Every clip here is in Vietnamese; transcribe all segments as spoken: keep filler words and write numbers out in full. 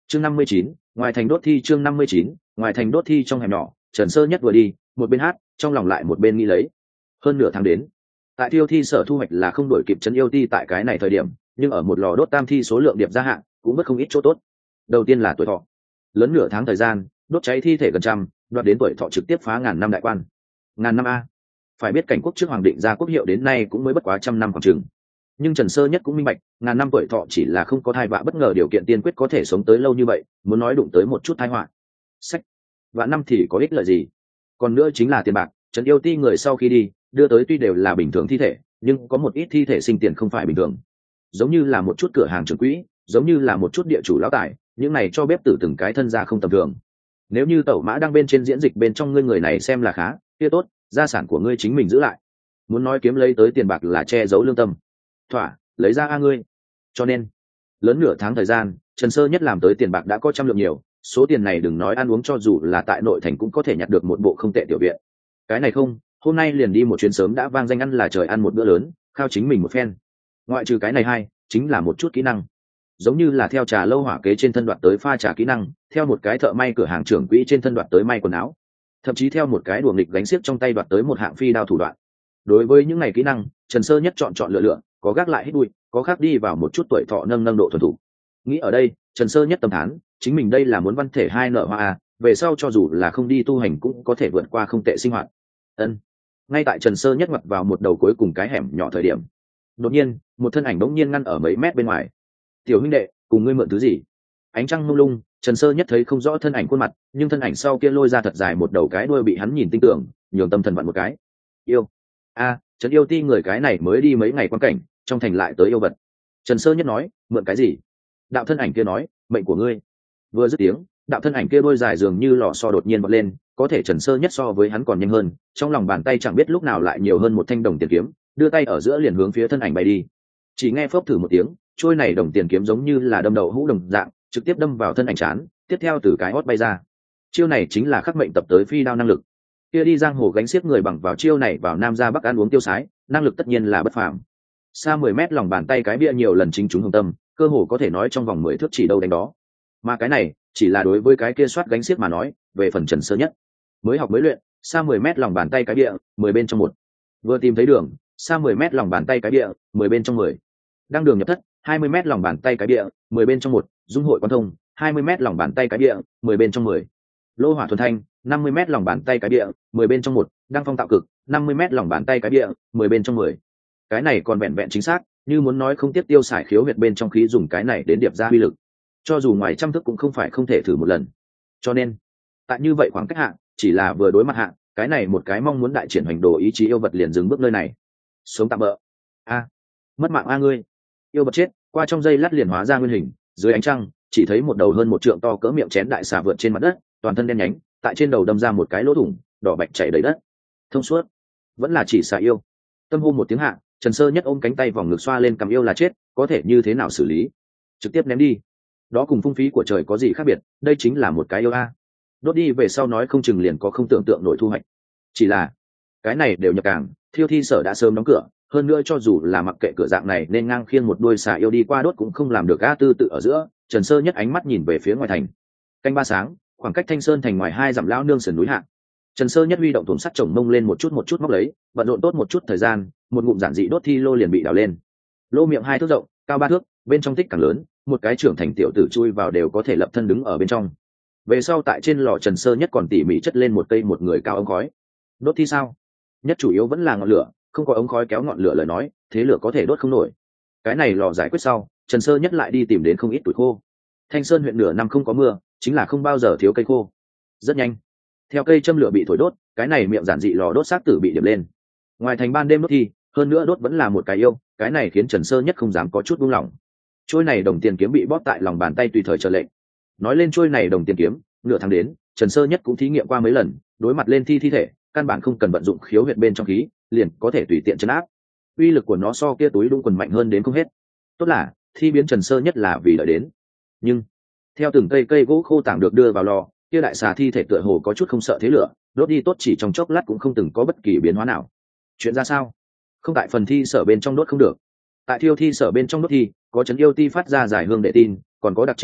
chương năm mươi chín, ngoài thành đốt thi. Chương năm mươi chín, ngoài thành đốt thi. Trong hẻm nhỏ, Trần Sơ Nhất vừa đi một bên hát, trong lòng lại một bên nghĩ lấy. Hơn nửa tháng đến, tại thiêu thi sở thu hoạch là không đổi kịp trấn yêu ti tại cái này thời điểm, nhưng ở một lò đốt tam thi số lượng điệp gia hạn cũng mất không ít chỗ tốt. Đầu tiên là tuổi thọ, lớn nửa tháng thời gian đốt cháy thi thể gần trăm, đoạt đến tuổi thọ trực tiếp phá ngàn năm đại quan. Ngàn năm a, phải biết cảnh quốc trước hoàng định ra quốc hiệu đến nay cũng mới bất quá trăm năm khoảng chừng, nhưng Trần Sơ Nhất cũng minh bạch, ngàn năm tuổi thọ chỉ là không có thai vạ bất ngờ điều kiện tiên quyết có thể sống tới lâu như vậy, muốn nói đụng tới một chút tai họa sách vạn năm thì có ích lợi gì. Còn nữa chính là tiền bạc, trấn yêu ti người sau khi đi đưa tới tuy đều là bình thường thi thể, nhưng có một ít thi thể sinh tiền không phải bình thường, giống như là một chút cửa hàng trưởng quỹ, giống như là một chút địa chủ lão tài, những này cho bếp tử từng cái thân gia không tầm thường. Nếu như tẩu mã đang bên trên diễn dịch bên trong ngươi người này xem là khá, kia tốt, gia sản của ngươi chính mình giữ lại. Muốn nói kiếm lấy tới tiền bạc là che giấu lương tâm, thỏa lấy ra a ngươi. Cho nên lớn nửa tháng thời gian, Trần Sơ Nhất làm tới tiền bạc đã có trăm lượng nhiều, số tiền này đừng nói ăn uống, cho dù là tại nội thành cũng có thể nhặt được một bộ không tệ tiểu viện. Cái này không, hôm nay liền đi một chuyến sớm đã vang danh ăn là trời ăn một bữa lớn, khao chính mình một phen. Ngoại trừ cái này hai, chính là một chút kỹ năng, giống như là theo trà lâu hỏa kế trên thân đoạt tới pha trà kỹ năng, theo một cái thợ may cửa hàng trưởng quỹ trên thân đoạt tới may quần áo, thậm chí theo một cái đùa nghịch gánh xiếc trong tay đoạt tới một hạng phi đao thủ đoạn. Đối với những này kỹ năng, Trần Sơ Nhất chọn chọn lựa lựa, có gác lại hít bụi, có khác đi vào một chút tuổi thọ nâng nâng độ thuần thủ. Nghĩ ở đây, Trần Sơ Nhất tâm thán, chính mình đây là muốn văn thể hai nợ hoa a, về sau cho dù là không đi tu hành cũng có thể vượt qua không tệ sinh hoạt. Ân. Ngay tại Trần Sơ Nhất ngoặt vào một đầu cuối cùng cái hẻm nhỏ thời điểm, đột nhiên một thân ảnh bỗng nhiên ngăn ở mấy mét bên ngoài. Tiểu huynh đệ, cùng ngươi mượn thứ gì? Ánh trăng mông lung, Trần Sơ Nhất thấy không rõ thân ảnh khuôn mặt, nhưng thân ảnh sau kia lôi ra thật dài một đầu cái đuôi bị hắn nhìn tinh tưởng, nhường tâm thần vặn một cái. Yêu. A, Trần yêu ti người cái này mới đi mấy ngày quan cảnh, trong thành lại tới yêu vật. Trần Sơ Nhất nói, mượn cái gì? Đạo thân ảnh kia nói, mệnh của ngươi. Vừa dứt tiếng, đạo thân ảnh kia đôi dài dường như lò xo đột nhiên bật lên, có thể Trần Sơ Nhất so với hắn còn nhanh hơn, trong lòng bàn tay chẳng biết lúc nào lại nhiều hơn một thanh đồng tiền kiếm, đưa tay ở giữa liền hướng phía thân ảnh bay đi. Chỉ nghe phốc thử một tiếng, trôi này đồng tiền kiếm giống như là đâm đầu hũ đồng dạng, trực tiếp đâm vào thân ảnh chán, tiếp theo từ cái hót bay ra. Chiêu này chính là khắc mệnh tập tới phi đao năng lực. Kia đi giang hồ gánh xiếc người bằng vào chiêu này vào nam ra bắc ăn uống tiêu sái, năng lực tất nhiên là bất phàm. Xa mười mét lòng bàn tay cái bia nhiều lần chính chúng hồng tâm, cơ hồ có thể nói trong vòng mười thước chỉ đâu đánh đó. Mà cái này chỉ là đối với cái kia soát gánh xiếc mà nói, về phần Trần Sơ Nhất mới học mới luyện, xa mười mét lòng bàn tay cái bia, mười bên trong một. Vừa tìm thấy đường, xa mười mét lòng bàn tay cái bia, mười bên trong mười. Đăng đường nhập thất, hai mươi mét lòng bàn tay cái bia, mười bên trong một. Dung hội quan thông, hai mươi mét lòng bàn tay cái bia, mười bên trong mười. Lô hỏa thuần thanh, năm mươi mét lòng bàn tay cái bia, mười bên trong một. Đăng phong tạo cực, năm mươi mét lòng bàn tay cái bia, mười bên trong mười. Cái này còn vẹn vẹn chính xác, như muốn nói không tiếp tiêu xài khiếu huyệt bên trong khí dùng cái này đến điệp ra uy lực, cho dù ngoài trăm thức cũng không phải không thể thử một lần. Cho nên tại như vậy khoảng cách hạng, chỉ là vừa đối mặt hạng, cái này một cái mong muốn đại triển hoành đồ ý chí yêu vật liền dừng bước nơi này. Sống tạm bỡ. A, mất mạng a ngươi. Yêu vật chết, qua trong giây lát liền hóa ra nguyên hình, dưới ánh trăng chỉ thấy một đầu hơn một trượng to cỡ miệng chén đại xà vượt trên mặt đất, toàn thân đen nhánh, tại trên đầu đâm ra một cái lỗ thủng, đỏ bạch chảy đầy đất. Thông suốt, vẫn là chỉ xà yêu. Tâm hô một tiếng hạ, Trần Sơ Nhất ôm cánh tay vòng ngực xoa lên cầm yêu là chết, có thể như thế nào xử lý? Trực tiếp ném đi. Đó cùng phung phí của trời có gì khác biệt, đây chính là một cái yêu a. Đốt đi về sau nói không chừng liền có không tưởng tượng nổi thu hoạch. Chỉ là cái này đều nhập cảng, thiêu thi sở đã sớm đóng cửa, hơn nữa cho dù là mặc kệ cửa dạng này nên ngang khiêng một đuôi xà yêu đi qua đốt cũng không làm được. A tư tự ở giữa, Trần Sơ Nhất ánh mắt nhìn về phía ngoài thành. Canh ba sáng, khoảng cách Thanh Sơn thành ngoài hai dặm lão nương sườn núi hạ. Trần Sơ Nhất huy động thùng sắt chồng mông lên một chút một chút móc lấy, bận rộn tốt một chút thời gian, một ngụm giản dị đốt thi lô liền bị đào lên. Lô miệng hai thước rộng, cao ba thước, bên trong tích càng lớn, một cái trưởng thành tiểu tử chui vào đều có thể lập thân đứng ở bên trong. Về sau tại trên lò Trần Sơ Nhất còn tỉ mỉ chất lên một cây một người cao ống khói. Đốt thi sao? Nhất chủ yếu vẫn là ngọn lửa, không có ống khói kéo ngọn lửa lời nói, thế lửa có thể đốt không nổi. Cái này lò giải quyết sau, Trần Sơ Nhất lại đi tìm đến không ít tuổi khô. Thanh Sơn huyện nửa năm không có mưa, chính là không bao giờ thiếu cây khô. Rất nhanh, theo cây châm lửa bị thổi đốt, cái này miệng giản dị lò đốt xác tử bị điểm lên. Ngoài thành ban đêm đốt thi, hơn nữa đốt vẫn là một cái yêu, cái này khiến Trần Sơ Nhất không dám có chút buông lỏng. Trôi này đồng tiền kiếm bị bóp tại lòng bàn tay tùy thời chờ lệnh. Nói lên trôi này đồng tiền kiếm, nửa tháng đến, Trần Sơ Nhất cũng thí nghiệm qua mấy lần, đối mặt lên thi thi thể, căn bản không cần vận dụng khiếu huyệt bên trong khí, liền có thể tùy tiện trấn áp. Uy lực của nó so kia túi đũng quần mạnh hơn đến không hết. Tốt là, thi biến Trần Sơ Nhất là vì đợi đến. Nhưng theo từng cây cây gỗ khô tảng được đưa vào lò, kia đại xà thi thể tựa hồ có chút không sợ thế lửa, đốt đi tốt chỉ trong chốc lát cũng không từng có bất kỳ biến hóa nào. Chuyện ra sao? Không tại phần thi sở bên trong đốt không được. Tại thiêu thi sở bên trong đốt thi, có trấn yêu ti phát ra giải hương đệ tin, còn có đặc chế lò,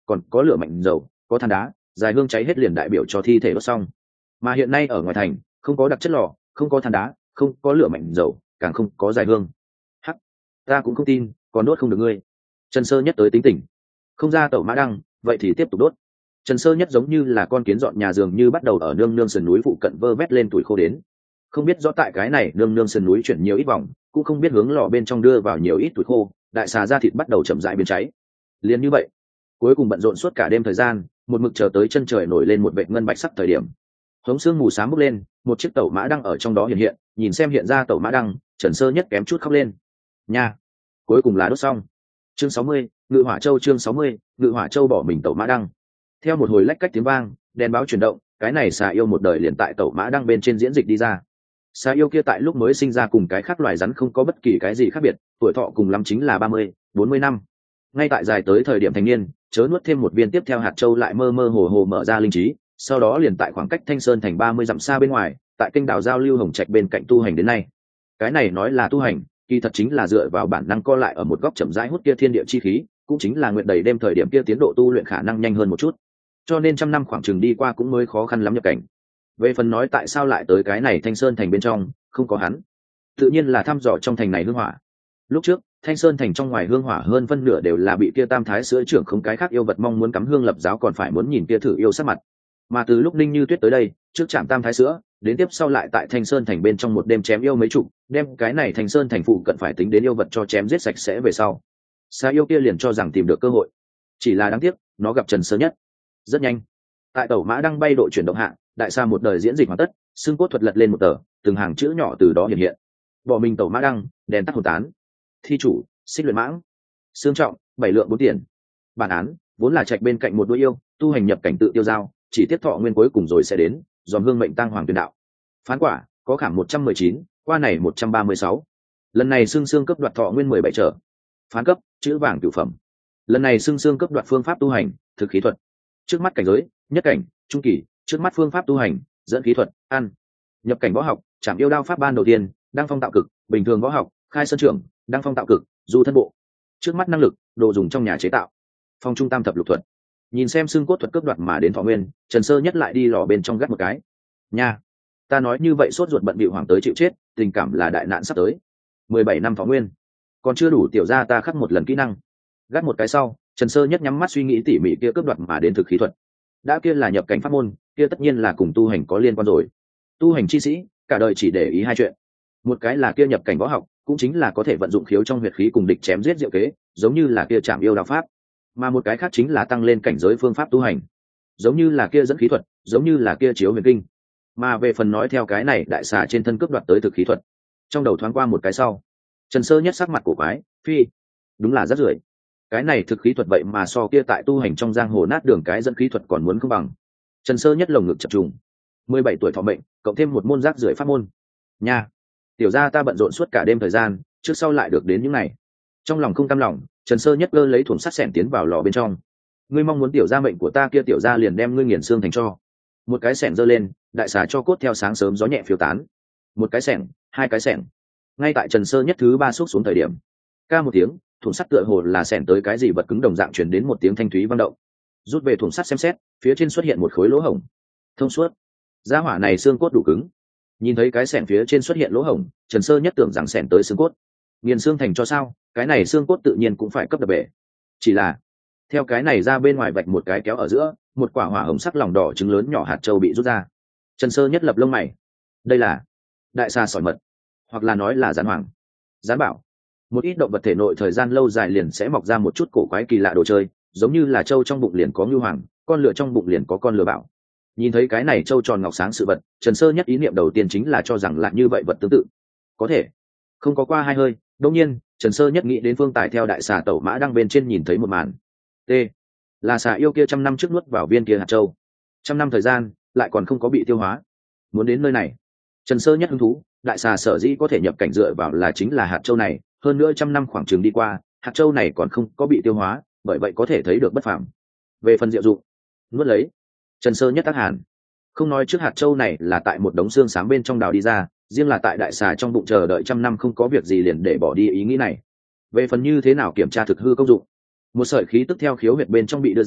còn có lửa mạnh dầu, có than đá, dài hương cháy hết liền đại biểu cho thi thể đốt xong. Mà hiện nay ở ngoài thành không có đặc chất lò, không có than đá, không có lửa mạnh dầu, càng không có dài hương. Hắc, ta cũng không tin còn đốt không được ngươi. Trần Sơ Nhất tới tính tình, không ra tẩu mã đăng vậy thì tiếp tục đốt. Trần Sơ Nhất giống như là con kiến dọn nhà giường như bắt đầu ở nương nương sườn núi phụ cận vơ vét lên tuổi khô đến. Không biết rõ tại cái này nương nương sườn núi chuyển nhiều ít vòng, cũng không biết hướng lò bên trong đưa vào nhiều ít tuổi khô, đại xà da thịt bắt đầu chậm rãi biến cháy. Liền như vậy, cuối cùng bận rộn suốt cả đêm thời gian, một mực chờ tới chân trời nổi lên một vệt ngân bạch sắc thời điểm, hống sương mù sáng bốc lên, một chiếc tẩu mã đăng ở trong đó hiện hiện, nhìn xem hiện ra tẩu mã đăng, Trần Sơ Nhất kém chút khóc lên. Nha, cuối cùng là đốt xong. Chương sáu mươi, Ngự Hỏa Châu. Chương sáu mươi, Ngự Hỏa Châu bỏ mình tẩu mã đăng. Theo một hồi lách cách tiếng vang, đèn báo chuyển động, cái này xà yêu một đời liền tại tẩu mã đăng bên trên diễn dịch đi ra. Xà yêu kia tại lúc mới sinh ra cùng cái khác loài rắn không có bất kỳ cái gì khác biệt, tuổi thọ cùng lắm chính là ba mươi, bốn mươi năm. Ngay tại dài tới thời điểm thành niên, chớ nuốt thêm một viên tiếp theo hạt châu lại mơ mơ hồ hồ mở ra linh trí, sau đó liền tại khoảng cách Thanh Sơn thành ba mươi dặm xa bên ngoài, tại kênh đảo giao lưu Hồng Trạch bên cạnh tu hành đến nay. Cái này nói là tu hành, kỳ thật chính là dựa vào bản năng co lại ở một góc chậm rãi hút kia thiên địa chi khí, cũng chính là nguyện đầy đêm thời điểm kia tiến độ tu luyện khả năng nhanh hơn một chút. Cho nên trăm năm khoảng chừng đi qua cũng mới khó khăn lắm nhập cảnh. Về phần nói tại sao lại tới cái này Thanh Sơn thành bên trong, không có hắn, tự nhiên là thăm dò trong thành này hương hỏa. Lúc trước Thanh Sơn thành trong ngoài hương hỏa hơn phân nửa đều là bị kia tam thái sữa trưởng không cái khác yêu vật mong muốn cắm hương lập giáo, còn phải muốn nhìn kia thử yêu sắc mặt. Mà từ lúc Ninh Như Tuyết tới đây, trước trạm tam thái sữa, đến tiếp sau lại tại Thanh Sơn thành bên trong một đêm chém yêu mấy chục, đem cái này Thanh Sơn thành phụ cận phải tính đến yêu vật cho chém giết sạch sẽ về sau, xa yêu kia liền cho rằng tìm được cơ hội. Chỉ là đáng tiếc, nó gặp Trần Sơ Nhất. Rất nhanh, tại tẩu mã đang bay độ chuyển động hạ, đại sa một đời diễn dịch hoàn tất, xương cốt thuật lật lên một tờ, từng hàng chữ nhỏ từ đó hiện hiện. Bỏ mình tẩu mã đăng, đèn tắt hồn tán. Thi chủ, Xích Luyện Mãng. Xương trọng, bảy lượng bốn tiền. Bản án, vốn là trạch bên cạnh một đôi yêu, tu hành nhập cảnh tự tiêu giao, chỉ tiếp thọ nguyên cuối cùng rồi sẽ đến, dòm hương mệnh tăng hoàng tuyên đạo. Phán quả, có khảm một trăm mười chín, qua này một trăm ba mươi sáu. Lần này xương xương cấp đoạt thọ nguyên mười bảy trở. Phán cấp, chữ vàng cửu phẩm. Lần này xương xương cấp đoạt phương pháp tu hành, thực khí thuật. Trước mắt cảnh giới, nhất cảnh, trung kỳ, trước mắt phương pháp tu hành, dẫn khí thuật, ăn. Nhập cảnh võ học, chạm yêu đao pháp ban đầu tiên, đăng phong tạo cực, bình thường võ học, khai sơn trưởng, đăng phong tạo cực, du thân bộ. Trước mắt năng lực, đồ dùng trong nhà chế tạo. Phong trung tam thập lục thuật. Nhìn xem xương cốt thuật cướp đoạt mà đến thọ nguyên, Trần Sơ Nhất lại đi lò bên trong gắt một cái. Nha, ta nói như vậy sốt ruột bận bịu hoàng tới chịu chết, tình cảm là đại nạn sắp tới. Mười bảy năm thọ nguyên, còn chưa đủ tiểu gia ta khắc một lần kỹ năng. Gắt một cái sau, Trần Sơ Nhất nhắm mắt suy nghĩ tỉ mỉ kia cướp đoạt mà đến thực khí thuật. Đã kia là nhập cảnh pháp môn, kia tất nhiên là cùng tu hành có liên quan rồi. Tu hành chi sĩ, cả đời chỉ để ý hai chuyện. Một cái là kia nhập cảnh võ học, cũng chính là có thể vận dụng khiếu trong huyệt khí cùng địch chém giết diệu kế, giống như là kia chạm yêu đạo pháp. Mà một cái khác chính là tăng lên cảnh giới phương pháp tu hành, giống như là kia dẫn khí thuật, giống như là kia chiếu huyền kinh. Mà về phần nói theo cái này đại xà trên thân cướp đoạt tới thực khí thuật, trong đầu thoáng qua một cái sau, Trần Sơ Nhất sắc mặt của quái, phi, đúng là rất rưởi. Cái này thực khí thuật vậy mà so kia tại tu hành trong giang hồ nát đường cái dẫn khí thuật còn muốn không bằng. Trần Sơ Nhất lồng ngực chập trùng. Mười bảy tuổi thọ mệnh, cộng thêm một môn rác rưởi pháp môn. Nha, tiểu gia ta bận rộn suốt cả đêm thời gian, trước sau lại được đến những này. Trong lòng không cam lòng, Trần Sơ Nhất cơ lấy thùng sắt xẻng tiến vào lò bên trong. Ngươi mong muốn tiểu gia mệnh của ta kia tiểu gia liền đem ngươi nghiền xương thành cho. Một cái xẻng giơ lên, đại xà cho cốt theo sáng sớm gió nhẹ phiêu tán. Một cái xẻng, hai cái xẻng. Ngay tại Trần Sơ Nhất thứ ba xúc xuống thời điểm, ca một tiếng, thùng sắt tựa hồ là xẻng tới cái gì vật cứng đồng dạng truyền đến một tiếng thanh thúy vang động. Rút về thùng sắt xem xét, phía trên xuất hiện một khối lỗ hổng. Thông suốt. Gia hỏa này xương cốt đủ cứng. Nhìn thấy cái xẻng phía trên xuất hiện lỗ hổng, Trần Sơ Nhất tưởng rằng xẻng tới xương cốt. Nghiền xương thành cho sao, cái này xương cốt tự nhiên cũng phải cấp đập bể. Chỉ là theo cái này ra bên ngoài vạch một cái kéo ở giữa, một quả hỏa hồng sắc lòng đỏ trứng lớn nhỏ hạt châu bị rút ra. Trần Sơ Nhất lập lông mày. Đây là đại xà sỏi mật, hoặc là nói là gián hoàng. Gián bảo, một ít động vật thể nội thời gian lâu dài liền sẽ mọc ra một chút cổ quái kỳ lạ đồ chơi, giống như là trâu trong bụng liền có ngưu hoàng, con lừa trong bụng liền có con lừa bảo. Nhìn thấy cái này trâu tròn ngọc sáng sự vật, Trần Sơ Nhất ý niệm đầu tiên chính là cho rằng là như vậy vật tương tự. Có thể không có qua hai hơi, đương nhiên Trần Sơ Nhất nghĩ đến Phương Tài theo đại xà tẩu mã đang bên trên nhìn thấy một màn. T là xà yêu kia trăm năm trước nuốt vào viên kia hạt châu, trăm năm thời gian lại còn không có bị tiêu hóa. Muốn đến nơi này, Trần Sơ Nhất hứng thú, đại xà sở dĩ có thể nhập cảnh dựa vào là chính là hạt châu này, hơn nữa trăm năm khoảng trường đi qua, hạt châu này còn không có bị tiêu hóa, bởi vậy có thể thấy được bất phàm. Về phần diệu dụng, nuốt lấy. Trần Sơ Nhất tác hàn, không nói trước hạt châu này là tại một đống xương xám bên trong đào đi ra, riêng là tại đại xà trong bụng chờ đợi trăm năm không có việc gì liền để bỏ đi ý nghĩ này. Về phần như thế nào kiểm tra thực hư công dụng, một sợi khí tức theo khiếu huyệt bên trong bị đưa ra,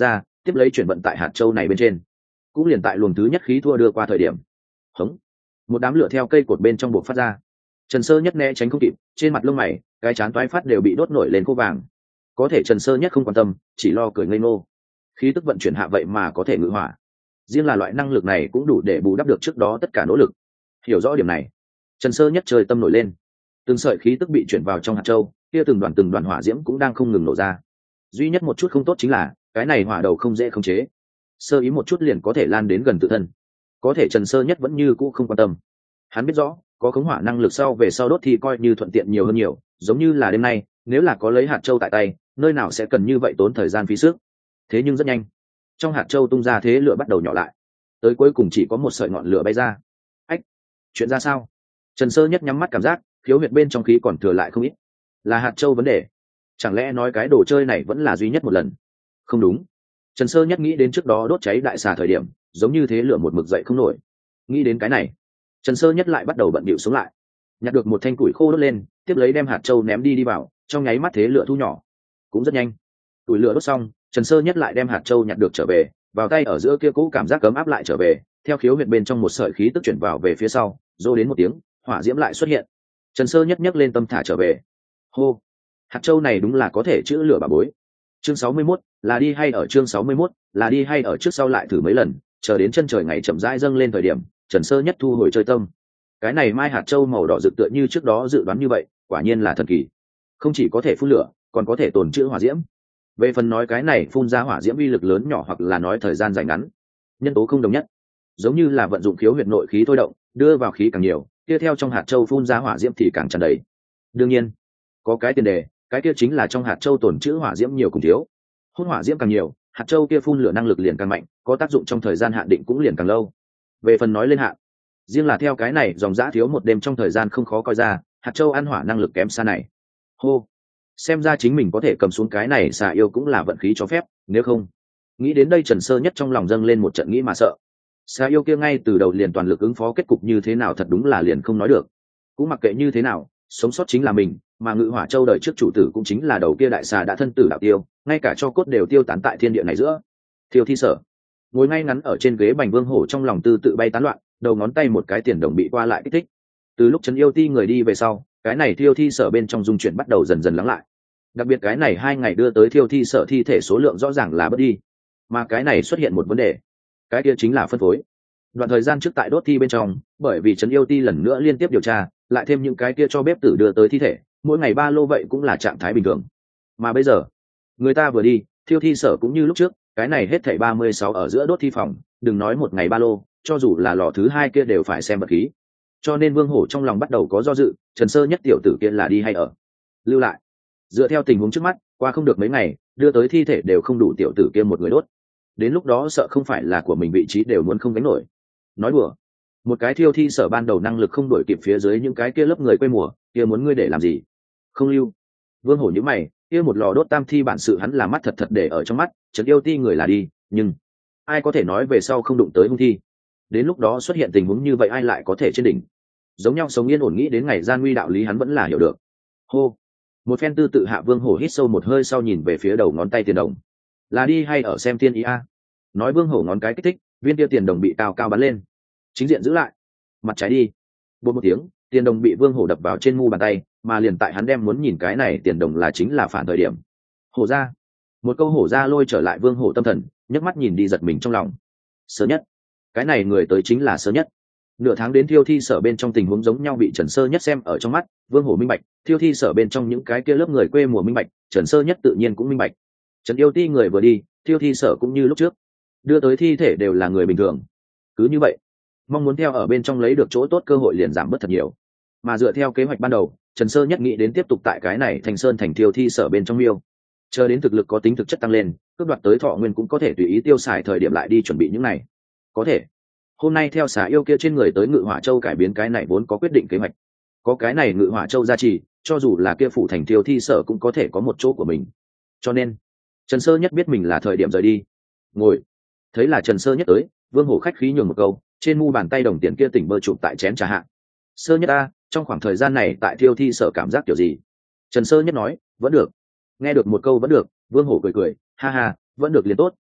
tiếp lấy chuyển vận tại hạt châu này bên trên. Cũng liền tại luồng thứ nhất khí thua đưa qua thời điểm, hống, một đám lửa theo cây cột bên trong buộc phát ra. Trần Sơ Nhất né tránh không kịp, trên mặt lông mày, cái trán toái phát đều bị đốt nổi lên khô vàng. Có thể Trần Sơ Nhất không quan tâm, chỉ lo cười ngây ngô. Khí tức vận chuyển hạ vậy mà có thể ngự hỏa. Riêng là loại năng lực này cũng đủ để bù đắp được trước đó tất cả nỗ lực. Hiểu rõ điểm này, Trần Sơ Nhất trời tâm nổi lên. Từng sợi khí tức bị chuyển vào trong hạt châu, kia từng đoàn từng đoàn hỏa diễm cũng đang không ngừng nổ ra. Duy nhất một chút không tốt chính là, cái này hỏa đầu không dễ khống chế. Sơ ý một chút liền có thể lan đến gần tự thân. Có thể Trần Sơ Nhất vẫn như cũ không quan tâm. Hắn biết rõ, có khống hỏa năng lực sau về sau đốt thì coi như thuận tiện nhiều hơn nhiều, giống như là đêm nay, nếu là có lấy hạt châu tại tay, nơi nào sẽ cần như vậy tốn thời gian phí sức. Thế nhưng rất nhanh, trong hạt châu tung ra thế lửa bắt đầu nhỏ lại, tới cuối cùng chỉ có một sợi ngọn lửa bay ra. Ách, chuyện ra sao? Trần Sơ Nhất nhắm mắt cảm giác, khiếu huyệt bên trong khí còn thừa lại không ít. Là hạt châu vấn đề? Chẳng lẽ nói cái đồ chơi này vẫn là duy nhất một lần? Không đúng. Trần Sơ Nhất nghĩ đến trước đó đốt cháy đại xà thời điểm, giống như thế lửa một mực dậy không nổi. Nghĩ đến cái này, Trần Sơ Nhất lại bắt đầu bận bịu xuống lại, nhặt được một thanh củi khô đốt lên, tiếp lấy đem hạt châu ném đi đi vào, trong nháy mắt thế lửa thu nhỏ. Cũng rất nhanh, củi lửa đốt xong, Trần Sơ Nhất lại đem hạt châu nhặt được trở về, vào tay ở giữa kia cũ cảm giác cấm áp lại trở về, theo khiếu huyệt bên trong một sợi khí tức chuyển vào về phía sau, rô đến một tiếng, hỏa diễm lại xuất hiện. Trần Sơ Nhất nhấc lên tâm thả trở về. Hô, hạt châu này đúng là có thể chữa lửa bà bối. Chương sáu mươi mốt, là đi hay ở chương sáu mươi mốt, là đi hay ở trước sau lại thử mấy lần, chờ đến chân trời ngày chậm rãi dâng lên thời điểm, Trần Sơ Nhất thu hồi chơi tâm. Cái này mai hạt châu màu đỏ rực tựa như trước đó dự đoán như vậy, quả nhiên là thần kỳ. Không chỉ có thể phun lửa, còn có thể tồn trữ hỏa diễm. Về phần nói cái này phun ra hỏa diễm uy lực lớn nhỏ hoặc là nói thời gian dài ngắn, nhân tố không đồng nhất. Giống như là vận dụng khiếu huyệt nội khí thôi động, đưa vào khí càng nhiều, tiếp theo trong hạt châu phun ra hỏa diễm thì càng tràn đầy. Đương nhiên, có cái tiền đề, cái kia chính là trong hạt châu tồn trữ hỏa diễm nhiều cùng thiếu. Hút hỏa diễm càng nhiều, hạt châu kia phun lửa năng lực liền càng mạnh, có tác dụng trong thời gian hạn định cũng liền càng lâu. Về phần nói lên hạn, riêng là theo cái này dòng dã thiếu một đêm trong thời gian không khó coi ra, hạt châu ăn hỏa năng lực kém xa này. Hô, xem ra chính mình có thể cầm xuống cái này xà yêu cũng là vận khí cho phép, nếu không. Nghĩ đến đây Trần Sơ Nhất trong lòng dâng lên một trận nghĩ mà sợ. Xà yêu kia ngay từ đầu liền toàn lực ứng phó, kết cục như thế nào thật đúng là liền không nói được. Cũng mặc kệ như thế nào, sống sót chính là mình, mà Ngự Hỏa Châu đời trước chủ tử cũng chính là đầu kia đại xà đã thân tử đạo tiêu, ngay cả cho cốt đều tiêu tán tại thiên địa này giữa. Thiêu Thi Sở ngồi ngay ngắn ở trên ghế bành vương hổ trong lòng tư tự bay tán loạn, đầu ngón tay một cái tiền đồng bị qua lại kích thích. Từ lúc Trấn Yêu Ti người đi về sau, cái này Thiêu Thi Sở bên trong dung chuyển bắt đầu dần dần lắng lại. Đặc biệt cái này hai ngày đưa tới Thiêu Thi Sở thi thể số lượng rõ ràng là bớt đi, mà cái này xuất hiện một vấn đề, cái kia chính là phân phối. Đoạn thời gian trước tại đốt thi bên trong, bởi vì Trấn Yêu Ti lần nữa liên tiếp điều tra, lại thêm những cái kia cho bếp tử đưa tới thi thể, mỗi ngày ba lô vậy cũng là trạng thái bình thường. Mà bây giờ, người ta vừa đi, Thiêu Thi Sở cũng như lúc trước, cái này hết thảy ba mươi sáu ở giữa đốt thi phòng, đừng nói một ngày ba lô, cho dù là lò thứ hai kia đều phải xem vật khí. Cho nên Vương Hổ trong lòng bắt đầu có do dự, Trần Sơ Nhất tiểu tử kia là đi hay ở lưu lại. Dựa theo tình huống trước mắt, qua không được mấy ngày, đưa tới thi thể đều không đủ tiểu tử kia một người đốt. Đến lúc đó sợ không phải là của mình vị trí đều muốn không gánh nổi. Nói đùa, một cái Thiêu Thi Sở ban đầu năng lực không đổi kịp phía dưới những cái kia lớp người quê mùa, kia muốn ngươi để làm gì? Không lưu. Vương Hổ nhíu mày, kia một lò đốt tam thi bản sự hắn là mắt thật thật để ở trong mắt, Trấn Yêu Ti người là đi, nhưng ai có thể nói về sau không đụng tới hung thi? Đến lúc đó xuất hiện tình huống như vậy ai lại có thể trên đỉnh? Giống nhau sống yên ổn nghĩ đến ngày gian nguy đạo lý hắn vẫn là hiểu được. Hô, một phen tư tự hạ Vương Hổ hít sâu một hơi sau nhìn về phía đầu ngón tay tiền đồng, là đi hay ở xem tiên ý a? Nói Vương Hổ ngón cái kích thích, viên kia tiền đồng bị cao cao bắn lên, chính diện giữ lại, mặt trái đi. Bột một tiếng, tiền đồng bị Vương Hổ đập vào trên mu bàn tay, mà liền tại hắn đem muốn nhìn cái này tiền đồng là chính là phản thời điểm. Hổ ra, một câu hổ ra lôi trở lại Vương Hổ tâm thần, nhấc mắt nhìn đi giật mình trong lòng. Sớm nhất, cái này người tới chính là Sớm Nhất. Nửa tháng đến Thiêu Thi Sở bên trong tình huống giống nhau bị Trần Sơ Nhất xem ở trong mắt, Vương Hổ minh bạch, Thiêu Thi Sở bên trong những cái kia lớp người quê mùa minh bạch, Trần Sơ Nhất tự nhiên cũng minh bạch. Trần Yêu Ti người vừa đi, Thiêu Thi Sở cũng như lúc trước, đưa tới thi thể đều là người bình thường. Cứ như vậy, mong muốn theo ở bên trong lấy được chỗ tốt cơ hội liền giảm bớt thật nhiều. Mà dựa theo kế hoạch ban đầu, Trần Sơ Nhất nghĩ đến tiếp tục tại cái này Thành Sơn thành Thiêu Thi Sở bên trong miêu, chờ đến thực lực có tính thực chất tăng lên, cướp đoạt tới thọ nguyên cũng có thể tùy ý tiêu xài thời điểm lại đi chuẩn bị những này. Có thể hôm nay theo xà yêu kia trên người tới Ngự Hỏa Châu cải biến cái này vốn có quyết định kế hoạch. Có cái này Ngự Hỏa Châu gia trì, cho dù là kia phủ thành Thiêu Thi Sở cũng có thể có một chỗ của mình. Cho nên Trần Sơ Nhất biết mình là thời điểm rời đi. Ngồi, thấy là Trần Sơ Nhất tới, Vương Hổ khách khí nhường một câu, trên mu bàn tay đồng tiền kia tỉnh bơ chụp tại chén trà hạ. Sơ Nhất ta, trong khoảng thời gian này tại Thiêu Thi Sở cảm giác kiểu gì? Trần Sơ Nhất nói, vẫn được. Nghe được một câu vẫn được, Vương Hổ cười cười, ha ha, vẫn được liền tốt,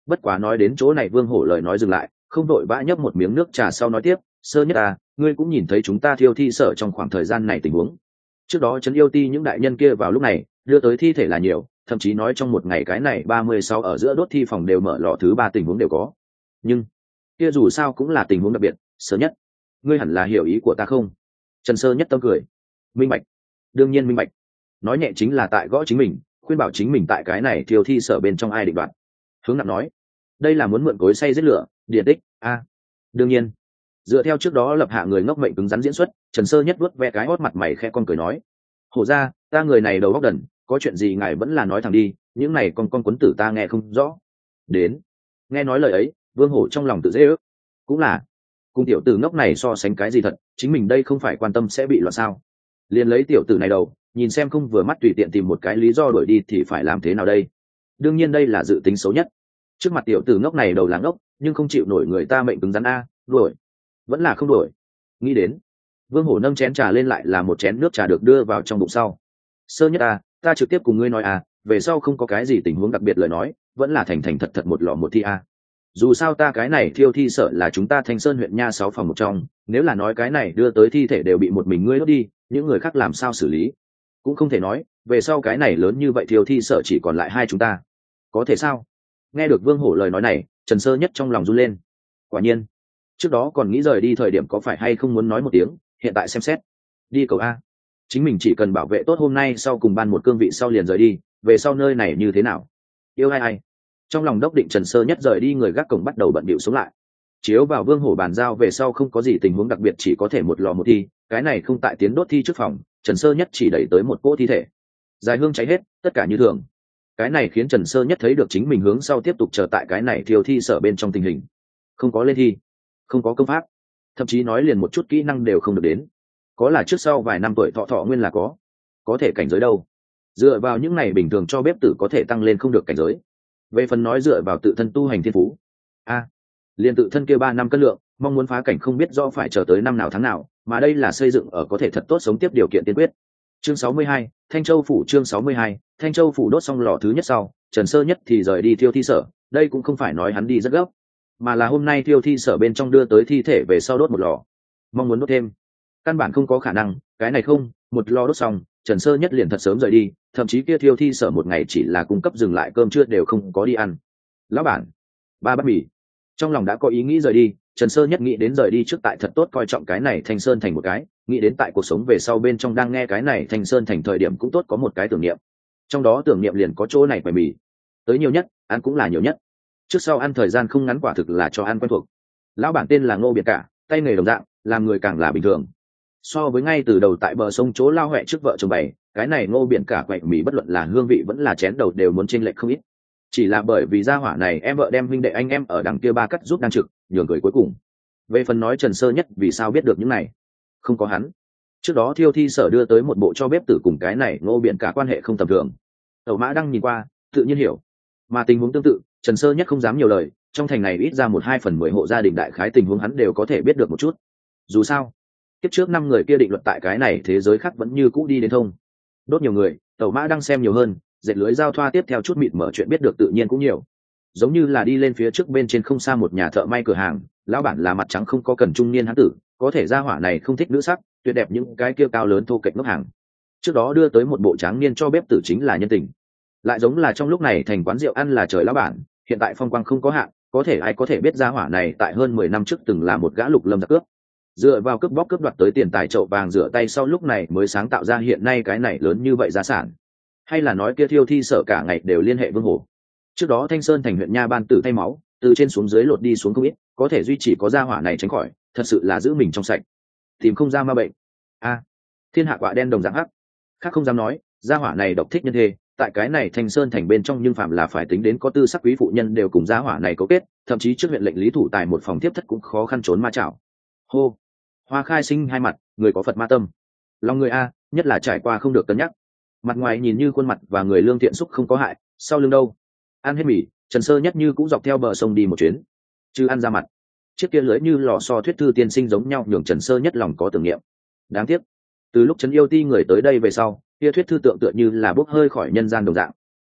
Bất quá nói đến chỗ này, Vương Hổ lời nói dừng lại, không đội vã nhấp một miếng nước trà sau nói tiếp, sơ nhất à, ngươi cũng nhìn thấy chúng ta thiêu thi sở trong khoảng thời gian này tình huống. Trước đó trấn yêu ti những đại nhân kia vào lúc này đưa tới thi thể là nhiều, thậm chí nói trong một ngày cái này ba mươi sáu ở giữa đốt thi phòng đều mở lò thứ ba, tình huống đều có. Nhưng kia dù sao cũng là tình huống đặc biệt. Sơ nhất, ngươi hẳn là hiểu ý của ta không? Trần Sơ Nhất tâm cười, minh bạch, đương nhiên minh bạch. Nói nhẹ chính là tại gõ chính mình, khuyên bảo chính mình tại cái này thiêu thi sở bên trong ai định đoạt. Hướng nặng nói, đây là muốn mượn cối xay giết lửa, điện tích a à, đương nhiên. Dựa theo trước đó lập hạ người ngốc mệnh cứng rắn diễn xuất, Trần Sơ Nhất vuốt ve cái hót mặt mày khẽ con cười nói, hổ ra, ta người này đầu óc đần, có chuyện gì ngài vẫn là nói thẳng đi, những này con con quấn tử ta nghe không rõ. Đến, nghe nói lời ấy, Vương Hổ trong lòng tự dễ ước, cũng là cùng tiểu tử ngốc này so sánh cái gì thật, chính mình đây không phải quan tâm sẽ bị loạn sao? Liền lấy tiểu tử này đầu, nhìn xem không vừa mắt tùy tiện tìm một cái lý do đuổi đi thì phải làm thế nào đây? Đương nhiên đây là dự tính xấu nhất. Trước mặt tiểu tử ngốc này đầu làng ngốc, nhưng không chịu nổi người ta mệnh cứng rắn a, đuổi, vẫn là không đuổi. Nghĩ đến, Vương Hổ nâng chén trà lên, lại là một chén nước trà được đưa vào trong bụng sau. Sơ nhất à, ta trực tiếp cùng ngươi nói à, về sau không có cái gì tình huống đặc biệt lời nói, vẫn là thành thành thật thật một lọ một thi a. Dù sao ta cái này thiêu thi sở là chúng ta Thanh Sơn huyện nha sáu phòng một trong, nếu là nói cái này đưa tới thi thể đều bị một mình ngươi đốt đi, những người khác làm sao xử lý? Cũng không thể nói, về sau cái này lớn như vậy thiêu thi sở chỉ còn lại hai chúng ta. Có thể sao? Nghe được Vương Hổ lời nói này, Trần Sơ Nhất trong lòng run lên. Quả nhiên, trước đó còn nghĩ rời đi thời điểm có phải hay không muốn nói một tiếng, hiện tại xem xét. Đi cầu a. Chính mình chỉ cần bảo vệ tốt hôm nay sau cùng ban một cương vị sau liền rời đi, về sau nơi này như thế nào? Yêu ai ai? Trong lòng đốc định, Trần Sơ Nhất rời đi, người gác cổng bắt đầu bận bịu xuống lại. Chiếu vào Vương Hổ bàn giao về sau không có gì tình huống đặc biệt, chỉ có thể một lò một thi, cái này không tại tiến đốt thi trước phòng, Trần Sơ Nhất chỉ đẩy tới một cỗ thi thể. Dài hương cháy hết, tất cả như thường. Cái này khiến Trần Sơ Nhất thấy được chính mình hướng sau tiếp tục chờ tại cái này thiêu thi sở bên trong tình hình. Không có lên thi, không có công pháp, thậm chí nói liền một chút kỹ năng đều không được đến. Có là trước sau vài năm tuổi thọ thọ nguyên là có, có thể cảnh giới đâu. Dựa vào những này bình thường cho bếp tử có thể tăng lên không được cảnh giới. Về phần nói dựa vào tự thân tu hành thiên phú, a à, liền tự thân kia ba năm cân lượng, mong muốn phá cảnh không biết do phải chờ tới năm nào tháng nào, mà đây là xây dựng ở có thể thật tốt sống tiếp điều kiện tiên quyết. Chương sáu mươi hai, Thanh Châu phủ. Chương sáu mươi hai, Thanh Châu phủ. Đốt xong lò thứ nhất sau, Trần Sơ Nhất thì rời đi thiêu thi sở. Đây cũng không phải nói hắn đi rất gấp, mà là hôm nay thiêu thi sở bên trong đưa tới thi thể về sau đốt một lò, mong muốn đốt thêm căn bản không có khả năng. Cái này không, một lò đốt xong, Trần Sơ Nhất liền thật sớm rời đi, thậm chí kia thiêu thi sở một ngày chỉ là cung cấp dừng lại cơm trưa đều không có đi ăn. Lão bản, ba bát mì. Trong lòng đã có ý nghĩ rời đi, Trần Sơ Nhất nghĩ đến rời đi trước tại thật tốt coi trọng cái này Thanh Sơn thành một cái, nghĩ đến tại cuộc sống về sau bên trong đang nghe cái này Thanh Sơn thành thời điểm cũng tốt có một cái tưởng niệm. Trong đó tưởng niệm liền có chỗ này phải mì, tới nhiều nhất, ăn cũng là nhiều nhất. Trước sau ăn thời gian không ngắn, quả thực là cho ăn quen thuộc. Lão bản tên là Ngô Biệt Cả, tay nghề đồng dạng, làm người càng là bình thường. So với ngay từ đầu tại bờ sông chỗ lao huệ trước vợ chồng bày, cái này Ngô Biển Cả quậy mì bất luận là hương vị vẫn là chén đầu đều muốn chênh lệch không ít. Chỉ là bởi vì gia hỏa này em vợ đem huynh đệ anh em ở đằng kia ba cắt giúp đang trực, nhường cười cuối cùng. Về phần nói Trần Sơ Nhất vì sao biết được những này, không có hắn, trước đó thiêu thi sở đưa tới một bộ cho bếp tử cùng cái này Ngô Biển Cả quan hệ không tầm thường. Tẩu Mã đang nhìn qua, tự nhiên hiểu. Mà tình huống tương tự, Trần Sơ Nhất không dám nhiều lời, trong thành này ít ra một hai phần mười hộ gia đình đại khái tình huống hắn đều có thể biết được một chút. Dù sao, kiếp trước năm người kia định luật tại cái này thế giới khác vẫn như cũ đi đến thông. Đốt nhiều người, Tẩu Mã đang xem nhiều hơn, dệt lưới giao thoa tiếp theo chút mịt mở chuyện biết được tự nhiên cũng nhiều. Giống như là đi lên phía trước bên trên không xa một nhà thợ may cửa hàng, lão bản là mặt trắng không có cần trung niên hán tử, có thể gia hỏa này không thích nữ sắc, tuyệt đẹp những cái kia cao lớn thô kệch ngốc hàng. Trước đó đưa tới một bộ tráng niên cho bếp tử chính là nhân tình. Lại giống là trong lúc này thành quán rượu ăn là trời lão bản, hiện tại phong quang không có hạn, có thể ai có thể biết gia hỏa này tại hơn mười năm trước từng là một gã lục lâm giặc cướp. Dựa vào cướp bóc cướp đoạt tới tiền tài chậu vàng rửa tay sau lúc này mới sáng tạo ra hiện nay cái này lớn như vậy gia sản. Hay là nói kia thiêu thi sở cả ngày đều liên hệ Vương Hổ. Trước đó Thanh Sơn thành huyện nha ban tử thay máu, từ trên xuống dưới lột đi xuống không ít, có thể duy trì có gia hỏa này tránh khỏi, thật sự là giữ mình trong sạch, tìm không ra ma bệnh. A, thiên hạ quạ đen đồng dạng hắc, khác không dám nói, gia hỏa này độc thích nhân thê, tại cái này Thanh Sơn thành bên trong nhưng phạm là phải tính đến có tư sắc quý phụ nhân đều cùng gia hỏa này cấu kết, thậm chí trước huyện lệnh lý thủ tài một phòng tiếp thất cũng khó khăn trốn ma chảo. Hô, Hoa Khai sinh hai mặt, người có Phật ma tâm, lòng người a, nhất là trải qua không được cân nhắc. Mặt ngoài nhìn như khuôn mặt và người lương thiện xúc không có hại, sau lưng đâu? Ăn hết mì, Trần Sơ Nhất như cũng dọc theo bờ sông đi một chuyến, chứ ăn ra mặt. Chiếc kia lưỡi như lò xo thuyết thư tiên sinh giống nhau, nhường Trần Sơ Nhất lòng có tưởng niệm. Đáng tiếc, từ lúc Trấn Yêu Ti người tới đây về sau, kia thuyết thư tượng tựa như là bốc hơi khỏi nhân gian đồng dạng.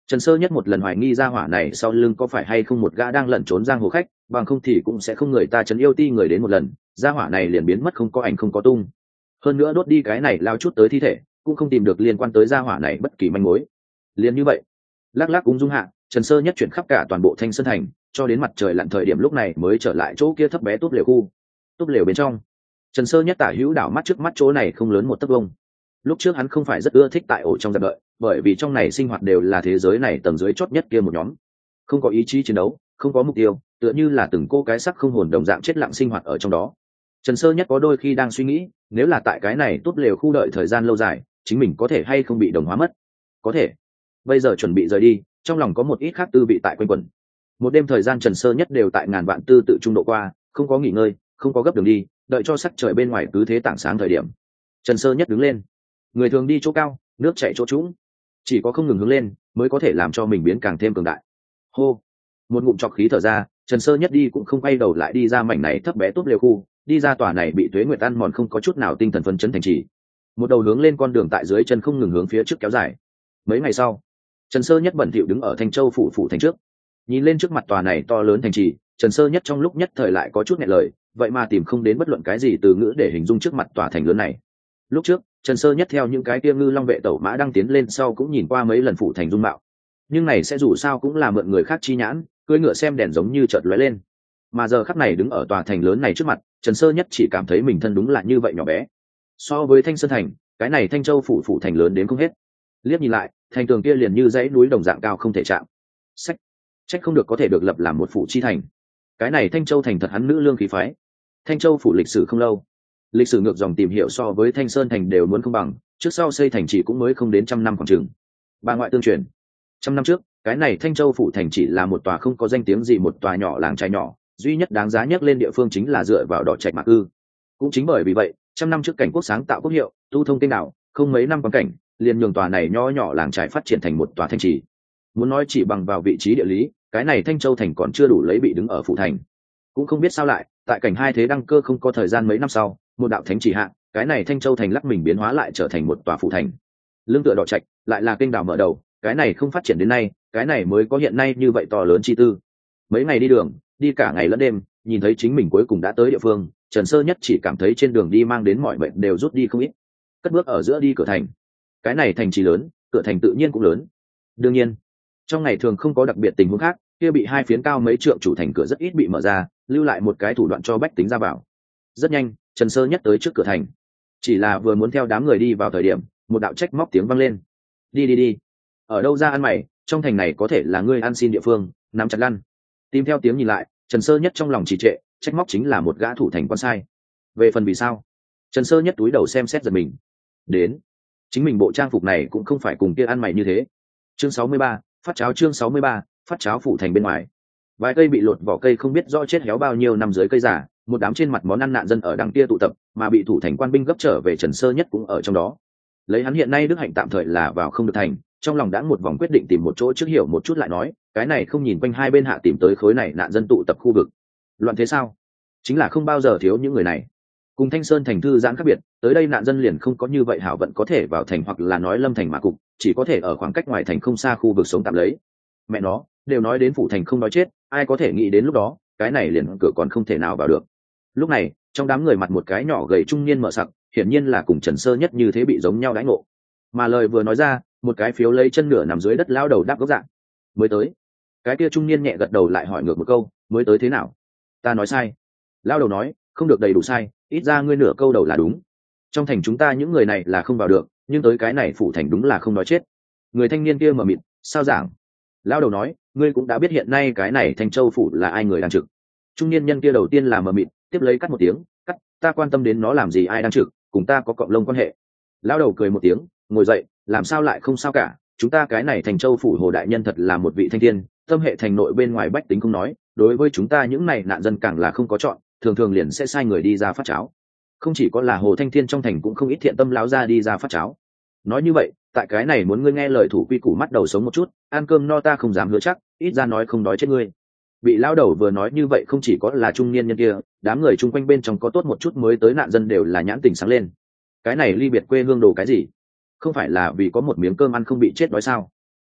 Trần Sơ Nhất một lần hoài nghi ra hỏa này sau lưng có phải hay không một gã đang lẩn trốn giang hồ khách, bằng không thì cũng sẽ không người ta trấn yêu ti người đến một lần, ra hỏa này liền biến mất không có ảnh không có tung. Hơn nữa đốt đi cái này lao chút tới thi thể, cũng không tìm được liên quan tới ra hỏa này bất kỳ manh mối. Liền như vậy, lắc lắc ung dung hạ, Trần Sơ Nhất chuyển khắp cả toàn bộ Thanh Sơn thành, cho đến mặt trời lặn thời điểm lúc này mới trở lại chỗ kia thấp bé túp lều khu. Túp lều bên trong, Trần Sơ Nhất tả hữu đảo mắt trước mắt chỗ này không lớn một tấc vuông. Lúc trước hắn không phải rất ưa thích tại ổ trong giặc đợi, bởi vì trong này sinh hoạt đều là thế giới này tầng dưới chót nhất kia một nhóm, không có ý chí chiến đấu, không có mục tiêu, tựa như là từng cô cái sắc không hồn đồng dạng chết lặng sinh hoạt ở trong đó. Trần Sơ Nhất có đôi khi đang suy nghĩ, nếu là tại cái này tốt lều khu đợi thời gian lâu dài, chính mình có thể hay không bị đồng hóa mất. Có thể. Bây giờ chuẩn bị rời đi, trong lòng có một ít khác tư vị tại quanh quẩn. Một đêm thời gian Trần Sơ Nhất đều tại ngàn vạn tư tự trung độ qua, không có nghỉ ngơi, không có gấp đường đi, đợi cho sắc trời bên ngoài cứ thế tảng sáng thời điểm. Trần Sơ Nhất đứng lên. Người thường đi chỗ cao, nước chảy chỗ trũng, chỉ có không ngừng hướng lên mới có thể làm cho mình biến càng thêm cường đại. Hô, một ngụm trọc khí thở ra, Trần Sơ Nhất đi cũng không quay đầu lại đi ra mảnh này thấp bé tốt lều khu, đi ra tòa này bị tuế nguyệt ăn mòn không có chút nào tinh thần phấn chấn thành trì. Một đầu hướng lên con đường tại dưới chân không ngừng hướng phía trước kéo dài. Mấy ngày sau, Trần Sơ Nhất bận rộn đứng ở Thanh Châu phủ phủ thành trước, nhìn lên trước mặt tòa này to lớn thành trì, Trần Sơ Nhất trong lúc nhất thời lại có chút nghẹn lời, vậy mà tìm không đến bất luận cái gì từ ngữ để hình dung trước mặt tòa thành lớn này. Lúc trước, Trần Sơ Nhất theo những cái kia ngư long vệ tẩu mã đang tiến lên sau cũng nhìn qua mấy lần phủ thành dung mạo, nhưng này sẽ dù sao cũng là mượn người khác chi nhãn, cưỡi ngựa xem đèn giống như chợt lóe lên. Mà giờ khắc này đứng ở tòa thành lớn này trước mặt, Trần Sơ Nhất chỉ cảm thấy mình thân đúng là như vậy nhỏ bé. So với Thanh Sơn thành, cái này Thanh Châu phủ phủ thành lớn đến không hết. Liếc nhìn lại, thành tường kia liền như dãy núi đồng dạng cao không thể chạm. Sách, trách không được có thể được lập làm một phủ chi thành. Cái này Thanh Châu thành thật hắn nữ lương khí phái. Thanh Châu phủ lịch sử không lâu, lịch sử ngược dòng tìm hiểu so với Thanh Sơn thành đều muốn không bằng, trước sau xây thành chỉ cũng mới không đến trăm năm khoảng chừng. Bà ngoại tương truyền, trăm năm trước, cái này Thanh Châu phủ thành chỉ là một tòa không có danh tiếng gì một tòa nhỏ làng trai nhỏ, duy nhất đáng giá nhắc lên địa phương chính là dựa vào đỏ trạch mạc ư. Cũng chính bởi vì vậy, trăm năm trước cảnh quốc sáng tạo quốc hiệu, tu thông kênh đảo, không mấy năm quan cảnh, liền nhường tòa này nho nhỏ làng trài phát triển thành một tòa thành trì. Muốn nói chỉ bằng vào vị trí địa lý, cái này Thanh Châu thành còn chưa đủ lấy bị đứng ở phủ thành. Cũng không biết sao lại, tại cảnh hai thế đăng cơ không có thời gian mấy năm sau, một đạo thánh chỉ hạ, cái này Thanh Châu thành lắc mình biến hóa lại trở thành một tòa phủ thành. Lương tựa đỏ trạch, lại là kênh đảo mở đầu, cái này không phát triển đến nay, cái này mới có hiện nay như vậy to lớn chi tư. Mấy ngày đi đường, đi cả ngày lẫn đêm, nhìn thấy chính mình cuối cùng đã tới địa phương, Trần Sơ Nhất chỉ cảm thấy trên đường đi mang đến mọi bệnh đều rút đi không ít. Cất bước ở giữa đi cửa thành. Cái này thành trì lớn, cửa thành tự nhiên cũng lớn. Đương nhiên, trong ngày thường không có đặc biệt tình huống khác, kia bị hai phiến cao mấy trượng chủ thành cửa rất ít bị mở ra, lưu lại một cái thủ đoạn cho bách tính ra vào. Rất nhanh, Trần Sơ Nhất tới trước cửa thành. Chỉ là vừa muốn theo đám người đi vào thời điểm, một đạo trách móc tiếng vang lên. Đi đi đi, ở đâu ra ăn mày, trong thành này có thể là ngươi ăn xin địa phương, nắm chặt lăn. Tìm theo tiếng nhìn lại, Trần Sơ Nhất trong lòng trì trệ, trách móc chính là một gã thủ thành quan sai. Về phần vì sao, Trần Sơ Nhất túi đầu xem xét giật mình. Đến, chính mình bộ trang phục này cũng không phải cùng kia ăn mày như thế. Chương sáu mươi ba, phát cháo chương sáu mươi ba, phát cháo phủ thành bên ngoài. Vài cây bị lột vỏ cây không biết rõ chết héo bao nhiêu năm dưới cây giả, một đám trên mặt món ăn nạn dân ở đằng kia tụ tập, mà bị thủ thành quan binh gấp trở về Trần Sơ Nhất cũng ở trong đó. Lấy hắn hiện nay đức hạnh tạm thời là vào không được thành, trong lòng đã một vòng quyết định tìm một chỗ trước hiểu một chút lại nói, cái này không nhìn quanh hai bên hạ tìm tới khối này nạn dân tụ tập khu vực. Loạn thế sao? Chính là không bao giờ thiếu những người này. Cùng Thanh Sơn thành thư giãn khác biệt, tới đây nạn dân liền không có như vậy hảo vận có thể vào thành hoặc là nói lâm thành mã cục, chỉ có thể ở khoảng cách ngoài thành không xa khu vực sống tạm lấy. Mẹ nó, đều nói đến phủ thành không nói chết, ai có thể nghĩ đến lúc đó, cái này liền cửa còn không thể nào vào được. Lúc này, trong đám người mặt một cái nhỏ gầy trung niên mở sặc, hiển nhiên là cùng Trần Sơ Nhất như thế bị giống nhau đãi ngộ. Mà lời vừa nói ra, một cái phiếu lấy chân nửa nằm dưới đất lao đầu đáp gốc dạng. Mới tới. Cái kia trung niên nhẹ gật đầu lại hỏi ngược một câu, mới tới thế nào? Ta nói sai. Lao đầu nói, không được đầy đủ sai, ít ra ngươi nửa câu đầu là đúng. Trong thành chúng ta những người này là không vào được, nhưng tới cái này phủ thành đúng là không nói chết. Người thanh niên kia mờ mịt, sao giảng? Lao đầu nói, ngươi cũng đã biết hiện nay cái này Thanh Châu phủ là ai người đang trực. Trung niên nhân kia đầu tiên là mờ mịt, tiếp lấy cắt một tiếng, cắt, ta quan tâm đến nó làm gì ai đang trực, cùng ta có cộng lông quan hệ. Lao đầu cười một tiếng, ngồi dậy, làm sao lại không sao cả, chúng ta cái này Thành Châu phủ Hồ đại nhân thật là một vị thanh thiên, tâm hệ thành nội bên ngoài bách tính không nói, đối với chúng ta những này nạn dân càng là không có chọn, thường thường liền sẽ sai người đi ra phát cháo. Không chỉ có là Hồ Thanh Thiên trong thành cũng không ít thiện tâm láo ra đi ra phát cháo. Nói như vậy, tại cái này muốn ngươi nghe lời thủ quy củ mắt đầu sống một chút, ăn cơm no ta không dám hứa chắc, ít ra nói không đói chết ngươi. Bị lão đầu vừa nói như vậy không chỉ có là trung niên nhân kia, đám người chung quanh bên trong có tốt một chút mới tới nạn dân đều là nhãn tình sáng lên. Cái này ly biệt quê hương đồ cái gì? Không phải là vì có một miếng cơm ăn không bị chết đói sao?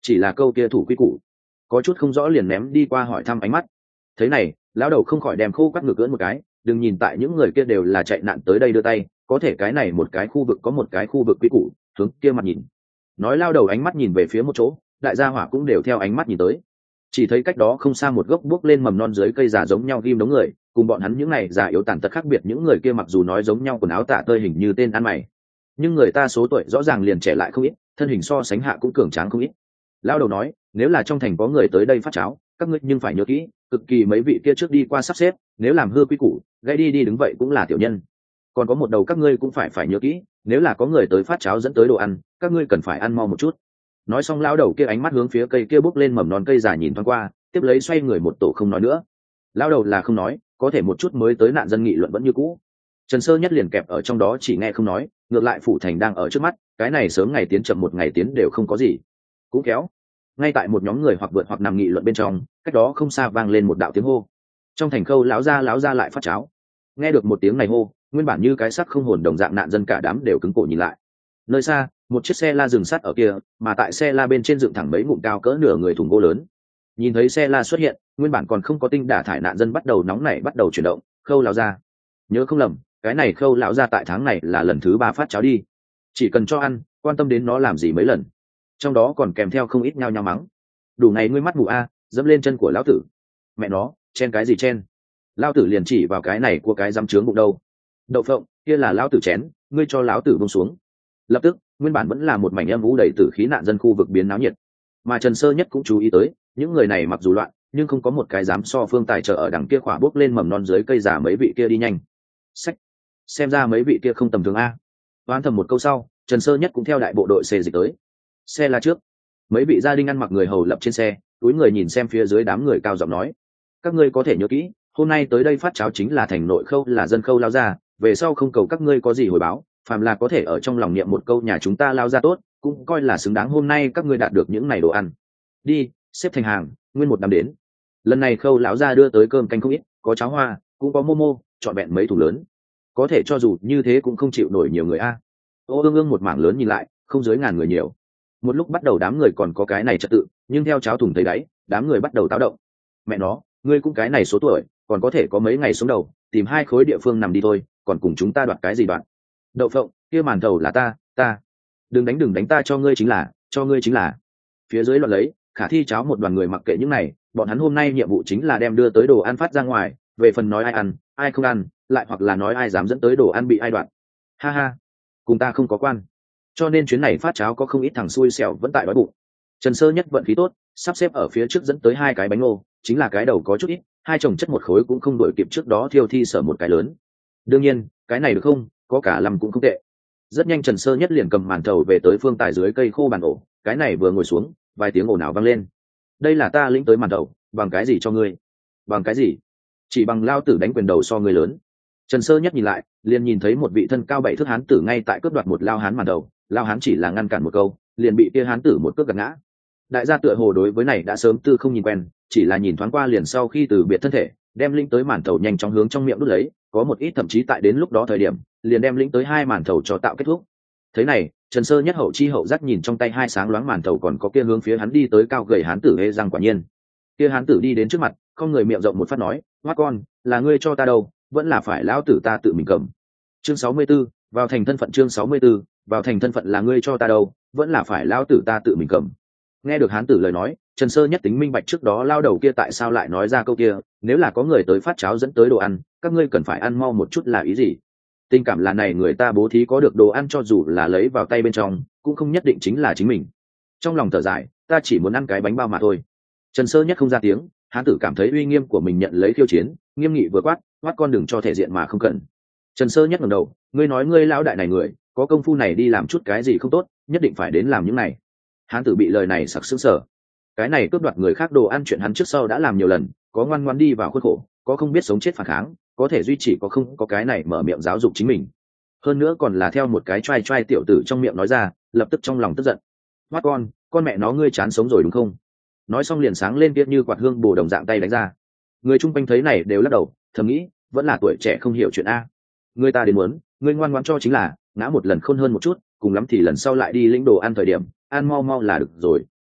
chỉ là câu kia thủ quy củ, có chút không rõ liền ném đi qua hỏi thăm ánh mắt. Thế này lão đầu không khỏi đem khô quắt ngược ưỡn một cái, đừng nhìn tại những người kia đều là chạy nạn tới đây đưa tay, có thể cái này một cái khu vực có một cái khu vực quy củ, hướng kia mặt nhìn. Nói lao đầu ánh mắt nhìn về phía một chỗ, đại gia hỏa cũng đều theo ánh mắt nhìn tới. Chỉ thấy cách đó không xa một gốc bước lên mầm non dưới cây già giống nhau ghim đống người, cùng bọn hắn những này già yếu tàn tật khác biệt, những người kia mặc dù nói giống nhau quần áo tả tơi hình như tên ăn mày, nhưng người ta số tuổi rõ ràng liền trẻ lại không ít, thân hình so sánh hạ cũng cường tráng không ít. Lao đầu nói, nếu là trong thành có người tới đây phát cháo, các ngươi nhưng phải nhớ kỹ, cực kỳ mấy vị kia trước đi qua sắp xếp, nếu làm hư quy củ, gãy đi đi đứng vậy cũng là tiểu nhân. Còn có một đầu các ngươi cũng phải phải nhớ kỹ, nếu là có người tới phát cháo dẫn tới đồ ăn, các ngươi cần phải ăn mau một chút. Nói xong lão đầu kia ánh mắt hướng phía cây kia bốc lên mầm non cây già nhìn thoáng qua, tiếp lấy xoay người một tổ không nói nữa. Lão đầu là không nói, có thể một chút mới tới nạn dân nghị luận vẫn như cũ. Trần Sơ Nhất liền kẹp ở trong đó chỉ nghe không nói, ngược lại phủ thành đang ở trước mắt, cái này sớm ngày tiến chậm một ngày tiến đều không có gì. Cũng kéo. Ngay tại một nhóm người hoặc vượt hoặc nằm nghị luận bên trong, cách đó không xa vang lên một đạo tiếng hô. Trong thành khâu lão gia lão gia lại phát cháo. Nghe được một tiếng này hô, nguyên bản như cái xác không hồn đồng dạng nạn dân cả đám đều cứng cổ nhìn lại. Nơi xa, một chiếc xe la dừng sắt ở kia, mà tại xe la bên trên dựng thẳng mấy ngụm cao cỡ nửa người thùng gỗ lớn. Nhìn thấy xe la xuất hiện, nguyên bản còn không có tinh đả thải nạn dân bắt đầu nóng nảy bắt đầu chuyển động. Khâu lão gia, nhớ không lầm, cái này khâu lão gia tại tháng này là lần thứ ba phát cháo đi. Chỉ cần cho ăn, quan tâm đến nó làm gì mấy lần. Trong đó còn kèm theo không ít nhao nhao mắng. Đủ ngày ngươi mắt mù a, dẫm lên chân của lão tử. Mẹ nó, chen cái gì chen? Lão tử liền chỉ vào cái này của cái dám trướng bụng đâu. Đậu phộng, kia là lão tử chén, ngươi cho lão tử buông xuống. Lập tức, nguyên bản vẫn là một mảnh âm u đầy tử khí nạn dân khu vực biến náo nhiệt. Mà Trần Sơ Nhất cũng chú ý tới, những người này mặc dù loạn, nhưng không có một cái dám so Phương Tài chờ ở đằng kia khỏa bốc lên mầm non dưới cây già mấy vị kia đi nhanh. Sách, xem ra mấy vị kia không tầm thường a. Đoán thầm một câu sau, Trần Sơ Nhất cũng theo đại bộ đội xe dịch tới. Xe là trước, mấy vị gia đình ăn mặc người hầu lập trên xe, túi người nhìn xem phía dưới đám người cao giọng nói: các ngươi có thể nhớ kỹ, hôm nay tới đây phát cháo chính là thành nội khâu là dân khâu lao ra, về sau không cầu các ngươi có gì hồi báo, phàm là có thể ở trong lòng niệm một câu nhà chúng ta lao ra tốt, cũng coi là xứng đáng hôm nay các ngươi đạt được những này đồ ăn. Đi, xếp thành hàng, nguyên một đám đến. Lần này khâu lão gia đưa tới cơm canh không ít, có cháo hoa, cũng có momo, chọn vẹn mấy thùng lớn. Có thể cho dù như thế cũng không chịu nổi nhiều người a. Ô ương ương một mảng lớn nhìn lại, không dưới ngàn người nhiều. Một lúc bắt đầu đám người còn có cái này trật tự, nhưng theo cháo thùng thấy đáy, đám người bắt đầu táo động. Mẹ nó, ngươi cũng cái này số tuổi, còn có thể có mấy ngày sống đầu, tìm hai khối địa phương nằm đi thôi, còn cùng chúng ta đoạt cái gì đoạn? Đậu phộng, kia màn thầu là ta, ta. Đừng đánh đừng đánh ta cho ngươi chính là, cho ngươi chính là. Phía dưới loạn lấy, khả thi cháo một đoàn người mặc kệ những này, bọn hắn hôm nay nhiệm vụ chính là đem đưa tới đồ ăn phát ra ngoài, về phần nói ai ăn, ai không ăn, lại hoặc là nói ai dám dẫn tới đồ ăn bị ai đoạn. Ha ha, cùng ta không có quan. Cho nên chuyến này phát cháo có không ít thằng xui xẻo vẫn tại đói bụng. Trần Sơ Nhất vận khí tốt, sắp xếp ở phía trước dẫn tới hai cái bánh ngô, chính là cái đầu có chút ít, hai chồng chất một khối cũng không đổi kịp trước đó thiêu thi sở một cái lớn. Đương nhiên, cái này được không, có cả làm cũng không tệ. Rất nhanh Trần Sơ Nhất liền cầm màn thầu về tới Phương Tài dưới cây khô bàn ổ, cái này vừa ngồi xuống, vài tiếng ồn ào vang lên. Đây là ta lĩnh tới màn thầu, bằng cái gì cho ngươi? Bằng cái gì? Chỉ bằng lao tử đánh quyền đầu so ngươi lớn. Trần Sơ Nhất nhìn lại, liền nhìn thấy một vị thân cao bảy thước hán tử ngay tại cướp đoạt một lao hán màn đầu, lao hán chỉ là ngăn cản một câu, liền bị kia hán tử một cước gạt ngã. Đại gia tựa hồ đối với này đã sớm tư không nhìn quen, chỉ là nhìn thoáng qua liền sau khi từ biệt thân thể, đem lĩnh tới màn thầu nhanh chóng hướng trong miệng đút lấy, có một ít thậm chí tại đến lúc đó thời điểm, liền đem lĩnh tới hai màn thầu cho tạo kết thúc. Thế này, Trần Sơ Nhất hậu chi hậu giác nhìn trong tay hai sáng loáng màn thầu còn có kia hướng phía hắn đi tới cao gầy hán tử hê răng quả nhiên. Kia hán tử đi đến trước mặt, không người miệng rộng một phát nói: "Hoắc con, là ngươi cho ta đâu, vẫn là phải lão tử ta tự mình cầm." Chương sáu mươi 64, vào thành thân phận chương sáu mươi 64, vào thành thân phận là ngươi cho ta đâu, vẫn là phải lão tử ta tự mình cầm. Nghe được hán tử lời nói, Trần Sơ Nhất tính minh bạch trước đó lao đầu kia tại sao lại nói ra câu kia, nếu là có người tới phát cháo dẫn tới đồ ăn, các ngươi cần phải ăn mau một chút là ý gì? Tình cảm là này người ta bố thí có được đồ ăn cho dù là lấy vào tay bên trong, cũng không nhất định chính là chính mình. Trong lòng thở dài, ta chỉ muốn ăn cái bánh bao mà thôi. Trần Sơ Nhất không ra tiếng, hán tử cảm thấy uy nghiêm của mình nhận lấy khiêu chiến, nghiêm nghị vừa quát, quát con đừng cho thể diện mà không cần. Trần Sơ Nhất ngẩng đầu, ngươi nói ngươi lão đại này người, có công phu này đi làm chút cái gì không tốt, nhất định phải đến làm những này. Hán tử bị lời này sặc sững sờ. Cái này cướp đoạt người khác đồ ăn chuyện hắn trước sau đã làm nhiều lần, có ngoan ngoãn đi vào khuôn khổ, có không biết sống chết phản kháng, có thể duy trì có không có cái này mở miệng giáo dục chính mình. Hơn nữa còn là theo một cái trai trai tiểu tử trong miệng nói ra, lập tức trong lòng tức giận. Hoát con, con mẹ nó ngươi chán sống rồi đúng không? Nói xong liền sáng lên kia như quạt hương bồ đồng dạng tay đánh ra. Người chung quanh thấy này đều lắc đầu, thầm nghĩ, vẫn là tuổi trẻ không hiểu chuyện a. Người ta đến muốn, ngươi ngoan ngoãn cho chính là, ngã một lần khôn hơn một chút, cùng lắm thì lần sau lại đi lĩnh đồ ăn thời điểm, ăn mau mau là được rồi.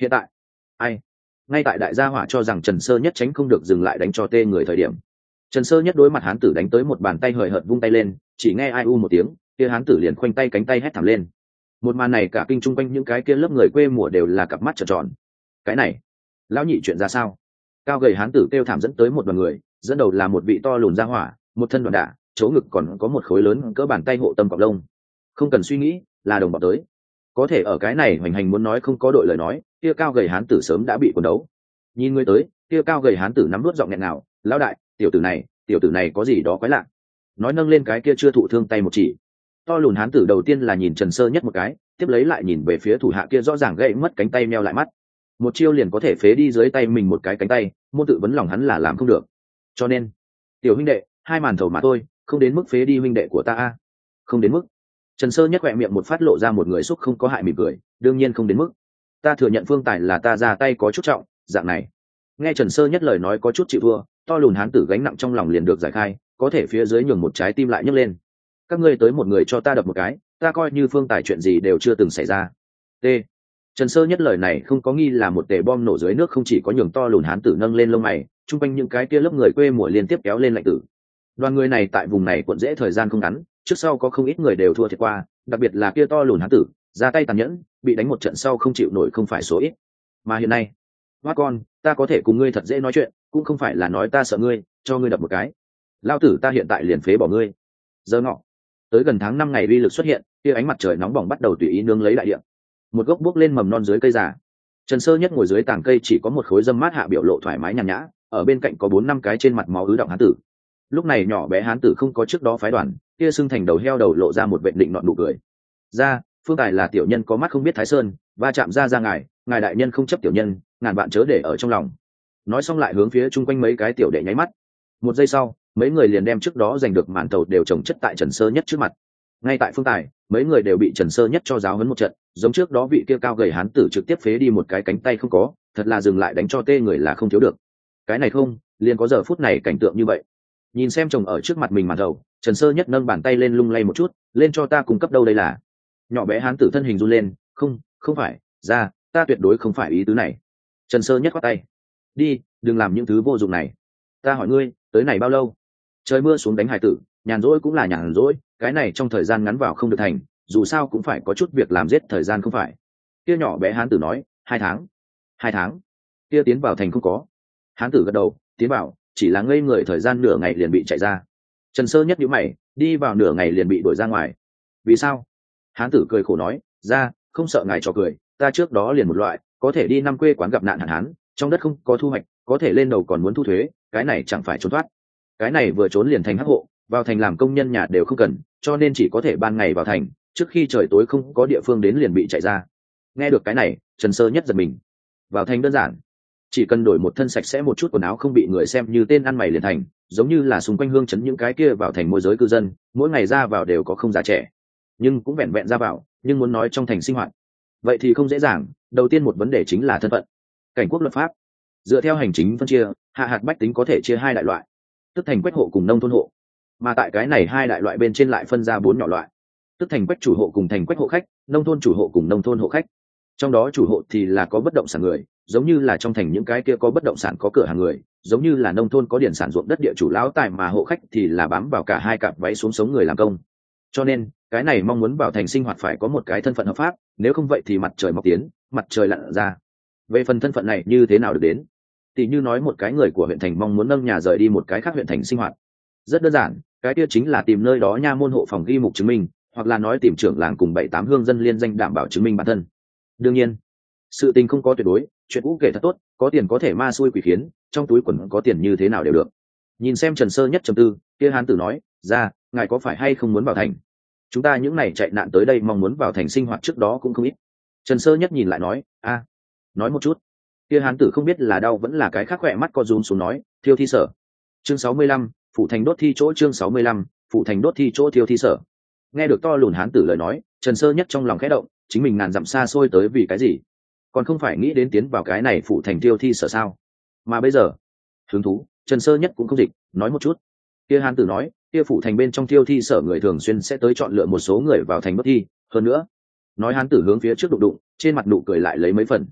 Hiện tại ai ngay tại đại gia hỏa cho rằng Trần Sơ Nhất tránh không được dừng lại đánh cho tê người thời điểm, Trần Sơ Nhất đối mặt hán tử đánh tới một bàn tay hời hợt vung tay lên, chỉ nghe ai u một tiếng, kia hán tử liền khoanh tay cánh tay hét thảm lên. Một màn này cả kinh trung quanh những cái kia lớp người quê mùa đều là cặp mắt trợn tròn. Cái này, lão nhị chuyện ra sao? Cao gầy hán tử kêu thảm dẫn tới một đoàn người, dẫn đầu là một vị to lùn ra hỏa, một thân đoạn đả, chỗ ngực còn có một khối lớn cỡ bàn tay hộ tâm cọc lông. Không cần suy nghĩ, là đồng bọn tới. Có thể ở cái này hoành hành muốn nói không có đội lời nói, kia cao gầy hán tử sớm đã bị quần đấu. Nhìn người tới, kia cao gầy hán tử nắm nuốt giọng nghẹn nào, lão đại, tiểu tử này, tiểu tử này có gì đó quái lạ. Nói nâng lên cái kia chưa thụ thương tay một chỉ. To lùn hán tử đầu tiên là nhìn Trần Sơ Nhất một cái, tiếp lấy lại nhìn về phía thủ hạ kia rõ ràng gãy mất cánh tay meo lại mắt. Một chiêu liền có thể phế đi dưới tay mình một cái cánh tay, môn tự vấn lòng hắn là làm không được. Cho nên, tiểu huynh đệ, hai màn thầu mà thôi, không đến mức phế đi huynh đệ của ta a. Không đến mức. Trần Sơ Nhất khỏe miệng một phát lộ ra một người xúc không có hại mỉm cười, đương nhiên không đến mức. Ta thừa nhận Phương Tài là ta ra tay có chút trọng, dạng này. Nghe Trần Sơ Nhất lời nói có chút chịu thua, to lùn hán tử gánh nặng trong lòng liền được giải khai, có thể phía dưới nhường một trái tim lại nhấc lên. Các ngươi tới một người cho ta đập một cái, ta coi như Phương Tài chuyện gì đều chưa từng xảy ra. T. Trần Sơ Nhất lời này không có nghi là một tề bom nổ dưới nước, không chỉ có nhường to lùn hán tử nâng lên lông mày, chung quanh những cái kia lớp người quê mùa liên tiếp kéo lên lạnh tử. Đoàn người này tại vùng này cuộn dễ thời gian không ngắn, trước sau có không ít người đều thua thiệt qua, đặc biệt là kia to lùn hán tử, ra tay tàn nhẫn, bị đánh một trận sau không chịu nổi không phải số ít. Mà hiện nay, hoa con, ta có thể cùng ngươi thật dễ nói chuyện, cũng không phải là nói ta sợ ngươi, cho ngươi đập một cái. Lao tử ta hiện tại liền phế bỏ ngươi. Giờ ngọ, tới gần tháng năm ngày uy lực xuất hiện, kia ánh mặt trời nóng bỏng bắt đầu tùy ý nướng lấy đại địa. Một gốc bước lên mầm non dưới cây già. Trần Sơ Nhất ngồi dưới tàng cây chỉ có một khối dâm mát hạ biểu lộ thoải mái nhàn nhã, ở bên cạnh có bốn năm cái trên mặt máu ứ động hán tử. Lúc này nhỏ bé hán tử không có trước đó phái đoàn, kia xưng thành đầu heo đầu lộ ra một vện định nọn nụ cười. Ra, Phương Tài là tiểu nhân có mắt không biết Thái Sơn, va chạm ra ra ngài, ngài đại nhân không chấp tiểu nhân, ngàn bạn chớ để ở trong lòng. Nói xong lại hướng phía chung quanh mấy cái tiểu đệ nháy mắt. Một giây sau, mấy người liền đem trước đó giành được màn tàu đều trồng chất tại Trần Sơ Nhất trước mặt. Ngay tại Phương Tài, mấy người đều bị Trần Sơ Nhất cho giáo huấn một trận, giống trước đó vị kia cao gầy hán tử trực tiếp phế đi một cái cánh tay không có, thật là dừng lại đánh cho tê người là không thiếu được. Cái này không, liền có giờ phút này cảnh tượng như vậy. Nhìn xem chồng ở trước mặt mình màn tàu, Trần Sơ Nhất nâng bàn tay lên lung lay một chút, lên cho ta cung cấp đâu đây là. Nhỏ bé hán tử thân hình run lên, không, không phải, ra, ta tuyệt đối không phải ý tứ này. Trần Sơ Nhất khoát tay, đi, đừng làm những thứ vô dụng này. Ta hỏi ngươi, tới này bao lâu? Trời mưa xuống đánh hải tử, nhàn rỗi cũng là nhàn rỗi, cái này trong thời gian ngắn vào không được thành, dù sao cũng phải có chút việc làm giết thời gian không phải. Kia nhỏ bé hán tử nói, hai tháng. Hai tháng? Kia tiến vào thành không có. Hán tử gật đầu, tiến vào, chỉ là ngây người thời gian nửa ngày liền bị chạy ra. Trần Sơ Nhất nhíu mày, đi vào nửa ngày liền bị đuổi ra ngoài. Vì sao? Hán tử cười khổ nói, ra, không sợ ngài cho cười, ta trước đó liền một loại, có thể đi năm quê quán gặp nạn hạn hán, trong đất không có thu hoạch, có thể lên đầu còn muốn thu thuế, cái này chẳng phải trốn thoát. Cái này vừa trốn liền thành hắc hộ, vào thành làm công nhân nhà đều không cần, cho nên chỉ có thể ban ngày vào thành, trước khi trời tối không có địa phương đến liền bị chạy ra. Nghe được cái này, Trần Sơ Nhất giật mình. Vào thành đơn giản, chỉ cần đổi một thân sạch sẽ một chút quần áo không bị người xem như tên ăn mày liền thành, giống như là xung quanh hương chấn những cái kia vào thành môi giới cư dân, mỗi ngày ra vào đều có không già trẻ, nhưng cũng vẹn vẹn ra vào, nhưng muốn nói trong thành sinh hoạt, vậy thì không dễ dàng. Đầu tiên một vấn đề chính là thân phận. Cảnh quốc luật pháp dựa theo hành chính phân chia, hạ hạt bách tính có thể chia hai đại loại, tức thành quách hộ cùng nông thôn hộ, mà tại cái này hai đại loại bên trên lại phân ra bốn nhỏ loại, tức thành quách chủ hộ cùng thành quách hộ khách, nông thôn chủ hộ cùng nông thôn hộ khách. Trong đó chủ hộ thì là có bất động sản người, giống như là trong thành những cái kia có bất động sản có cửa hàng người, giống như là nông thôn có điển sản ruộng đất địa chủ lão tài, mà hộ khách thì là bám vào cả hai cặp váy xuống sống người làm công. Cho nên cái này mong muốn vào thành sinh hoạt phải có một cái thân phận hợp pháp, nếu không vậy thì mặt trời mọc tiến, mặt trời lặn ra. Về phần thân phận này như thế nào được đến, thì như nói một cái người của huyện thành mong muốn nâng nhà rời đi một cái khác huyện thành sinh hoạt, rất đơn giản, cái kia chính là tìm nơi đó nha môn hộ phòng ghi mục chứng minh, hoặc là nói tìm trưởng làng cùng bảy tám hương dân liên danh đảm bảo chứng minh bản thân. Đương nhiên, sự tình không có tuyệt đối, chuyện cũ kể thật tốt, có tiền có thể ma xui quỷ khiến, trong túi quần có tiền như thế nào đều được. Nhìn xem Trần Sơ Nhất trầm tư, kia hán tử nói, ra, ngài có phải hay không muốn vào thành? Chúng ta những này chạy nạn tới đây mong muốn vào thành sinh hoạt trước đó cũng không ít. Trần Sơ Nhất nhìn lại nói, a, nói một chút. Kia hán tử không biết là đau vẫn là cái khác khỏe mắt co rúm xuống nói, thiêu thi sở. Chương sáu mươi lăm, phụ thành đốt thi chỗ. Chương sáu mươi lăm, phụ thành đốt thi chỗ, thiêu thi sở. Nghe được to lùn hán tử lời nói, Trần Sơ Nhất trong lòng khẽ động, chính mình ngàn dặm xa xôi tới vì cái gì? Còn không phải nghĩ đến tiến vào cái này phụ thành thiêu thi sở sao? Mà bây giờ, hứng thú, Trần Sơ Nhất cũng không dịch, nói một chút. Kia hán tử nói, kia phụ thành bên trong thiêu thi sở người thường xuyên sẽ tới chọn lựa một số người vào thành đốt thi, hơn nữa, nói hán tử hướng phía trước đụng đụng, trên mặt nụ cười lại lấy mấy phần.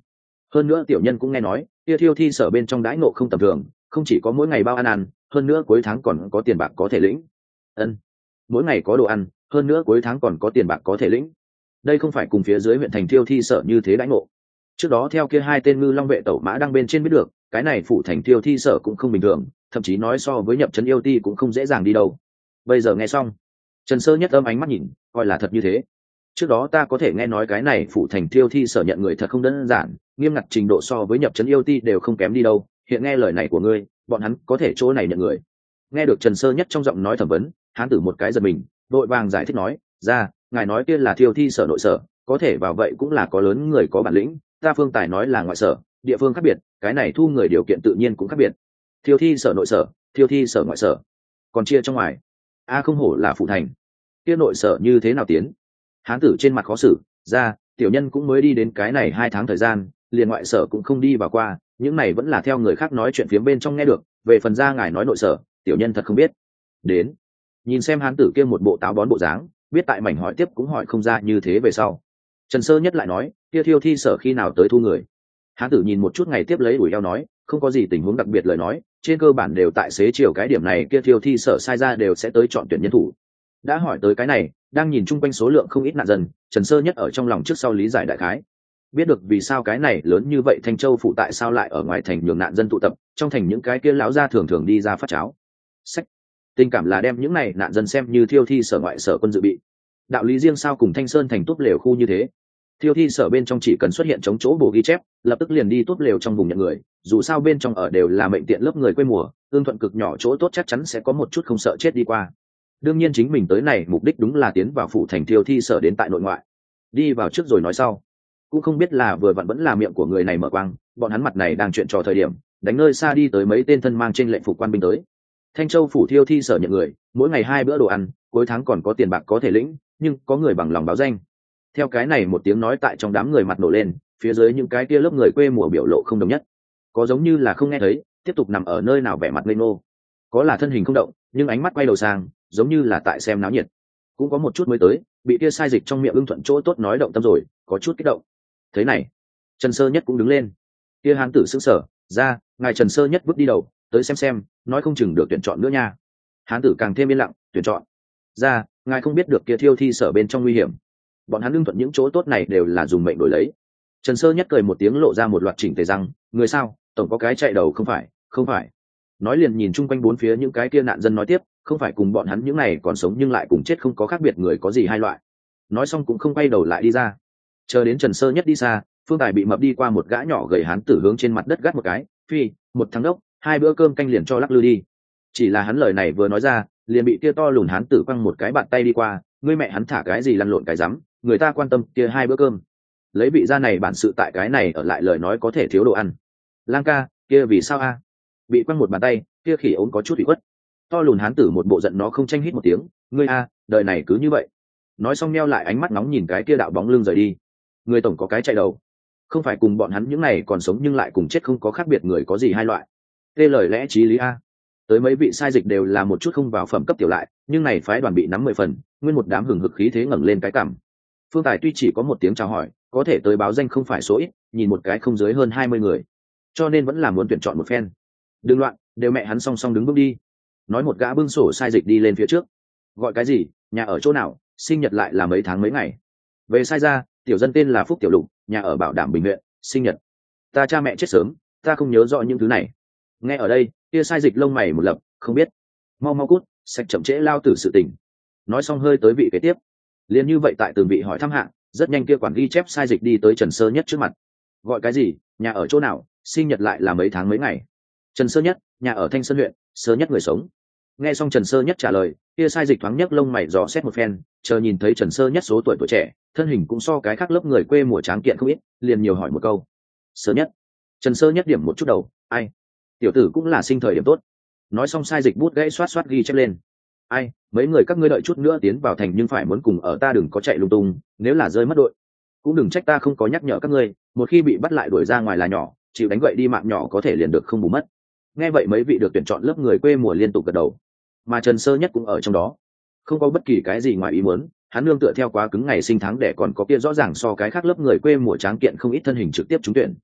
hơn nữa tiểu nhân cũng nghe nói kia thiêu thi sở bên trong đãi ngộ không tầm thường, không chỉ có mỗi ngày bao ăn ăn, hơn nữa cuối tháng còn có tiền bạc có thể lĩnh. Ân, mỗi ngày có đồ ăn, hơn nữa cuối tháng còn có tiền bạc có thể lĩnh. Đây không phải cùng phía dưới huyện thành thiêu thi sở như thế đãi ngộ. Trước đó theo kia hai tên ngư long vệ tẩu mã đang bên trên biết được, cái này phủ thành thiêu thi sở cũng không bình thường, thậm chí nói so với nhập trấn yêu ti cũng không dễ dàng đi đâu. Bây giờ nghe xong, Trần Sơ Nhất âm ánh mắt nhìn, coi là thật như thế. Trước đó ta có thể nghe nói cái này phủ thành thiêu thi sở nhận người thật không đơn giản, nghiêm ngặt trình độ so với nhập trấn yêu ti đều không kém đi đâu. Hiện nghe lời này của ngươi, bọn hắn có thể chỗ này nhận người. Nghe được Trần Sơ Nhất trong giọng nói thẩm vấn, hán tử một cái giật mình, đội vàng giải thích nói, ra, ngài nói kia là thiêu thi sở nội sở, có thể vào vậy cũng là có lớn người có bản lĩnh, ta Phương Tài nói là ngoại sở, địa phương khác biệt, cái này thu người điều kiện tự nhiên cũng khác biệt. Thiêu thi sở nội sở, thiêu thi sở ngoại sở, còn chia trong ngoài. A không hổ là phụ thành, kia nội sở như thế nào tiến? Hán tử trên mặt khó xử, ra, tiểu nhân cũng mới đi đến cái này hai tháng thời gian, liền ngoại sở cũng không đi vào qua, những này vẫn là theo người khác nói chuyện phía bên trong nghe được, về phần ra ngài nói nội sở, tiểu nhân thật không biết. Đến, nhìn xem hán tử kia một bộ táo bón bộ dáng, biết tại mảnh hỏi tiếp cũng hỏi không ra như thế về sau. Trần Sơ Nhất lại nói, kia thiêu thi sở khi nào tới thu người? Hán tử nhìn một chút ngày tiếp lấy đuổi eo nói, không có gì tình huống đặc biệt lời nói, trên cơ bản đều tại xế chiều cái điểm này kia thiêu thi sở sai ra đều sẽ tới chọn tuyển nhân thủ. Đã hỏi tới cái này, đang nhìn chung quanh số lượng không ít nạn dân, Trần Sơ Nhất ở trong lòng trước sau lý giải đại khái. Biết được vì sao cái này lớn như vậy Thanh Châu phụ tại sao lại ở ngoài thành nhường nạn dân tụ tập, trong thành những cái kia lão gia thường thường đi ra phát cháo. Sách. Tình cảm là đem những này nạn dân xem như thiêu thi sở ngoại sở quân dự bị. Đạo lý riêng sao cùng Thanh Sơn thành túp lều khu như thế. Thiêu thi sở bên trong chỉ cần xuất hiện chống chỗ bổ ghi chép, lập tức liền đi túp lều trong vùng nhận người, dù sao bên trong ở đều là mệnh tiện lớp người quê mùa, tương thuận cực nhỏ chỗ tốt chắc chắn sẽ có một chút không sợ chết đi qua. Đương nhiên chính mình tới này mục đích đúng là tiến vào phủ thành thiêu thi sở đến tại nội ngoại. Đi vào trước rồi nói sau. Cũng không biết là vừa vặn vẫn là miệng của người này mở quang, bọn hắn mặt này đang chuyện trò thời điểm, đánh nơi xa đi tới mấy tên thân mang trên lệnh phục quan binh tới. Thanh Châu phủ thiêu thi sở nhận người, mỗi ngày hai bữa đồ ăn, cuối tháng còn có tiền bạc có thể lĩnh, nhưng có người bằng lòng báo danh. Theo cái này một tiếng nói tại trong đám người mặt nổ lên, phía dưới những cái kia lớp người quê mùa biểu lộ không đồng nhất. Có giống như là không nghe thấy, tiếp tục nằm ở nơi nào vẻ mặt ngây ngô. Có là thân hình không động, nhưng ánh mắt quay đầu sang, giống như là tại xem náo nhiệt. Cũng có một chút mới tới, bị kia sai dịch trong miệng ưng thuận chỗ tốt nói động tâm rồi, có chút kích động. Thế này, Trần Sơ Nhất cũng đứng lên. Kia hán tử sững sờ, ra, ngài Trần Sơ Nhất bước đi đầu, tới xem xem, nói không chừng được tuyển chọn nữa nha. Hán tử càng thêm yên lặng, tuyển chọn. Ra, ngài không biết được kia thiêu thi sở bên trong nguy hiểm. Bọn hắn ưng thuận những chỗ tốt này đều là dùng mệnh đổi lấy. Trần Sơ Nhất cười một tiếng lộ ra một loạt chỉnh tề răng, người sao, tổng có cái chạy đầu không phải, không phải. Nói liền nhìn chung quanh bốn phía những cái kia nạn dân nói tiếp, không phải cùng bọn hắn những này còn sống nhưng lại cùng chết không có khác biệt người có gì hai loại. Nói xong cũng không quay đầu lại đi ra. Chờ đến Trần Sơ Nhất đi xa, Phương Tài bị mập đi qua một gã nhỏ gầy hán tử hướng trên mặt đất gắt một cái, phi, một thằng đốc, hai bữa cơm canh liền cho lắc lư đi. Chỉ là hắn lời này vừa nói ra, liền bị kia to lùn hán tử quăng một cái bàn tay đi qua, ngươi mẹ hắn thả cái gì lăn lộn cái rắm, người ta quan tâm kia hai bữa cơm. Lấy vị gia này bản sự tại cái này ở lại lời nói có thể thiếu đồ ăn. Lang ca, kia vì sao a? Bị quăng một bàn tay, kia khỉ ốm có chút ủy khuất. To lùn hán tử một bộ giận nó không tranh hít một tiếng, ngươi a, đời này cứ như vậy. Nói xong meo lại ánh mắt nóng nhìn cái kia đạo bóng lưng rời đi. Người tổng có cái chạy đầu, không phải cùng bọn hắn những này còn sống nhưng lại cùng chết không có khác biệt người có gì hai loại. Tê lời lẽ trí lý a. Tới mấy vị sai dịch đều là một chút không vào phẩm cấp tiểu lại, nhưng này phái đoàn bị nắm mười phần, nguyên một đám hừng hực khí thế ngẩng lên cái cằm. Phương Tài tuy chỉ có một tiếng chào hỏi, có thể tới báo danh không phải số ít, nhìn một cái không dưới hơn hai mươi người, cho nên vẫn là muốn tuyển chọn một phen. Đừng loạn, đều mẹ hắn song song đứng bước đi. Nói một gã bưng sổ sai dịch đi lên phía trước. Gọi cái gì, nhà ở chỗ nào, sinh nhật lại là mấy tháng mấy ngày. Về sai ra, tiểu dân tên là Phúc Tiểu Lục, nhà ở Bảo Đảm Bình huyện, sinh nhật. Ta cha mẹ chết sớm, ta không nhớ rõ những thứ này. Nghe ở đây, kia sai dịch lông mày một lập, không biết. Mau mau cút, sạch chậm trễ lao tử sự tình. Nói xong hơi tới vị kế tiếp. Liên như vậy tại từng vị hỏi thăm hạng, rất nhanh kia quản ghi chép sai dịch đi tới Trần Sơ Nhất trước mặt. Gọi cái gì, nhà ở chỗ nào, sinh nhật lại là mấy tháng mấy ngày. Trần Sơ Nhất, nhà ở Thanh Sơn huyện, Sơ Nhất người sống. Nghe xong Trần Sơ Nhất trả lời, kia sai dịch thoáng nhấc lông mày dò xét một phen, chờ nhìn thấy Trần Sơ Nhất số tuổi tuổi trẻ, thân hình cũng so cái khác lớp người quê mùa tráng kiện không ít, liền nhiều hỏi một câu. Sơ Nhất. Trần Sơ Nhất điểm một chút đầu, ai? Tiểu tử cũng là sinh thời điểm tốt. Nói xong sai dịch bút gãy xoát xoát ghi chép lên. Ai, mấy người các ngươi đợi chút nữa tiến vào thành nhưng phải muốn cùng ở ta đừng có chạy lung tung, nếu là rơi mất đội, cũng đừng trách ta không có nhắc nhở các ngươi, một khi bị bắt lại đuổi ra ngoài là nhỏ, chịu đánh gậy đi mạng nhỏ có thể liền được không bù mất. Nghe vậy mấy vị được tuyển chọn lớp người quê mùa liên tục gật đầu, mà Trần Sơ Nhất cũng ở trong đó, không có bất kỳ cái gì ngoài ý muốn, hắn nương tựa theo quá cứng ngày sinh tháng đẻ còn có kia rõ ràng so cái khác lớp người quê mùa tráng kiện không ít thân hình trực tiếp trúng tuyển.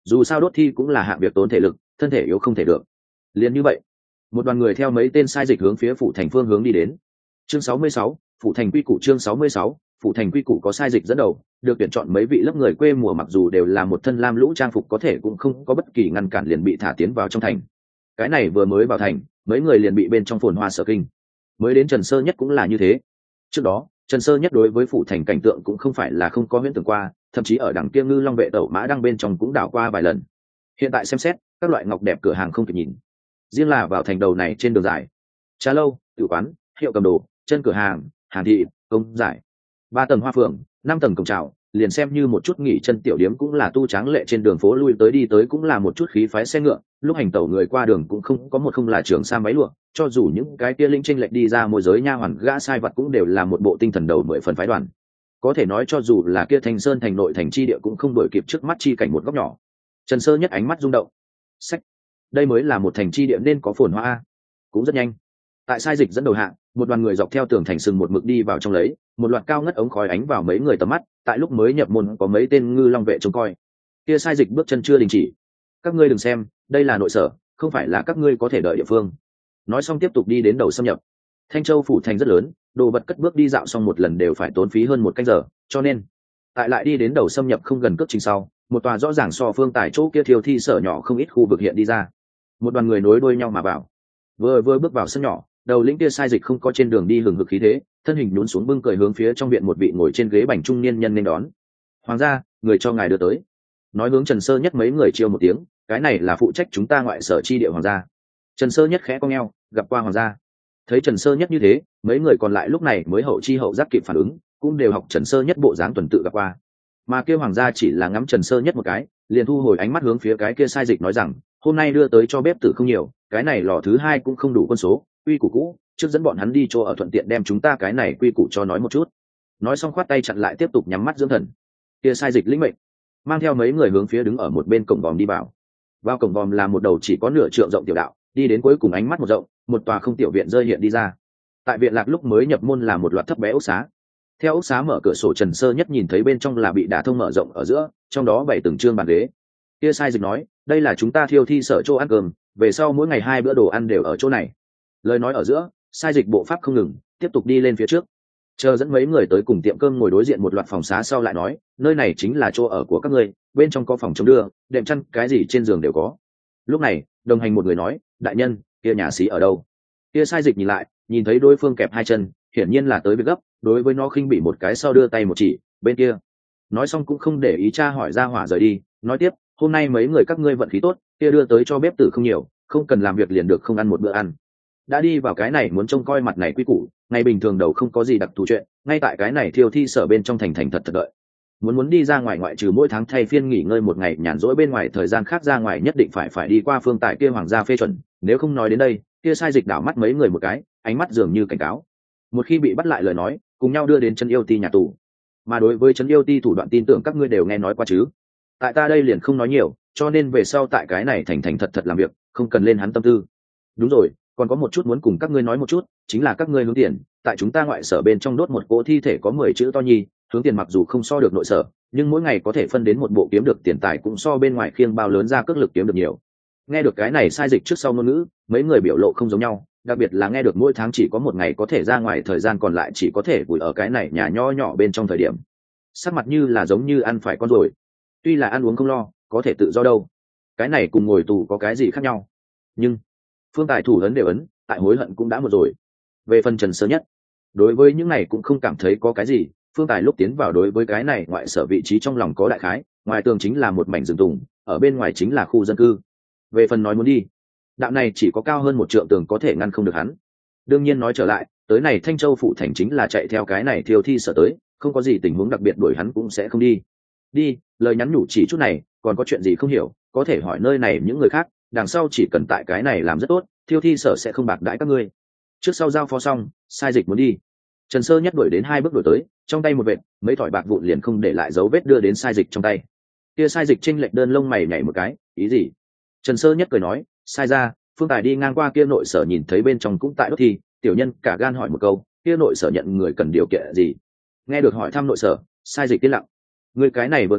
dù sao đốt thi cũng là hạng việc tốn thể lực, thân thể yếu không thể được. Liền như vậy, một đoàn người theo mấy tên sai dịch hướng phía phủ thành phương hướng đi đến. Chương sáu mươi sáu, phủ thành quy củ. Chương sáu mươi sáu, phủ thành quy củ có sai dịch dẫn đầu, được tuyển chọn mấy vị lớp người quê mùa mặc dù đều là một thân lam lũ trang phục có thể cũng không có bất kỳ ngăn cản liền bị thả tiến vào trong thành. Cái này vừa mới vào thành, mấy người liền bị bên trong phồn hoa sợ kinh. Mới đến Trần Sơ Nhất cũng là như thế. Trước đó, Trần Sơ Nhất đối với phủ thành cảnh tượng cũng không phải là không có huyễn tưởng qua, thậm chí ở đằng kia Ngư Long vệ tẩu mã đang bên trong cũng đảo qua vài lần. Hiện tại xem xét, các loại ngọc đẹp cửa hàng không kịp nhìn. Riêng là vào thành đầu này trên đường dài, trà lâu, tử quán, hiệu cầm đồ, chân cửa hàng, hàng thị, công giải, ba tầng hoa phường, năm tầng cổng chào, liền xem như một chút nghỉ chân tiểu điếm cũng là tu tráng lệ, trên đường phố lui tới đi tới cũng là một chút khí phái xe ngựa, lúc hành tẩu người qua đường cũng không có một không là trưởng sa máy lụa, cho dù những cái kia linh chênh lệch đi ra môi giới nha hoàn gã sai vật cũng đều là một bộ tinh thần đầu mười phần phái đoàn. Có thể nói cho dù là kia Thanh Sơn thành nội thành chi địa cũng không đổi kịp trước mắt chi cảnh một góc nhỏ. Trần Sơ Nhất ánh mắt rung động. Sách, đây mới là một thành chi địa nên có phồn hoa. Cũng rất nhanh, tại sai dịch dẫn đầu hạng, một đoàn người dọc theo tường thành sừng một mực đi vào trong lấy, một loạt cao ngất ống khói ánh vào mấy người tầm mắt. Tại lúc mới nhập môn có mấy tên Ngư Long vệ trông coi. Kia sai dịch bước chân chưa đình chỉ. Các ngươi đừng xem, đây là nội sở, không phải là các ngươi có thể đợi địa phương. Nói xong tiếp tục đi đến đầu xâm nhập. Thanh Châu phủ thành rất lớn, đồ vật cất bước đi dạo xong một lần đều phải tốn phí hơn một canh giờ, cho nên tại lại đi đến đầu xâm nhập không gần cước trình sau, một tòa rõ ràng so phương tài chỗ kia thiêu thi sở nhỏ không ít khu vực hiện đi ra. Một đoàn người nối đuôi nhau mà vào. Vừa vừa bước vào sân nhỏ, đầu lĩnh kia sai dịch không có trên đường đi hừng hực khí thế, thân hình nhún xuống bưng cười hướng phía trong viện một vị ngồi trên ghế bành trung niên nhân nên đón. Hoàng gia, người cho ngài đưa tới. Nói hướng Trần Sơ Nhất mấy người chiêu một tiếng, cái này là phụ trách chúng ta ngoại sở chi địa hoàng gia. Trần Sơ Nhất khẽ cong eo, gặp qua hoàng gia. Thấy Trần Sơ Nhất như thế, mấy người còn lại lúc này mới hậu chi hậu giác kịp phản ứng, cũng đều học Trần Sơ Nhất bộ dáng tuần tự gặp qua. Mà kêu hoàng gia chỉ là ngắm Trần Sơ Nhất một cái, liền thu hồi ánh mắt hướng phía cái kia sai dịch nói rằng, hôm nay đưa tới cho bếp tử không nhiều, cái này lò thứ hai cũng không đủ quân số, quy củ cũ, trước dẫn bọn hắn đi chỗ ở thuận tiện đem chúng ta cái này quy củ cho nói một chút. Nói xong khoát tay chặn lại tiếp tục nhắm mắt dưỡng thần. Kia sai dịch lĩnh mệnh, mang theo mấy người hướng phía đứng ở một bên cổng vòm đi vào. Vào cổng vòm là một đầu chỉ có nửa trượng rộng tiểu đạo, đi đến cuối cùng ánh mắt một rộng, một tòa không tiểu viện rơi hiện đi ra. Tại viện lạc lúc mới nhập môn là một loạt thấp bé ốc xá. Theo ốc xá mở cửa sổ, Trần Sơ Nhất nhìn thấy bên trong là bị đả thông mở rộng ở giữa, trong đó bảy từng trương bàn ghế. Kia sai dịch nói, đây là chúng ta thiêu thi sở chỗ ăn cơm, về sau mỗi ngày hai bữa đồ ăn đều ở chỗ này. Lời nói ở giữa, sai dịch bộ pháp không ngừng, tiếp tục đi lên phía trước. Chờ dẫn mấy người tới cùng tiệm cơm ngồi đối diện một loạt phòng xá sau lại nói, nơi này chính là chỗ ở của các ngươi, bên trong có phòng chống đưa, đệm chăn, cái gì trên giường đều có. Lúc này, đồng hành một người nói, đại nhân, kia nhà xí ở đâu? Kia sai dịch nhìn lại, nhìn thấy đối phương kẹp hai chân, hiển nhiên là tới việc gấp, đối với nó khinh bỉ một cái sau đưa tay một chỉ, bên kia. Nói xong cũng không để ý cha hỏi ra hỏa rời đi, nói tiếp, hôm nay mấy người các ngươi vận khí tốt, kia đưa tới cho bếp tử không nhiều, không cần làm việc liền được không ăn một bữa ăn. Đã đi vào cái này muốn trông coi mặt này quy củ, ngày bình thường đầu không có gì đặc thù chuyện, ngay tại cái này thiêu thi sở bên trong thành thành thật thật đợi. Muốn muốn đi ra ngoài ngoại trừ mỗi tháng thay phiên nghỉ ngơi một ngày nhàn rỗi bên ngoài, thời gian khác ra ngoài nhất định phải phải đi qua phương tại kia hoàng gia phê chuẩn, nếu không nói đến đây, kia sai dịch đảo mắt mấy người một cái, ánh mắt dường như cảnh cáo. Một khi bị bắt lại lời nói, cùng nhau đưa đến chân yêu ti nhà tù. Mà đối với chân yêu ti thủ đoạn tin tưởng các ngươi đều nghe nói qua chứ. Tại ta đây liền không nói nhiều, cho nên về sau tại cái này thành thành thật thật làm việc, không cần lên hắn tâm tư. Đúng rồi, còn có một chút muốn cùng các ngươi nói một chút, chính là các ngươi hướng tiền, tại chúng ta ngoại sở bên trong đốt một cỗ thi thể có mười chữ to nhi, hướng tiền mặc dù không so được nội sở, nhưng mỗi ngày có thể phân đến một bộ kiếm được tiền tài cũng so bên ngoài khiêng bao lớn ra cước lực kiếm được nhiều. Nghe được cái này sai dịch trước sau ngôn ngữ, mấy người biểu lộ không giống nhau, đặc biệt là nghe được mỗi tháng chỉ có một ngày có thể ra ngoài, thời gian còn lại chỉ có thể vùi ở cái này nhà nho nhỏ bên trong thời điểm. Sắc mặt như là giống như ăn phải con rồi. Tuy là ăn uống không lo, có thể tự do đâu. Cái này cùng ngồi tù có cái gì khác nhau. Nhưng phương tài thủ ấn đều ấn, tại hối hận cũng đã một rồi. Về phần Trần Sơ Nhất, đối với những này cũng không cảm thấy có cái gì. Phương tài lúc tiến vào đối với cái này ngoại sở vị trí trong lòng có đại khái, ngoài tường chính là một mảnh rừng tùng, ở bên ngoài chính là khu dân cư. Về phần nói muốn đi, đạo này chỉ có cao hơn một trượng tường có thể ngăn không được hắn. Đương nhiên nói trở lại, tới này Thanh Châu phụ thành chính là chạy theo cái này thiêu thi sở tới, không có gì tình huống đặc biệt đuổi hắn cũng sẽ không đi. Đi, lời nhắn nhủ chỉ chút này, còn có chuyện gì không hiểu, có thể hỏi nơi này những người khác, đằng sau chỉ cần tại cái này làm rất tốt, thiêu thi sở sẽ không bạc đãi các ngươi. Trước sau giao phó xong, sai dịch muốn đi. Trần Sơ Nhất đuổi đến hai bước đuổi tới, trong tay một vệt, mấy thỏi bạc vụn liền không để lại dấu vết đưa đến sai dịch trong tay. Kia sai dịch chênh lệch đơn lông mày nhảy một cái, ý gì? Trần Sơ Nhất cười nói, sai ra, phương tài đi ngang qua kia nội sở nhìn thấy bên trong cũng tại đốt thi, tiểu nhân cả gan hỏi một câu, kia nội sở nhận người cần điều kiện gì? Nghe được hỏi thăm nội sở, sai dịch yên lặng. Người cái này vừa tới,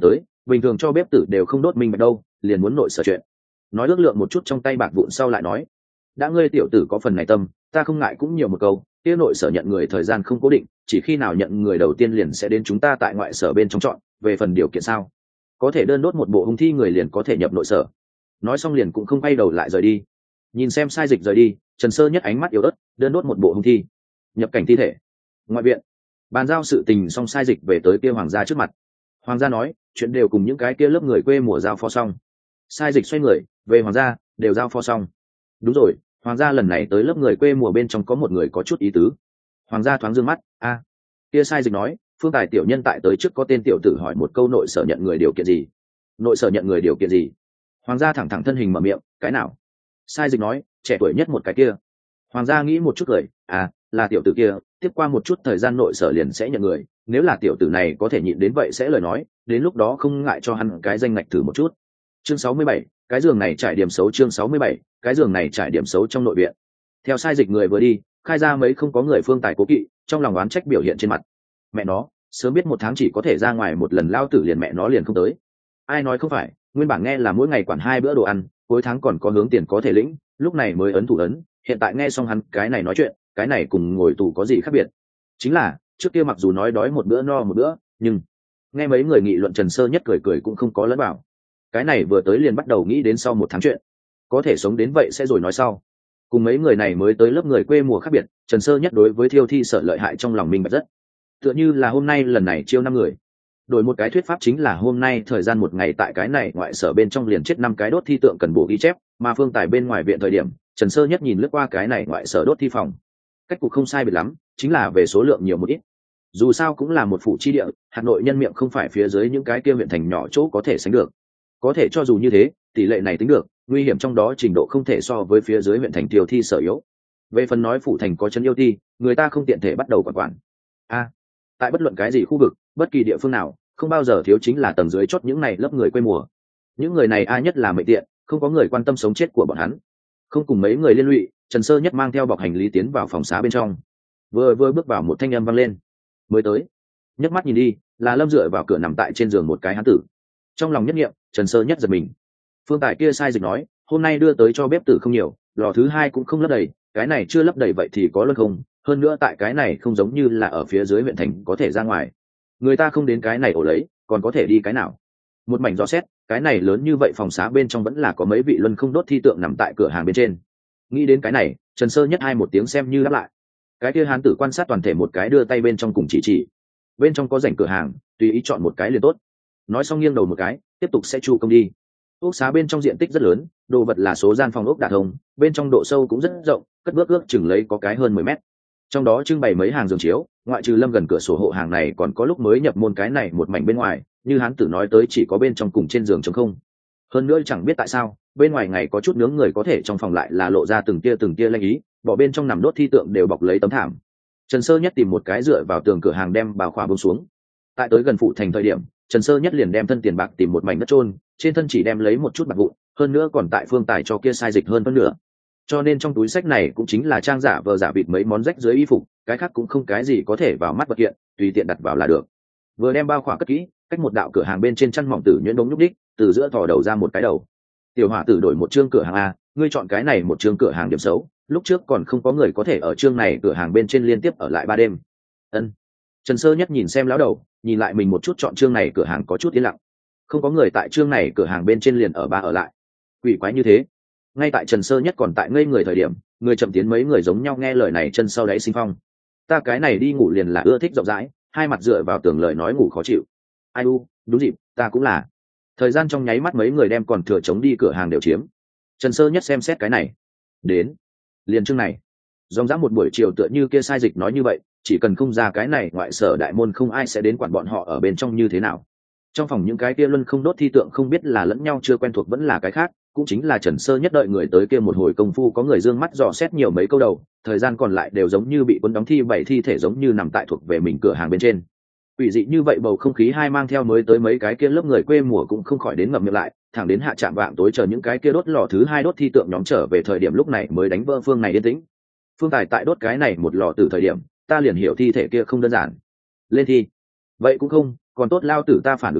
bình thường cho bếp tử đều không đốt minh bạch đâu, liền muốn nội sở chuyện. Nói ước lượng một chút trong tay bạc vụn sau lại nói, đã ngươi tiểu tử có phần này tâm, ta không ngại cũng nhiều một câu, kia nội sở nhận người thời gian không cố định, chỉ khi nào nhận người đầu tiên liền sẽ đến chúng ta tại ngoại sở bên trong chọn, về phần điều kiện sao, có thể đơn đốt một bộ hung thi người liền có thể nhập nội sở. Nói xong liền cũng không quay đầu lại rời đi. Nhìn xem sai dịch rời đi, Trần Sơ Nhất ánh mắt yếu ớt, đơn đốt một bộ hung thi, nhập cảnh thi thể. Ngoại viện, bàn giao sự tình xong, sai dịch về tới kia hoàng gia trước mặt. Hoàng gia nói, chuyện đều cùng những cái kia lớp người quê mùa giao phó xong. Sai dịch xoay người về hoàng gia, đều giao phó xong. Đúng rồi, hoàng gia lần này tới lớp người quê mùa bên trong có một người có chút ý tứ. Hoàng gia thoáng dương mắt, a, kia sai dịch nói, phương tài tiểu nhân tại tới trước có tên tiểu tử hỏi một câu nội sở nhận người điều kiện gì. Nội sở nhận người điều kiện gì? Hoàng gia thẳng thẳng thân hình mở miệng, cái nào? Sai dịch nói, trẻ tuổi nhất một cái kia. Hoàng gia nghĩ một chút cười, à, là tiểu tử kia, tiếp qua một chút thời gian nội sở liền sẽ nhận người, nếu là tiểu tử này có thể nhịn đến vậy sẽ lời nói, đến lúc đó không ngại cho hắn cái danh ngạch thử một chút. Chương sáu mươi bảy, cái giường này trải điểm xấu. Chương sáu mươi bảy, cái giường này trải điểm xấu trong nội viện. Theo sai dịch người vừa đi, khai ra mấy không có người phương tài cố kỵ, trong lòng oán trách biểu hiện trên mặt. Mẹ nó, sớm biết một tháng chỉ có thể ra ngoài một lần, lao tử liền mẹ nó liền không tới. Ai nói không phải, nguyên bản nghe là mỗi ngày quản hai bữa đồ ăn, cuối tháng còn có hướng tiền có thể lĩnh, lúc này mới ấn thủ ấn, hiện tại nghe xong hắn cái này nói chuyện, cái này cùng ngồi tù có gì khác biệt. Chính là trước kia mặc dù nói đói một bữa no một bữa, nhưng nghe mấy người nghị luận, Trần Sơ Nhất cười cười cũng không có lẫn vào. Cái này vừa tới liền bắt đầu nghĩ đến sau một tháng chuyện, có thể sống đến vậy sẽ rồi nói sau. Cùng mấy người này mới tới lớp người quê mùa khác biệt, Trần Sơ Nhất đối với Thiêu Thi Sở lợi hại trong lòng mình bật rất. Tựa như là hôm nay lần này chiêu năm người, đổi một cái thuyết pháp chính là hôm nay thời gian một ngày tại cái này ngoại sở bên trong liền chết năm cái đốt thi tượng cần bổ ghi chép, mà phương tài bên ngoài viện thời điểm, Trần Sơ Nhất nhìn lướt qua cái này ngoại sở đốt thi phòng, cách cục không sai biệt lắm, chính là về số lượng nhiều một ít. Dù sao cũng là một phủ chi địa, Hà Nội nhân miệng không phải phía dưới những cái kia huyện thành nhỏ chỗ có thể sánh được. Có thể cho dù như thế, tỷ lệ này tính được, nguy hiểm trong đó trình độ không thể so với phía dưới huyện thành Tiêu Thi Sở yếu. Về phần nói phủ thành có chân yêu ti, người ta không tiện thể bắt đầu quản quản. A, tại bất luận cái gì khu vực, bất kỳ địa phương nào, không bao giờ thiếu chính là tầng dưới chót những này lớp người quê mùa. Những người này a nhất là mệnh tiện, không có người quan tâm sống chết của bọn hắn. Không cùng mấy người liên lụy, Trần Sơ Nhất mang theo bọc hành lý tiến vào phòng xá bên trong. Vừa vừa bước vào, một thanh âm vang lên. Mới tới. Nhấc mắt nhìn đi, là Lâm dựa vào cửa nằm tại trên giường một cái hán tử. Trong lòng nhất nghiệm, Trần Sơ Nhất giật mình. Phương tài kia sai dịch nói, hôm nay đưa tới cho bếp tử không nhiều, lò thứ hai cũng không lấp đầy, cái này chưa lấp đầy vậy thì có luân không, hơn nữa tại cái này không giống như là ở phía dưới huyện thành có thể ra ngoài. Người ta không đến cái này ổ lấy, còn có thể đi cái nào? Một mảnh rõ xét, cái này lớn như vậy phòng xá bên trong vẫn là có mấy vị luân không đốt thi tượng nằm tại cửa hàng bên trên. Nghĩ đến cái này, Trần Sơ Nhất hai một tiếng xem như đáp lại. Cái kia hán tử quan sát toàn thể một cái, đưa tay bên trong cùng chỉ chỉ. Bên trong có rảnh cửa hàng, tùy ý chọn một cái liền tốt. Nói xong nghiêng đầu một cái, tiếp tục sẽ chu công đi. Ốc xá bên trong diện tích rất lớn, đồ vật là số gian phòng ốc đả thông, bên trong độ sâu cũng rất rộng, cất bước ước chừng lấy có cái hơn mười mét. Trong đó trưng bày mấy hàng giường chiếu, ngoại trừ Lâm gần cửa sổ hộ hàng này còn có lúc mới nhập môn cái này một mảnh bên ngoài, như hán tử nói tới chỉ có bên trong cùng trên giường trống không. Hơn nữa chẳng biết tại sao, bên ngoài ngày có chút nướng người có thể trong phòng lại là lộ ra từng tia từng tia lanh ý, bỏ bên trong nằm đốt thi tượng đều bọc lấy tấm thảm. Trần Sơ Nhất tìm một cái dựa vào tường cửa hàng đem bào khỏa buông xuống. Tại tới gần phụ thành thời điểm, Trần Sơ Nhất liền đem thân tiền bạc tìm một mảnh đất trôn, trên thân chỉ đem lấy một chút bạc vụn, hơn nữa còn tại phương tài cho kia sai dịch hơn phân nửa. Cho nên trong túi sách này cũng chính là trang giả vờ giả vịt mấy món rách dưới y phục, cái khác cũng không cái gì có thể vào mắt vật kiện, tùy tiện đặt vào là được. Vừa đem bao khỏa cất kỹ, cách một đạo cửa hàng bên trên chăn mỏng tử nhuyễn đống nhúc đích, từ giữa thò đầu ra một cái đầu. Tiểu hỏa tử đổi một chương cửa hàng a, ngươi chọn cái này một chương cửa hàng điểm xấu, lúc trước còn không có người có thể ở chương này cửa hàng bên trên liên tiếp ở lại ba đêm. Ân. Trần Sơ Nhất nhìn xem lão đầu, nhìn lại mình một chút, chọn chương này cửa hàng có chút yên lặng. Không có người tại chương này cửa hàng bên trên liền ở ba ở lại. Quỷ quái như thế. Ngay tại Trần Sơ Nhất còn tại ngây người thời điểm, người chậm tiến mấy người giống nhau nghe lời này chân sau đáy sinh phong. Ta cái này đi ngủ liền là ưa thích rộng rãi, hai mặt dựa vào tường lời nói ngủ khó chịu. Ai u, đúng dịp, ta cũng là. Thời gian trong nháy mắt mấy người đem còn thừa chống đi cửa hàng đều chiếm. Trần Sơ Nhất xem xét cái này. Đến. Liền chương này. Dòng dã một buổi chiều tựa như kia sai dịch nói như vậy, chỉ cần không ra cái này ngoại sở đại môn không ai sẽ đến quản bọn họ ở bên trong như thế nào. Trong phòng những cái kia luân không đốt thi tượng không biết là lẫn nhau chưa quen thuộc vẫn là cái khác, cũng chính là Trần Sơ Nhất đợi người tới kia một hồi công phu có người dương mắt dò xét nhiều mấy câu đầu, thời gian còn lại đều giống như bị cuốn đóng thi bảy thi thể giống như nằm tại thuộc về mình cửa hàng bên trên. Quỷ dị như vậy bầu không khí hai mang theo mới tới mấy cái kia lớp người quê mùa cũng không khỏi đến ngậm miệng lại, thẳng đến hạ trạm vạng tối chờ những cái kia đốt lò thứ hai đốt thi tượng nhóm trở về thời điểm lúc này mới đánh vỡ phương này yên tĩnh. Phương Tài tại đốt cái này một lò từ thời điểm, ta liền hiểu thi thể kia không đơn giản. Lên thi. Vậy cũng không, còn tốt lao tử ta phản ứng nhanh,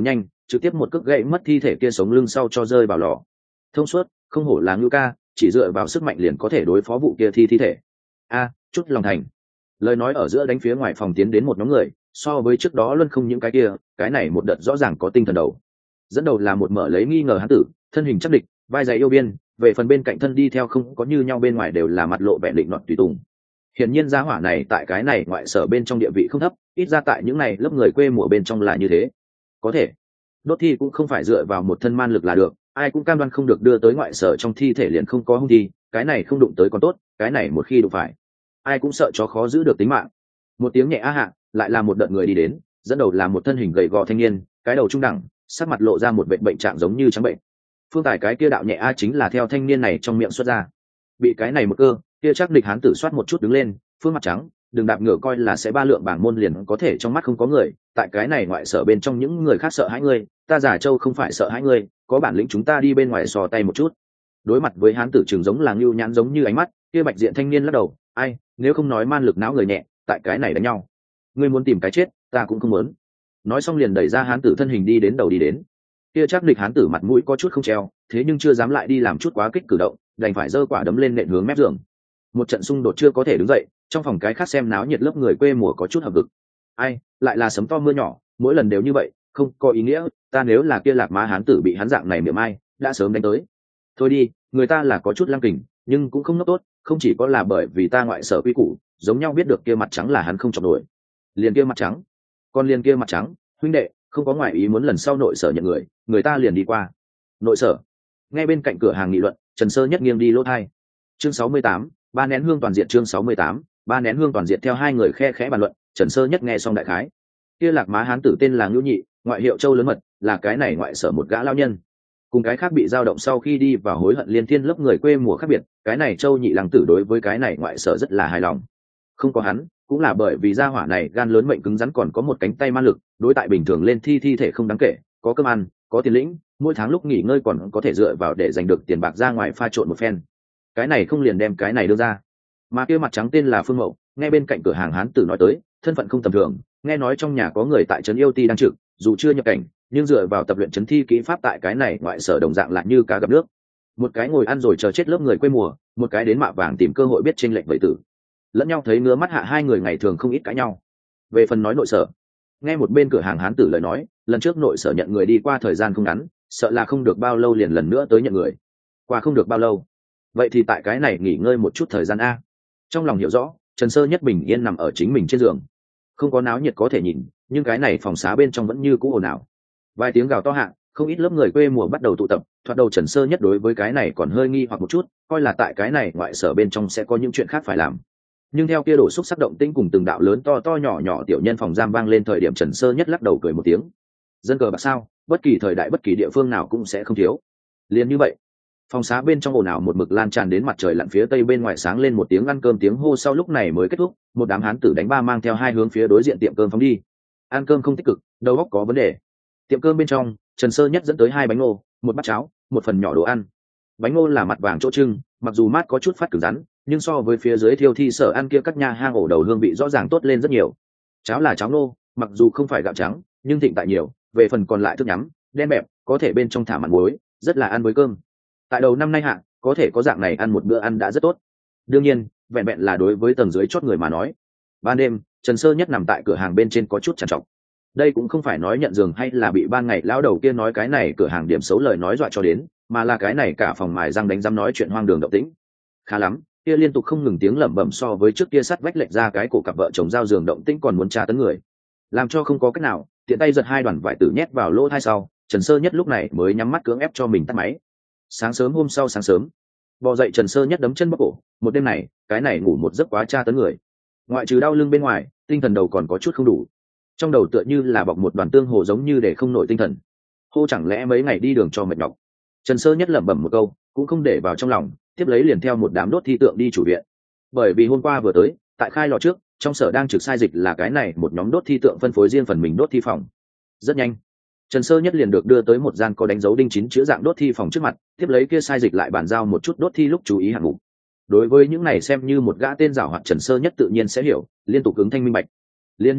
trực tiếp một cước gậy mất thi thể kia sống lưng sau cho rơi vào lò. Thông suốt, không hổ là ngưu ca, chỉ dựa vào sức mạnh liền có thể đối phó vụ kia thi thi thể. A, chút lòng thành. Lời nói ở giữa đánh phía ngoài phòng tiến đến một nhóm người, so với trước đó luôn không những cái kia, cái này một đợt rõ ràng có tinh thần đầu. Dẫn đầu là một mở lấy nghi ngờ hán tử, thân hình chắc địch, vai dày yêu biên, về phần bên cạnh thân đi theo không có như nhau bên ngoài đều là mặt lộ vẻ định nọt tùy tùng. Hiển nhiên gia hỏa này tại cái này ngoại sở bên trong địa vị không thấp, ít ra tại những này lớp người quê mùa bên trong là như thế. Có thể, đốt thi cũng không phải dựa vào một thân man lực là được, ai cũng cam đoan không được đưa tới ngoại sở trong thi thể liền không có hung thi, cái này không đụng tới còn tốt, cái này một khi đụng phải, ai cũng sợ chó khó giữ được tính mạng. Một tiếng nhẹ á hạ, lại là một đợt người đi đến, dẫn đầu là một thân hình gầy gò thanh niên, cái đầu trung đẳng, sắc mặt lộ ra một bệnh bệnh trạng giống như trắng bệnh. Phương tài cái kia đạo nhẹ a chính là theo thanh niên này trong miệng xuất ra. Bị cái này một cơ, kia chắc địch hán tử soát một chút đứng lên, phương mặt trắng, đừng đạp ngựa coi là sẽ ba lượng bảng môn liền có thể trong mắt không có người, tại cái này ngoại sở bên trong những người khác sợ hãi ngươi, ta giả châu không phải sợ hãi ngươi, có bản lĩnh chúng ta đi bên ngoài sò tay một chút. Đối mặt với hán tử trường giống là ngưu nhãn giống như ánh mắt, kia bạch diện thanh niên lắc đầu, ai, nếu không nói man lực não người nhẹ, tại cái này đánh nhau, ngươi muốn tìm cái chết, ta cũng không muốn. Nói xong liền đẩy ra hán tử thân hình đi đến đầu đi đến. Kia chắc địch hán tử mặt mũi có chút không treo, thế nhưng chưa dám lại đi làm chút quá kích cử động, đành phải giơ quả đấm lên nện hướng mép giường. Một trận xung đột chưa có thể đứng dậy, trong phòng cái khác xem náo nhiệt lớp người quê mùa có chút hợp vực. Ai, lại là sấm to mưa nhỏ, mỗi lần đều như vậy, không có ý nghĩa, ta nếu là kia lạc má hán tử bị hắn dạng này miệng ai, đã sớm đánh tới. Thôi đi, người ta là có chút lăng kình, nhưng cũng không ngốc tốt, không chỉ có là bởi vì ta ngoại sở quy củ, giống nhau biết được kia mặt trắng là hắn không chọc nổi. Liền kia mặt trắng, còn liền kia mặt trắng, huynh đệ, không có ngoại ý muốn lần sau nội sở nhận người, người ta liền đi qua. Nội sở. Ngay bên cạnh cửa hàng nghị luận, Trần Sơ Nhất nghiêng đi lỗ hai. Chương sáu mươi tám, ba nén hương toàn diện chương sáu mươi tám, ba nén hương toàn diện theo hai người khe khẽ bàn luận, Trần Sơ Nhất nghe xong đại khái. Kia lạc má hán tử tên là Ngưu Nhị, ngoại hiệu Châu lớn mật, là cái này ngoại sở một gã lao nhân. Cùng cái khác bị dao động sau khi đi vào hối hận liên thiên lớp người quê mùa khác biệt, cái này Châu Nhị lăng tử đối với cái này ngoại sở rất là hài lòng. Không có hắn, cũng là bởi vì gia hỏa này gan lớn mệnh cứng rắn còn có một cánh tay ma lực, đối tại bình thường lên thi thi thể không đáng kể, có cơm ăn, có tiền lĩnh, mỗi tháng lúc nghỉ ngơi còn có thể dựa vào để giành được tiền bạc ra ngoài pha trộn một phen. Cái này không liền đem cái này đưa ra. Mà kia mặt trắng tên là Phương Mậu, nghe bên cạnh cửa hàng hán tử nói tới, thân phận không tầm thường, nghe nói trong nhà có người tại trấn Yêu Ti đang trực, dù chưa nhập cảnh, nhưng dựa vào tập luyện trấn thi kỹ pháp tại cái này ngoại sở đồng dạng lại như cá gặp nước. Một cái ngồi ăn rồi chờ chết lớp người quê mùa, một cái đến mạ vàng tìm cơ hội biết chênh lệch vậy tử. Lẫn nhau thấy ngứa mắt hạ hai người ngày thường không ít cãi nhau. Về phần nói nội sở, nghe một bên cửa hàng hán tử lời nói, lần trước nội sở nhận người đi qua thời gian không ngắn, sợ là không được bao lâu liền lần nữa tới nhận người. Qua không được bao lâu, vậy thì tại cái này nghỉ ngơi một chút thời gian a. Trong lòng hiểu rõ, Trần Sơ Nhất bình yên nằm ở chính mình trên giường, không có náo nhiệt có thể nhìn, nhưng cái này phòng xá bên trong vẫn như cũ ồn ào. Vài tiếng gào to hạ, không ít lớp người quê mùa bắt đầu tụ tập. Thoạt đầu Trần Sơ Nhất đối với cái này còn hơi nghi hoặc một chút, coi là tại cái này ngoại sở bên trong sẽ có những chuyện khác phải làm. Nhưng theo kia đổ xúc sắc động tĩnh cùng từng đạo lớn to to nhỏ nhỏ tiểu nhân phòng giam vang lên thời điểm, Trần Sơ Nhất lắc đầu cười một tiếng. Dân cờ bạc sao, bất kỳ thời đại bất kỳ địa phương nào cũng sẽ không thiếu. Liền như vậy, phòng xá bên trong ồn ào một mực lan tràn đến mặt trời lặn phía tây bên ngoài, sáng lên một tiếng ăn cơm tiếng hô sau lúc này mới kết thúc. Một đám hán tử đánh ba mang theo hai hướng phía đối diện tiệm cơm phóng đi. Ăn cơm không tích cực, đầu óc có vấn đề. Tiệm cơm bên trong, Trần Sơ Nhất dẫn tới hai bánh ngô, một bát cháo, một phần nhỏ đồ ăn. Bánh ngô là mặt vàng chỗ trưng, mặc dù mát có chút phát cứng rắn, nhưng so với phía dưới thiêu thi sở ăn kia các nha hang ổ đầu hương vị rõ ràng tốt lên rất nhiều. Cháo là cháo nô, mặc dù không phải gạo trắng, nhưng thịnh tại nhiều. Về phần còn lại thức nhắm, đen bẹp, có thể bên trong thả mặn muối, rất là ăn với cơm. Tại đầu năm nay hạ, có thể có dạng này ăn một bữa ăn đã rất tốt. Đương nhiên, vẹn vẹn là đối với tầng dưới chót người mà nói. Ban đêm, Trần Sơ Nhất nằm tại cửa hàng bên trên có chút trằn trọc. Đây cũng không phải nói nhận giường hay là bị ban ngày lão đầu kia nói cái này cửa hàng điểm xấu lời nói dọa cho đến, mà là cái này cả phòng mài răng đánh răng nói chuyện hoang đường động tĩnh. Khá lắm, kia liên tục không ngừng tiếng lẩm bẩm so với trước kia sắt vách lệch ra cái cổ cặp vợ chồng giao giường động tĩnh còn muốn tra tấn người. Làm cho không có cách nào, tiện tay giật hai đoàn vải tử nhét vào lỗ thai sau, Trần Sơ Nhất lúc này mới nhắm mắt cưỡng ép cho mình tắt máy. Sáng sớm hôm sau sáng sớm, bò dậy Trần Sơ Nhất đấm chân bóp cổ, một đêm này, cái này ngủ một giấc quá tra tấn người. Ngoại trừ đau lưng bên ngoài, tinh thần đầu còn có chút không đủ. Trong đầu tựa như là bọc một đoàn tương hồ giống như để không nổi tinh thần. Hô chẳng lẽ mấy ngày đi đường cho mệt nhọc. Trần Sơ Nhất lẩm bẩm một câu, cũng không để vào trong lòng, tiếp lấy liền theo một đám đốt thi tượng đi chủ viện. Bởi vì hôm qua vừa tới, tại khai lò trước, trong sở đang trực sai dịch là cái này một nhóm đốt thi tượng phân phối riêng phần mình đốt thi phòng. Rất nhanh, Trần Sơ Nhất liền được đưa tới một gian có đánh dấu đinh chín chữ dạng đốt thi phòng trước mặt, tiếp lấy kia sai dịch lại bàn giao một chút đốt thi lúc chú ý hạng mục. Đối với những này xem như một gã tên giảo hoạt Trần Sơ Nhất tự nhiên sẽ hiểu, liên tục ứng thanh minh bạch. Liên như vậy,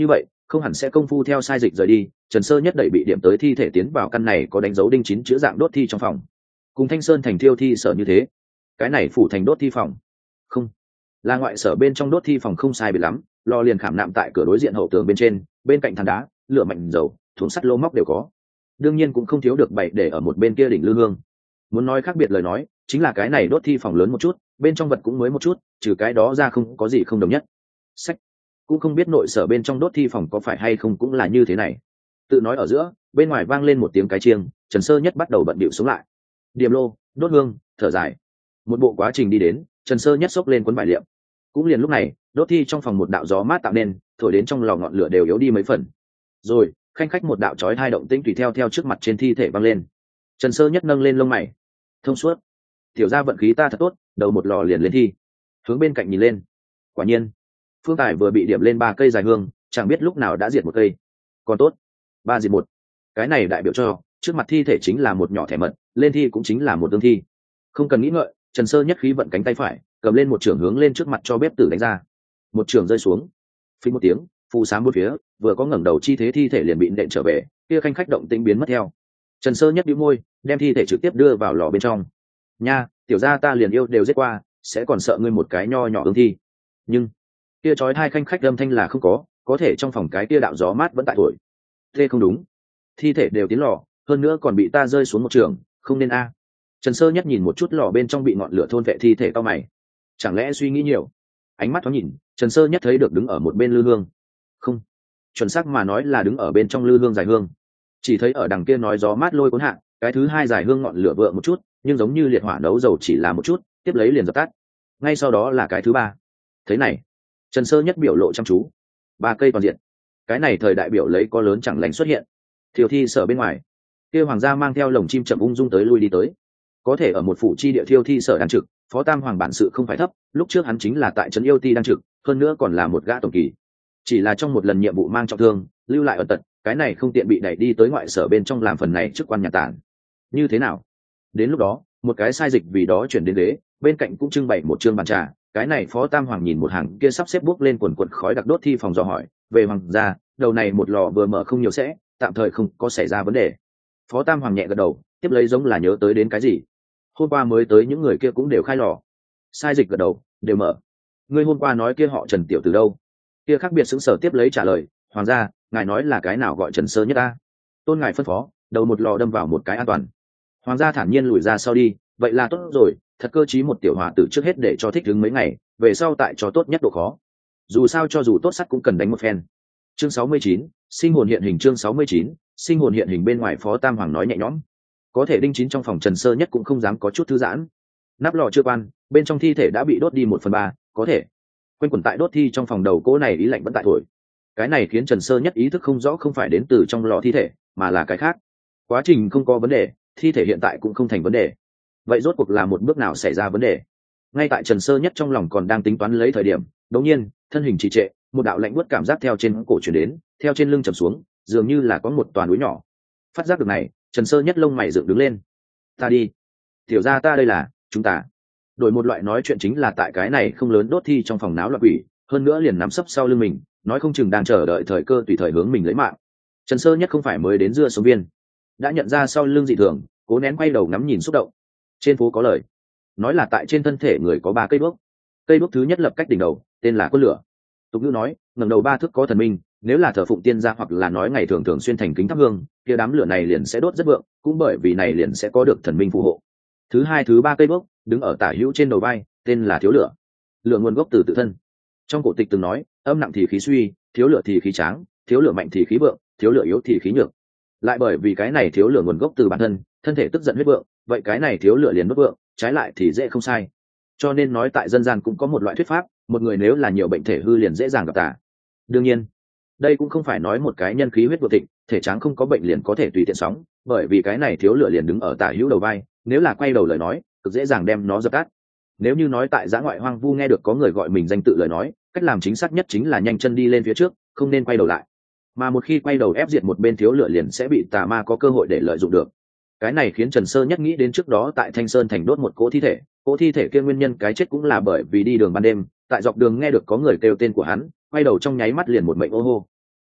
không hẳn sẽ công phu theo sai dịch rời đi. Trần Sơ Nhất đẩy bị điểm tới thi thể tiến vào căn này có đánh dấu đinh chín chữ dạng đốt thi trong phòng, cùng Thanh Sơn thành thiêu thi sở như thế. Cái này phủ thành đốt thi phòng, không là ngoại sở bên trong đốt thi phòng không sai biệt lắm. Lò liền khảm nạm tại cửa đối diện hậu tường bên trên, bên cạnh than đá, lửa mạnh dầu, thùng sắt lô móc đều có. Đương nhiên cũng không thiếu được bày để ở một bên kia đỉnh lư hương. Muốn nói khác biệt lời nói, chính là cái này đốt thi phòng lớn một chút, bên trong vật cũng mới một chút, trừ cái đó ra không có gì không đồng nhất. Sách cũng không biết nội sở bên trong đốt thi phòng có phải hay không cũng là như thế này. Tự nói ở giữa, bên ngoài vang lên một tiếng cái chiêng, Trần Sơ Nhất bắt đầu bận bịu xuống lại. Điểm lô, đốt hương, thở dài. Một bộ quá trình đi đến, Trần Sơ Nhất xốc lên cuốn bài liệm. Cũng liền lúc này, đốt thi trong phòng một đạo gió mát tạo nên, thổi đến trong lò ngọn lửa đều yếu đi mấy phần. Rồi, khanh khách một đạo chói hai động tĩnh tùy theo theo trước mặt trên thi thể vang lên. Trần Sơ Nhất nâng lên lông mày, thông suốt. Tiểu gia vận khí ta thật tốt, đầu một lò liền lên thi. Hướng bên cạnh nhìn lên, quả nhiên, Phương Tài vừa bị điểm lên ba cây dài hương, chẳng biết lúc nào đã diệt một cây. Còn tốt, ba diệt một. Cái này đại biểu cho trước mặt thi thể chính là một nhỏ thẻ mật, lên thi cũng chính là một tương thi. Không cần nghĩ ngợi, Trần Sơ Nhất khí vận cánh tay phải, cầm lên một trường hướng lên trước mặt cho bếp tử đánh ra. Một trường rơi xuống, phình một tiếng, phù sám bốn phía, vừa có ngẩng đầu chi thế thi thể liền bị nện trở về, kia khanh khách động tĩnh biến mất theo. Trần Sơ Nhất bĩu môi, đem thi thể trực tiếp đưa vào lò bên trong. Nha, tiểu gia ta liền yêu đều giết qua, sẽ còn sợ ngươi một cái nho nhỏ ứng thi. Nhưng kia chói hai khanh khách âm thanh là không có, có thể trong phòng cái kia đạo gió mát vẫn tại thổi. Thế không đúng, thi thể đều tiến lò, hơn nữa còn bị ta rơi xuống một trường, không nên a. Trần Sơ Nhất nhìn một chút lò bên trong bị ngọn lửa thôn vệ thi thể cao mày, chẳng lẽ suy nghĩ nhiều. Ánh mắt thoáng nhìn, Trần Sơ Nhất thấy được đứng ở một bên lư hương, không, chuẩn xác mà nói là đứng ở bên trong lư hương dài hương. Chỉ thấy ở đằng kia nói gió mát lôi cuốn hạ, cái thứ hai dài hương ngọn lửa vượng một chút, nhưng giống như liệt hỏa nấu dầu chỉ là một chút, tiếp lấy liền dập tắt. Ngay sau đó là cái thứ ba. Thế này, Trần Sơ Nhất biểu lộ chăm chú, ba cây toàn diện. Cái này thời đại biểu lấy có lớn chẳng lành xuất hiện. Thiêu thi sở bên ngoài, kia hoàng gia mang theo lồng chim chậm ung dung tới lui đi tới. Có thể ở một phủ chi địa thiêu thi sở đang trực, Phó Tam Hoàng bản sự không phải thấp, lúc trước hắn chính là tại trấn yêu ti đang trực, hơn nữa còn là một gã tổng kỳ. Chỉ là trong một lần nhiệm vụ mang trọng thương, lưu lại ẩn tật, cái này không tiện bị đẩy đi tới ngoại sở bên trong làm phần này chức quan nhà tản. Như thế nào? Đến lúc đó, một cái sai dịch vì đó chuyển đến ghế, bên cạnh cũng trưng bày một chương bàn trà. Cái này Phó Tam Hoàng nhìn một hàng kia sắp xếp bước lên quần quần khói đặc đốt thi phòng dò hỏi, về hoàng gia, đầu này một lò vừa mở không nhiều sẽ, tạm thời không có xảy ra vấn đề. Phó Tam Hoàng nhẹ gật đầu, tiếp lấy giống là nhớ tới đến cái gì. Hôm qua mới tới những người kia cũng đều khai lò. Sai dịch gật đầu, đều mở. Ngươi hôm qua nói kia họ Trần tiểu từ đâu? Kia khác biệt sững sờ tiếp lấy trả lời, hoàng gia, ngài nói là cái nào gọi Trần Sơ Nhất ta? Tôn ngài phân phó, đầu một lò đâm vào một cái an toàn. Hoàng gia thản nhiên lùi ra sau đi, vậy là tốt rồi, thật cơ chí một tiểu hòa tử trước hết để cho thích ứng mấy ngày, về sau tại cho tốt nhất độ khó. Dù sao cho dù tốt sắt cũng cần đánh một phen. Chương sáu mươi chín, sinh hồn hiện hình. Chương sáu mươi chín, sinh hồn hiện hình. Bên ngoài Phó Tam Hoàng nói nhẹ nhõm, có thể đinh chín trong phòng Trần Sơ Nhất cũng không dám có chút thư giãn. Nắp lò chưa quan, bên trong thi thể đã bị đốt đi một phần ba, có thể quanh quẩn tại đốt thi trong phòng đầu cỗ này ý lạnh vẫn tại thổi. Cái này khiến Trần Sơ Nhất ý thức không rõ không phải đến từ trong lò thi thể, mà là cái khác. Quá trình không có vấn đề, thi thể hiện tại cũng không thành vấn đề. Vậy rốt cuộc là một bước nào xảy ra vấn đề? Ngay tại Trần Sơ Nhất trong lòng còn đang tính toán lấy thời điểm, đột nhiên thân hình trì trệ, một đạo lạnh buốt cảm giác theo trên cổ truyền đến, theo trên lưng trầm xuống, dường như là có một toàn núi nhỏ. Phát giác được này, Trần Sơ Nhất lông mày dựng đứng lên. Ta đi, tiểu gia ta đây là chúng ta. Đổi một loại nói chuyện chính là tại cái này không lớn đốt thi trong phòng náo loạn quỷ, hơn nữa liền nắm sấp sau lưng mình, nói không chừng đang chờ đợi thời cơ tùy thời hướng mình lấy mạng. Trần Sơ Nhất không phải mới đến dưa sống viên, đã nhận ra sau lưng dị thường, cố nén quay đầu ngắm nhìn xúc động. Trên phố có lời nói là tại trên thân thể người có ba cây đuốc, cây đuốc thứ nhất lập cách đỉnh đầu, tên là quân lửa. Tục ngữ nói, ngẩng đầu ba thước có thần minh, nếu là thờ phụng tiên gia hoặc là nói ngày thường thường xuyên thành kính thắp hương, kia đám lửa này liền sẽ đốt rất vượng, cũng bởi vì này liền sẽ có được thần minh phù hộ. Thứ hai thứ ba cây đuốc đứng ở tả hữu trên đầu vai, tên là thiếu lửa. Lửa nguồn gốc từ tự thân. Trong cổ tịch từng nói, âm nặng thì khí suy, thiếu lửa thì khí tráng, thiếu lửa mạnh thì khí vượng, thiếu lửa yếu thì khí nhược. Lại bởi vì cái này thiếu lửa nguồn gốc từ bản thân, thân thể tức giận huyết vượng, vậy cái này thiếu lửa liền bất vượng, trái lại thì dễ không sai. Cho nên nói tại dân gian cũng có một loại thuyết pháp, một người nếu là nhiều bệnh thể hư liền dễ dàng gặp tà. Đương nhiên, đây cũng không phải nói một cái nhân khí huyết vượng thịnh, thể tráng không có bệnh liền có thể tùy tiện sóng, bởi vì cái này thiếu lửa liền đứng ở tả hữu đầu vai, nếu là quay đầu lời nói, cực dễ dàng đem nó dập tắt. Nếu như nói tại giã ngoại hoang vu nghe được có người gọi mình danh tự lời nói, cách làm chính xác nhất chính là nhanh chân đi lên phía trước, không nên quay đầu lại. Mà một khi quay đầu ép diệt một bên thiếu lửa liền sẽ bị tà ma có cơ hội để lợi dụng được. Cái này khiến Trần Sơ Nhất nghĩ đến trước đó tại Thanh Sơn thành đốt một cỗ thi thể, cỗ thi thể kia nguyên nhân cái chết cũng là bởi vì đi đường ban đêm, tại dọc đường nghe được có người kêu tên của hắn, quay đầu trong nháy mắt liền một mệnh ô hô.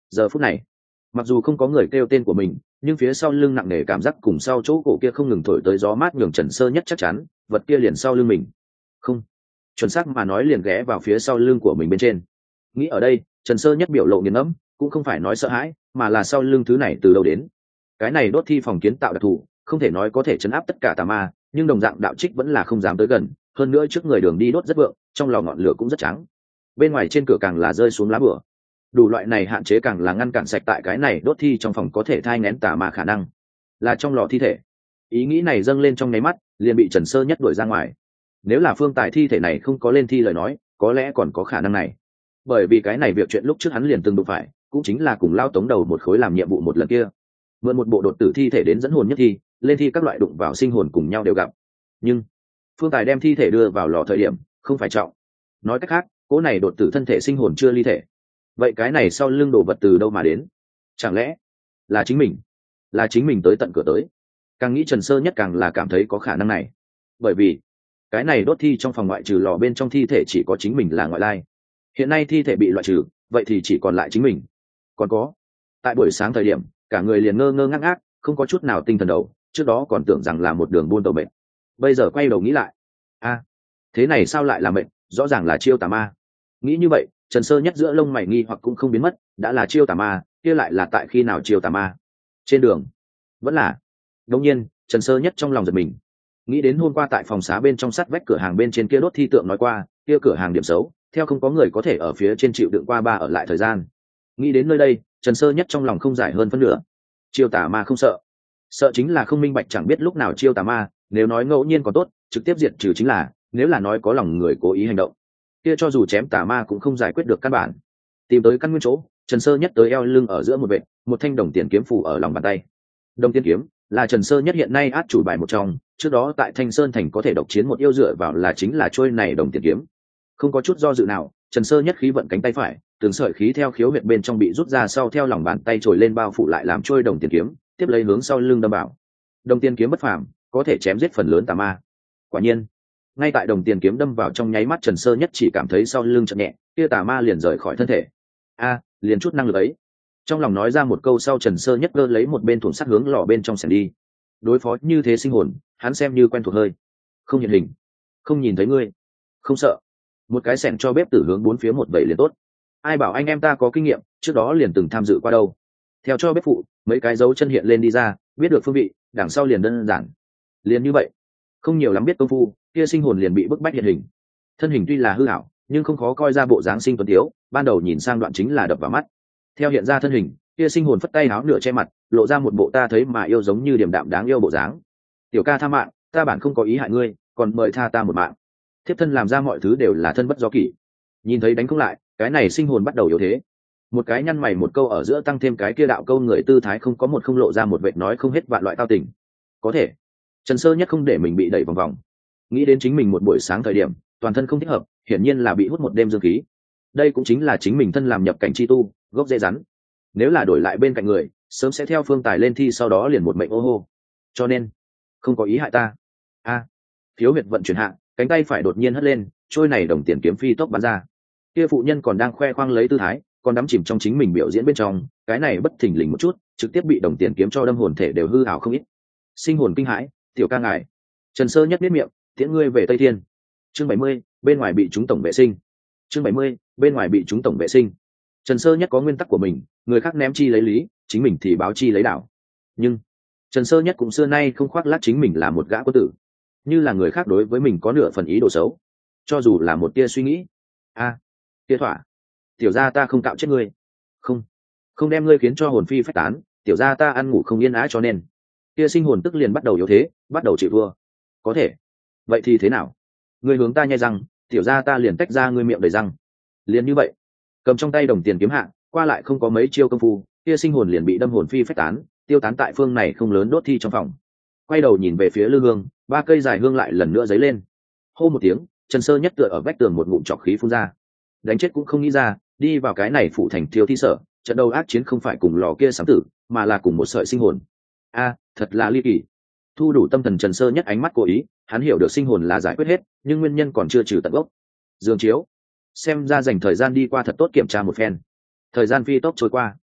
giờ phút này mặc dù không có người kêu tên của mình, nhưng phía sau lưng nặng nề cảm giác cùng sau chỗ cổ kia không ngừng thổi tới gió mát nhường Trần Sơ Nhất chắc chắn vật kia liền sau lưng mình, không, chuẩn xác mà nói liền ghé vào phía sau lưng của mình bên trên. Nghĩ ở đây, Trần Sơ Nhất biểu lộ nghiền ngẫm, cũng không phải nói sợ hãi, mà là sau lưng thứ này từ đâu đến. Cái này đốt thi phòng kiến tạo đặc thù, không thể nói có thể chấn áp tất cả tà ma, nhưng đồng dạng đạo trích vẫn là không dám tới gần, hơn nữa trước người đường đi đốt rất vượng, trong lò ngọn lửa cũng rất trắng. Bên ngoài trên cửa càng là rơi xuống lá bửa. Đủ loại này hạn chế càng là ngăn cản sạch tại cái này đốt thi trong phòng có thể thai nghén tà ma khả năng. Là trong lò thi thể. Ý nghĩ này dâng lên trong nháy mắt, liền bị Trần Sơ Nhất đuổi ra ngoài. Nếu là Phương Tài thi thể này không có lên thi lời nói, có lẽ còn có khả năng này. Bởi vì cái này việc chuyện lúc trước hắn liền từng đụng phải, cũng chính là cùng Lao Tống đầu một khối làm nhiệm vụ một lần kia. Mượn một bộ đột tử thi thể đến dẫn hồn nhất thi, lên thi các loại đụng vào sinh hồn cùng nhau đều gặp. Nhưng Phương Tài đem thi thể đưa vào lò thời điểm, không phải trọng. Nói cách khác, cỗ này đột tử thân thể sinh hồn chưa ly thể. Vậy cái này sau lưng đồ vật từ đâu mà đến? Chẳng lẽ là chính mình? Là chính mình tới tận cửa tới? Càng nghĩ Trần Sơ Nhất càng là cảm thấy có khả năng này. Bởi vì cái này đốt thi trong phòng ngoại trừ lò bên trong thi thể chỉ có chính mình là ngoại lai. Hiện nay thi thể bị loại trừ, vậy thì chỉ còn lại chính mình. Còn có, tại buổi sáng thời điểm, cả người liền ngơ ngơ ngác ngác, không có chút nào tinh thần đầu, trước đó còn tưởng rằng là một đường buôn tàu mệnh. Bây giờ quay đầu nghĩ lại, a, thế này sao lại là mệnh, rõ ràng là chiêu tà ma. Nghĩ như vậy, Trần Sơ Nhất giữa lông mày nghi hoặc cũng không biến mất, đã là chiêu tà ma, kia lại là tại khi nào chiêu tà ma? Trên đường, vẫn là. Đương nhiên, Trần Sơ Nhất trong lòng giật mình. Nghĩ đến hôm qua tại phòng xá bên trong sắt vách cửa hàng bên trên kia đốt thi tượng nói qua, kia cửa hàng điểm xấu, theo không có người có thể ở phía trên chịu đựng qua ba ở lại thời gian. Nghĩ đến nơi đây, Trần Sơ Nhất trong lòng không giải hơn phân nửa. Chiêu tà ma không sợ, sợ chính là không minh bạch chẳng biết lúc nào chiêu tà ma, nếu nói ngẫu nhiên còn tốt, trực tiếp diệt trừ chính là, nếu là nói có lòng người cố ý hành động, kia cho dù chém tà ma cũng không giải quyết được căn bản. Tìm tới căn nguyên chỗ, Trần Sơ Nhất tới eo lưng ở giữa một vệt, một thanh đồng tiền kiếm phủ ở lòng bàn tay. Đồng tiền kiếm là Trần Sơ Nhất hiện nay át chủ bài một trong, trước đó tại Thanh Sơn thành có thể độc chiến một yêu dựa vào là chính là trôi này đồng tiền kiếm. Không có chút do dự nào, Trần Sơ Nhất khí vận cánh tay phải, từng sợi khí theo khiếu huyệt bên trong bị rút ra sau theo lòng bàn tay trồi lên bao phủ lại làm trôi đồng tiền kiếm, tiếp lấy hướng sau lưng đâm vào. Đồng tiền kiếm bất phàm, có thể chém giết phần lớn tà ma. Quả nhiên, ngay tại đồng tiền kiếm đâm vào trong nháy mắt Trần Sơ Nhất chỉ cảm thấy sau lưng chợt nhẹ, kia tà ma liền rời khỏi thân thể. A, liền chút năng lực ấy. Trong lòng nói ra một câu sau Trần Sơ Nhất gơ lấy một bên thủng sắt hướng lò bên trong xẻng đi. Đối phó như thế sinh hồn, hắn xem như quen thuộc hơi. Không hiện hình, không nhìn thấy ngươi, không sợ. Một cái xẻng cho bếp tử hướng bốn phía một vậy liền tốt. Ai bảo anh em ta có kinh nghiệm, trước đó liền từng tham dự qua đâu. Theo cho bếp phụ, mấy cái dấu chân hiện lên đi ra, biết được phương vị, đằng sau liền đơn giản. Liền như vậy, không nhiều lắm biết công phu, kia sinh hồn liền bị bức bách hiện hình. Thân hình tuy là hư ảo, nhưng không khó coi ra bộ dáng sinh tuấn tiếu, ban đầu nhìn sang đoạn chính là đập vào mắt. Theo hiện ra thân hình, kia sinh hồn phất tay áo nửa che mặt, lộ ra một bộ ta thấy mà yêu giống như điềm đạm đáng yêu bộ dáng. Tiểu ca tha mạng, ta bản không có ý hại ngươi, còn mời tha ta một mạng. Thiếp thân làm ra mọi thứ đều là thân bất do kỷ. Nhìn thấy đánh không lại, cái này sinh hồn bắt đầu yếu thế. Một cái nhăn mày một câu ở giữa tăng thêm cái kia đạo câu người tư thái không có một không lộ ra một vệt nói không hết vạn loại tao tình. Có thể, Trần Sơ Nhất không để mình bị đẩy vòng vòng. Nghĩ đến chính mình một buổi sáng thời điểm, toàn thân không thích hợp, hiển nhiên là bị hút một đêm dương khí. Đây cũng chính là chính mình thân làm nhập cảnh chi tu, gốc dễ rắn. Nếu là đổi lại bên cạnh người, sớm sẽ theo Phương Tài lên thi sau đó liền một mệnh ô hô. Cho nên, không có ý hại ta. A, phiếu huyệt vận chuyển hạ, cánh tay phải đột nhiên hất lên, trôi này đồng tiền kiếm phi tốc bắn ra. Kia phụ nhân còn đang khoe khoang lấy tư thái, còn đắm chìm trong chính mình biểu diễn bên trong, cái này bất thình lình một chút, trực tiếp bị đồng tiền kiếm cho đâm hồn thể đều hư ảo không ít. Sinh hồn kinh hãi, tiểu ca ngài. Trần Sơ Nhất biết miệng, tiễn ngươi về Tây Thiên. Chương bảy mươi, bên ngoài bị chúng tổng vệ sinh. Chương bảy mươi, bên ngoài bị chúng tổng vệ sinh. Trần Sơ Nhất có nguyên tắc của mình, người khác ném chi lấy lý, chính mình thì báo chi lấy đảo. Nhưng Trần Sơ Nhất cũng xưa nay không khoác lác chính mình là một gã quân tử, như là người khác đối với mình có nửa phần ý đồ xấu, cho dù là một tia suy nghĩ. A, à, tia thỏa. Tiểu gia ta không cạo chết ngươi, không, không đem ngươi khiến cho hồn phi phách tán, tiểu gia ta ăn ngủ không yên ái cho nên. Tia sinh hồn tức liền bắt đầu yếu thế, bắt đầu chịu thua. Có thể, vậy thì thế nào? Ngươi hướng ta nhai răng, tiểu gia ta liền tách ra ngươi miệng đầy răng. Liền như vậy, cầm trong tay đồng tiền kiếm hạ, qua lại không có mấy chiêu công phu, tia sinh hồn liền bị đâm hồn phi phách tán, tiêu tán tại phương này không lớn đốt thi trong phòng. Quay đầu nhìn về phía lư hương, ba cây dài hương lại lần nữa dấy lên. Hô một tiếng, Trần Sơ Nhất tựa ở vách tường một ngụm trọc khí phun ra. Đánh chết cũng không nghĩ ra, đi vào cái này phụ thành thiêu thi sở, trận đầu ác chiến không phải cùng lò kia sáng tử, mà là cùng một sợi sinh hồn. A, thật là ly kỳ. Thu đủ tâm thần Trần Sơ Nhất ánh mắt cố ý, hắn hiểu được sinh hồn là giải quyết hết, nhưng nguyên nhân còn chưa trừ tận gốc. Dương chiếu, xem ra dành thời gian đi qua thật tốt kiểm tra một phen. Thời gian phi tốc trôi qua,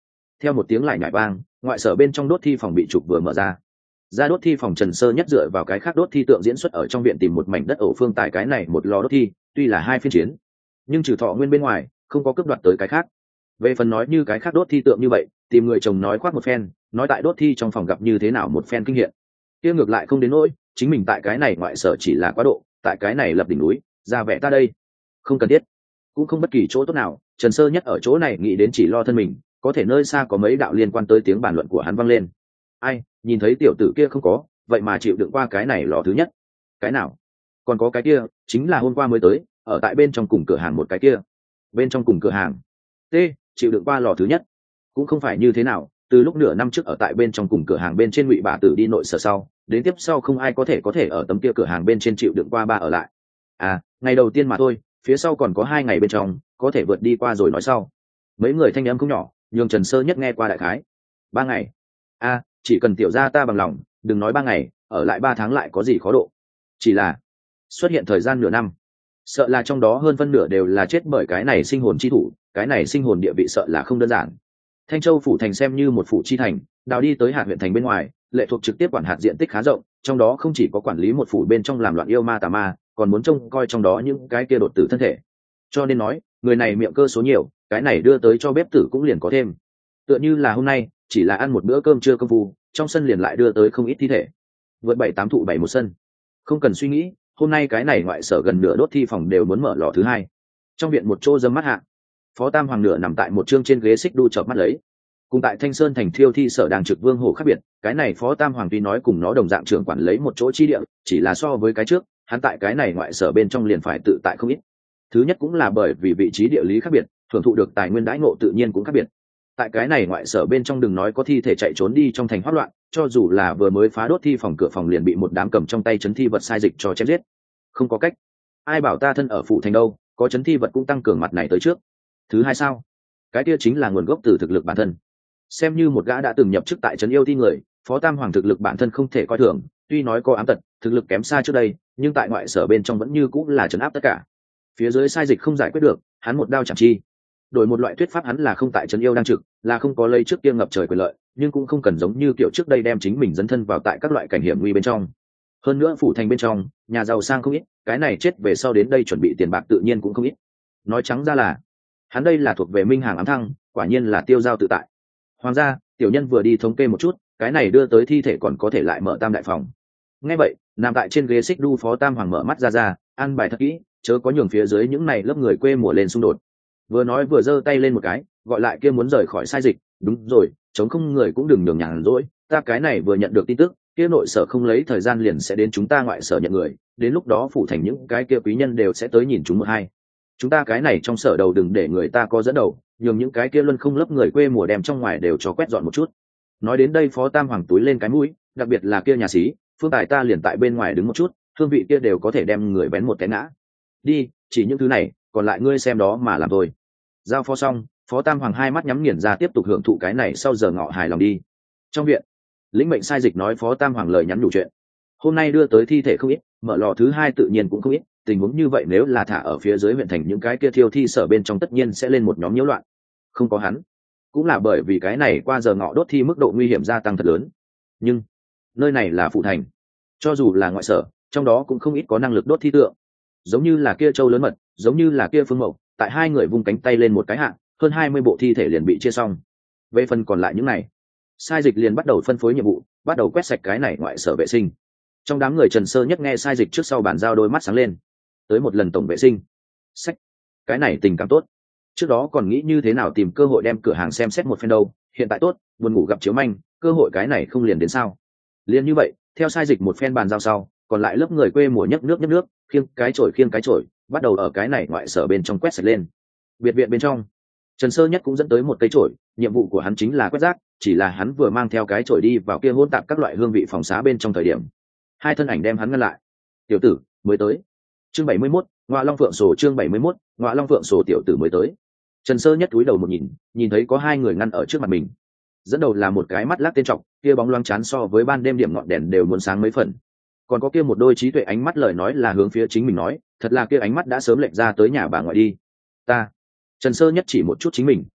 Theo một tiếng lại nhại vang, ngoại sở bên trong đốt thi phòng bị trục vừa mở ra. Ra đốt thi phòng Trần Sơ Nhất dựa vào cái khác đốt thi tượng diễn xuất ở trong viện tìm một mảnh đất ổ phương tại cái này một lò đốt thi, tuy là hai phiên chiến, nhưng trừ Thọ Nguyên bên ngoài, không có cướp đoạt tới cái khác. Về phần nói như cái khác đốt thi tượng như vậy, tìm người chồng nói khoác một phen, nói tại đốt thi trong phòng gặp như thế nào một phen kinh hiện. Kia ngược lại không đến nỗi, chính mình tại cái này ngoại sở chỉ là quá độ, tại cái này lập đỉnh núi, ra vẻ ta đây. Không cần thiết, cũng không bất kỳ chỗ tốt nào, Trần Sơ Nhất ở chỗ này nghĩ đến chỉ lo thân mình, có thể nơi xa có mấy đạo liên quan tới tiếng bàn luận của hắn vang lên. Ai, nhìn thấy tiểu tử kia không có, vậy mà chịu đựng qua cái này lò thứ nhất. Cái nào? Còn có cái kia, chính là hôm qua mới tới, ở tại bên trong cùng cửa hàng một cái kia. Bên trong cùng cửa hàng. T, chịu đựng qua lò thứ nhất. Cũng không phải như thế nào, từ lúc nửa năm trước ở tại bên trong cùng cửa hàng bên trên Ngụy bà tử đi nội sở sau, đến tiếp sau không ai có thể có thể ở tấm kia cửa hàng bên trên chịu đựng qua ba ở lại. À, ngày đầu tiên mà thôi, phía sau còn có hai ngày bên trong, có thể vượt đi qua rồi nói sau. Mấy người thanh âm không nhỏ, nhường Trần Sơ Nhất nghe qua đại khái. Ba ngày. À, chỉ cần tiểu gia ta bằng lòng, đừng nói ba ngày, ở lại ba tháng lại có gì khó độ. Chỉ là xuất hiện thời gian nửa năm, sợ là trong đó hơn phân nửa đều là chết bởi cái này sinh hồn chi thủ, cái này sinh hồn địa vị sợ là không đơn giản. Thanh Châu phủ thành xem như một phủ chi thành, đào đi tới hạt huyện thành bên ngoài, lệ thuộc trực tiếp quản hạt diện tích khá rộng, trong đó không chỉ có quản lý một phủ bên trong làm loạn yêu ma tà ma, còn muốn trông coi trong đó những cái kia đột tử thân thể. Cho nên nói, người này miệng cơ số nhiều, cái này đưa tới cho bếp tử cũng liền có thêm. Tựa như là hôm nay, chỉ là ăn một bữa cơm trưa công phu, trong sân liền lại đưa tới không ít thi thể. Vượt bảy tám thụ bảy một sân. Không cần suy nghĩ, hôm nay cái này ngoại sở gần nửa đốt thi phòng đều muốn mở lò thứ hai. Trong viện một chỗ dâm mắt hạ, Phó Tam Hoàng nửa nằm tại một chương trên ghế xích đu chợp mắt lấy. Cùng tại Thanh Sơn thành thiêu thi sở đang trực vương hổ khác biệt, cái này Phó Tam Hoàng tuy nói cùng nó đồng dạng trưởng quản lấy một chỗ chi địa, chỉ là so với cái trước, hắn tại cái này ngoại sở bên trong liền phải tự tại không ít. Thứ nhất cũng là bởi vì vị trí địa lý khác biệt, hưởng thụ được tài nguyên đãi ngộ tự nhiên cũng khác biệt. Tại cái này ngoại sở bên trong đừng nói có thi thể chạy trốn đi trong thành hoát loạn, cho dù là vừa mới phá đốt thi phòng cửa phòng liền bị một đám cầm trong tay chấn thi vật sai dịch cho chém giết. Không có cách, ai bảo ta thân ở phủ thành đâu, có chấn thi vật cũng tăng cường mặt này tới trước. Thứ hai sao, cái kia chính là nguồn gốc từ thực lực bản thân. Xem như một gã đã từng nhập chức tại trấn yêu thi người, Phó Tam Hoàng thực lực bản thân không thể coi thường, tuy nói có ám tật, thực lực kém xa trước đây, nhưng tại ngoại sở bên trong vẫn như cũng là trấn áp tất cả. Phía dưới sai dịch không giải quyết được, hắn một đao chạm chi. Đổi một loại thuyết pháp, hắn là không tại trấn yêu đang trực, là không có lấy trước kia ngập trời quyền lợi, nhưng cũng không cần giống như kiểu trước đây đem chính mình dấn thân vào tại các loại cảnh hiểm nguy bên trong. Hơn nữa phủ thành bên trong, nhà giàu sang không ít, cái này chết về sau đến đây chuẩn bị tiền bạc tự nhiên cũng không ít. Nói trắng ra là, hắn đây là thuộc về minh hàng ám thăng, quả nhiên là tiêu giao tự tại. Hoàng gia, tiểu nhân vừa đi thống kê một chút, cái này đưa tới thi thể còn có thể lại mở tam đại phòng. Nghe vậy, nằm tại trên ghế xích đu Phó Tam Hoàng mở mắt ra ra, ăn bài thật kỹ, chớ có nhường phía dưới những này lớp người quê mùa lên xung đột. Vừa nói vừa giơ tay lên một cái, gọi lại kia muốn rời khỏi sai dịch. Đúng rồi, chống không người cũng đừng nhường nhàn rỗi, ta cái này vừa nhận được tin tức, kia nội sở không lấy thời gian liền sẽ đến chúng ta ngoại sở nhận người, đến lúc đó phủ thành những cái kia quý nhân đều sẽ tới nhìn chúng một hai. Chúng ta cái này trong sở đầu đừng để người ta có dẫn đầu, nhường những cái kia luân không lớp người quê mùa đem trong ngoài đều cho quét dọn một chút. Nói đến đây Phó Tam Hoàng túi lên cái mũi, đặc biệt là kia nhà xí, phương tài ta liền tại bên ngoài đứng một chút, hương vị kia đều có thể đem người bén một cái ngã. Đi, chỉ những thứ này, còn lại ngươi xem đó mà làm thôi. Giao phó xong, Phó Tam Hoàng hai mắt nhắm nghiền ra tiếp tục hưởng thụ cái này sau giờ ngọ hài lòng đi. Trong viện, lĩnh mệnh sai dịch nói Phó Tam Hoàng lời nhắn đủ chuyện. Hôm nay đưa tới thi thể không ít, mở lò thứ hai tự nhiên cũng không ít, tình huống như vậy nếu là thả ở phía dưới huyện thành những cái kia thiêu thi sở bên trong tất nhiên sẽ lên một nhóm nhiễu loạn. Không có hắn, cũng là bởi vì cái này qua giờ ngọ đốt thi mức độ nguy hiểm gia tăng thật lớn. Nhưng nơi này là phụ thành, cho dù là ngoại sở, trong đó cũng không ít có năng lực đốt thi tượng, giống như là kia Châu Lớn Mật, giống như là kia Phương Mậu, tại hai người vung cánh tay lên một cái hạng, hơn hai mươi bộ thi thể liền bị chia xong. Về phần còn lại những này, sai dịch liền bắt đầu phân phối nhiệm vụ, bắt đầu quét sạch cái này ngoại sở vệ sinh. Trong đám người Trần Sơ Nhất nghe sai dịch trước sau bàn giao đôi mắt sáng lên. Tới một lần tổng vệ sinh, sách, cái này tình cảm tốt. Trước đó còn nghĩ như thế nào tìm cơ hội đem cửa hàng xem xét một phen đâu, hiện tại tốt, buồn ngủ gặp chiếu manh, cơ hội cái này không liền đến sao? Liền như vậy, theo sai dịch một phen bàn giao sau, còn lại lớp người quê mùa nhấc nước nhấc nước, khiêng cái chổi khiêng cái chổi, bắt đầu ở cái này ngoại sở bên trong quét sạch lên. Biệt viện bên trong, Trần Sơ Nhất cũng dẫn tới một cây chổi, nhiệm vụ của hắn chính là quét rác, chỉ là hắn vừa mang theo cái chổi đi vào kia hỗn tạp các loại hương vị phòng xá bên trong thời điểm, hai thân ảnh đem hắn ngăn lại. Tiểu tử, mới tới. Chương bảy mươi mốt, Ngọa Long Phượng Sổ chương bảy mươi mốt, Ngọa Long Phượng Sổ tiểu tử mới tới. Trần Sơ Nhất cúi đầu một nhìn, nhìn thấy có hai người ngăn ở trước mặt mình. Dẫn đầu là một cái mắt lác tên trọc, kia bóng loáng chán so với ban đêm điểm ngọn đèn đều muốn sáng mấy phần. Còn có kia một đôi trí tuệ ánh mắt lời nói là hướng phía chính mình nói, thật là kia ánh mắt đã sớm lệch ra tới nhà bà ngoại đi. Ta. Trần Sơ Nhất chỉ một chút chính mình.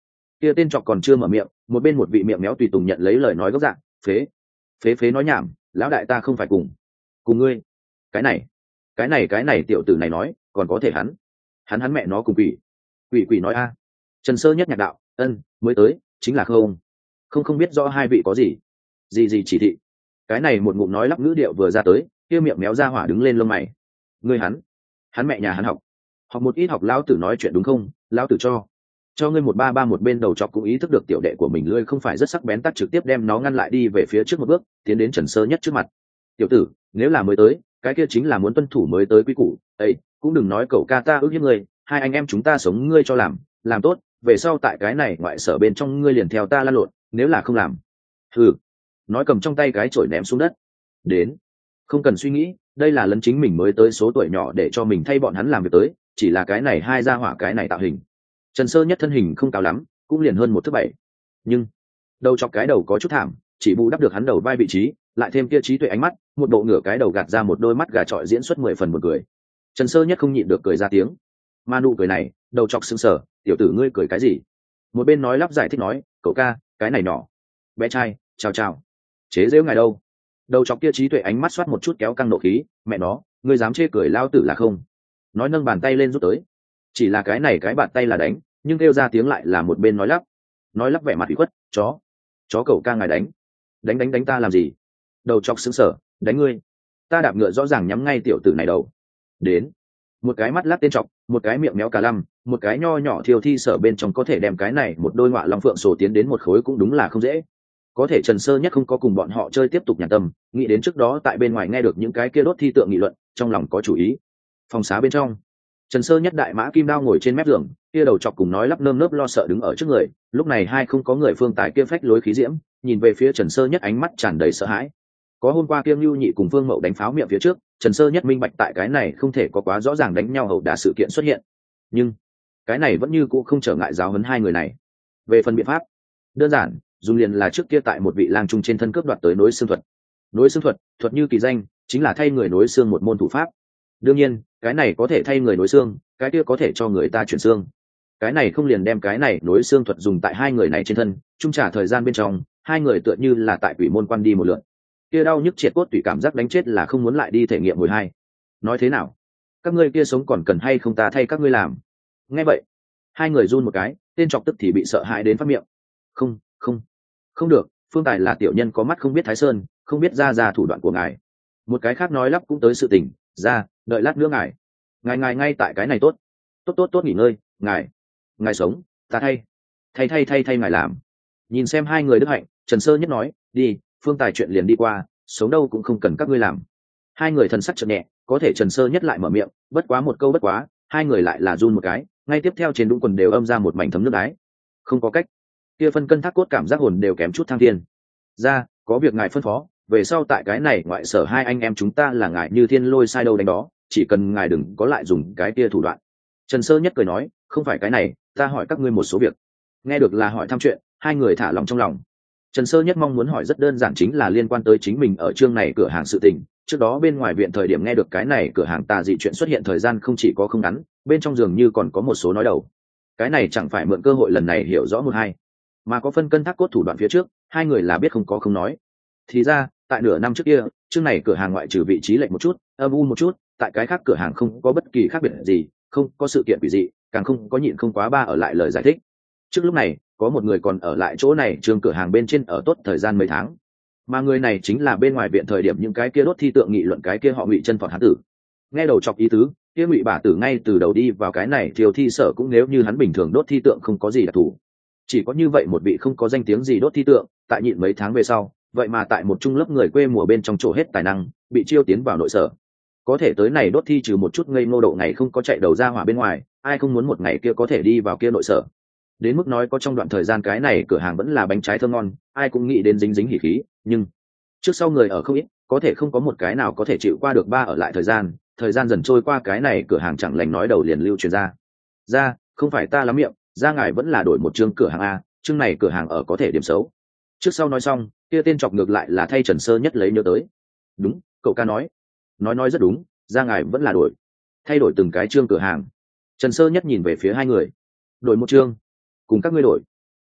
kia tên chọc còn chưa mở miệng, một bên một vị miệng méo tùy tùng nhận lấy lời nói gốc dạng, phế phế phế nói nhảm, lão đại ta không phải cùng cùng ngươi. Cái này cái này cái này tiểu tử này nói còn có thể hắn hắn hắn mẹ nó cùng quỷ quỷ quỷ nói a. Trần Sơ Nhất nhạc đạo, ân mới tới chính là không không không biết rõ hai vị có gì gì gì chỉ thị. Cái này một ngụm nói lắp ngữ điệu vừa ra tới, kia miệng méo ra hỏa đứng lên lông mày. Ngươi hắn hắn mẹ nhà hắn học học một ít học lão tử nói chuyện đúng không? Lão tử cho cho ngươi một ba ba. Một bên đầu chọc cũng ý thức được tiểu đệ của mình lưỡi không phải rất sắc bén, tắt trực tiếp đem nó ngăn lại đi về phía trước một bước, tiến đến Trần Sơ Nhất trước mặt. Tiểu tử, nếu là mới tới, cái kia chính là muốn tuân thủ mới tới quy củ. Ấy, cũng đừng nói cậu ca ta ước hiếp ngươi, hai anh em chúng ta sống ngươi cho làm, làm tốt, về sau tại cái này ngoại sở bên trong ngươi liền theo ta lăn lộn, nếu là không làm. Hừ. Nói cầm trong tay cái chổi ném xuống đất. Đến, không cần suy nghĩ, đây là lấn chính mình mới tới số tuổi nhỏ để cho mình thay bọn hắn làm việc tới, chỉ là cái này hai ra hỏa cái này tạo hình. Trần Sơ Nhất thân hình không cao lắm, cũng liền hơn một thước bảy, nhưng đầu chọc cái đầu có chút thảm, chỉ bù đắp được hắn đầu vai vị trí, lại thêm kia trí tuệ ánh mắt, một bộ ngửa cái đầu gạt ra một đôi mắt gà trọi diễn xuất mười phần một cười. Trần Sơ Nhất không nhịn được cười ra tiếng. Mà nụ cười này, đầu chọc sững sờ, tiểu tử ngươi cười cái gì? Một bên nói lắp giải thích nói, cậu ca, cái này nhỏ, bé trai, chào chào, chế giễu ngài đâu? Đầu chọc kia trí tuệ ánh mắt xoát một chút kéo căng nộ khí, mẹ nó, ngươi dám chê cười lao tử là không? Nói nâng bàn tay lên rút tới, chỉ là cái này cái bàn tay là đánh, nhưng kêu ra tiếng lại là một bên nói lắp, nói lắp vẻ mặt ủy khuất, chó, chó cậu ca ngài đánh, đánh đánh đánh ta làm gì? Đầu chọc sững sờ, đánh ngươi, ta đạp ngựa rõ ràng nhắm ngay tiểu tử này đầu. Đến, một cái mắt lắc tên chọc, một cái miệng méo cả lăm, một cái nho nhỏ thiêu thi sở bên trong có thể đem cái này một đôi ngọa long phượng sổ tiến đến một khối cũng đúng là không dễ. Có thể Trần Sơ Nhất không có cùng bọn họ chơi tiếp tục nhàn tâm, nghĩ đến trước đó tại bên ngoài nghe được những cái kia đốt thi tượng nghị luận, trong lòng có chủ ý. Phòng xá bên trong, Trần Sơ Nhất đại mã kim đao ngồi trên mép giường, kia đầu chọc cùng nói lắp nơm nớp lo sợ đứng ở trước người, lúc này hai không có người phương tài kia phách lối khí diễm, nhìn về phía Trần Sơ Nhất ánh mắt tràn đầy sợ hãi. Có hôm qua Kiêm Nưu Nhị cùng Phương Mậu đánh pháo miệng phía trước, Trần Sơ Nhất minh bạch tại cái này không thể có quá rõ ràng đánh nhau hậu đả sự kiện xuất hiện, nhưng cái này vẫn như cũ không trở ngại giáo huấn hai người này. Về phần biện pháp, đơn giản, dùng liền là trước kia tại một vị lang trung trên thân cướp đoạt tới nối xương thuật. Nối xương thuật, thuật như kỳ danh, chính là thay người nối xương một môn thủ pháp. Đương nhiên, cái này có thể thay người nối xương, cái kia có thể cho người ta chuyển xương. Cái này không liền đem cái này nối xương thuật dùng tại hai người này trên thân, chung trả thời gian bên trong, hai người tựa như là tại quỷ môn quan đi một lượt. Kia đau nhức triệt cốt tủy cảm giác đánh chết là không muốn lại đi thể nghiệm hồi hai. Nói thế nào? Các ngươi kia sống còn cần hay không ta thay các ngươi làm? Nghe vậy, hai người run một cái, tên chọc tức thì bị sợ hãi đến phát miệng. Không, không, không được, Phương Tài là tiểu nhân có mắt không biết Thái Sơn, không biết ra ra thủ đoạn của ngài. Một cái khác nói lắp cũng tới sự tình, ra, đợi lát nữa ngài. Ngài ngài ngay tại cái này tốt, tốt tốt tốt nghỉ ngơi, ngài, ngài sống, ta thay, thay thay thay thay ngài làm. Nhìn xem hai người đức hạnh, Trần Sơ Nhất nói, đi, Phương Tài chuyện liền đi qua, sống đâu cũng không cần các ngươi làm. Hai người thần sắc chợt nhẹ, có thể Trần Sơ Nhất lại mở miệng, bất quá một câu bất quá, hai người lại là run một cái, ngay tiếp theo trên đũng quần đều âm ra một mảnh thấm nước đái. Không có cách, kia phân cân thác cốt cảm giác hồn đều kém chút thăng thiên. Ra, có việc ngài phân phó, về sau tại cái này ngoại sở hai anh em chúng ta là ngài như thiên lôi sai đâu đánh đó, chỉ cần ngài đừng có lại dùng cái kia thủ đoạn. Trần Sơ Nhất cười nói, không phải cái này, ta hỏi các ngươi một số việc. Nghe được là hỏi thăm chuyện, hai người thả lòng trong lòng. Trần Sơ Nhất mong muốn hỏi rất đơn giản, chính là liên quan tới chính mình ở chương này cửa hàng sự tình. Trước đó bên ngoài viện thời điểm nghe được cái này cửa hàng tà dị chuyện xuất hiện thời gian không chỉ có không ngắn, bên trong giường như còn có một số nói đầu. Cái này chẳng phải mượn cơ hội lần này hiểu rõ một hai, mà có phân cân thác cốt thủ đoạn phía trước, hai người là biết không có không nói. Thì ra, tại nửa năm trước kia, chương này cửa hàng ngoại trừ vị trí lệch một chút, âm u một chút, tại cái khác cửa hàng không có bất kỳ khác biệt gì, không có sự kiện quỷ dị, càng không có nhịn không quá ba ở lại lời giải thích. Trước lúc này, có một người còn ở lại chỗ này trường cửa hàng bên trên ở tốt thời gian mấy tháng, mà người này chính là bên ngoài viện thời điểm những cái kia đốt thi tượng nghị luận cái kia họ Ngụy chân phọt hán tử. Nghe đầu chọc ý tứ, kia Ngụy bà tử ngay từ đầu đi vào cái này thiêu thi sở cũng nếu như hắn bình thường đốt thi tượng không có gì đặc thù, chỉ có như vậy một vị không có danh tiếng gì đốt thi tượng, tại nhịn mấy tháng về sau, vậy mà tại một trung lớp người quê mùa bên trong chỗ hết tài năng, bị chiêu tiến vào nội sở. Có thể tới này đốt thi trừ một chút ngây ngô độ ngày không có chạy đầu ra hỏa bên ngoài, ai không muốn một ngày kia có thể đi vào kia nội sở. Đến mức nói có trong đoạn thời gian cái này cửa hàng vẫn là bánh trái thơm ngon, ai cũng nghĩ đến dính dính hỉ khí, nhưng trước sau người ở không ít, có thể không có một cái nào có thể chịu qua được ba ở lại thời gian. Thời gian dần trôi qua, cái này cửa hàng chẳng lành nói đầu liền lưu truyền ra. Ra, không phải ta lắm miệng, ra ngài vẫn là đổi một chương cửa hàng a, chương này cửa hàng ở có thể điểm xấu. Trước sau nói xong, kia tên chọc ngược lại là thay Trần Sơ Nhất lấy nhớ tới. Đúng, cậu ca nói, nói nói rất đúng, ra ngài vẫn là đổi, thay đổi từng cái chương cửa hàng. Trần Sơ Nhất nhìn về phía hai người, đổi một chương, cùng các ngươi đổi.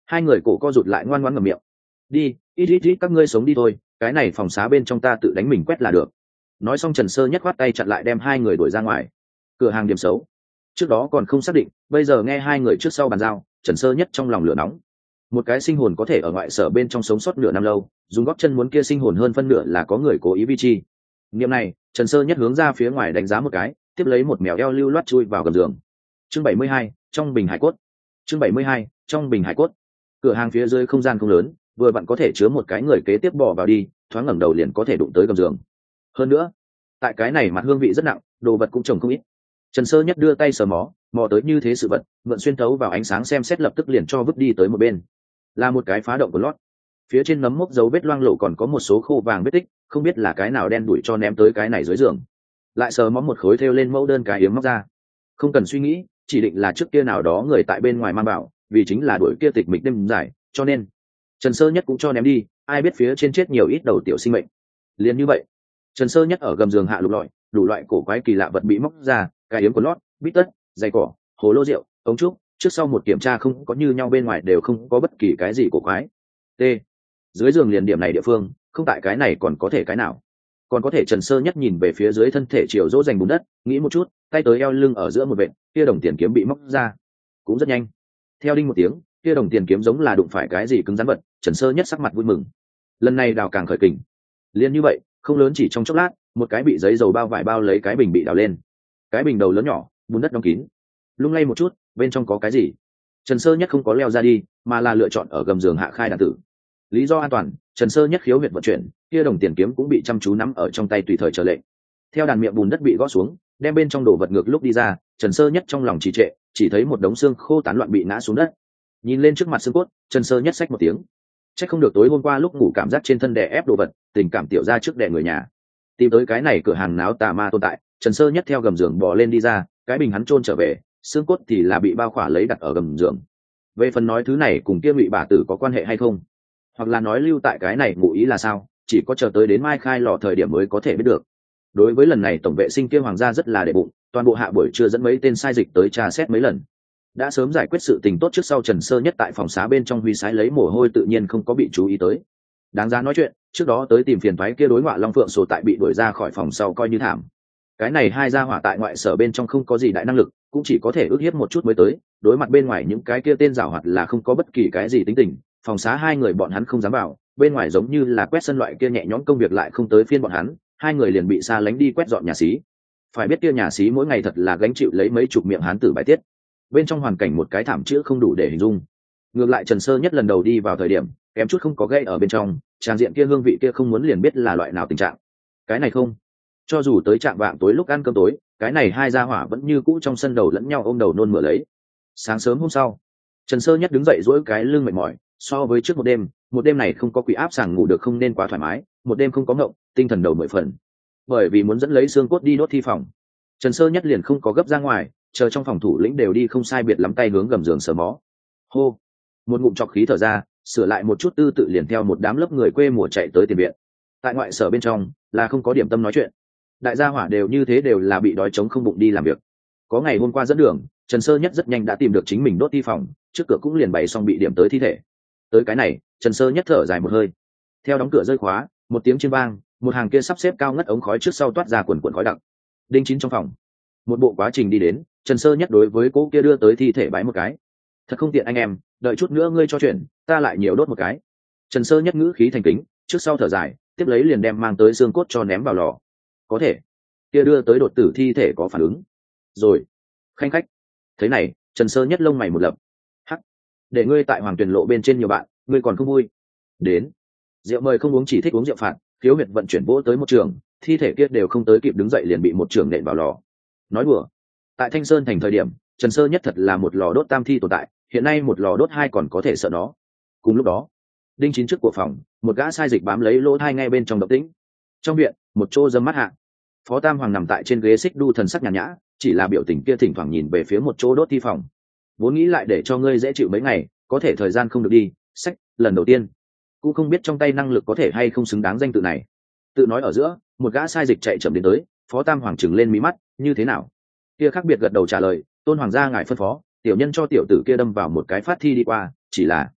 Hai người cổ co rụt lại ngoan ngoãn ngậm miệng. Đi, ít ít ít các ngươi sống đi thôi, cái này phòng xá bên trong ta tự đánh mình quét là được. Nói xong Trần Sơ Nhất khoát tay chặn lại đem hai người đuổi ra ngoài. Cửa hàng điểm xấu, trước đó còn không xác định, bây giờ nghe hai người trước sau bàn giao, Trần Sơ Nhất trong lòng lửa nóng. Một cái sinh hồn có thể ở ngoại sở bên trong sống sót nửa năm lâu, dùng gót chân muốn kia sinh hồn hơn phân nửa là có người cố ý vi chi. Niệm này, Trần Sơ Nhất hướng ra phía ngoài đánh giá một cái, tiếp lấy một mèo eo lưu loát chui vào gầm giường. Chương bảy mươi hai, trong bình hải cốt. Chương bảy mươi hai, trong bình hải cốt. Cửa hàng phía dưới không gian không lớn, vừa vặn có thể chứa một cái người kế tiếp bỏ vào đi, thoáng ngẩng đầu liền có thể đụng tới gầm giường. Hơn nữa, tại cái này mặt hương vị rất nặng, đồ vật cũng trồng không ít. Trần Sơ Nhất đưa tay sờ mó, mò tới như thế sự vật, mượn xuyên thấu vào ánh sáng xem xét lập tức liền cho vứt đi tới một bên. Là một cái phá động của lót. Phía trên nấm mốc dấu vết loang lổ còn có một số khô vàng vết tích, không biết là cái nào đen đuổi cho ném tới cái này dưới giường. Lại sờ mó một khối thêu lên mẫu đơn cái yếm móc ra. Không cần suy nghĩ, chỉ định là trước kia nào đó người tại bên ngoài mang bảo, vì chính là đuổi kia tịch mịch đêm dài, cho nên Trần Sơ Nhất cũng cho ném đi, ai biết phía trên chết nhiều ít đầu tiểu sinh mệnh. Liền như vậy, Trần Sơ Nhất ở gầm giường hạ lục lọi, đủ loại cổ quái kỳ lạ vật bị móc ra, cái yếm của lót, bít tất, giày cỏ, hồ lô rượu, ống trúc, trước sau một kiểm tra không có như nhau bên ngoài đều không có bất kỳ cái gì cổ quái. T. Dưới giường liền điểm này địa phương, không tại cái này còn có thể cái nào. Còn có thể Trần Sơ Nhất nhìn về phía dưới thân thể chiều dỗ dành bùn đất, nghĩ một chút, tay tới eo lưng ở giữa một vệt, kia đồng tiền kiếm bị móc ra. Cũng rất nhanh. Theo đinh một tiếng, kia đồng tiền kiếm giống là đụng phải cái gì cứng rắn vật, Trần Sơ Nhất sắc mặt vui mừng. Lần này đào càng khởi kình. Liên như vậy, không lớn chỉ trong chốc lát, một cái bị giấy dầu bao vải bao lấy cái bình bị đào lên. Cái bình đầu lớn nhỏ, bùn đất đóng kín. Lung lay một chút, bên trong có cái gì? Trần Sơ Nhất không có leo ra đi, mà là lựa chọn ở gầm giường hạ khai đàn tử. Lý do an toàn, Trần Sơ Nhất khiếu huyệt vận chuyển, kia đồng tiền kiếm cũng bị chăm chú nắm ở trong tay tùy thời chờ lệnh. Theo đàn miệng bùn đất bị gõ xuống, đem bên trong đồ vật ngược lúc đi ra, Trần Sơ Nhất trong lòng trì trệ, chỉ thấy một đống xương khô tán loạn bị ngã xuống đất. Nhìn lên trước mặt xương cốt, Trần Sơ Nhất xách một tiếng. Chắc không được tối hôm qua lúc ngủ cảm giác trên thân đè ép đồ vật, tình cảm tiểu ra trước đè người nhà. Tìm tới cái này cửa hàng náo tà ma tồn tại, Trần Sơ Nhất theo gầm giường bò lên đi ra, cái bình hắn chôn trở về, xương cốt thì là bị bao khỏa lấy đặt ở gầm giường. Về phần nói thứ này cùng kia Ngụy bà tử có quan hệ hay không, hoặc là nói lưu tại cái này ngụ ý là sao, chỉ có chờ tới đến mai khai lò thời điểm mới có thể biết được. Đối với lần này tổng vệ sinh kia hoàng gia rất là đệ bụng, toàn bộ hạ buổi trưa dẫn mấy tên sai dịch tới tra xét mấy lần. Đã sớm giải quyết sự tình tốt trước sau, Trần Sơ Nhất tại phòng xá bên trong huy sái lấy mồ hôi tự nhiên không có bị chú ý tới. Đáng giá nói chuyện, trước đó tới tìm phiền toái kia đối ngoại long phượng sổ tại bị đuổi ra khỏi phòng sau coi như thảm. Cái này hai gia hỏa tại ngoại sở bên trong không có gì đại năng lực, cũng chỉ có thể ước hiếp một chút mới tới, đối mặt bên ngoài những cái kia tên giảo hoạt là không có bất kỳ cái gì tính tình. Phòng xá hai người bọn hắn không dám vào, bên ngoài giống như là quét sân loại kia nhẹ nhõm công việc lại không tới phiên bọn hắn, hai người liền bị xa lánh đi quét dọn nhà xí. Phải biết kia nhà xí mỗi ngày thật là gánh chịu lấy mấy chục miệng hán tử bài tiết, bên trong hoàn cảnh một cái thảm chữ không đủ để hình dung. Ngược lại Trần Sơ Nhất lần đầu đi vào thời điểm kém chút không có gây ở bên trong, tràn diện kia hương vị kia không muốn liền biết là loại nào tình trạng. Cái này không, cho dù tới trạng vạng tối lúc ăn cơm tối, cái này hai gia hỏa vẫn như cũ trong sân đầu lẫn nhau ôm đầu nôn mửa lấy. Sáng sớm hôm sau, Trần Sơ Nhất đứng dậy duỗi cái lưng mệt mỏi, so với trước một đêm, một đêm này không có quỷ áp sàng ngủ được không nên quá thoải mái, một đêm không có ngộng, tinh thần đầu mười phần. Bởi vì muốn dẫn lấy xương cốt đi đốt thi phòng, Trần Sơ Nhất liền không có gấp ra ngoài, chờ trong phòng thủ lĩnh đều đi không sai biệt lắm tay hướng gầm giường sờ mó. Hô, một ngụm trọc khí thở ra, sửa lại một chút tư tự liền theo một đám lớp người quê mùa chạy tới tiền viện. Tại ngoại sở bên trong là không có điểm tâm nói chuyện, đại gia hỏa đều như thế, đều là bị đói trống không bụng đi làm việc. Có ngày hôm qua dẫn đường, Trần Sơ Nhất rất nhanh đã tìm được chính mình đốt thi phòng, trước cửa cũng liền bày xong bị điểm tới thi thể. Tới cái này, Trần Sơ Nhất thở dài một hơi. Theo đóng cửa rơi khóa, một tiếng chiên vang, một hàng kia sắp xếp cao ngất ống khói trước sau toát ra quần quần khói đặc. Đinh Chín trong phòng, một bộ quá trình đi đến, Trần Sơ Nhất đối với cô kia đưa tới thi thể bái một cái. Thật không tiện anh em, đợi chút nữa ngươi cho chuyện, ta lại nhiều đốt một cái. Trần Sơ Nhất ngữ khí thành kính, trước sau thở dài, tiếp lấy liền đem mang tới xương cốt cho ném vào lò. Có thể, kia đưa tới đột tử thi thể có phản ứng. Rồi, khanh khách. Thế này, Trần Sơ Nhất lông mày một lập. Hắc, để ngươi tại Hoàng Tuyền Lộ bên trên nhiều bạn, ngươi còn không vui. Đến, rượu mời không uống chỉ thích uống rượu phạt, khiếu huyệt vận chuyển vỗ tới một trường, thi thể kia đều không tới kịp đứng dậy liền bị một trường nện vào lò. Nói đùa, tại Thanh Sơn thành thời điểm, Trần Sơ Nhất thật là một lò đốt tam thi tồn tại, hiện nay một lò đốt hai còn có thể sợ nó. Cùng lúc đó, Đinh Chín trước của phòng, một gã sai dịch bám lấy lỗ thai ngay bên trong động tĩnh. Trong viện, một chỗ dâm mắt hạ, Phó Tam Hoàng nằm tại trên ghế xích đu thần sắc nhàn nhã, chỉ là biểu tình kia thỉnh thoảng nhìn về phía một chỗ đốt thi phòng. Vốn nghĩ lại để cho ngươi dễ chịu mấy ngày, có thể thời gian không được đi, sách, lần đầu tiên, cũng không biết trong tay năng lực có thể hay không xứng đáng danh tự này. Tự nói ở giữa, một gã sai dịch chạy chậm đến tới, Phó Tam Hoàng trừng lên mí mắt, như thế nào? Kia khác biệt gật đầu trả lời, Tôn Hoàng gia ngài phân phó, tiểu nhân cho tiểu tử kia đâm vào một cái phát thi đi qua, chỉ là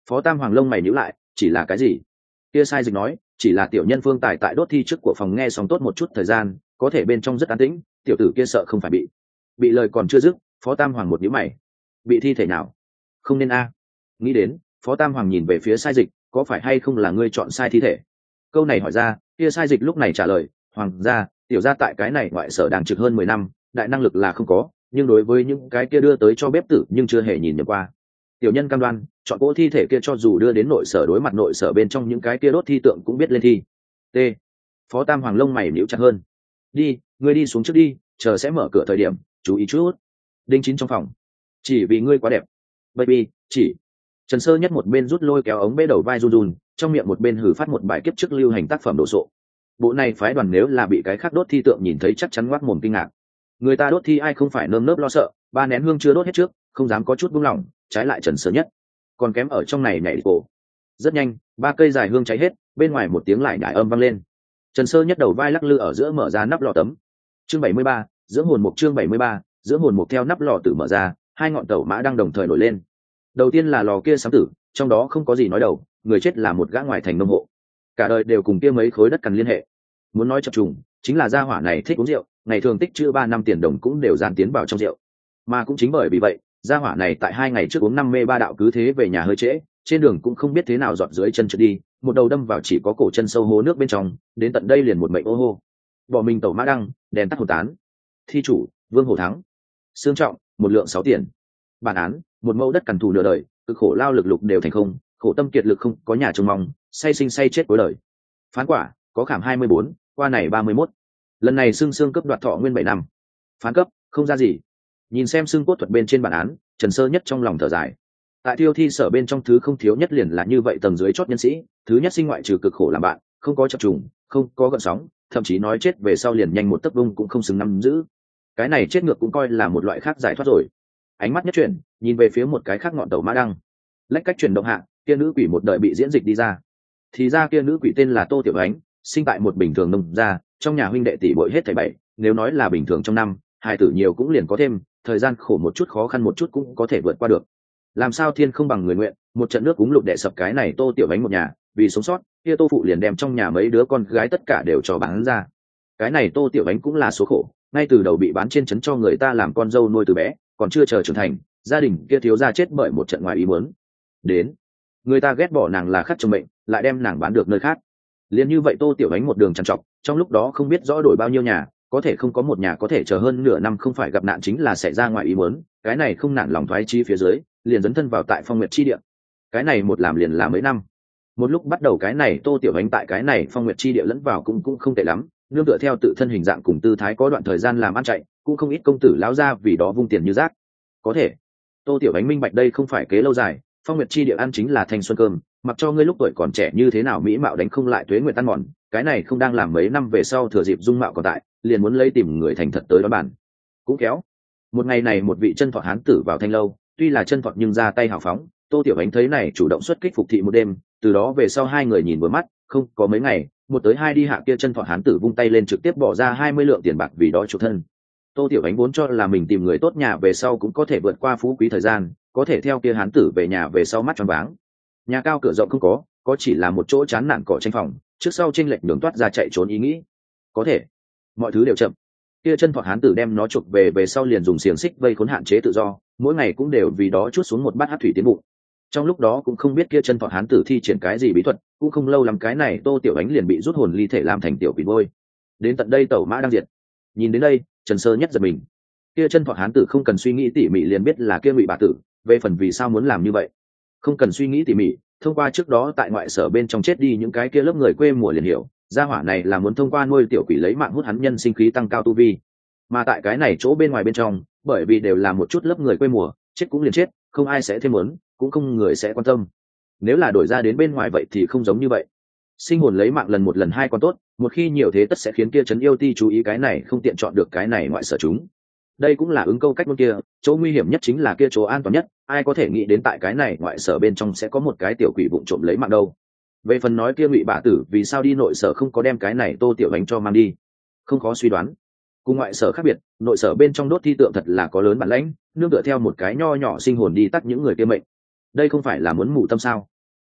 Phó Tam Hoàng lông mày nhíu lại, chỉ là cái gì? Kia sai dịch nói, chỉ là tiểu nhân Phương Tài tại đốt thi trước của phòng nghe xong tốt một chút thời gian, có thể bên trong rất an tĩnh, tiểu tử kia sợ không phải bị. Bị lời còn chưa dứt, Phó Tam Hoàng một nhíu mày. Bị thi thể nào? Không nên a. Nghĩ đến, Phó Tam Hoàng nhìn về phía sai dịch, có phải hay không là ngươi chọn sai thi thể? Câu này hỏi ra, kia sai dịch lúc này trả lời, hoàng gia, tiểu gia tại cái này ngoại sở đang trực hơn mười năm, đại năng lực là không có, nhưng đối với những cái kia đưa tới cho bếp tử nhưng chưa hề nhìn nhầm qua. Tiểu nhân cam đoan, chọn cỗ thi thể kia cho dù đưa đến nội sở đối mặt nội sở bên trong những cái kia đốt thi tượng cũng biết lên thi. T. Phó Tam Hoàng lông mày nhíu chặt hơn. Đi, ngươi đi xuống trước đi, chờ sẽ mở cửa thời điểm, chú ý chút. Đinh Chín trong phòng. Chỉ vì ngươi quá đẹp. Baby, chỉ. Trần Sơ Nhất một bên rút lôi kéo ống bê đầu vai run run, trong miệng một bên hử phát một bài kiếp trước lưu hành tác phẩm đồ sộ. Bộ này phái đoàn nếu là bị cái khác đốt thi tượng nhìn thấy chắc chắn ngoác mồm kinh ngạc. Người ta đốt thi ai không phải nơm nớp lo sợ, ba nén hương chưa đốt hết trước, không dám có chút buông lỏng, trái lại Trần Sơ Nhất còn kém ở trong này nhảy cổ. Rất nhanh, ba cây dài hương cháy hết, bên ngoài một tiếng lại nhải âm vang lên. Trần Sơ Nhất đầu vai lắc lư ở giữa mở ra nắp lò tấm. Chương bảy mươi ba, dưỡng hồn mục chương bảy mươi ba, dưỡng hồn mục theo nắp lò tự mở ra, hai ngọn tẩu mã đang đồng thời nổi lên. Đầu tiên là lò kia sám tử, trong đó không có gì nói đầu, người chết là một gã ngoài thành nông hộ, cả đời đều cùng kia mấy khối đất cằn liên hệ. Muốn nói chập trùng, chính là gia hỏa này thích uống rượu, ngày thường tích trữ ba năm tiền đồng cũng đều dàn tiến vào trong rượu. Mà cũng chính bởi vì vậy, gia hỏa này tại hai ngày trước uống năm mê ba đạo cứ thế về nhà hơi trễ, trên đường cũng không biết thế nào dọn dưới chân trượt đi, một đầu đâm vào chỉ có cổ chân sâu hố nước bên trong, đến tận đây liền một mệnh ô hô. Bỏ mình tẩu mã đăng, đèn tắt hồn tán. Thi chủ, Vương Hổ Thắng. Xương trọng, một lượng sáu tiền. Bản án, một mẫu đất cằn thù nửa đời, cực khổ lao lực lục đều thành không, khổ tâm kiệt lực không có nhà trông mong, say sinh say chết cuối đời. Phán quả, có khảm hai mươi bốn, qua này ba mươi mốt. Lần này xương xương cấp đoạt thọ nguyên bảy năm. Phán cấp, không ra gì. Nhìn xem xương cốt thuật bên trên bản án, Trần Sơ Nhất trong lòng thở dài. Tại Tiêu thi sở bên trong thứ không thiếu nhất liền là như vậy tầng dưới chót nhân sĩ, thứ nhất sinh ngoại trừ cực khổ làm bạn, không có chập trùng, không có gợn sóng, thậm chí nói chết về sau liền nhanh một tấc vung cũng không xứng nắm giữ. Cái này chết ngược cũng coi là một loại khác giải thoát rồi. Ánh mắt nhất chuyển, nhìn về phía một cái khác ngọn tàu mã đăng. Lách cách chuyển động hạ, kia nữ quỷ một đời bị diễn dịch đi ra. Thì ra kia nữ quỷ tên là Tô Tiểu Ánh, sinh tại một bình thường nông gia, trong nhà huynh đệ tỷ muội hết thảy bảy, nếu nói là bình thường trong năm, hài tử nhiều cũng liền có thêm, thời gian khổ một chút khó khăn một chút cũng có thể vượt qua được. Làm sao thiên không bằng người nguyện, một trận nước cúng lục đệ sập cái này Tô Tiểu Ánh một nhà, vì sống sót, kia Tô phụ liền đem trong nhà mấy đứa con gái tất cả đều cho bán ra. Cái này Tô Tiểu Ánh cũng là số khổ, ngay từ đầu bị bán trên trấn cho người ta làm con dâu nuôi từ bé, còn chưa chờ trưởng thành, gia đình kia thiếu gia chết bởi một trận ngoài ý muốn. Đến, người ta ghét bỏ nàng là khắc trong mệnh, lại đem nàng bán được nơi khác. Liên như vậy Tô Tiểu Ánh một đường trằn trọc, trong lúc đó không biết rõ đổi bao nhiêu nhà, có thể không có một nhà có thể chờ hơn nửa năm không phải gặp nạn chính là xảy ra ngoài ý muốn, cái này không nản lòng thoái chí phía dưới, liền dấn thân vào tại Phong Nguyệt chi địa. Cái này một làm liền là mấy năm. Một lúc bắt đầu cái này Tô Tiểu Ánh tại cái này Phong Nguyệt chi địa lẫn vào cũng cũng không tệ lắm, nương tựa theo tự thân hình dạng cùng tư thái có đoạn thời gian làm ăn chạy, cũng không ít công tử lão ra vì đó vung tiền như rác. Có thể, Tô Tiểu Ánh minh bạch đây không phải kế lâu dài, Phong Nguyệt chi địa ăn chính là thanh xuân cơm, mặc cho ngươi lúc tuổi còn trẻ như thế nào mỹ mạo đánh không lại tuế nguyệt ăn mòn, cái này không đang làm mấy năm về sau thừa dịp dung mạo còn tại, liền muốn lấy tìm người thành thật tới đó bản. Cũng kéo. Một ngày này một vị chân thọ hán tử vào thanh lâu, tuy là chân thọ nhưng ra tay hào phóng, Tô Tiểu Ánh thấy này chủ động xuất kích phục thị một đêm, từ đó về sau hai người nhìn vừa mắt, không có mấy ngày, một tới hai đi hạ kia chân thọ hán tử vung tay lên trực tiếp bỏ ra hai mươi lượng tiền bạc vì đó chủ thân. Tô Tiểu Ánh vốn cho là mình tìm người tốt nhà về sau cũng có thể vượt qua phú quý thời gian, có thể theo kia hán tử về nhà về sau mắt tròn váng. Nhà cao cửa rộng không có, có chỉ là một chỗ chán nản cỏ tranh phòng, trước sau chênh lệch đường toát ra chạy trốn ý nghĩ. Có thể, mọi thứ đều chậm. Kia chân thọ hán tử đem nó chuộc về về sau liền dùng xiềng xích vây khốn hạn chế tự do, mỗi ngày cũng đều vì đó chút xuống một bát hắc thủy tiến bụng. Trong lúc đó cũng không biết kia chân thọ hán tử thi triển cái gì bí thuật, cũng không lâu lắm cái này Tô Tiểu Ánh liền bị rút hồn ly thể làm thành tiểu quỷ bôi. Đến tận đây tẩu mã đang diệt. Nhìn đến đây, Trần Sơ Nhất giật mình. Kia chân thọ hán tử không cần suy nghĩ tỉ mỉ liền biết là kia ngụy bà tử, về phần vì sao muốn làm như vậy, không cần suy nghĩ tỉ mỉ, thông qua trước đó tại ngoại sở bên trong chết đi những cái kia lớp người quê mùa liền hiểu, gia hỏa này là muốn thông qua nuôi tiểu quỷ lấy mạng hút hắn nhân sinh khí tăng cao tu vi. Mà tại cái này chỗ bên ngoài bên trong, bởi vì đều là một chút lớp người quê mùa, chết cũng liền chết, không ai sẽ thêm muốn, cũng không người sẽ quan tâm. Nếu là đổi ra đến bên ngoài vậy thì không giống như vậy. Sinh hồn lấy mạng lần một lần hai còn tốt, một khi nhiều thế tất sẽ khiến kia trấn yêu ti chú ý cái này không tiện chọn được cái này ngoại sở chúng. Đây cũng là ứng câu cách ngôn kia, chỗ nguy hiểm nhất chính là kia chỗ an toàn nhất, ai có thể nghĩ đến tại cái này ngoại sở bên trong sẽ có một cái tiểu quỷ vụng trộm lấy mạng đâu. Về phần nói kia ngụy bả tử vì sao đi nội sở không có đem cái này Tô Tiểu Ánh cho mang đi, không khó suy đoán. Cùng ngoại sở khác biệt, nội sở bên trong đốt thi tượng thật là có lớn bản lãnh, nương tựa theo một cái nho nhỏ sinh hồn đi tắt những người kia mệnh. Đây không phải là muốn mù tâm sao?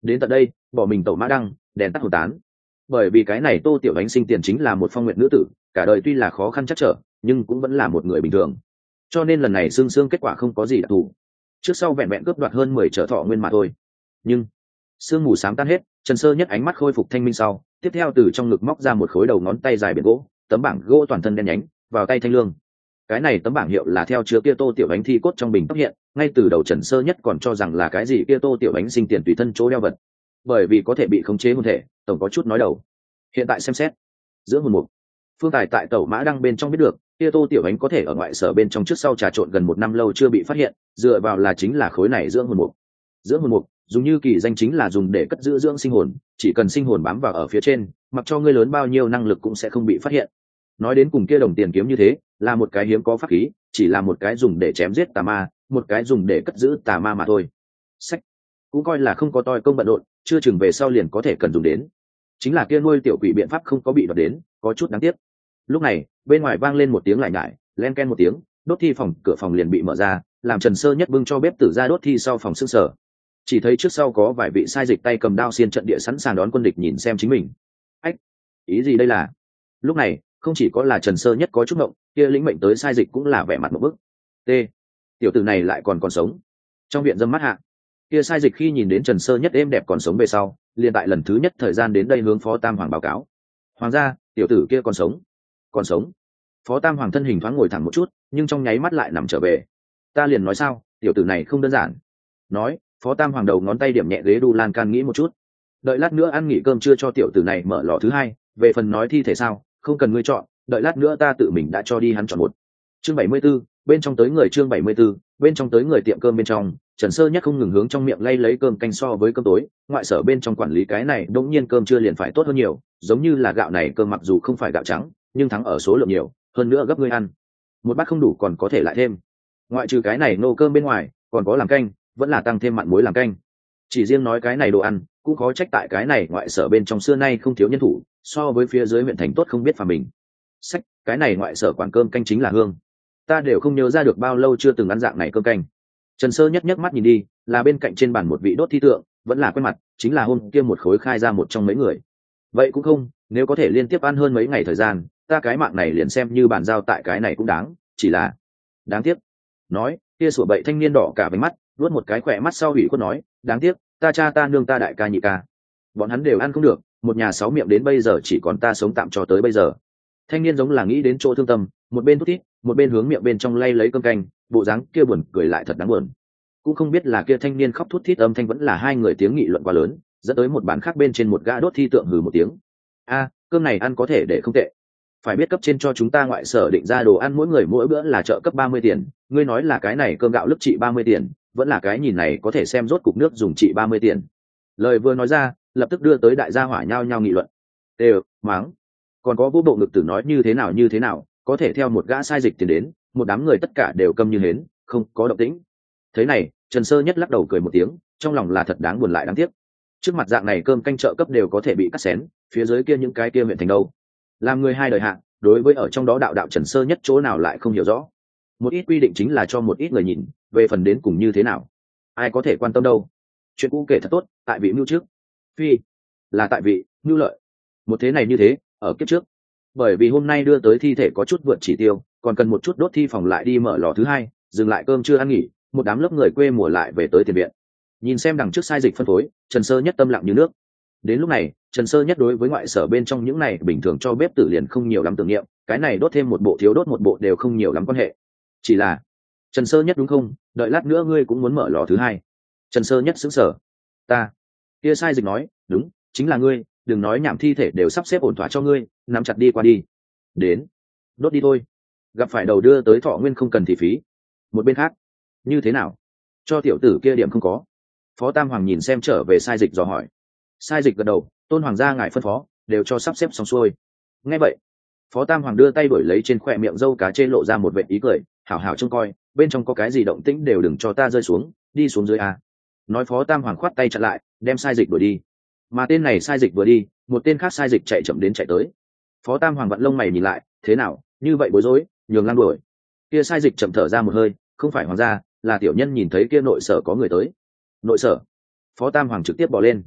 đến tận đây bỏ mình tẩu mã đăng, đèn tắt hồn tán. Bởi vì cái này Tô Tiểu Ánh sinh tiền chính là một phong nguyện nữ tử, cả đời tuy là khó khăn chắc trở nhưng cũng vẫn là một người bình thường, cho nên lần này xương xương kết quả không có gì đặc thù, trước sau vẹn vẹn cướp đoạt hơn mười trở thọ nguyên mà thôi. Nhưng sương mù sáng tan hết, Trần Sơ Nhất ánh mắt khôi phục thanh minh sau, tiếp theo từ trong ngực móc ra một khối đầu ngón tay dài biển gỗ, tấm bảng gỗ toàn thân đen nhánh vào tay thanh lương. Cái này tấm bảng hiệu là theo chứa kia Tô Tiểu Ánh thi cốt trong bình tóc hiện, ngay từ đầu Trần Sơ Nhất còn cho rằng là cái gì kia Tô Tiểu Ánh sinh tiền tùy thân chỗ đeo vật, bởi vì có thể bị khống chế hồn thể, tổng có chút nói đầu. Hiện tại xem xét, giữa hồn mục, Phương Tài tại tẩu mã đăng bên trong biết được, kia Tô Tiểu Ánh có thể ở ngoại sở bên trong trước sau trà trộn gần một năm lâu chưa bị phát hiện, dựa vào là chính là khối này dưỡng hồn mục. Dưỡng hồn mục, dùng như kỳ danh chính là dùng để cất giữ dưỡng sinh hồn, chỉ cần sinh hồn bám vào ở phía trên, mặc cho ngươi lớn bao nhiêu năng lực cũng sẽ không bị phát hiện. Nói đến cùng kia đồng tiền kiếm như thế, là một cái hiếm có pháp khí, chỉ là một cái dùng để chém giết tà ma, một cái dùng để cất giữ tà ma mà thôi. Sách cũng coi là không có toi công bận rộn, chưa chừng về sau liền có thể cần dùng đến. Chính là kia nuôi tiểu quỷ biện pháp không có bị đoạt đến, có chút đáng tiếc. Lúc này bên ngoài vang lên một tiếng lại nhải, len ken một tiếng, đốt thi phòng cửa phòng liền bị mở ra, làm Trần Sơ Nhất bưng cho bếp tử ra đốt thi sau phòng sương sở. Chỉ thấy trước sau có vài vị sai dịch tay cầm đao xiên trận địa sẵn sàng đón quân địch nhìn xem chính mình. Ách, ý gì đây là? Lúc này không chỉ có là Trần Sơ Nhất có chút mộng, kia lĩnh mệnh tới sai dịch cũng là vẻ mặt một bức. T, tiểu tử này lại còn còn sống. Trong viện dâm mắt hạ, kia sai dịch khi nhìn đến Trần Sơ Nhất êm đẹp còn sống về sau, liền tại lần thứ nhất thời gian đến đây hướng Phó Tam Hoàng báo cáo. Hoàng gia, tiểu tử kia còn sống. Còn sống. Phó Tam Hoàng thân hình thoáng ngồi thẳng một chút, nhưng trong nháy mắt lại nằm trở về. Ta liền nói sao, tiểu tử này không đơn giản. Nói, Phó Tam Hoàng đầu ngón tay điểm nhẹ ghế đu lan can nghĩ một chút. Đợi lát nữa ăn nghỉ cơm trưa cho tiểu tử này mở lò thứ hai, về phần nói thi thể sao, không cần ngươi chọn, đợi lát nữa ta tự mình đã cho đi hắn chọn một. Chương bảy mươi 74, bên trong tới người chương bảy mươi 74, bên trong tới người tiệm cơm bên trong, Trần Sơ Nhất không ngừng hướng trong miệng lay lấy cơm canh so với cơm tối, ngoại sở bên trong quản lý cái này đống nhiên cơm trưa liền phải tốt hơn nhiều, giống như là gạo này cơm mặc dù không phải gạo trắng, nhưng thắng ở số lượng nhiều, hơn nữa gấp ngươi ăn. Một bát không đủ còn có thể lại thêm. Ngoại trừ cái này nô cơm bên ngoài, còn có làm canh, vẫn là tăng thêm mặn muối làm canh. Chỉ riêng nói cái này đồ ăn, cũng khó trách tại cái này ngoại sở bên trong xưa nay không thiếu nhân thủ, so với phía dưới huyện thành tốt không biết phàm mình. Sách, cái này ngoại sở quản cơm canh chính là hương. Ta đều không nhớ ra được bao lâu chưa từng ăn dạng này cơm canh. Trần Sơ Nhất nhấc mắt nhìn đi, là bên cạnh trên bàn một vị đốt thi tượng, vẫn là quen mặt, chính là hôm kia một khối khai ra một trong mấy người. Vậy cũng không, nếu có thể liên tiếp ăn hơn mấy ngày thời gian, ta cái mạng này liền xem như bàn giao tại cái này cũng đáng, chỉ là đáng tiếc. Nói, kia sủa bậy thanh niên đỏ cả váy mắt, luốt một cái khỏe mắt sau ủy khuất nói, đáng tiếc, ta cha ta nương ta đại ca nhị ca, bọn hắn đều ăn không được, một nhà sáu miệng đến bây giờ chỉ còn ta sống tạm cho tới bây giờ. Thanh niên giống là nghĩ đến chỗ thương tâm, một bên thút thít, một bên hướng miệng bên trong lay lấy cơm canh, bộ dáng kia buồn cười lại thật đáng buồn. Cũng không biết là kia thanh niên khóc thút thít âm thanh vẫn là hai người tiếng nghị luận quá lớn, dẫn tới một bàn khác bên trên một gã đốt thi tượng hừ một tiếng. A, cơm này ăn có thể để không tệ. Phải biết cấp trên cho chúng ta ngoại sở định ra đồ ăn mỗi người mỗi bữa là trợ cấp ba mươi tiền, ngươi nói là cái này cơm gạo lứt trị ba mươi tiền, vẫn là cái nhìn này có thể xem rốt cục nước dùng trị ba mươi tiền. Lời vừa nói ra, lập tức đưa tới đại gia hỏa nhao nhao nghị luận. Đều, mắng. Còn có vũ bộ ngực tử nói như thế nào như thế nào, có thể theo một gã sai dịch tiền đến, một đám người tất cả đều câm như hến, không có động tĩnh. Thế này, Trần Sơ Nhất lắc đầu cười một tiếng, trong lòng là thật đáng buồn lại đáng tiếc. Trước mặt dạng này cơm canh trợ cấp đều có thể bị cắt xén, phía dưới kia những cái kia huyện thành đâu. Làm người hai đời hạ, đối với ở trong đó đạo đạo Trần Sơ Nhất chỗ nào lại không hiểu rõ. Một ít quy định chính là cho một ít người nhìn, về phần đến cùng như thế nào, ai có thể quan tâm đâu. Chuyện cũ kể thật tốt, tại vị mưu trước, phi là tại vị mưu lợi. Một thế này như thế, ở kiếp trước, bởi vì hôm nay đưa tới thi thể có chút vượt chỉ tiêu, còn cần một chút đốt thi phòng lại đi mở lò thứ hai, dừng lại cơm chưa ăn nghỉ, một đám lớp người quê mùa lại về tới tiền viện. Nhìn xem đằng trước sai dịch phân phối, Trần Sơ Nhất tâm lặng như nước. Đến lúc này, Trần Sơ Nhất đối với ngoại sở bên trong những này bình thường cho bếp tử liền không nhiều lắm tưởng niệm, cái này đốt thêm một bộ thiếu đốt một bộ đều không nhiều lắm quan hệ. Chỉ là, Trần Sơ Nhất đúng không, đợi lát nữa ngươi cũng muốn mở lò thứ hai. Trần Sơ Nhất sững sờ. Ta. Kia sai dịch nói, đúng, chính là ngươi, đừng nói nhảm, thi thể đều sắp xếp ổn thỏa cho ngươi, nắm chặt đi qua đi. Đến, đốt đi thôi. Gặp phải đầu đưa tới thọ nguyên không cần thị phí. Một bên khác, như thế nào? Cho tiểu tử kia điểm không có. Phó Tam Hoàng nhìn xem trở về sai dịch dò hỏi. Sai dịch gật đầu, Tôn Hoàng gia ngài phân phó, đều cho sắp xếp xong xuôi. Nghe vậy, Phó Tam Hoàng đưa tay đổi lấy trên khỏe miệng dâu cá trên lộ ra một vệt ý cười, hảo hảo trông coi, bên trong có cái gì động tĩnh đều đừng cho ta rơi xuống, đi xuống dưới a. Nói Phó Tam Hoàng khoát tay chặn lại, đem sai dịch đuổi đi. Mà tên này sai dịch vừa đi, một tên khác sai dịch chạy chậm đến chạy tới. Phó Tam Hoàng vặn lông mày nhìn lại, thế nào, như vậy bối rối, nhường lang đuổi. Kia sai dịch chậm thở ra một hơi, không phải hoàng gia, là tiểu nhân nhìn thấy kia nội sở có người tới. Nội sở? Phó Tam Hoàng trực tiếp bỏ lên,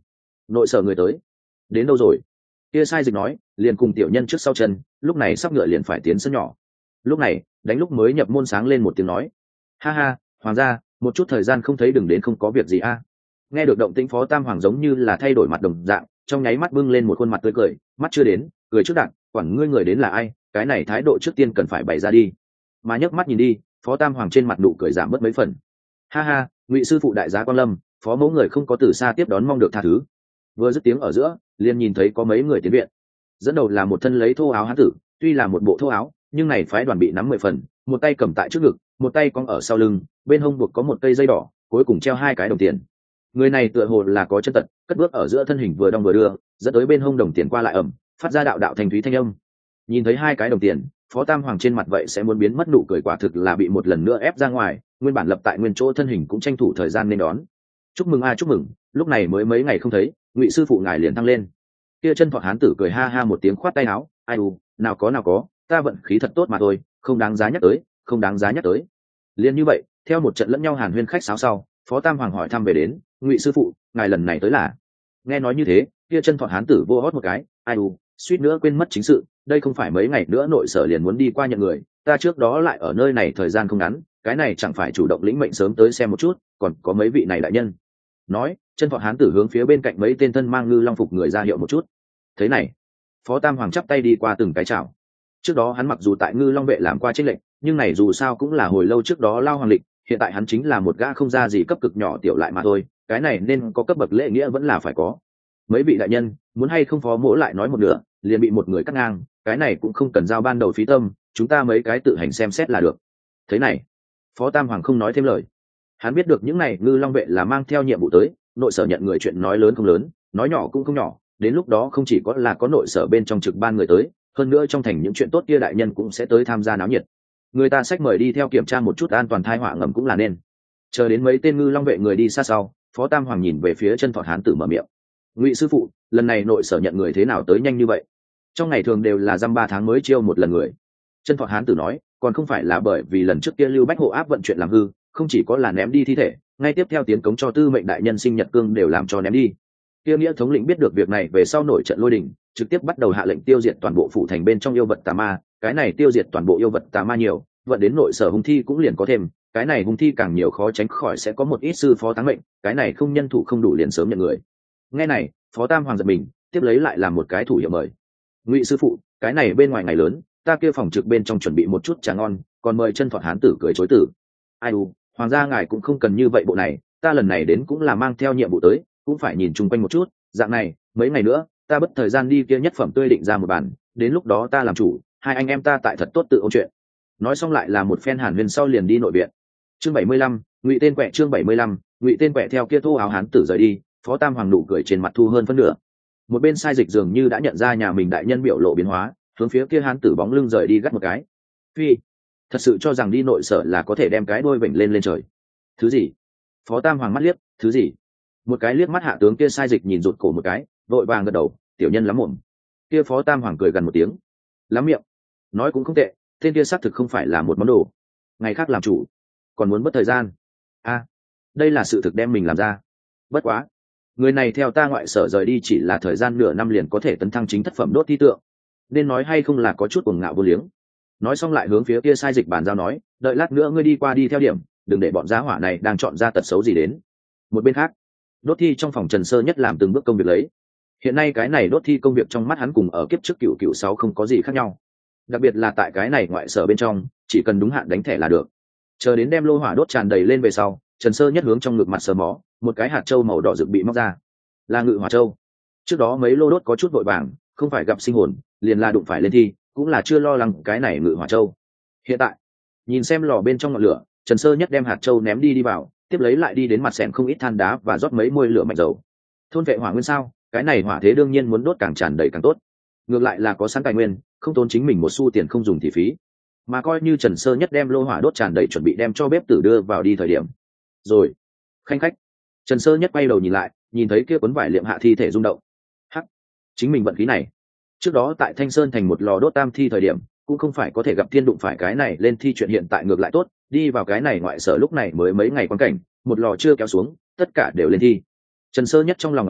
nội sở người tới. Đến đâu rồi? Kia sai dịch nói, liền cùng tiểu nhân trước sau chân, lúc này sắp ngựa liền phải tiến sân nhỏ. Lúc này đánh lúc mới nhập môn sáng lên một tiếng nói, ha ha, hoàng gia, một chút thời gian không thấy, đừng đến không có việc gì a. Nghe được động tĩnh, Phó Tam Hoàng giống như là thay đổi mặt đồng dạng, trong nháy mắt bưng lên một khuôn mặt tươi cười, mắt chưa đến cười trước đạn, quản ngươi người đến là ai, cái này thái độ trước tiên cần phải bày ra đi. Mà nhấc mắt nhìn đi, Phó Tam Hoàng trên mặt nụ cười giảm bớt mấy phần. Ha ha, Ngụy sư phụ đại giá quan lâm, Phó mẫu người không có từ xa tiếp đón, mong được tha thứ. Vừa dứt tiếng ở giữa, liền nhìn thấy có mấy người tiến viện. Dẫn đầu là một thân lấy thô áo hán tử, tuy là một bộ thô áo, nhưng này phái đoàn bị nắm mười phần, một tay cầm tại trước ngực, một tay cong ở sau lưng, bên hông buộc có một cây dây đỏ, cuối cùng treo hai cái đồng tiền. Người này tựa hồ là có chân tật, cất bước ở giữa thân hình vừa đong vừa đưa, dẫn tới bên hông đồng tiền qua lại ẩm, phát ra đạo đạo thanh thúy thanh âm. Nhìn thấy hai cái đồng tiền, Phó Tam Hoàng trên mặt vậy sẽ muốn biến mất nụ cười, quả thực là bị một lần nữa ép ra ngoài, nguyên bản lập tại nguyên chỗ thân hình cũng tranh thủ thời gian nên đón. Chúc mừng a chúc mừng, lúc này mới mấy ngày không thấy, Ngụy sư phụ ngài liền thăng lên. Kia chân thọ hán tử cười ha ha một tiếng, khoát tay áo, ai u, nào có nào có, ta vận khí thật tốt mà thôi, không đáng giá nhắc tới, không đáng giá nhắc tới. Liên như vậy, theo một trận lẫn nhau hàn huyên khách sáo sau, Phó Tam Hoàng hỏi thăm về đến, Ngụy sư phụ, ngài lần này tới là? Nghe nói như thế, kia chân thọ hán tử vô hót một cái, ai u, suýt nữa quên mất chính sự, đây không phải mấy ngày nữa nội sở liền muốn đi qua nhận người, ta trước đó lại ở nơi này thời gian không ngắn, cái này chẳng phải chủ động lĩnh mệnh sớm tới xem một chút, còn có mấy vị này đại nhân. Nói, chân thọ hán tử hướng phía bên cạnh mấy tên thân mang ngư long phục người ra hiệu một chút. Thế này, Phó Tam Hoàng chắp tay đi qua từng cái chào. Trước đó hắn mặc dù tại ngư long vệ làm qua trách lệnh, nhưng này dù sao cũng là hồi lâu trước đó lao hoàng lịch, hiện tại hắn chính là một gã không ra gì cấp cực nhỏ tiểu lại mà thôi, cái này nên có cấp bậc lễ nghĩa vẫn là phải có. Mấy vị đại nhân, muốn hay không Phó mỗ lại nói một nửa, liền bị một người cắt ngang, cái này cũng không cần giao ban đầu phí tâm, chúng ta mấy cái tự hành xem xét là được. Thế này, Phó Tam Hoàng không nói thêm lời. Hắn biết được những này ngư long vệ là mang theo nhiệm vụ tới, nội sở nhận người chuyện nói lớn không lớn, nói nhỏ cũng không nhỏ, đến lúc đó không chỉ có là có nội sở bên trong trực ban người tới, hơn nữa trong thành những chuyện tốt kia đại nhân cũng sẽ tới tham gia náo nhiệt. Người ta xách mời đi theo kiểm tra một chút an toàn thai họa ngầm cũng là nên. Chờ đến mấy tên ngư long vệ người đi xa sau, Phó Tam Hoàng nhìn về phía chân thọ hán tử mở miệng, Ngụy sư phụ, lần này nội sở nhận người thế nào tới nhanh như vậy? Trong ngày thường đều là dăm ba tháng mới chiêu một lần người. Chân thọ hán tử nói, còn không phải là bởi vì lần trước kia Lưu Bách hộ áp vận chuyện làm hư, không chỉ có là ném đi thi thể, ngay tiếp theo tiến cống cho tư mệnh đại nhân sinh nhật cương đều làm cho ném đi. Kia nghĩa thống lĩnh biết được việc này về sau nổi trận lôi đình, trực tiếp bắt đầu hạ lệnh tiêu diệt toàn bộ phủ thành bên trong yêu vật tà ma, cái này tiêu diệt toàn bộ yêu vật tà ma nhiều, vận đến nội sở hung thi cũng liền có thêm, cái này hung thi càng nhiều khó tránh khỏi sẽ có một ít sư phó táng mệnh, cái này không nhân thủ không đủ liền sớm nhận người. Nghe này, Phó Tam Hoàng giật mình, tiếp lấy lại làm một cái thủ hiệu mời. Ngụy sư phụ, cái này bên ngoài ngày lớn, ta kia phòng trực bên trong chuẩn bị một chút trà ngon, còn mời chân thọ hán tử cười chối tử. Ai u, hoàng gia ngài cũng không cần như vậy bộ này, ta lần này đến cũng là mang theo nhiệm vụ tới, cũng phải nhìn chung quanh một chút, dạng này, mấy ngày nữa, ta bất thời gian đi kia nhất phẩm tươi định ra một bản, đến lúc đó ta làm chủ, hai anh em ta tại thật tốt tự ôn chuyện. Nói xong lại là một phen hàn huyên sau liền đi nội viện. Chương bảy mươi lăm, Ngụy tên quẹ, chương bảy mươi lăm, Ngụy tên quẹ theo kia thô áo hán tử rời đi, Phó Tam Hoàng nụ cười trên mặt thu hơn phân nửa. Một bên sai dịch dường như đã nhận ra nhà mình đại nhân biểu lộ biến hóa, hướng phía kia hán tử bóng lưng rời đi gắt một cái. Phi, thật sự cho rằng đi nội sở là có thể đem cái đôi vểnh lên lên trời? Thứ gì? Phó Tam Hoàng mắt liếc, thứ gì? Một cái liếc mắt hạ tướng kia sai dịch nhìn rụt cổ một cái, vội vàng gật đầu, tiểu nhân lắm mồm. Kia Phó Tam Hoàng cười gần một tiếng, lắm miệng, nói cũng không tệ, tên kia xác thực không phải là một món đồ. Ngày khác làm chủ, còn muốn mất thời gian. A, à, đây là sự thực đem mình làm ra. Bất quá, người này theo ta ngoại sở rời đi chỉ là thời gian nửa năm liền có thể tấn thăng chính thất phẩm đốt thi tượng, nên nói hay không là có chút cuồng ngạo vô liếng. Nói xong lại hướng phía kia sai dịch bàn giao nói, đợi lát nữa ngươi đi qua đi theo điểm, đừng để bọn giá hỏa này đang chọn ra tật xấu gì đến. Một bên khác, đốt thi trong phòng Trần Sơ Nhất làm từng bước công việc lấy. Hiện nay cái này đốt thi công việc trong mắt hắn cùng ở kiếp trước cựu cựu sáu không có gì khác nhau, đặc biệt là tại cái này ngoại sở bên trong, chỉ cần đúng hạn đánh thẻ là được. Chờ đến đem lô hỏa đốt tràn đầy lên về sau, Trần Sơ Nhất hướng trong ngực mặt sờ mó, một cái hạt châu màu đỏ rực bị móc ra, là ngự hỏa châu. Trước đó mấy lô đốt có chút vội vàng, không phải gặp sinh hồn, liền là đụng phải lên thi, cũng là chưa lo lắng cái này ngự hỏa châu. Hiện tại, nhìn xem lò bên trong ngọn lửa, Trần Sơ Nhất đem hạt châu ném đi đi vào, tiếp lấy lại đi đến mặt sẹn không ít than đá và rót mấy môi lửa mạnh dầu. Thôn vệ hỏa nguyên sao, cái này hỏa thế đương nhiên muốn đốt càng tràn đầy càng tốt. Ngược lại là có sẵn tài nguyên, không tốn chính mình một xu tiền không dùng thì phí. Mà coi như Trần Sơ Nhất đem lô hỏa đốt tràn đầy chuẩn bị đem cho bếp tử đưa vào đi thời điểm. Rồi, khanh khách. Trần Sơ Nhất quay đầu nhìn lại, nhìn thấy kia cuốn vải liệm hạ thi thể rung động. Hắc, chính mình vận khí này. Trước đó tại Thanh Sơn thành một lò đốt tam thi thời điểm, cũng không phải có thể gặp thiên đụng phải cái này lên thi, chuyện hiện tại ngược lại tốt, đi vào cái này ngoại sở lúc này mới mấy ngày quan cảnh, một lò chưa kéo xuống, tất cả đều lên thi. Trần Sơ Nhất trong lòng đoán thầm,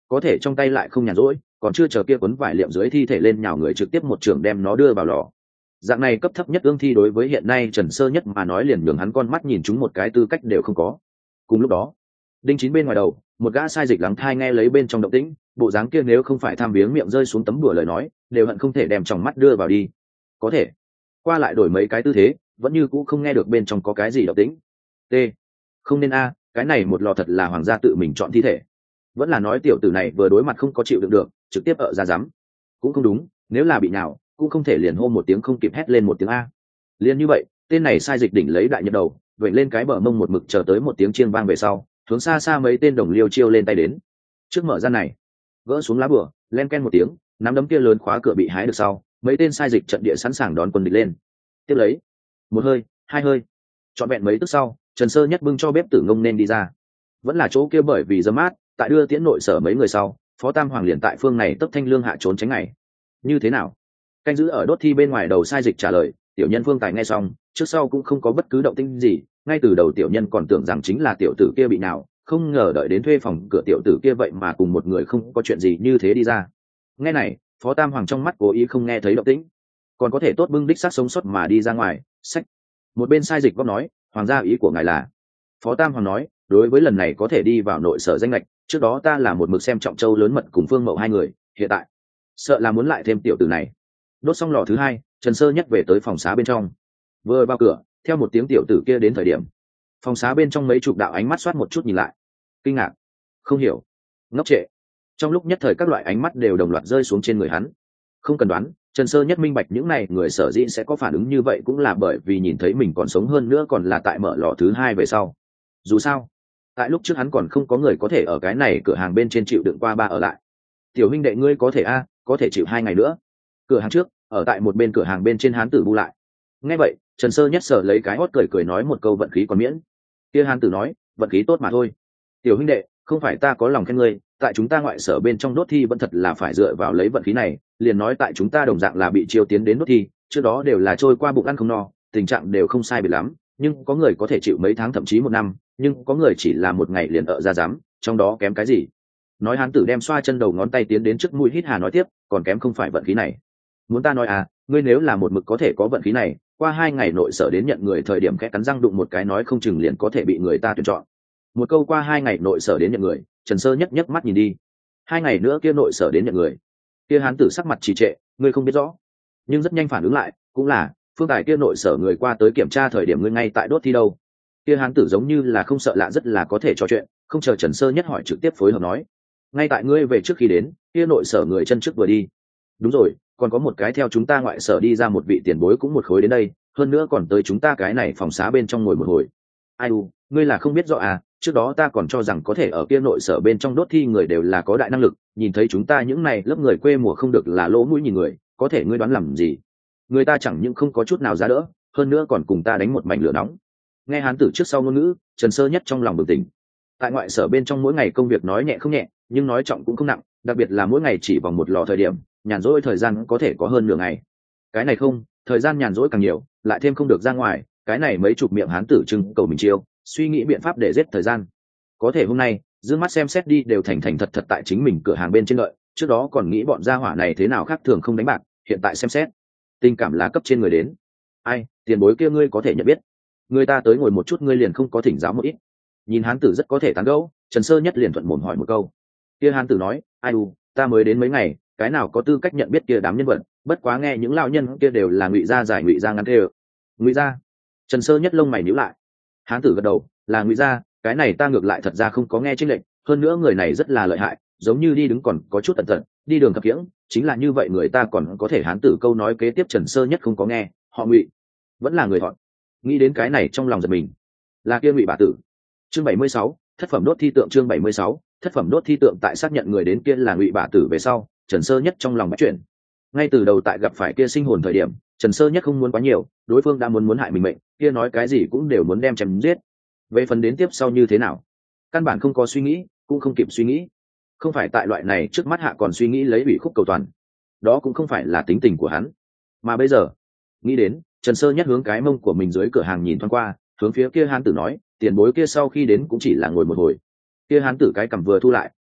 có thể trong tay lại không nhàn rỗi, còn chưa chờ kia quấn vải liệm dưới thi thể lên nhào người trực tiếp một trường đem nó đưa vào lò. Dạng này cấp thấp nhất ương thi đối với hiện nay Trần Sơ Nhất mà nói liền nhường hắn con mắt nhìn chúng một cái tư cách đều không có. Cùng lúc đó, đinh chín bên ngoài đầu, một gã sai dịch lắng thai nghe lấy bên trong động tĩnh, bộ dáng kia nếu không phải tham biếng miệng rơi xuống tấm bùa lời nói, đều hận không thể đem tròng mắt đưa vào đi. Có thể, qua lại đổi mấy cái tư thế, vẫn như cũ không nghe được bên trong có cái gì động tĩnh. T, không nên a, cái này một lò thật là hoàng gia tự mình chọn thi thể. Vẫn là nói tiểu tử này vừa đối mặt không có chịu đựng được, trực tiếp ở ra dám. Cũng không đúng, nếu là bị nào, cũng không thể liền hô một tiếng không kịp hét lên một tiếng a. Liền như vậy, tên này sai dịch đỉnh lấy đại nhật đầu, vậy lên cái bờ mông một mực chờ tới một tiếng chiêng vang về sau, hướng xa xa mấy tên đồng liêu chiêu lên tay đến. Trước mở ra này, gỡ xuống lá bùa, len ken một tiếng, nắm đấm kia lớn khóa cửa bị hái được sau, mấy tên sai dịch trận địa sẵn sàng đón quân địch lên. Tiếp lấy, một hơi, hai hơi, trọn vẹn mấy tức sau, Trần Sơ Nhất bưng cho bếp tử ngông nên đi ra. Vẫn là chỗ kia bởi vì dấm mát, tại đưa tiễn nội sở mấy người sau, Phó Tam Hoàng liền tại phương này tấp thanh lương hạ trốn tránh ngày. Như thế nào? Canh giữ ở đốt thi bên ngoài đầu sai dịch trả lời. Tiểu nhân Phương Tài nghe xong, trước sau cũng không có bất cứ động tĩnh gì, ngay từ đầu tiểu nhân còn tưởng rằng chính là tiểu tử kia bị nào, không ngờ đợi đến thuê phòng cửa tiểu tử kia vậy mà cùng một người không có chuyện gì như thế đi ra. Nghe này, Phó Tam Hoàng trong mắt cố ý không nghe thấy động tĩnh, còn có thể tốt bưng đích xác sống sót mà đi ra ngoài. Sách. Một bên sai dịch góp nói, hoàng gia ý của ngài là? Phó Tam Hoàng nói, đối với lần này có thể đi vào nội sở danh lệch, trước đó ta là một mực xem trọng châu lớn mật cùng Phương Mậu hai người, hiện tại sợ là muốn lại thêm tiểu tử này. Đốt xong lò thứ hai, Trần Sơ Nhất về tới phòng xá bên trong, vừa vào cửa, theo một tiếng tiểu tử kia đến thời điểm, phòng xá bên trong mấy chục đạo ánh mắt xoát một chút nhìn lại, kinh ngạc, không hiểu, ngốc trệ. Trong lúc nhất thời các loại ánh mắt đều đồng loạt rơi xuống trên người hắn. Không cần đoán, Trần Sơ Nhất minh bạch những này người sở dĩ sẽ có phản ứng như vậy cũng là bởi vì nhìn thấy mình còn sống hơn nữa còn là tại mở lò thứ hai về sau. Dù sao, tại lúc trước hắn còn không có người có thể ở cái này cửa hàng bên trên chịu đựng qua ba ở lại. Tiểu huynh đệ ngươi có thể a, có thể chịu hai ngày nữa. Cửa hàng trước, ở tại một bên cửa hàng bên trên hán tử bu lại. Nghe vậy, Trần Sơ Nhất sở lấy cái hót cười cười nói một câu vận khí còn miễn. Kia hán tử nói, vận khí tốt mà thôi. Tiểu huynh đệ, không phải ta có lòng khen ngươi, tại chúng ta ngoại sở bên trong đốt thi vẫn thật là phải dựa vào lấy vận khí này, liền nói tại chúng ta đồng dạng là bị chiêu tiến đến đốt thi, trước đó đều là trôi qua bụng ăn không no, tình trạng đều không sai biệt lắm, nhưng có người có thể chịu mấy tháng thậm chí một năm, nhưng có người chỉ là một ngày liền ở ra dám, trong đó kém cái gì? Nói hán tử đem xoa chân đầu ngón tay tiến đến trước mũi hít hà nói tiếp, còn kém không phải vận khí này. Muốn ta nói à, ngươi nếu là một mực có thể có vận khí này, qua hai ngày nội sở đến nhận người thời điểm khẽ cắn răng đụng một cái nói không chừng liền có thể bị người ta tuyển chọn. Một câu qua hai ngày nội sở đến nhận người, Trần Sơ Nhất nhấc mắt nhìn đi. Hai ngày nữa kia nội sở đến nhận người. Kia hán tử sắc mặt trì trệ, ngươi không biết rõ, nhưng rất nhanh phản ứng lại, cũng là Phương Tài kia nội sở người qua tới kiểm tra thời điểm ngươi ngay tại đốt thi đâu. Kia hán tử giống như là không sợ lạ rất là có thể trò chuyện, không chờ Trần Sơ Nhất hỏi trực tiếp phối hợp nói, ngay tại ngươi về trước khi đến, kia nội sở người chân trước vừa đi. Đúng rồi, còn có một cái theo chúng ta ngoại sở đi ra một vị tiền bối cũng một khối đến đây, hơn nữa còn tới chúng ta cái này phòng xá bên trong ngồi một hồi. Ai u, ngươi là không biết rõ à, trước đó ta còn cho rằng có thể ở kia nội sở bên trong đốt thi người đều là có đại năng lực, nhìn thấy chúng ta những này lớp người quê mùa không được là lỗ mũi nhìn người, có thể ngươi đoán làm gì? Người ta chẳng những không có chút nào giá đỡ, hơn nữa còn cùng ta đánh một mảnh lửa nóng. Nghe hán tử trước sau ngôn ngữ, Trần Sơ Nhất trong lòng bừng tỉnh. Tại ngoại sở bên trong mỗi ngày công việc nói nhẹ không nhẹ, nhưng nói trọng cũng không nặng, đặc biệt là mỗi ngày chỉ vòng một lò thời điểm, nhàn rỗi thời gian có thể có hơn nửa ngày. Cái này không, thời gian nhàn rỗi càng nhiều, lại thêm không được ra ngoài, cái này mấy chục miệng hán tử trưng cầu mình chiêu, suy nghĩ biện pháp để giết thời gian. Có thể hôm nay, dương mắt xem xét đi đều thành thành thật thật tại chính mình cửa hàng bên trên đợi, trước đó còn nghĩ bọn gia hỏa này thế nào khác thường không đánh bạc, hiện tại xem xét, tình cảm lá cấp trên người đến. Ai, tiền bối kia ngươi có thể nhận biết. Người ta tới ngồi một chút ngươi liền không có thỉnh giáo một ít. Nhìn hán tử rất có thể tán gẫu, Trần Sơ Nhất liền thuận mồm hỏi một câu. Kia hán tử nói, ai u, ta mới đến mấy ngày, cái nào có tư cách nhận biết kia đám nhân vật, bất quá nghe những lão nhân kia đều là ngụy gia giải ngụy gia ngắn kêu. Ngụy gia? Trần Sơ Nhất lông mày nhíu lại. Hán tử gật đầu, là ngụy gia, cái này ta ngược lại thật ra không có nghe chênh lệnh, hơn nữa người này rất là lợi hại, giống như đi đứng còn có chút tận tận, đi đường thập kiễng, chính là như vậy người ta còn có thể hán tử câu nói kế tiếp Trần Sơ Nhất không có nghe, họ Ngụy, vẫn là người họ. Nghĩ đến cái này trong lòng giật mình. Là kia Ngụy bà tử. Chương bảy mươi sáu, thất phẩm đốt thi tượng chương bảy mươi sáu, thất phẩm đốt thi tượng tại xác nhận người đến kia là Ngụy bà tử về sau, Trần Sơ Nhất trong lòng bắt chuyển. Ngay từ đầu tại gặp phải kia sinh hồn thời điểm, Trần Sơ Nhất không muốn quá nhiều, đối phương đã muốn muốn hại mình mệnh, kia nói cái gì cũng đều muốn đem chém giết. Về phần đến tiếp sau như thế nào, căn bản không có suy nghĩ, cũng không kịp suy nghĩ. Không phải tại loại này trước mắt hạ còn suy nghĩ lấy ủy khúc cầu toàn, đó cũng không phải là tính tình của hắn. Mà bây giờ, nghĩ đến, Trần Sơ Nhất hướng cái mông của mình dưới cửa hàng nhìn thoáng qua, hướng phía kia hán tử nói, tiền bối kia sau khi đến cũng chỉ là ngồi một hồi. Kia hán tử cái cằm vừa thu lại,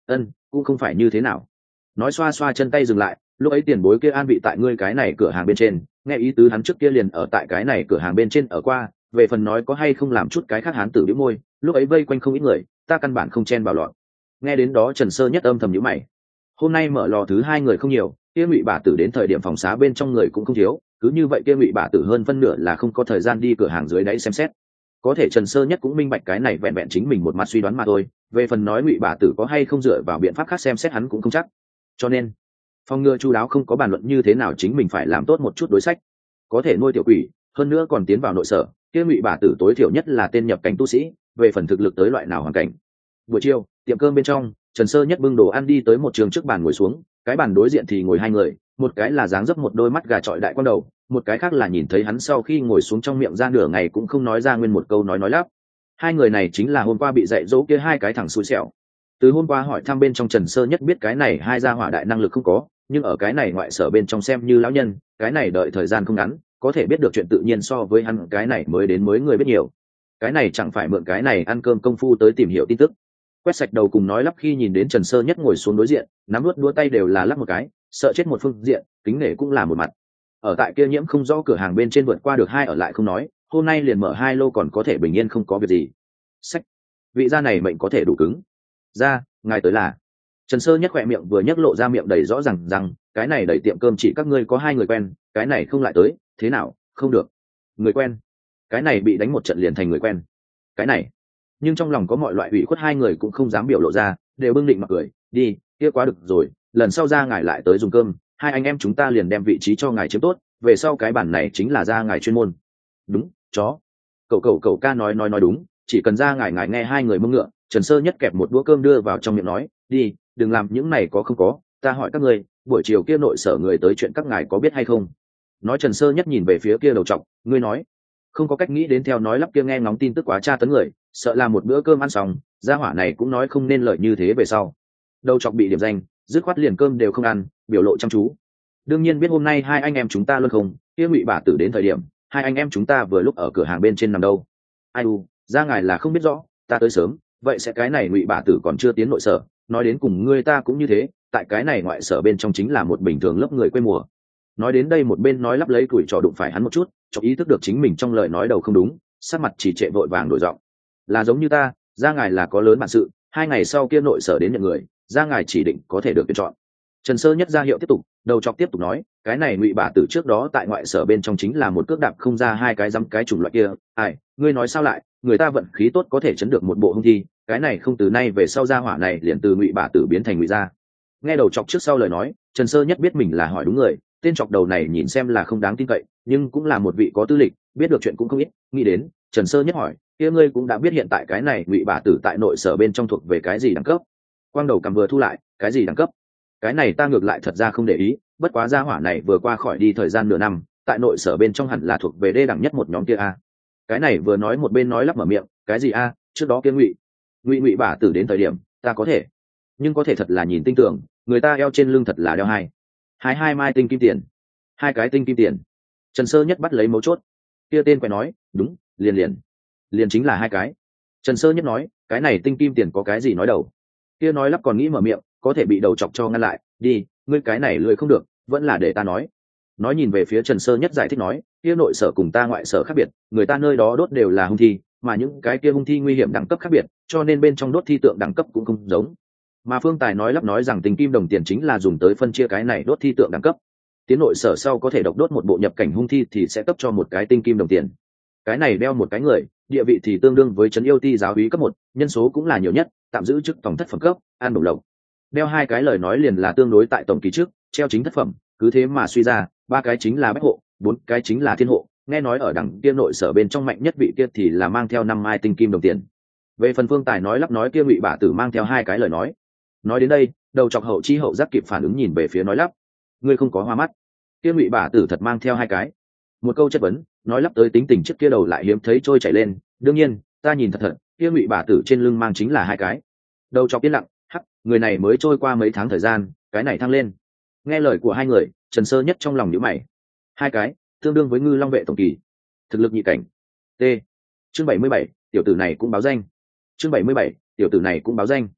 ân cũng không phải như thế nào. Nói xoa xoa chân tay dừng lại, lúc ấy tiền bối kia an vị tại ngươi cái này cửa hàng bên trên, nghe ý tứ hắn trước kia liền ở tại cái này cửa hàng bên trên ở qua, về phần nói có hay không làm chút cái khác hán tử bĩu môi, lúc ấy vây quanh không ít người, ta căn bản không chen vào lọt. Nghe đến đó Trần Sơ Nhất âm thầm nhíu mày. Hôm nay mở lò thứ hai người không nhiều, kia Ngụy bà tử đến thời điểm phòng xá bên trong người cũng không thiếu, cứ như vậy kia Ngụy bà tử hơn phân nửa là không có thời gian đi cửa hàng dưới đáy xem xét. Có thể Trần Sơ Nhất cũng minh bạch cái này vẹn vẹn chính mình một mặt suy đoán mà thôi, về phần nói Ngụy bà tử có hay không dựa vào biện pháp khác xem xét hắn cũng không chắc. Cho nên phòng ngừa chu đáo không có bàn luận như thế nào chính mình phải làm tốt một chút đối sách. Có thể nuôi tiểu quỷ, hơn nữa còn tiến vào nội sở, kia Ngụy bà tử tối thiểu nhất là tên nhập cảnh tu sĩ, về phần thực lực tới loại nào hoàn cảnh. Buổi chiều, tiệm cơm bên trong, Trần Sơ Nhất bưng đồ ăn đi tới một trường trước bàn ngồi xuống, cái bàn đối diện thì ngồi hai người, một cái là dáng dấp một đôi mắt gà trọi đại quan đầu, một cái khác là nhìn thấy hắn sau khi ngồi xuống trong miệng ra nửa ngày cũng không nói ra nguyên một câu nói nói lắp. Hai người này chính là hôm qua bị dạy dỗ kia hai cái thằng xui xẻo. Từ hôm qua hỏi thăm bên trong Trần Sơ Nhất biết cái này hai gia hỏa đại năng lực không có, nhưng ở cái này ngoại sở bên trong xem như lão nhân, cái này đợi thời gian không ngắn, có thể biết được chuyện tự nhiên so với hắn cái này mới đến mới người biết nhiều. Cái này chẳng phải mượn cái này ăn cơm công phu tới tìm hiểu tin tức. Quét sạch đầu cùng nói lắp khi nhìn đến Trần Sơ Nhất ngồi xuống đối diện, nắm nuốt đũa tay đều là lắp một cái, sợ chết một phương diện, kính nể cũng là một mặt. Ở tại kia nhiễm không rõ cửa hàng bên trên vượt qua được hai ở lại không nói, hôm nay liền mở hai lô còn có thể bình yên không có việc gì. Sách, vị gia này mệnh có thể đủ cứng. Ra, ngài tới là. Trần Sơ Nhất khỏe miệng vừa nhấc lộ ra miệng đầy rõ ràng rằng, cái này đẩy tiệm cơm chỉ các ngươi có hai người quen, cái này không lại tới, thế nào, không được. Người quen? Cái này bị đánh một trận liền thành người quen. Cái này. Nhưng trong lòng có mọi loại ủy khuất hai người cũng không dám biểu lộ ra, đều bưng định mặc cười, đi, kia quá được rồi, lần sau ra ngài lại tới dùng cơm, hai anh em chúng ta liền đem vị trí cho ngài chiếm tốt, về sau cái bản này chính là ra ngài chuyên môn. Đúng, chó. Cậu cậu cậu ca nói nói nói đúng, chỉ cần ra ngài ngài nghe hai người mông ngựa. Trần Sơ Nhất kẹp một đũa cơm đưa vào trong miệng nói, đi, đừng làm những này có không có, ta hỏi các ngươi, buổi chiều kia nội sở người tới chuyện các ngài có biết hay không? Nói Trần Sơ Nhất nhìn về phía kia đầu trọc, ngươi nói, không có cách nghĩ đến theo nói lắp kia nghe ngóng tin tức quá tra tấn người, sợ là một bữa cơm ăn xong, gia hỏa này cũng nói không nên lợi như thế về sau. Đầu trọc bị điểm danh, dứt khoát liền cơm đều không ăn, biểu lộ chăm chú. Đương nhiên biết hôm nay hai anh em chúng ta luôn không, kia Ngụy bà tử đến thời điểm, hai anh em chúng ta vừa lúc ở cửa hàng bên trên nằm đâu. Ai u, ra ngài là không biết rõ, ta tới sớm, vậy sẽ cái này Ngụy bà tử còn chưa tiến nội sở, nói đến cùng ngươi ta cũng như thế, tại cái này ngoại sở bên trong chính là một bình thường lớp người quê mùa. Nói đến đây một bên nói lắp lấy tuổi trò đụng phải hắn một chút, cho ý thức được chính mình trong lời nói đầu không đúng, sắc mặt chỉ trệ vội vàng đổi giọng. Là giống như ta, ra ngài là có lớn bản sự, hai ngày sau kia nội sở đến nhận người, ra ngài chỉ định có thể được tuyển chọn. Trần Sơ Nhất ra hiệu tiếp tục, đầu chọc tiếp tục nói, cái này Ngụy bà tử trước đó tại ngoại sở bên trong chính là một cước đạp không ra hai cái dăm cái chủng loại kia, ai, ngươi nói sao lại, người ta vận khí tốt có thể chấn được một bộ hung thi, cái này không từ nay về sau gia hỏa này liền từ Ngụy bà tử biến thành Ngụy gia. Nghe đầu chọc trước sau lời nói, Trần Sơ Nhất biết mình là hỏi đúng người, tên chọc đầu này nhìn xem là không đáng tin cậy, nhưng cũng là một vị có tư lịch, biết được chuyện cũng không ít, nghĩ đến, Trần Sơ Nhất hỏi, kia ngươi cũng đã biết hiện tại cái này Ngụy bà tử tại nội sở bên trong thuộc về cái gì đẳng cấp? Quang đầu cầm vừa thu lại, cái gì đẳng cấp? Cái này ta ngược lại thật ra không để ý, bất quá gia hỏa này vừa qua khỏi đi thời gian nửa năm, tại nội sở bên trong hẳn là thuộc về đê đẳng nhất một nhóm kia a. Cái này vừa nói một bên nói lắp mở miệng, cái gì a, trước đó kia Ngụy Ngụy Ngụy bà tử đến thời điểm, ta có thể, nhưng có thể thật là nhìn tinh tưởng, người ta eo trên lưng thật là đeo hai hai hai mai tinh kim tiền, hai cái tinh kim tiền. Trần Sơ Nhất bắt lấy mấu chốt, kia tên quay nói, đúng, liền liền liền chính là hai cái. Trần Sơ Nhất nói, cái này tinh kim tiền có cái gì nói đầu? Kia nói lắp còn nghĩ mở miệng, có thể bị đầu chọc cho ngăn lại, đi, ngươi cái này lười không được, vẫn là để ta nói. Nói nhìn về phía Trần Sơ Nhất giải thích nói, kia nội sở cùng ta ngoại sở khác biệt, người ta nơi đó đốt đều là hung thi, mà những cái kia hung thi nguy hiểm đẳng cấp khác biệt, cho nên bên trong đốt thi tượng đẳng cấp cũng không giống. Mà Phương Tài nói lắp nói rằng tinh kim đồng tiền chính là dùng tới phân chia cái này đốt thi tượng đẳng cấp. Tiến nội sở sau có thể độc đốt một bộ nhập cảnh hung thi thì sẽ cấp cho một cái tinh kim đồng tiền. Cái này đeo một cái người, địa vị thì tương đương với trấn yêu ti giáo úy cấp một, nhân số cũng là nhiều nhất, tạm giữ chức tổng thất phẩm cấp, an đồng lộc. Đeo hai cái lời nói liền là tương đối tại tổng kỳ trước, treo chính thất phẩm, cứ thế mà suy ra, ba cái chính là bách hộ, bốn cái chính là thiên hộ, nghe nói ở đẳng kia nội sở bên trong mạnh nhất vị kia thì là mang theo năm mai tinh kim đồng tiền. Về phần Phương Tài nói lắp nói kia Ngụy bà tử mang theo hai cái lời nói. Nói đến đây, đầu chọc hậu chi hậu giác kịp phản ứng nhìn về phía nói lắp, ngươi không có hoa mắt, kia Ngụy bà tử thật mang theo hai cái. Một câu chất vấn, nói lắp tới tính tình trước kia đầu lại hiếm thấy trôi chảy lên, đương nhiên, ta nhìn thật thật, kia Ngụy bà tử trên lưng mang chính là hai cái. Đầu chọc yên lặng, hắc, người này mới trôi qua mấy tháng thời gian, cái này thăng lên. Nghe lời của hai người, Trần Sơ Nhất trong lòng nhíu mày. Hai cái, tương đương với Ngư Long vệ tổng kỳ, thực lực nhị cảnh. T. Chương bảy mươi bảy, tiểu tử này cũng báo danh. Chương bảy mươi bảy, tiểu tử này cũng báo danh.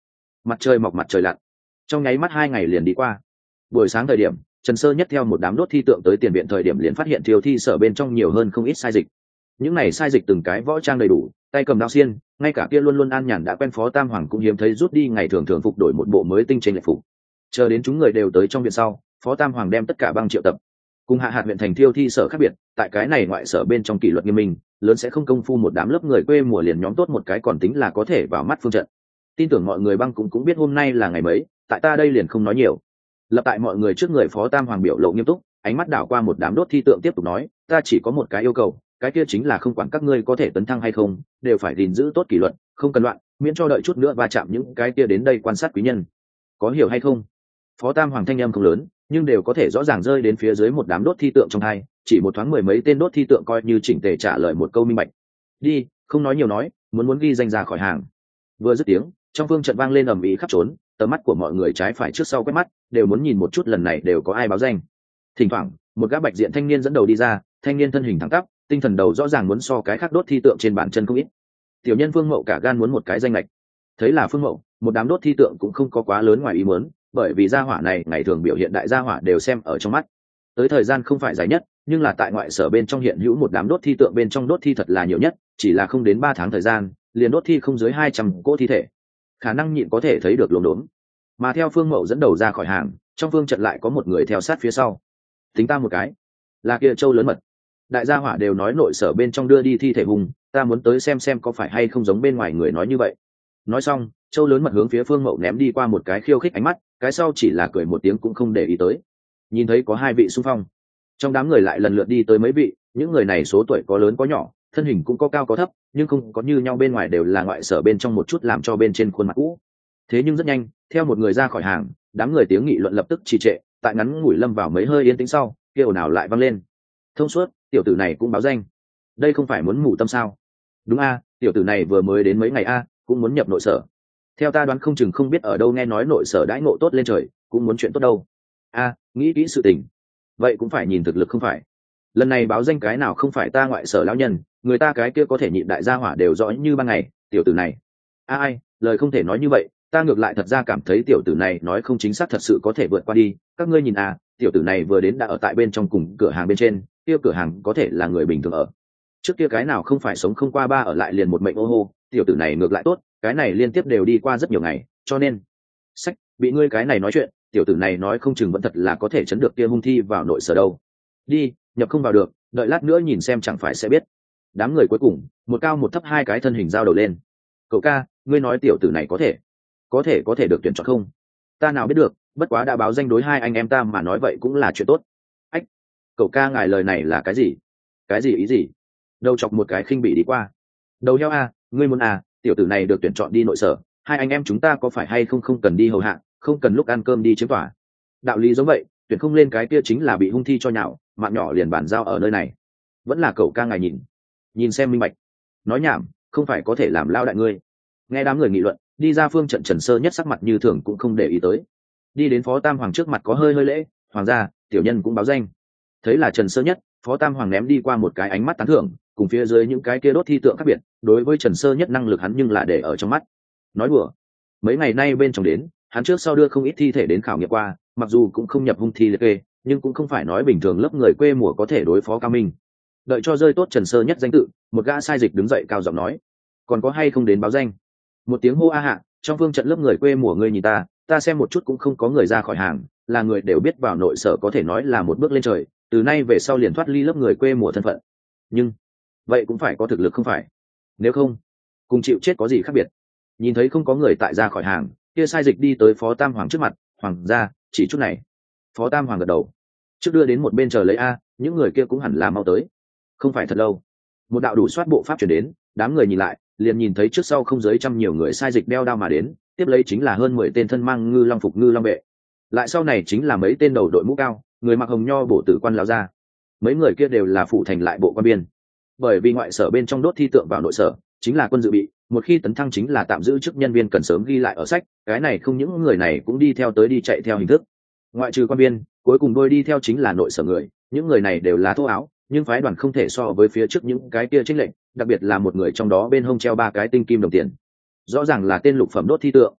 Mặt trời mọc mặt trời lặn, trong nháy mắt hai ngày liền đi qua. Buổi sáng thời điểm, Trần Sơ Nhất theo một đám đốt thi tượng tới tiền viện thời điểm liền phát hiện thiêu thi sở bên trong nhiều hơn không ít sai dịch. Những này sai dịch từng cái võ trang đầy đủ, tay cầm đao xiên, ngay cả kia luôn luôn an nhàn đã quen Phó Tam Hoàng cũng hiếm thấy rút đi ngày thường thường phục đổi một bộ mới tinh chênh lệch phục. Chờ đến chúng người đều tới trong viện sau, Phó Tam Hoàng đem tất cả băng triệu tập. Cùng hạ hạt huyện thành thiêu thi sở khác biệt, tại cái này ngoại sở bên trong kỷ luật nghiêm minh, lớn sẽ không công phu một đám lớp người quê mùa liền nhóm tốt một cái còn tính là có thể vào mắt phương trận. Tin tưởng mọi người băng cũng cũng biết hôm nay là ngày mấy, tại ta đây liền không nói nhiều. Lập tại mọi người trước người Phó Tam Hoàng biểu lộ nghiêm túc, ánh mắt đảo qua một đám đốt thi tượng tiếp tục nói, ta chỉ có một cái yêu cầu, cái kia chính là không quản các ngươi có thể tấn thăng hay không, đều phải gìn giữ tốt kỷ luật, không cần loạn, miễn cho đợi chút nữa va chạm những cái kia đến đây quan sát quý nhân. Có hiểu hay không? Phó Tam Hoàng thanh âm không lớn, nhưng đều có thể rõ ràng rơi đến phía dưới một đám đốt thi tượng trong hai, chỉ một thoáng mười mấy tên đốt thi tượng coi như chỉnh tề trả lời một câu minh bạch. Đi, không nói nhiều nói, muốn muốn ghi danh ra khỏi hàng. Vừa dứt tiếng, trong phương trận vang lên ầm ĩ khắp trốn, tầm mắt của mọi người trái phải trước sau quét mắt, đều muốn nhìn một chút lần này đều có ai báo danh. Thỉnh thoảng, một gã bạch diện thanh niên dẫn đầu đi ra, thanh niên thân hình thẳng tắp, tinh thần đầu rõ ràng muốn so cái khác đốt thi tượng trên bàn chân không ít. Tiểu nhân Phương Mậu cả gan muốn một cái danh lệch. Thấy là Phương Mậu, một đám đốt thi tượng cũng không có quá lớn ngoài ý muốn, bởi vì gia hỏa này ngày thường biểu hiện đại gia hỏa đều xem ở trong mắt. Tới thời gian không phải dài nhất, nhưng là tại ngoại sở bên trong hiện hữu một đám đốt thi tượng bên trong đốt thi thật là nhiều nhất, chỉ là không đến ba tháng thời gian, liền đốt thi không dưới hai trăm cỗ thi thể. Khả năng nhịn có thể thấy được lốm đốm. Mà theo Phương Mậu dẫn đầu ra khỏi hàng, trong phương trận lại có một người theo sát phía sau. Tính ta một cái, là kia Châu lớn mật. Đại gia hỏa đều nói nội sở bên trong đưa đi thi thể hùng, ta muốn tới xem xem có phải hay không giống bên ngoài người nói như vậy. Nói xong, Châu lớn mật hướng phía Phương Mậu ném đi qua một cái khiêu khích ánh mắt, cái sau chỉ là cười một tiếng cũng không để ý tới. Nhìn thấy có hai vị xung phong, trong đám người lại lần lượt đi tới mấy vị, những người này số tuổi có lớn có nhỏ, thân hình cũng có cao có thấp, nhưng không có như nhau bên ngoài đều là ngoại sở bên trong một chút làm cho bên trên khuôn mặt cũ. Thế nhưng rất nhanh, theo một người ra khỏi hàng, đám người tiếng nghị luận lập tức trì trệ, tại ngắn ngủi lâm vào mấy hơi yên tĩnh sau, kia ồn ào lại vang lên. Thông suốt, tiểu tử này cũng báo danh. Đây không phải muốn ngủ tâm sao? Đúng a, tiểu tử này vừa mới đến mấy ngày a, cũng muốn nhập nội sở. Theo ta đoán không chừng không biết ở đâu nghe nói nội sở đãi ngộ tốt lên trời, cũng muốn chuyện tốt đâu. A, nghĩ kỹ sự tình. Vậy cũng phải nhìn thực lực không phải. Lần này báo danh cái nào không phải ta ngoại sở lão nhân, người ta cái kia có thể nhịn đại gia hỏa đều rõ như ban ngày, tiểu tử này. A ai, lời không thể nói như vậy, ta ngược lại thật ra cảm thấy tiểu tử này nói không chính xác thật sự có thể vượt qua đi. Các ngươi nhìn à, tiểu tử này vừa đến đã ở tại bên trong cùng cửa hàng bên trên, kia cửa hàng có thể là người bình thường ở. Trước kia cái nào không phải sống không qua ba ở lại liền một mệnh ô hô, tiểu tử này ngược lại tốt, cái này liên tiếp đều đi qua rất nhiều ngày, cho nên sách bị ngươi cái này nói chuyện, tiểu tử này nói không chừng vẫn thật là có thể chấn được kia hung thi vào nội sở đâu. Đi, nhập không vào được, đợi lát nữa nhìn xem chẳng phải sẽ biết. Đám người cuối cùng, một cao một thấp hai cái thân hình giao đầu lên. Cậu ca, ngươi nói tiểu tử này có thể có thể có thể được tuyển chọn không? Ta nào biết được, bất quá đã báo danh đối hai anh em ta mà nói vậy cũng là chuyện tốt. Ách, cậu ca ngài lời này là cái gì? Cái gì ý gì? Đầu chọc một cái khinh bị đi qua. Đầu heo a, ngươi muốn à, tiểu tử này được tuyển chọn đi nội sở, hai anh em chúng ta có phải hay không không cần đi hầu hạ, không cần lúc ăn cơm đi chiếm tỏa. Đạo lý giống vậy, tuyển không lên cái kia chính là bị hung thi cho nhạo, mạng nhỏ liền bàn giao ở nơi này. Vẫn là cậu ca ngài nhìn, nhìn xem minh bạch. Nói nhảm, không phải có thể làm lao đại ngươi. Nghe đám người nghị luận, đi ra phương trận Trần Sơ Nhất sắc mặt như thường cũng không để ý tới. Đi đến Phó Tam Hoàng trước mặt có hơi hơi lễ, hoàng gia, tiểu nhân cũng báo danh. Thấy là Trần Sơ Nhất, Phó Tam Hoàng ném đi qua một cái ánh mắt tán thưởng, cùng phía dưới những cái kia đốt thi tượng khác biệt, đối với Trần Sơ Nhất năng lực hắn nhưng là để ở trong mắt. Nói đùa, mấy ngày nay bên trong đến, hắn trước sau đưa không ít thi thể đến khảo nghiệm qua, mặc dù cũng không nhập hung thi liệt kê, nhưng cũng không phải nói bình thường lớp người quê mùa có thể đối phó cao minh. Đợi cho rơi tốt Trần Sơ Nhất danh tự, một gã sai dịch đứng dậy cao giọng nói, còn có hay không đến báo danh? Một tiếng hô a hạ, trong phương trận lớp người quê mùa ngươi nhìn ta, ta xem một chút cũng không có người ra khỏi hàng, là người đều biết vào nội sở có thể nói là một bước lên trời, từ nay về sau liền thoát ly lớp người quê mùa thân phận. Nhưng vậy cũng phải có thực lực không phải? Nếu không, cùng chịu chết có gì khác biệt? Nhìn thấy không có người tại ra khỏi hàng, kia sai dịch đi tới Phó Tam Hoàng trước mặt, hoàng gia, chỉ chút này. Phó Tam Hoàng gật đầu, trước đưa đến một bên chờ lấy a, những người kia cũng hẳn là mau tới. Không phải thật lâu, một đạo đủ soát bộ pháp chuyển đến, đám người nhìn lại, liền nhìn thấy trước sau không dưới trăm nhiều người sai dịch đeo đao mà đến, tiếp lấy chính là hơn mười tên thân mang ngư long phục ngư long vệ, lại sau này chính là mấy tên đầu đội mũ cao, người mặc hồng nho bổ tử quan lão gia. Mấy người kia đều là phụ thành lại bộ quan biên, bởi vì ngoại sở bên trong đốt thi tượng vào nội sở chính là quân dự bị, một khi tấn thăng chính là tạm giữ chức nhân viên cần sớm ghi lại ở sách, cái này không những người này cũng đi theo tới đi chạy theo hình thức. Ngoại trừ quan biên, cuối cùng đôi đi theo chính là nội sở người, những người này đều là thô áo, nhưng phái đoàn không thể so với phía trước những cái kia chênh lệnh, đặc biệt là một người trong đó bên hông treo ba cái tinh kim đồng tiền, rõ ràng là tên lục phẩm đốt thi tượng.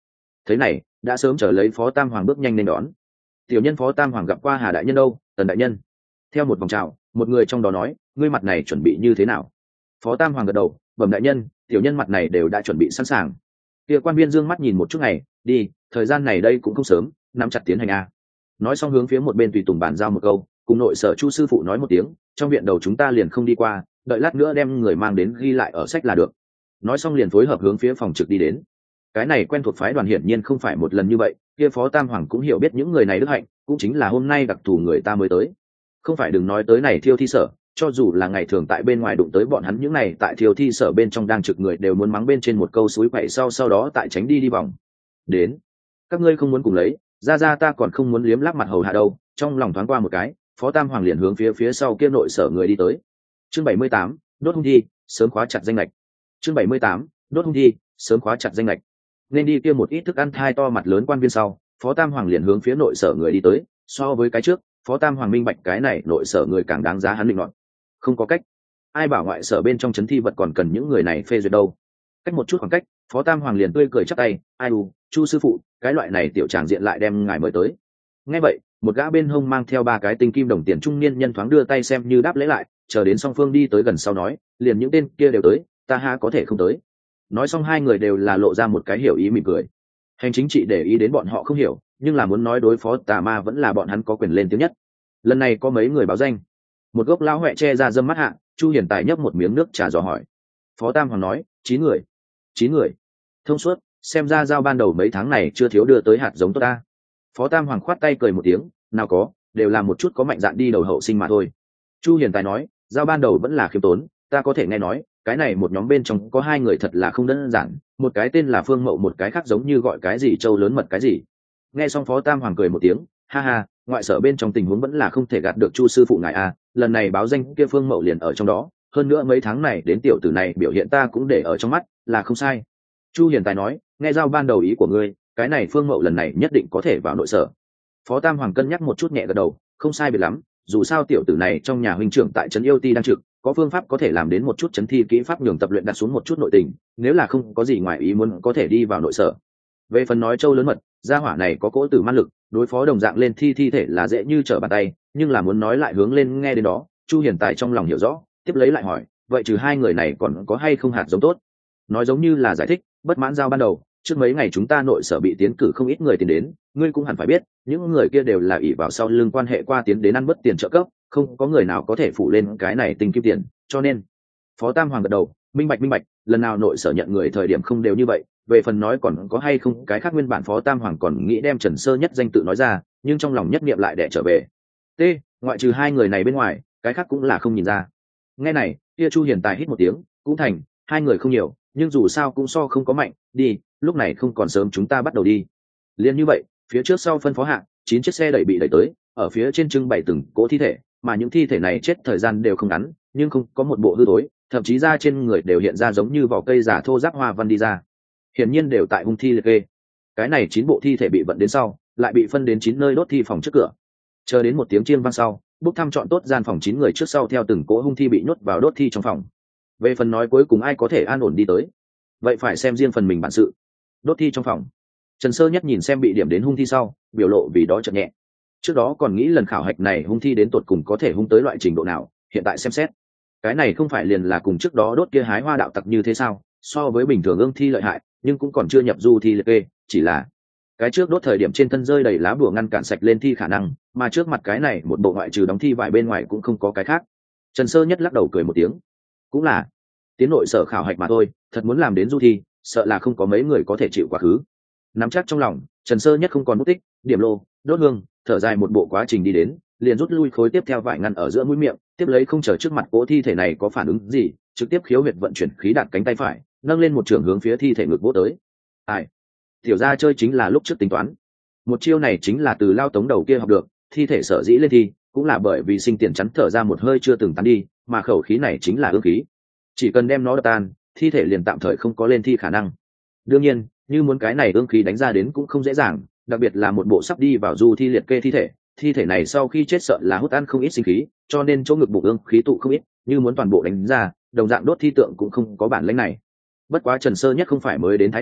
Thế này đã sớm chờ lấy Phó Tam Hoàng bước nhanh lên đón. Tiểu nhân Phó Tam Hoàng gặp qua Hà đại nhân đâu, Tần đại nhân. Theo một vòng chào, một người trong đó nói, ngươi mặt này chuẩn bị như thế nào? Phó Tam Hoàng gật đầu, bẩm đại nhân, tiểu nhân mặt này đều đã chuẩn bị sẵn sàng. Kia quan viên dương mắt nhìn một chút ngày, đi, thời gian này đây cũng không sớm, nắm chặt tiến hành a. Nói xong hướng phía một bên tùy tùng bàn giao một câu, cùng nội sở Chu sư phụ nói một tiếng, trong viện đầu chúng ta liền không đi qua, đợi lát nữa đem người mang đến ghi lại ở sách là được. Nói xong liền phối hợp hướng phía phòng trực đi đến. Cái này quen thuộc phái đoàn hiển nhiên không phải một lần như vậy, kia Phó Tam Hoàng cũng hiểu biết những người này đức hạnh, cũng chính là hôm nay đặc thù người ta mới tới. Không phải đừng nói tới này thiêu thi sở, cho dù là ngày thường tại bên ngoài đụng tới bọn hắn những này tại thiêu thi sở bên trong đang trực người đều muốn mắng bên trên một câu suối quậy sau sau đó tại tránh đi đi vòng. Đến, các ngươi không muốn cùng lấy, ra ra ta còn không muốn liếm láp mặt hầu hạ đâu. Trong lòng thoáng qua một cái, Phó Tam Hoàng liền hướng phía phía sau kia nội sở người đi tới. Chương bảy mươi tám, đốt hung thi, sớm khóa chặt danh lệch. Chương bảy mươi tám, đốt hung thi, sớm khóa chặt danh lệch. Nên đi kia một ít thức ăn thai to mặt lớn quan viên sau, Phó Tam Hoàng liền hướng phía nội sở người đi tới. So với cái trước, Phó Tam Hoàng minh bạch cái này nội sở người càng đáng giá hắn định luận. Không có cách, ai bảo ngoại sở bên trong trấn thi vật còn cần những người này phê duyệt đâu. Cách một chút khoảng cách, Phó Tam Hoàng liền tươi cười chắp tay, ai u, Chu sư phụ, cái loại này tiểu tràng diện lại đem ngài mời tới. Nghe vậy, một gã bên hông mang theo ba cái tinh kim đồng tiền trung niên nhân thoáng đưa tay xem như đáp lễ lại, chờ đến song phương đi tới gần sau nói, liền những tên kia đều tới, ta ha có thể không tới. Nói xong hai người đều là lộ ra một cái hiểu ý mỉm cười. Hành chính trị để ý đến bọn họ không hiểu, nhưng là muốn nói đối phó tà ma vẫn là bọn hắn có quyền lên tiếng nhất. Lần này có mấy người báo danh. Một gốc lão huệ che ra dâm mắt hạ, Chu Hiền Tài nhấp một miếng nước trà dò hỏi. Phó Tam Hoàng nói, chín người. Chín người. Thông suốt, xem ra giao ban đầu mấy tháng này chưa thiếu đưa tới hạt giống tốt ta. Phó Tam Hoàng khoát tay cười một tiếng, nào có, đều là một chút có mạnh dạn đi đầu hậu sinh mà thôi. Chu Hiền Tài nói, giao ban đầu vẫn là khiêm tốn, ta có thể nghe nói, cái này một nhóm bên trong có hai người thật là không đơn giản, một cái tên là Phương Mậu, một cái khác giống như gọi cái gì Châu lớn mật cái gì. Nghe xong Phó Tam Hoàng cười một tiếng, ha ha, ngoại sở bên trong tình huống vẫn là không thể gạt được Chu sư phụ ngài a, lần này báo danh kia Phương Mậu liền ở trong đó, hơn nữa mấy tháng này đến tiểu tử này biểu hiện ta cũng để ở trong mắt, là không sai. Chu Hiền Tài nói, nghe giao ban đầu ý của ngươi, cái này Phương Mậu lần này nhất định có thể vào nội sở. Phó Tam Hoàng cân nhắc một chút nhẹ gật đầu, không sai biệt lắm, dù sao tiểu tử này trong nhà huynh trưởng tại trấn yêu ti đang trực, có phương pháp có thể làm đến một chút chấn thi kỹ pháp nhường tập luyện đặt xuống một chút nội tình, nếu là không có gì ngoài ý muốn có thể đi vào nội sở. Về phần nói Châu lớn mật, gia hỏa này có cỗ tử man lực, đối phó đồng dạng lên thi thi thể là dễ như trở bàn tay, nhưng là muốn nói lại hướng lên nghe đến đó, Chu Hiền Tài trong lòng hiểu rõ, tiếp lấy lại hỏi, vậy trừ hai người này còn có hay không hạt giống tốt? Nói giống như là giải thích, bất mãn giao ban đầu, trước mấy ngày chúng ta nội sở bị tiến cử không ít người tiến đến, ngươi cũng hẳn phải biết, những người kia đều là ỷ vào sau lưng quan hệ qua tiến đến ăn bất tiền trợ cấp, không có người nào có thể phụ lên cái này tình kim tiền, cho nên Phó Tam Hoàng gật đầu, minh bạch minh bạch, lần nào nội sở nhận người thời điểm không đều như vậy. Về phần nói còn có hay không cái khác, nguyên bản Phó Tam Hoàng còn nghĩ đem Trần Sơ Nhất danh tự nói ra, nhưng trong lòng nhất niệm lại đẻ trở về. T, ngoại trừ hai người này bên ngoài, cái khác cũng là không nhìn ra. Nghe này, kia Chu Hiền Tài hít một tiếng, cũng thành, hai người không nhiều, nhưng dù sao cũng so không có mạnh, đi, lúc này không còn sớm chúng ta bắt đầu đi. Liên như vậy, phía trước sau phân phó hạng, chín chiếc xe đẩy bị đẩy tới, ở phía trên trưng bày từng cỗ thi thể, mà những thi thể này chết thời gian đều không ngắn, nhưng không có một bộ hư thối, thậm chí da trên người đều hiện ra giống như vỏ cây giả thô ráp hoa văn đi ra, hiển nhiên đều tại hung thi liệt kê. Cái này chín bộ thi thể bị vận đến sau, lại bị phân đến chín nơi đốt thi phòng trước cửa. Chờ đến một tiếng chiêng vang sau, bốc thăm chọn tốt gian phòng chín người trước sau theo từng cỗ hung thi bị nhốt vào đốt thi trong phòng. Về phần nói cuối cùng ai có thể an ổn đi tới, vậy phải xem riêng phần mình bản sự. Đốt thi trong phòng, Trần Sơ Nhất nhìn xem bị điểm đến hung thi sau, biểu lộ vì đó chợt nhẹ. Trước đó còn nghĩ lần khảo hạch này hung thi đến tột cùng có thể hung tới loại trình độ nào, hiện tại xem xét, cái này không phải liền là cùng trước đó đốt kia hái hoa đạo tặc như thế sao? So với bình thường ương thi lợi hại, nhưng cũng còn chưa nhập du thi liệt kê, chỉ là cái trước đốt thời điểm trên thân rơi đầy lá bùa ngăn cản sạch lên thi khả năng, mà trước mặt cái này một bộ ngoại trừ đóng thi vải bên ngoài cũng không có cái khác. Trần Sơ Nhất lắc đầu cười một tiếng, cũng là tiến nội sở khảo hạch mà thôi, thật muốn làm đến du thi, sợ là không có mấy người có thể chịu quá khứ. Nắm chắc trong lòng, Trần Sơ Nhất không còn mất tích, điểm lô, đốt hương, thở dài một bộ quá trình đi đến, liền rút lui khối tiếp theo vải ngăn ở giữa mũi miệng, tiếp lấy không chờ trước mặt cỗ thi thể này có phản ứng gì, trực tiếp khiếu huyệt vận chuyển khí đạt cánh tay phải, nâng lên một trường hướng phía thi thể ngực vỗ tới. Ai, tiểu gia chơi chính là lúc trước tính toán, một chiêu này chính là từ Lao Tống đầu kia học được, thi thể sở dĩ lên thi, cũng là bởi vì sinh tiền chắn thở ra một hơi chưa từng tán đi, mà khẩu khí này chính là ương khí, chỉ cần đem nó đập tan, thi thể liền tạm thời không có lên thi khả năng. Đương nhiên, như muốn cái này ương khí đánh ra đến cũng không dễ dàng, đặc biệt là một bộ sắp đi vào du thi liệt kê thi thể, thi thể này sau khi chết sợ là hút ăn không ít sinh khí, cho nên chỗ ngực bụng ương khí tụ không ít, như muốn toàn bộ đánh ra, đồng dạng đốt thi tượng cũng không có bản lĩnh này. Bất quá Trần Sơ Nhất không phải mới đến Thái Điểu,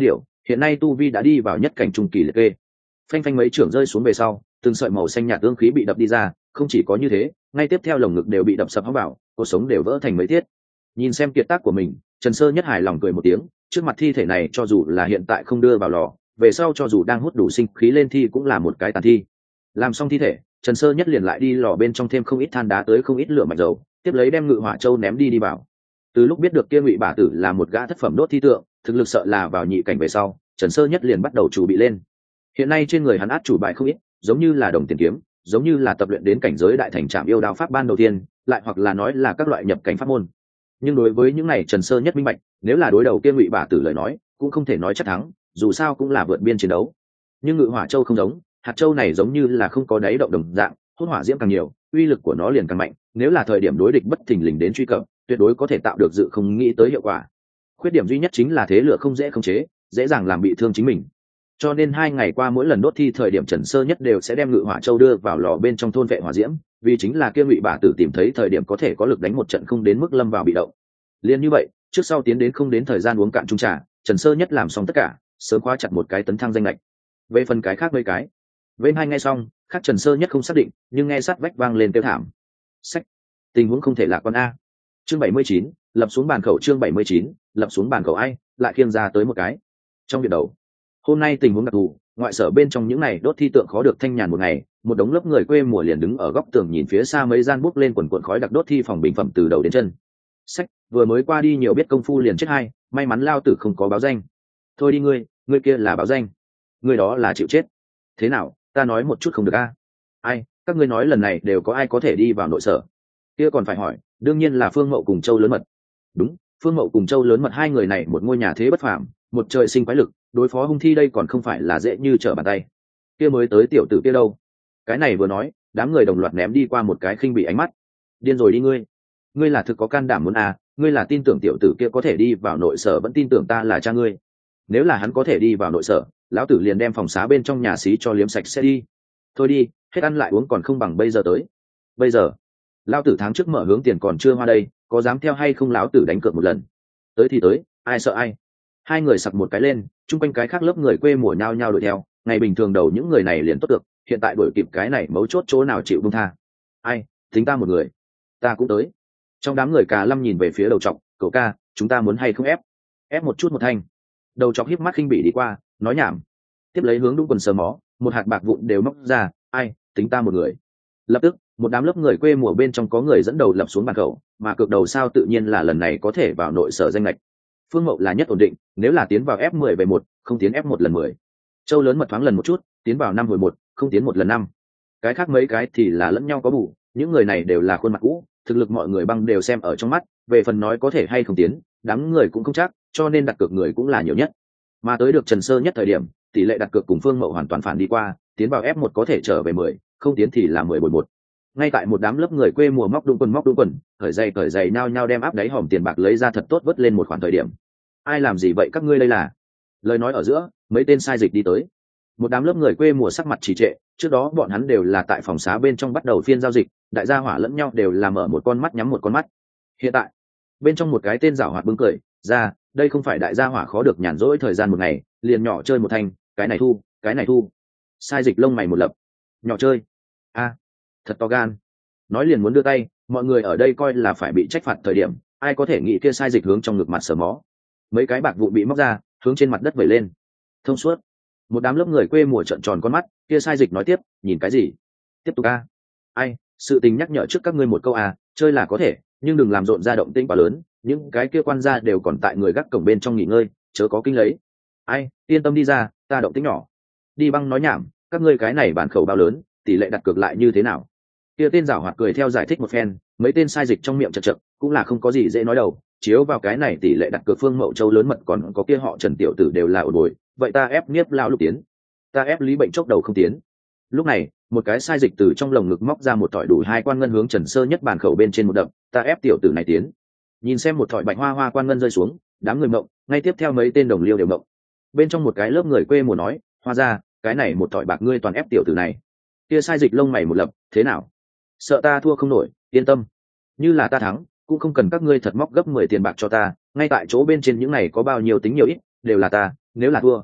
hiện nay tu vi đã đi vào nhất cảnh trung kỳ liệt kê. Phanh phanh mấy trưởng rơi xuống về sau, từng sợi màu xanh nhạt tương khí bị đập đi ra, không chỉ có như thế, ngay tiếp theo lồng ngực đều bị đập sập hóc vào, cuộc sống đều vỡ thành mấy tiết. Nhìn xem kiệt tác của mình, Trần Sơ Nhất hài lòng cười một tiếng, trước mặt thi thể này cho dù là hiện tại không đưa vào lò, về sau cho dù đang hút đủ sinh khí lên thi cũng là một cái tàn thi. Làm xong thi thể, Trần Sơ Nhất liền lại đi lò bên trong thêm không ít than đá tới không ít lửa mạch dầu, tiếp lấy đem ngự hỏa châu ném đi đi vào. Từ lúc biết được kia Ngụy Bả Tử là một gã thất phẩm đốt thi tượng, thực lực sợ là vào nhị cảnh về sau, Trần Sơ Nhất liền bắt đầu chủ bị lên. Hiện nay trên người hắn át chủ bài không ít, giống như là đồng tiền kiếm, giống như là tập luyện đến cảnh giới đại thành trạm yêu đao pháp ban đầu tiên, lại hoặc là nói là các loại nhập cảnh pháp môn. Nhưng đối với những này Trần Sơ Nhất minh bạch, nếu là đối đầu kia Ngụy Bả Tử lời nói, cũng không thể nói chắc thắng, dù sao cũng là vượt biên chiến đấu. Nhưng ngự hỏa châu không giống, hạt châu này giống như là không có đáy động đồng dạng, hút hỏa diễm càng nhiều, uy lực của nó liền càng mạnh, nếu là thời điểm đối địch bất thình lình đến truy cập, tuyệt đối có thể tạo được dự không nghĩ tới hiệu quả. Khuyết điểm duy nhất chính là thế lửa không dễ khống chế, dễ dàng làm bị thương chính mình. Cho nên hai ngày qua mỗi lần đốt thi thời điểm Trần Sơ Nhất đều sẽ đem ngự hỏa châu đưa vào lò bên trong thôn vệ hỏa diễm, vì chính là kia Ngụy Bả Tử tìm thấy thời điểm có thể có lực đánh một trận không đến mức lâm vào bị động. Liên như vậy, trước sau tiến đến không đến thời gian uống cạn chung trà, Trần Sơ Nhất làm xong tất cả, sớm khóa chặt một cái tấn thăng danh lệch. Về phần cái khác mấy cái, bên hai nghe xong, khác Trần Sơ Nhất không xác định, nhưng nghe sát vách vang lên kêu thảm. Sách, tình huống không thể lạc quan a. Chương bảy mươi chín, lập xuống bàn khẩu chương bảy mươi chín, lập xuống bàn khẩu ai, lại khiêng ra tới một cái. Trong việc đầu, hôm nay tình huống đặc thù, ngoại sở bên trong những này đốt thi tượng khó được thanh nhàn một ngày, một đống lớp người quê mùa liền đứng ở góc tường nhìn phía xa mấy gian bốc lên quần quần khói đặc đốt thi phòng bình phẩm từ đầu đến chân. Sách, vừa mới qua đi nhiều biết công phu liền chết hai, may mắn lao tử không có báo danh. Thôi đi ngươi, ngươi kia là báo danh, ngươi đó là chịu chết. Thế nào, ta nói một chút không được a? Ai, các ngươi nói lần này đều có ai có thể đi vào nội sở? Kia còn phải hỏi, đương nhiên là Phương Mậu cùng Châu Lớn Mật. Đúng, Phương Mậu cùng Châu Lớn Mật hai người này một ngôi nhà thế bất phàm, một trời sinh quái lực, đối phó hung thi đây còn không phải là dễ như trở bàn tay. Kia mới tới tiểu tử kia đâu? Cái này vừa nói, đám người đồng loạt ném đi qua một cái khinh bị ánh mắt. Điên rồi đi ngươi, ngươi là thực có can đảm muốn à? Ngươi là tin tưởng tiểu tử kia có thể đi vào nội sở vẫn tin tưởng ta là cha ngươi. Nếu là hắn có thể đi vào nội sở, lão tử liền đem phòng xá bên trong nhà xí cho liếm sạch sẽ đi. Thôi đi, hết ăn lại uống còn không bằng bây giờ tới. Bây giờ, lão tử tháng trước mở hướng tiền còn chưa hoa đây, có dám theo hay không lão tử đánh cược một lần. Tới thì tới, ai sợ ai. Hai người sặc một cái lên, chung quanh cái khác lớp người quê mùa nhao nhao đuổi theo, ngày bình thường đầu những người này liền tốt được, hiện tại đuổi kịp cái này mấu chốt chỗ nào chịu buông tha. Ai, tính ta một người, ta cũng tới. Trong đám người Cà Lâm nhìn về phía đầu trọc, cậu ca, chúng ta muốn hay không ép? Ép một chút một thanh. Đầu trọc híp mắt khinh bỉ đi qua, nói nhảm. Tiếp lấy hướng đúng quần sờ mó, một hạt bạc vụn đều móc ra, ai, tính ta một người. Lập tức, một đám lớp người quê mùa bên trong có người dẫn đầu lập xuống bàn khẩu, mà cược đầu sao tự nhiên là lần này có thể vào nội sở danh lệch. Phương Mậu là nhất ổn định, nếu là tiến vào ép mười về một, không tiến ép một lần mười. Châu Lớn Mật thoáng lần một chút, tiến vào năm hồi một, không tiến một lần năm. Cái khác mấy cái thì là lẫn nhau có bù, những người này đều là khuôn mặt cũ, thực lực mọi người băng đều xem ở trong mắt, về phần nói có thể hay không tiến, đám người cũng không chắc, cho nên đặt cược người cũng là nhiều nhất. Mà tới được Trần Sơ Nhất thời điểm, tỷ lệ đặt cược cùng Phương Mậu hoàn toàn phản đi qua, tiến vào ép một có thể trở về mười, không tiến thì là mười bồi một. Ngay tại một đám lớp người quê mùa móc đung quần móc đung quần, cởi giày cởi giày nhao nhao đem áp đáy hòm tiền bạc lấy ra thật tốt vớt lên một khoản thời điểm. Ai làm gì vậy các ngươi đây là? Lời nói ở giữa, mấy tên sai dịch đi tới. Một đám lớp người quê mùa sắc mặt trì trệ, trước đó bọn hắn đều là tại phòng xá bên trong bắt đầu phiên giao dịch, đại gia hỏa lẫn nhau đều là mở một con mắt nhắm một con mắt. Hiện tại, bên trong một cái tên giảo hoạt bưng cười ra, đây không phải đại gia hỏa khó được nhàn rỗi thời gian một ngày, liền nhỏ chơi một thanh, cái này thu, cái này thu. Sai dịch lông mày một lập, nhỏ chơi, a, à, thật to gan. Nói liền muốn đưa tay, mọi người ở đây coi là phải bị trách phạt thời điểm, ai có thể nghĩ kia sai dịch hướng trong ngực mặt sờ mó. Mấy cái bạc vụ bị móc ra, hướng trên mặt đất vẩy lên. Thông suốt. Một đám lớp người quê mùa trợn tròn con mắt, kia sai dịch nói tiếp, nhìn cái gì? Tiếp tục a. Ai, sự tình nhắc nhở trước các ngươi một câu a, chơi là có thể, nhưng đừng làm rộn ra động tĩnh quá lớn, những cái kia quan gia đều còn tại người gác cổng bên trong nghỉ ngơi, chớ có kinh lấy. Ai, yên tâm đi ra, ta động tĩnh nhỏ. Đi băng nói nhảm, các ngươi cái này bản khẩu bao lớn, tỷ lệ đặt cược lại như thế nào? Kia tên giảo hoạt cười theo giải thích một phen, mấy tên sai dịch trong miệng chật chật, cũng là không có gì dễ nói đầu, chiếu vào cái này tỷ lệ đặt cược Phương Mậu Châu Lớn Mật còn có kia họ Trần tiểu tử đều là ổn bồi, vậy ta ép Niếp lao lục tiến, ta ép Lý Bệnh chốc đầu không tiến. Lúc này, một cái sai dịch từ trong lồng ngực móc ra một thỏi đủ hai quan ngân hướng Trần Sơ Nhất bàn khẩu bên trên một đập, ta ép tiểu tử này tiến. Nhìn xem một thỏi bạch hoa hoa quan ngân rơi xuống, đám người mộng, ngay tiếp theo mấy tên đồng liêu đều mộng. Bên trong một cái lớp người quê mùa nói, hoa ra, cái này một thỏi bạc ngươi toàn ép tiểu tử này. Kia sai dịch lông mày một lập, thế nào? Sợ ta thua không nổi, yên tâm. Như là ta thắng, cũng không cần các ngươi thật móc gấp mười tiền bạc cho ta, ngay tại chỗ bên trên những này có bao nhiêu tính nhiều ít, đều là ta, nếu là thua,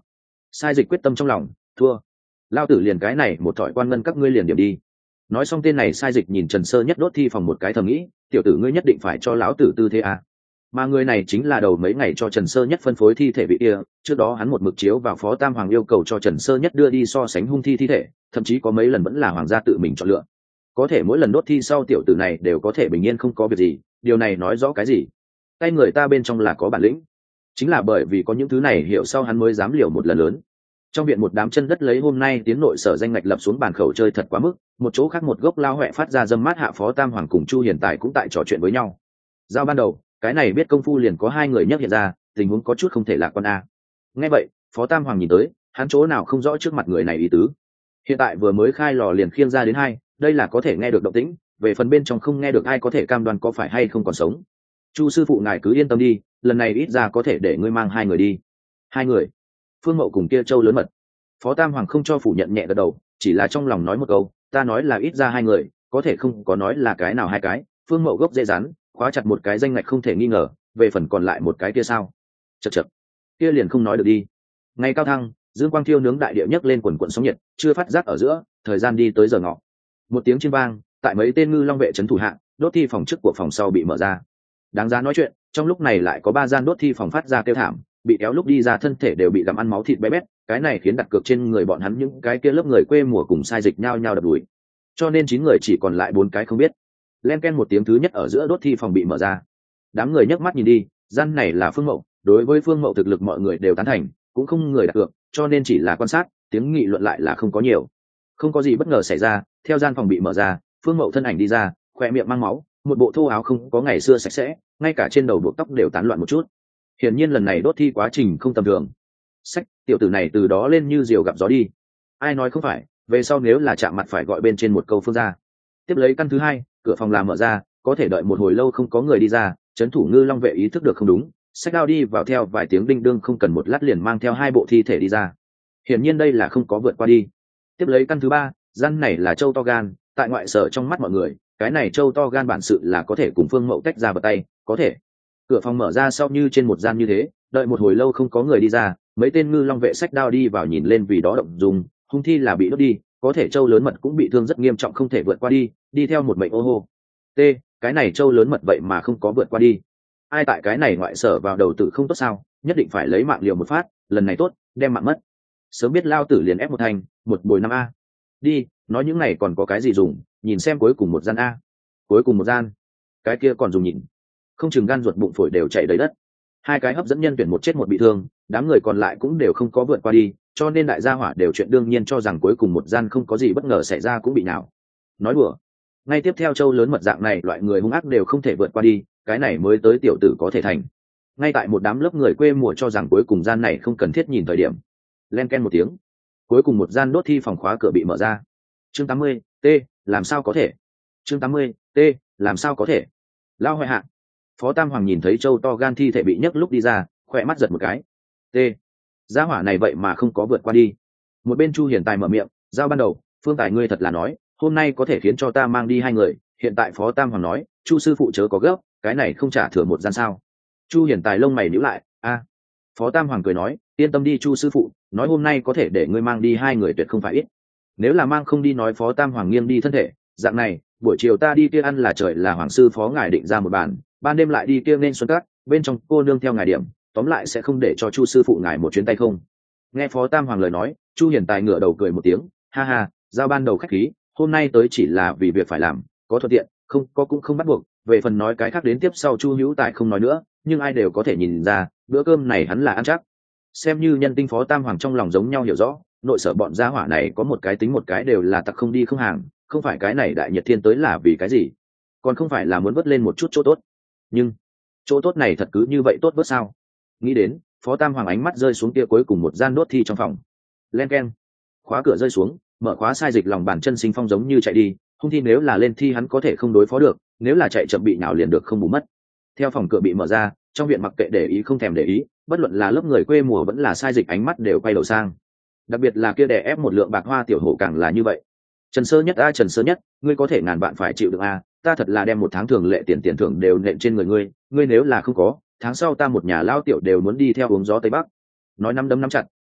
Sai dịch quyết tâm trong lòng, thua, lao tử liền cái này một thỏi quan ngân các ngươi liền điểm đi. Nói xong tên này sai dịch nhìn Trần Sơ Nhất đốt thi phòng một cái thầm nghĩ, tiểu tử ngươi nhất định phải cho lão tử tư thế à. Mà người này chính là đầu mấy ngày cho Trần Sơ Nhất phân phối thi thể vị kia, trước đó hắn một mực chiếu vào Phó Tam Hoàng yêu cầu cho Trần Sơ Nhất đưa đi so sánh hung thi thi thể, thậm chí có mấy lần vẫn là hoàng gia tự mình chọn lựa. Có thể mỗi lần đốt thi sau tiểu tử này đều có thể bình yên không có việc gì, điều này nói rõ cái gì? Tay người ta bên trong là có bản lĩnh. Chính là bởi vì có những thứ này hiểu sau hắn mới dám liều một lần lớn. Trong viện một đám chân đất lấy hôm nay tiến nội sở danh ngạch lập xuống bàn khẩu chơi thật quá mức, một chỗ khác một gốc lao huệ phát ra dâm mát hạ Phó Tam Hoàng cùng Chu Hiền Tài cũng tại trò chuyện với nhau. Giao ban đầu, cái này biết công phu liền có hai người nhắc hiện ra, tình huống có chút không thể lạc quan a. Nghe vậy, Phó Tam Hoàng nhìn tới, hắn chỗ nào không rõ trước mặt người này ý tứ. Hiện tại vừa mới khai lò liền khiêng ra đến hai, đây là có thể nghe được động tĩnh, về phần bên trong không nghe được ai có thể cam đoan có phải hay không còn sống. Chu sư phụ ngài cứ yên tâm đi, lần này ít ra có thể để ngươi mang hai người đi. Hai người? Phương Mậu cùng kia Châu lớn mật. Phó Tam Hoàng không cho phủ nhận nhẹ gật đầu, chỉ là trong lòng nói một câu, ta nói là ít ra hai người, có thể không có nói là cái nào hai cái. Phương Mậu gốc dễ rắn, khóa chặt một cái danh ngạch không thể nghi ngờ, về phần còn lại một cái kia sao? Chậc chậc, kia liền không nói được đi. Ngày cao thăng, dương quang thiêu nướng đại địa nhấc lên quần quần sóng nhiệt, chưa phát giác ở giữa, thời gian đi tới giờ ngọ. Một tiếng chim vang, tại mấy tên ngư long vệ trấn thủ hạ, đốt thi phòng trước của phòng sau bị mở ra. Đáng giá nói chuyện, trong lúc này lại có ba gian đốt thi phòng phát ra kêu thảm, bị kéo lúc đi ra thân thể đều bị gặm ăn máu thịt bé bét, cái này khiến đặt cược trên người bọn hắn những cái kia lớp người quê mùa cùng sai dịch nhau nhau đập đuổi. Cho nên chín người chỉ còn lại bốn cái không biết. Len ken một tiếng thứ nhất ở giữa đốt thi phòng bị mở ra. Đám người nhấc mắt nhìn đi, gian này là Phương Mậu, đối với Phương Mậu thực lực mọi người đều tán thành, cũng không người đặt cược, cho nên chỉ là quan sát, tiếng nghị luận lại là không có nhiều. Không có gì bất ngờ xảy ra, theo gian phòng bị mở ra, Phương Mậu thân ảnh đi ra, khoe miệng mang máu, một bộ thô áo không có ngày xưa sạch sẽ, ngay cả trên đầu buộc tóc đều tán loạn một chút. Hiển nhiên lần này đốt thi quá trình không tầm thường. Sách, tiểu tử này từ đó lên như diều gặp gió đi. Ai nói không phải, về sau nếu là chạm mặt phải gọi bên trên một câu phương ra. Tiếp lấy căn thứ hai, cửa phòng làm mở ra, có thể đợi một hồi lâu không có người đi ra, trấn thủ ngư long vệ ý thức được không đúng, sách đao đi vào theo vài tiếng đinh đương không cần một lát liền mang theo hai bộ thi thể đi ra. Hiển nhiên đây là không có vượt qua đi. Tiếp lấy căn thứ ba, gian này là châu to gan, tại ngoại sở trong mắt mọi người, cái này châu to gan bản sự là có thể cùng Phương Mậu tách ra bật tay, có thể. Cửa phòng mở ra sau như trên một gian như thế, đợi một hồi lâu không có người đi ra, mấy tên ngư long vệ sách đao đi vào nhìn lên vì đó động dùng, hung thi là bị đốt đi, có thể châu lớn mật cũng bị thương rất nghiêm trọng không thể vượt qua đi, đi theo một mệnh ô hô. T, cái này châu lớn mật vậy mà không có vượt qua đi. Ai tại cái này ngoại sở vào đầu tử không tốt sao, nhất định phải lấy mạng liều một phát, lần này tốt, đem mạng mất. Sớm biết lao tử liền ép một thành, một bồi năm a. Đi, nói những này còn có cái gì dùng, nhìn xem cuối cùng một gian a. Cuối cùng một gian. Cái kia còn dùng nhìn. Không chừng gan ruột bụng phổi đều chạy đầy đất. Hai cái hấp dẫn nhân tuyển một chết một bị thương, đám người còn lại cũng đều không có vượt qua đi, cho nên đại gia hỏa đều chuyện đương nhiên cho rằng cuối cùng một gian không có gì bất ngờ xảy ra cũng bị nào. Nói đùa. Ngay tiếp theo châu lớn mật dạng này loại người hung ác đều không thể vượt qua đi, cái này mới tới tiểu tử có thể thành. Ngay tại một đám lớp người quê mùa cho rằng cuối cùng gian này không cần thiết nhìn thời điểm. Len ken một tiếng. Cuối cùng một gian đốt thi phòng khóa cửa bị mở ra. Chương tám mươi, T, làm sao có thể? Chương tám mươi, T, làm sao có thể? Lao hoại hạ. Phó Tam Hoàng nhìn thấy châu to gan thi thể bị nhấc lúc đi ra, khỏe mắt giật một cái. T, gia hỏa này vậy mà không có vượt qua đi. Một bên Chu Hiền Tài mở miệng, giao ban đầu, Phương Tài ngươi thật là nói, hôm nay có thể khiến cho ta mang đi hai người, hiện tại Phó Tam Hoàng nói, Chu sư phụ chớ có gấp, cái này không trả thừa một gian sao? Chu Hiền Tài lông mày nhíu lại, a. Phó Tam Hoàng cười nói, yên tâm đi Chu sư phụ, nói hôm nay có thể để ngươi mang đi hai người tuyệt không phải ít. Nếu là mang không đi nói Phó Tam Hoàng nghiêng đi thân thể, dạng này, buổi chiều ta đi kia ăn là trời là hoàng sư phó ngài định ra một bàn, ban đêm lại đi kia nên xuân cát, bên trong cô nương theo ngài điểm, tóm lại sẽ không để cho Chu sư phụ ngài một chuyến tay không. Nghe Phó Tam Hoàng lời nói, Chu Hiền Tài ngửa đầu cười một tiếng, ha ha, giao ban đầu khách khí, hôm nay tới chỉ là vì việc phải làm, có thuận tiện, không có cũng không bắt buộc, về phần nói cái khác đến tiếp sau Chu Hữu Tài không nói nữa, nhưng ai đều có thể nhìn ra, bữa cơm này hắn là ăn chắc. Xem như nhân tinh Phó Tam Hoàng trong lòng giống nhau hiểu rõ, nội sở bọn gia hỏa này có một cái tính một cái đều là tặc không đi không hàng, không phải cái này đại nhiệt thiên tới là vì cái gì, còn không phải là muốn vớt lên một chút chỗ tốt. Nhưng chỗ tốt này thật cứ như vậy tốt vớt sao? Nghĩ đến, Phó Tam Hoàng ánh mắt rơi xuống kia cuối cùng một gian đốt thi trong phòng. Len keng, khóa cửa rơi xuống, mở khóa sai dịch lòng bàn chân sinh phong giống như chạy đi, hung thi nếu là lên thi hắn có thể không đối phó được, nếu là chạy chậm bị nhào liền được không bù mất. Theo phòng cửa bị mở ra, trong viện mặc kệ để ý không thèm để ý, bất luận là lớp người quê mùa vẫn là sai dịch ánh mắt đều quay đầu sang. Đặc biệt là kia đè ép một lượng bạc hoa tiểu hổ càng là như vậy. Trần Sơ Nhất a Trần Sơ Nhất, ngươi có thể ngàn bạn phải chịu được a, ta thật là đem một tháng thường lệ tiền tiền thưởng đều nện trên người ngươi, ngươi nếu là không có, tháng sau ta một nhà lao tiểu đều muốn đi theo uống gió tây bắc. Nói năm đấm nắm chặt,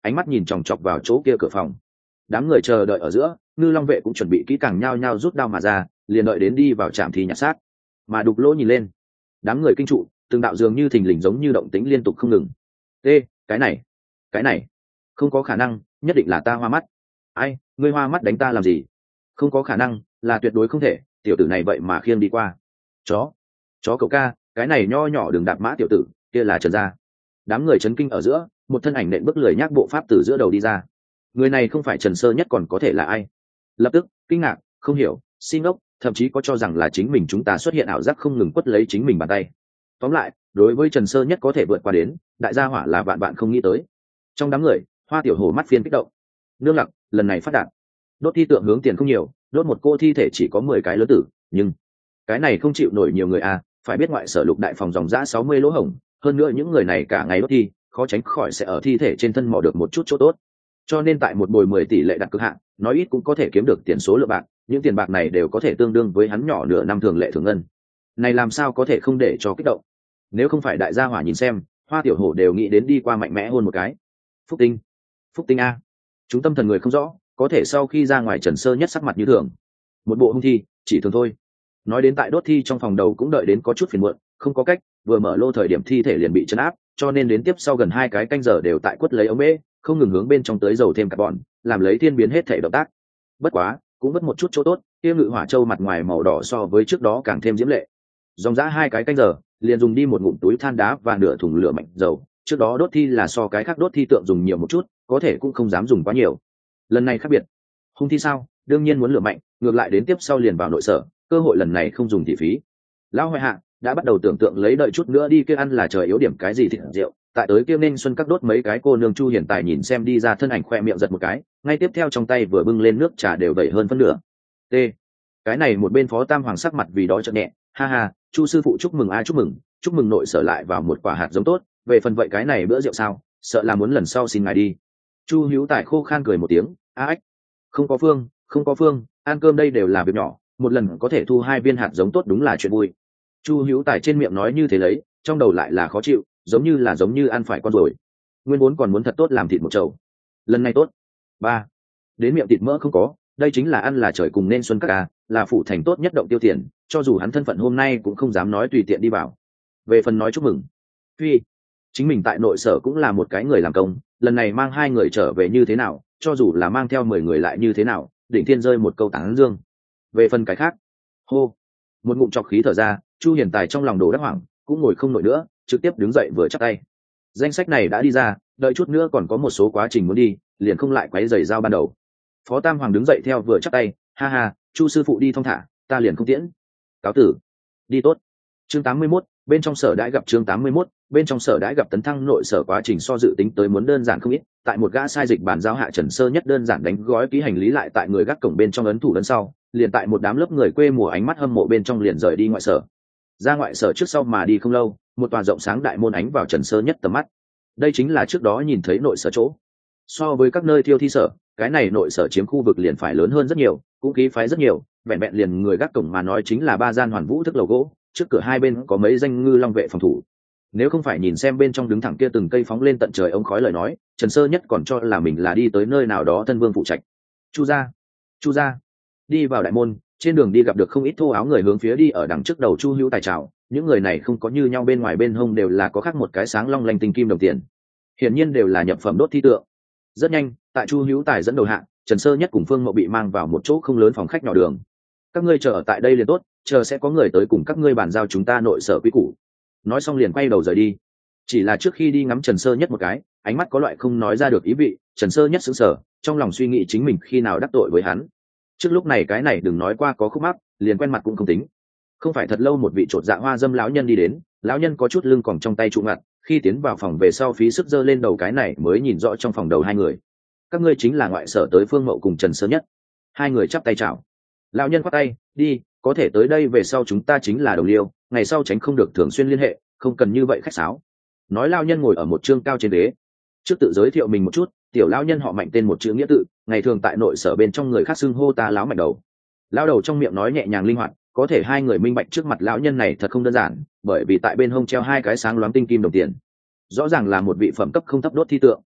ánh mắt nhìn chòng chọc vào chỗ kia cửa phòng. Đám người chờ đợi ở giữa, ngư long vệ cũng chuẩn bị kỹ càng nhao nhao rút đao mà ra, liền đợi đến đi vào trạm thi nhặt xác. Mà Đục Lỗ nhìn lên, đám người kinh trụ, từng đạo dường như thình lình giống như động tĩnh liên tục không ngừng. Ê, cái này, cái này, không có khả năng, nhất định là ta hoa mắt. Ai, ngươi hoa mắt đánh ta làm gì? Không có khả năng, là tuyệt đối không thể, tiểu tử này vậy mà khiêng đi qua. Chó, chó cậu ca, cái này nho nhỏ đừng đạp mã tiểu tử, kia là Trần gia. Đám người chấn kinh ở giữa, một thân ảnh nện bước lười nhác bộ pháp từ giữa đầu đi ra. Người này không phải Trần Sơ Nhất còn có thể là ai? Lập tức kinh ngạc, không hiểu, xin ốc, thậm chí có cho rằng là chính mình chúng ta xuất hiện ảo giác không ngừng quất lấy chính mình bàn tay. Tóm lại, đối với Trần Sơ Nhất có thể vượt qua đến, đại gia hỏa là vạn bạn không nghĩ tới. Trong đám người, Hoa Tiểu Hổ mắt phiên kích động. Nương lặc, lần này phát đạt. Đốt thi tượng hướng tiền không nhiều, đốt một cô thi thể chỉ có mười cái lớn tử, nhưng cái này không chịu nổi nhiều người à, phải biết ngoại sở lục đại phòng dòng giã sáu mươi lỗ hổng, hơn nữa những người này cả ngày đốt thi, khó tránh khỏi sẽ ở thi thể trên thân mò được một chút chỗ tốt. Cho nên tại một bồi mười tỷ lệ đặt cực hạn, nói ít cũng có thể kiếm được tiền số lượng bạc, những tiền bạc này đều có thể tương đương với hắn nhỏ nửa năm thường lệ thường ngân. Này làm sao có thể không để cho kích động? Nếu không phải đại gia hỏa nhìn xem, Hoa Tiểu Hổ đều nghĩ đến đi qua mạnh mẽ hôn một cái. Phúc Tinh, Phúc Tinh a. Chúng tâm thần người không rõ, có thể sau khi ra ngoài Trần Sơ Nhất sắc mặt như thường. Một bộ hung thi, chỉ thường thôi. Nói đến tại đốt thi trong phòng đầu cũng đợi đến có chút phiền muộn, không có cách, vừa mở lô thời điểm thi thể liền bị chấn áp, cho nên đến tiếp sau gần hai cái canh giờ đều tại quất lấy ống bê, không ngừng hướng bên trong tới dầu thêm carbon, làm lấy thiên biến hết thể động tác. Bất quá, cũng mất một chút chỗ tốt, tiêu ngự hỏa châu mặt ngoài màu đỏ so với trước đó càng thêm diễm lệ. Dòng dã hai cái canh giờ, liền dùng đi một ngụm túi than đá và nửa thùng lửa mạnh dầu, trước đó đốt thi là so cái khác đốt thi tượng dùng nhiều một chút, có thể cũng không dám dùng quá nhiều. Lần này khác biệt. Hung thi sao, đương nhiên muốn lửa mạnh, ngược lại đến tiếp sau liền vào nội sở, cơ hội lần này không dùng thị phí. Lão Hoài Hạ đã bắt đầu tưởng tượng lấy đợi chút nữa đi kia ăn là trời yếu điểm cái gì thịt rượu, tại tới kia nên xuân các đốt mấy cái cô nương Chu Hiền Tài nhìn xem đi ra thân ảnh khoe miệng giật một cái, ngay tiếp theo trong tay vừa bưng lên nước trà đều đẩy hơn phân nửa. T. Cái này một bên Phó Tam Hoàng sắc mặt vì đó chợt nhẹ, ha ha, Chu sư phụ chúc mừng ai chúc mừng, chúc mừng nội sở lại vào một quả hạt giống tốt, về phần vậy cái này bữa rượu sao, sợ là muốn lần sau xin ngài đi. Chu Hữu Tài khô khan cười một tiếng, a ếch, không có phương, không có phương, ăn cơm đây đều là việc nhỏ, một lần có thể thu hai viên hạt giống tốt đúng là chuyện vui. Chu Hữu Tài trên miệng nói như thế lấy, trong đầu lại là khó chịu, giống như là giống như ăn phải con rồi. Nguyên vốn còn muốn thật tốt làm thịt một chầu, lần này tốt. Ba, đến miệng thịt mỡ không có, đây chính là ăn là trời cùng nên xuân các ca, là phụ thành tốt nhất động tiêu tiền, cho dù hắn thân phận hôm nay cũng không dám nói tùy tiện đi vào. Về phần nói chúc mừng, phi, chính mình tại nội sở cũng là một cái người làm công, lần này mang hai người trở về như thế nào, cho dù là mang theo mười người lại như thế nào, đỉnh thiên rơi một câu tán dương. Về phần cái khác, hô, một ngụm trọc khí thở ra, Chu Hiền Tài trong lòng đổ đắc hoảng, cũng ngồi không nổi nữa, trực tiếp đứng dậy vừa chắp tay. Danh sách này đã đi ra, đợi chút nữa còn có một số quá trình muốn đi, liền không lại quấy rầy giao ban đầu. Phó Tam Hoàng đứng dậy theo vừa chắp tay, ha ha, Chu sư phụ đi thong thả, ta liền không tiễn. Cáo tử. Đi tốt. Chương tám mươi mốt, bên trong sở đãi gặp chương tám mươi mốt, bên trong sở đãi gặp tấn thăng nội sở quá trình so dự tính tới muốn đơn giản không ít, tại một gã sai dịch bàn giao hạ Trần Sơ Nhất đơn giản đánh gói ký hành lý lại tại người gác cổng bên trong ấn thủ lần sau, liền tại một đám lớp người quê mùa ánh mắt hâm mộ bên trong liền rời đi ngoại sở. Ra ngoại sở trước sau mà đi không lâu, một tòa rộng sáng đại môn ánh vào Trần Sơ Nhất tầm mắt. Đây chính là trước đó nhìn thấy nội sở chỗ. So với các nơi thiêu thi sở, cái này nội sở chiếm khu vực liền phải lớn hơn rất nhiều, cũng khí phái rất nhiều, vẹn vẹn liền người gác cổng mà nói chính là ba gian hoàn vũ thức lầu gỗ, trước cửa hai bên có mấy danh ngư long vệ phòng thủ. Nếu không phải nhìn xem bên trong đứng thẳng kia từng cây phóng lên tận trời ống khói lời nói, Trần Sơ Nhất còn cho là mình là đi tới nơi nào đó thân vương phụ trạch. Chu gia, Chu gia. Đi vào đại môn, trên đường đi gặp được không ít thô áo người hướng phía đi ở đằng trước đầu Chu Hữu Tài chào, những người này không có như nhau bên ngoài bên hông đều là có khác một cái sáng long lanh tinh kim đồng tiền. Hiển nhiên đều là nhập phẩm đốt thi tượng. Rất nhanh, tại Chu Hữu Tài dẫn đầu hạng, Trần Sơ Nhất cùng Phương Mậu bị mang vào một chỗ không lớn phòng khách nhỏ đường. Các ngươi chờ ở tại đây liền tốt, chờ sẽ có người tới cùng các ngươi bàn giao chúng ta nội sở quy củ. Nói xong liền quay đầu rời đi. Chỉ là trước khi đi ngắm Trần Sơ Nhất một cái, ánh mắt có loại không nói ra được ý vị, Trần Sơ Nhất sững sờ, trong lòng suy nghĩ chính mình khi nào đắc tội với hắn. Trước lúc này cái này đừng nói qua có khúc mắc, liền quen mặt cũng không tính. Không phải thật lâu một vị trột dạ hoa dâm lão nhân đi đến, lão nhân có chút lưng còng trong tay trụ ngặt, khi tiến vào phòng về sau phí sức giơ lên đầu cái này mới nhìn rõ trong phòng đầu hai người. Các ngươi chính là ngoại sở tới Phương Mậu cùng Trần Sơ Nhất. Hai người chắp tay chào. Lão nhân khoát tay, đi, có thể tới đây về sau chúng ta chính là đồng liêu, ngày sau tránh không được thường xuyên liên hệ, không cần như vậy khách sáo. Nói lão nhân ngồi ở một chương cao trên ghế, trước tự giới thiệu mình một chút, tiểu lão nhân họ Mạnh tên một chữ nghĩa tự, ngày thường tại nội sở bên trong người khác xưng hô ta lão Mạnh đầu. Lão đầu trong miệng nói nhẹ nhàng linh hoạt, có thể hai người minh bạch trước mặt lão nhân này thật không đơn giản, bởi vì tại bên hông treo hai cái sáng loáng tinh kim đồng tiền, rõ ràng là một vị phẩm cấp không thấp đốt thi tượng.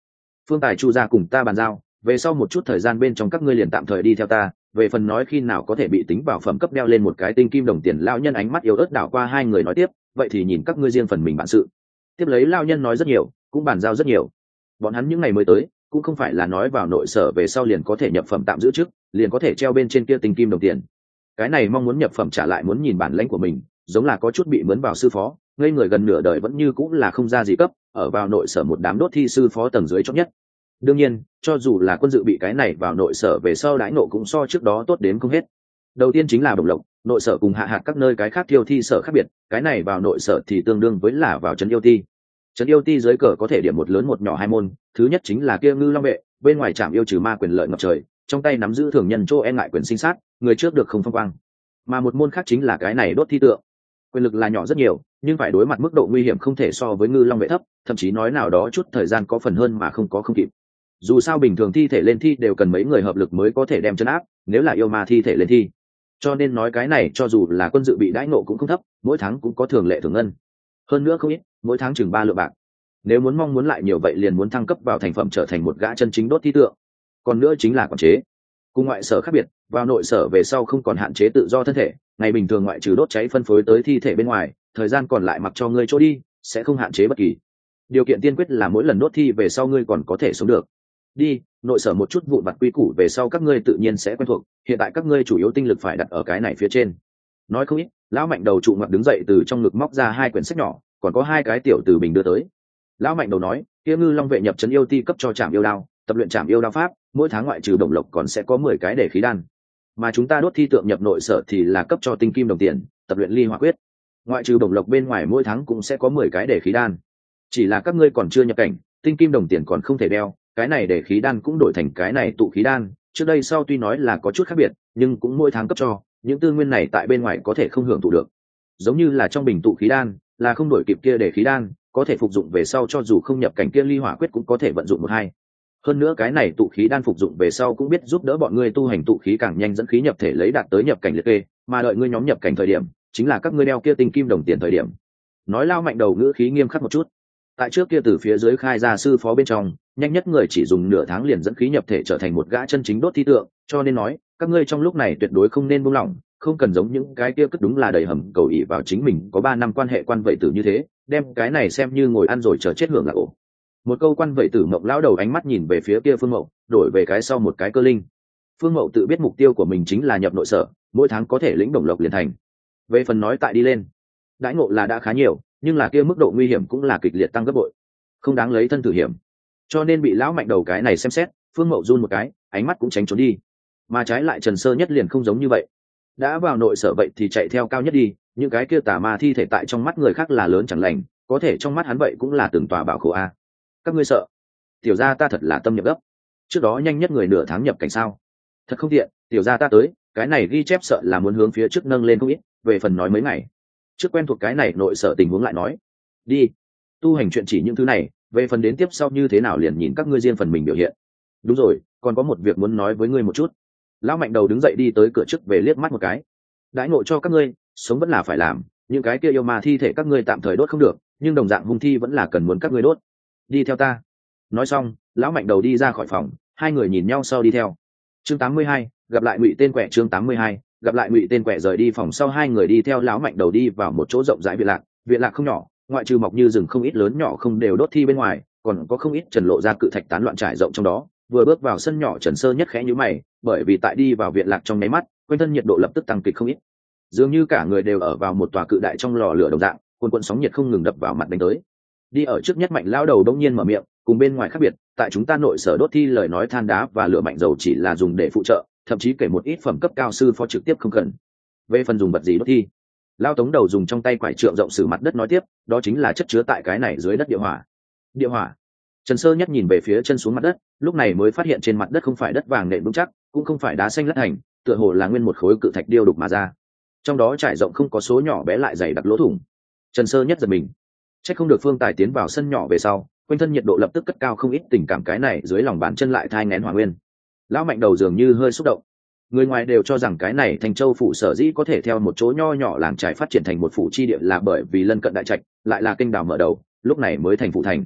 Phương Tài Chu ra cùng ta bàn giao, về sau một chút thời gian bên trong các ngươi liền tạm thời đi theo ta, về phần nói khi nào có thể bị tính vào phẩm cấp đeo lên một cái tinh kim đồng tiền. Lão nhân ánh mắt yếu ớt đảo qua hai người nói tiếp, vậy thì nhìn các ngươi riêng phần mình bản sự. Tiếp lấy lão nhân nói rất nhiều, cũng bàn giao rất nhiều. Bọn hắn những ngày mới tới cũng không phải là nói vào nội sở về sau liền có thể nhập phẩm tạm giữ trước, liền có thể treo bên trên kia tinh kim đồng tiền. Cái này mong muốn nhập phẩm trả lại muốn nhìn bản lãnh của mình, giống là có chút bị mướn vào sư phó, ngây người gần nửa đời vẫn như cũng là không ra gì cấp, ở vào nội sở một đám đốt thi sư phó tầng dưới chót nhất. Đương nhiên, cho dù là quân dự bị cái này vào nội sở về sau đãi nộ cũng so trước đó tốt đến không hết. Đầu tiên chính là đồng lộc, nội sở cùng hạ hạt các nơi cái khác thiêu thi sở khác biệt, cái này vào nội sở thì tương đương với là vào trấn yêu ti. Trấn yêu ti dưới cờ có thể điểm một lớn một nhỏ hai môn, thứ nhất chính là kia ngư long vệ, bên ngoài trạm yêu trừ ma quyền lợi ngập trời, trong tay nắm giữ thường nhân chỗ e ngại quyền sinh sát, người trước được không phong quang. Mà một môn khác chính là cái này đốt thi tượng. Quyền lực là nhỏ rất nhiều, nhưng phải đối mặt mức độ nguy hiểm không thể so với ngư long vệ thấp, thậm chí nói nào đó chút thời gian có phần hơn mà không có không kịp. Dù sao bình thường thi thể lên thi đều cần mấy người hợp lực mới có thể đem chấn áp, nếu là yêu ma thi thể lên thi, cho nên nói cái này cho dù là quân dự bị đãi ngộ cũng không thấp, mỗi tháng cũng có thường lệ thường ngân, hơn nữa không ít, mỗi tháng chừng ba lượng bạc. Nếu muốn mong muốn lại nhiều vậy liền muốn thăng cấp vào thành phẩm trở thành một gã chân chính đốt thi tượng. Còn nữa chính là quản chế, cùng ngoại sở khác biệt, vào nội sở về sau không còn hạn chế tự do thân thể, ngày bình thường ngoại trừ đốt cháy phân phối tới thi thể bên ngoài, thời gian còn lại mặc cho ngươi chỗ đi, sẽ không hạn chế bất kỳ. Điều kiện tiên quyết là mỗi lần đốt thi về sau ngươi còn có thể sống được. Đi, nội sở một chút vụn vặt quy củ về sau các ngươi tự nhiên sẽ quen thuộc, hiện tại các ngươi chủ yếu tinh lực phải đặt ở cái này phía trên. Nói không ít, lão mạnh đầu trụ ngoặt đứng dậy từ trong ngực móc ra hai quyển sách nhỏ, còn có hai cái tiểu từ bình đưa tới. Lão mạnh đầu nói, kia ngư long vệ nhập trấn yêu ti cấp cho trạm yêu đao, tập luyện trạm yêu đao pháp, mỗi tháng ngoại trừ đồng lộc còn sẽ có mười cái để khí đan. Mà chúng ta đốt thi tượng nhập nội sở thì là cấp cho tinh kim đồng tiền, tập luyện ly hỏa quyết, ngoại trừ đồng lộc bên ngoài mỗi tháng cũng sẽ có mười cái để khí đan. Chỉ là các ngươi còn chưa nhập cảnh, tinh kim đồng tiền còn không thể đeo, cái này để khí đan cũng đổi thành cái này tụ khí đan, trước đây sau tuy nói là có chút khác biệt, nhưng cũng mỗi tháng cấp cho, những tư nguyên này tại bên ngoài có thể không hưởng thụ được. Giống như là trong bình tụ khí đan, là không đổi kịp kia để khí đan, có thể phục dụng về sau cho dù không nhập cảnh kia ly hỏa quyết cũng có thể vận dụng một hai. Hơn nữa cái này tụ khí đan phục dụng về sau cũng biết giúp đỡ bọn ngươi tu hành tụ khí càng nhanh dẫn khí nhập thể lấy đạt tới nhập cảnh liệt kê, mà đợi ngươi nhóm nhập cảnh thời điểm, chính là các ngươi đeo kia tinh kim đồng tiền thời điểm. Nói lao mạnh đầu ngữ khí nghiêm khắc một chút. Tại trước kia từ phía dưới khai ra sư phó bên trong, nhanh nhất người chỉ dùng nửa tháng liền dẫn khí nhập thể trở thành một gã chân chính đốt thi tượng, cho nên nói, các ngươi trong lúc này tuyệt đối không nên buông lỏng, không cần giống những cái kia cất đúng là đầy hầm cầu ỷ vào chính mình có ba năm quan hệ quan vậy tử như thế, đem cái này xem như ngồi ăn rồi chờ chết hưởng là ổ. Một câu quan vậy tử Mộng lão đầu ánh mắt nhìn về phía kia Phương Mậu, đổi về cái sau một cái cơ linh. Phương Mậu tự biết mục tiêu của mình chính là nhập nội sở, mỗi tháng có thể lĩnh đồng lộc liền thành. Về phần nói tại đi lên, đãi ngộ là đã khá nhiều, nhưng là kia mức độ nguy hiểm cũng là kịch liệt tăng gấp bội, không đáng lấy thân thử hiểm. Cho nên bị lão mạnh đầu cái này xem xét, Phương Mậu run một cái, ánh mắt cũng tránh trốn đi. Mà trái lại Trần Sơ Nhất liền không giống như vậy, đã vào nội sở vậy thì chạy theo cao nhất đi, những cái kia tà ma thi thể tại trong mắt người khác là lớn chẳng lành, có thể trong mắt hắn vậy cũng là từng tòa bảo khổ a. Các ngươi sợ? Tiểu gia ta thật là tâm nhập gấp. Trước đó nhanh nhất người nửa tháng nhập cảnh sao? Thật không tiện, tiểu gia ta tới, cái này ghi chép sợ là muốn hướng phía trước nâng lên không ít, về phần nói mấy ngày. Trước quen thuộc cái này nội sở tình huống lại nói. Đi, tu hành chuyện chỉ những thứ này, về phần đến tiếp sau như thế nào liền nhìn các ngươi riêng phần mình biểu hiện. Đúng rồi, còn có một việc muốn nói với ngươi một chút. Lão mạnh đầu đứng dậy đi tới cửa trước về liếc mắt một cái. Đãi ngộ cho các ngươi, sống vẫn là phải làm, những cái kia yêu ma thi thể các ngươi tạm thời đốt không được, nhưng đồng dạng hung thi vẫn là cần muốn các ngươi đốt. Đi theo ta. Nói xong, lão mạnh đầu đi ra khỏi phòng, hai người nhìn nhau sau đi theo. Chương tám mươi hai, gặp lại Ngụy tên quẻ. Chương tám mươi hai, gặp lại Ngụy tên quẻ. Rời đi phòng sau hai người đi theo lão mạnh đầu đi vào một chỗ rộng rãi viện lạc. Viện lạc không nhỏ, ngoại trừ mọc như rừng không ít lớn nhỏ không đều đốt thi bên ngoài, còn có không ít trần lộ ra cự thạch tán loạn trải rộng trong đó. Vừa bước vào sân nhỏ, Trần Sơ Nhất khẽ nhíu mày, bởi vì tại đi vào viện lạc trong nháy mắt, quanh thân nhiệt độ lập tức tăng kịch không ít, dường như cả người đều ở vào một tòa cự đại trong lò lửa đồng dạng, cuồn cuộn sóng nhiệt không ngừng đập vào mặt đánh tới. Đi ở trước nhất Mạnh lão đầu đông nhiên mở miệng, cùng bên ngoài khác biệt, tại chúng ta nội sở đốt thi lời nói than đá và lửa mạnh dầu chỉ là dùng để phụ trợ, thậm chí kể một ít phẩm cấp cao sư phó trực tiếp không cần. Về phần dùng vật gì đốt thi, Lão Tống đầu dùng trong tay quải trượng rộng sử mặt đất nói tiếp, đó chính là chất chứa tại cái này dưới đất địa hỏa. Địa hỏa. Trần Sơ Nhất nhìn về phía chân xuống mặt đất, lúc này mới phát hiện trên mặt đất không phải đất vàng nện vững chắc, cũng không phải đá xanh lát thành, tựa hồ là nguyên một khối cự thạch điêu đục mà ra. Trong đó trải rộng không có số nhỏ bé lại dày đặc lỗ thủng. Trần Sơ Nhất giật mình, chắc không được Phương Tài tiến vào sân nhỏ về sau, quanh thân nhiệt độ lập tức cất cao không ít, tình cảm cái này dưới lòng bàn chân lại thai nghén hỏa nguyên. Lão mạnh đầu dường như hơi xúc động. Người ngoài đều cho rằng cái này Thành Châu phủ sở dĩ có thể theo một chỗ nho nhỏ làng trải phát triển thành một phủ chi địa là bởi vì lân cận đại trạch, lại là kênh đào mở đầu, lúc này mới thành phủ thành.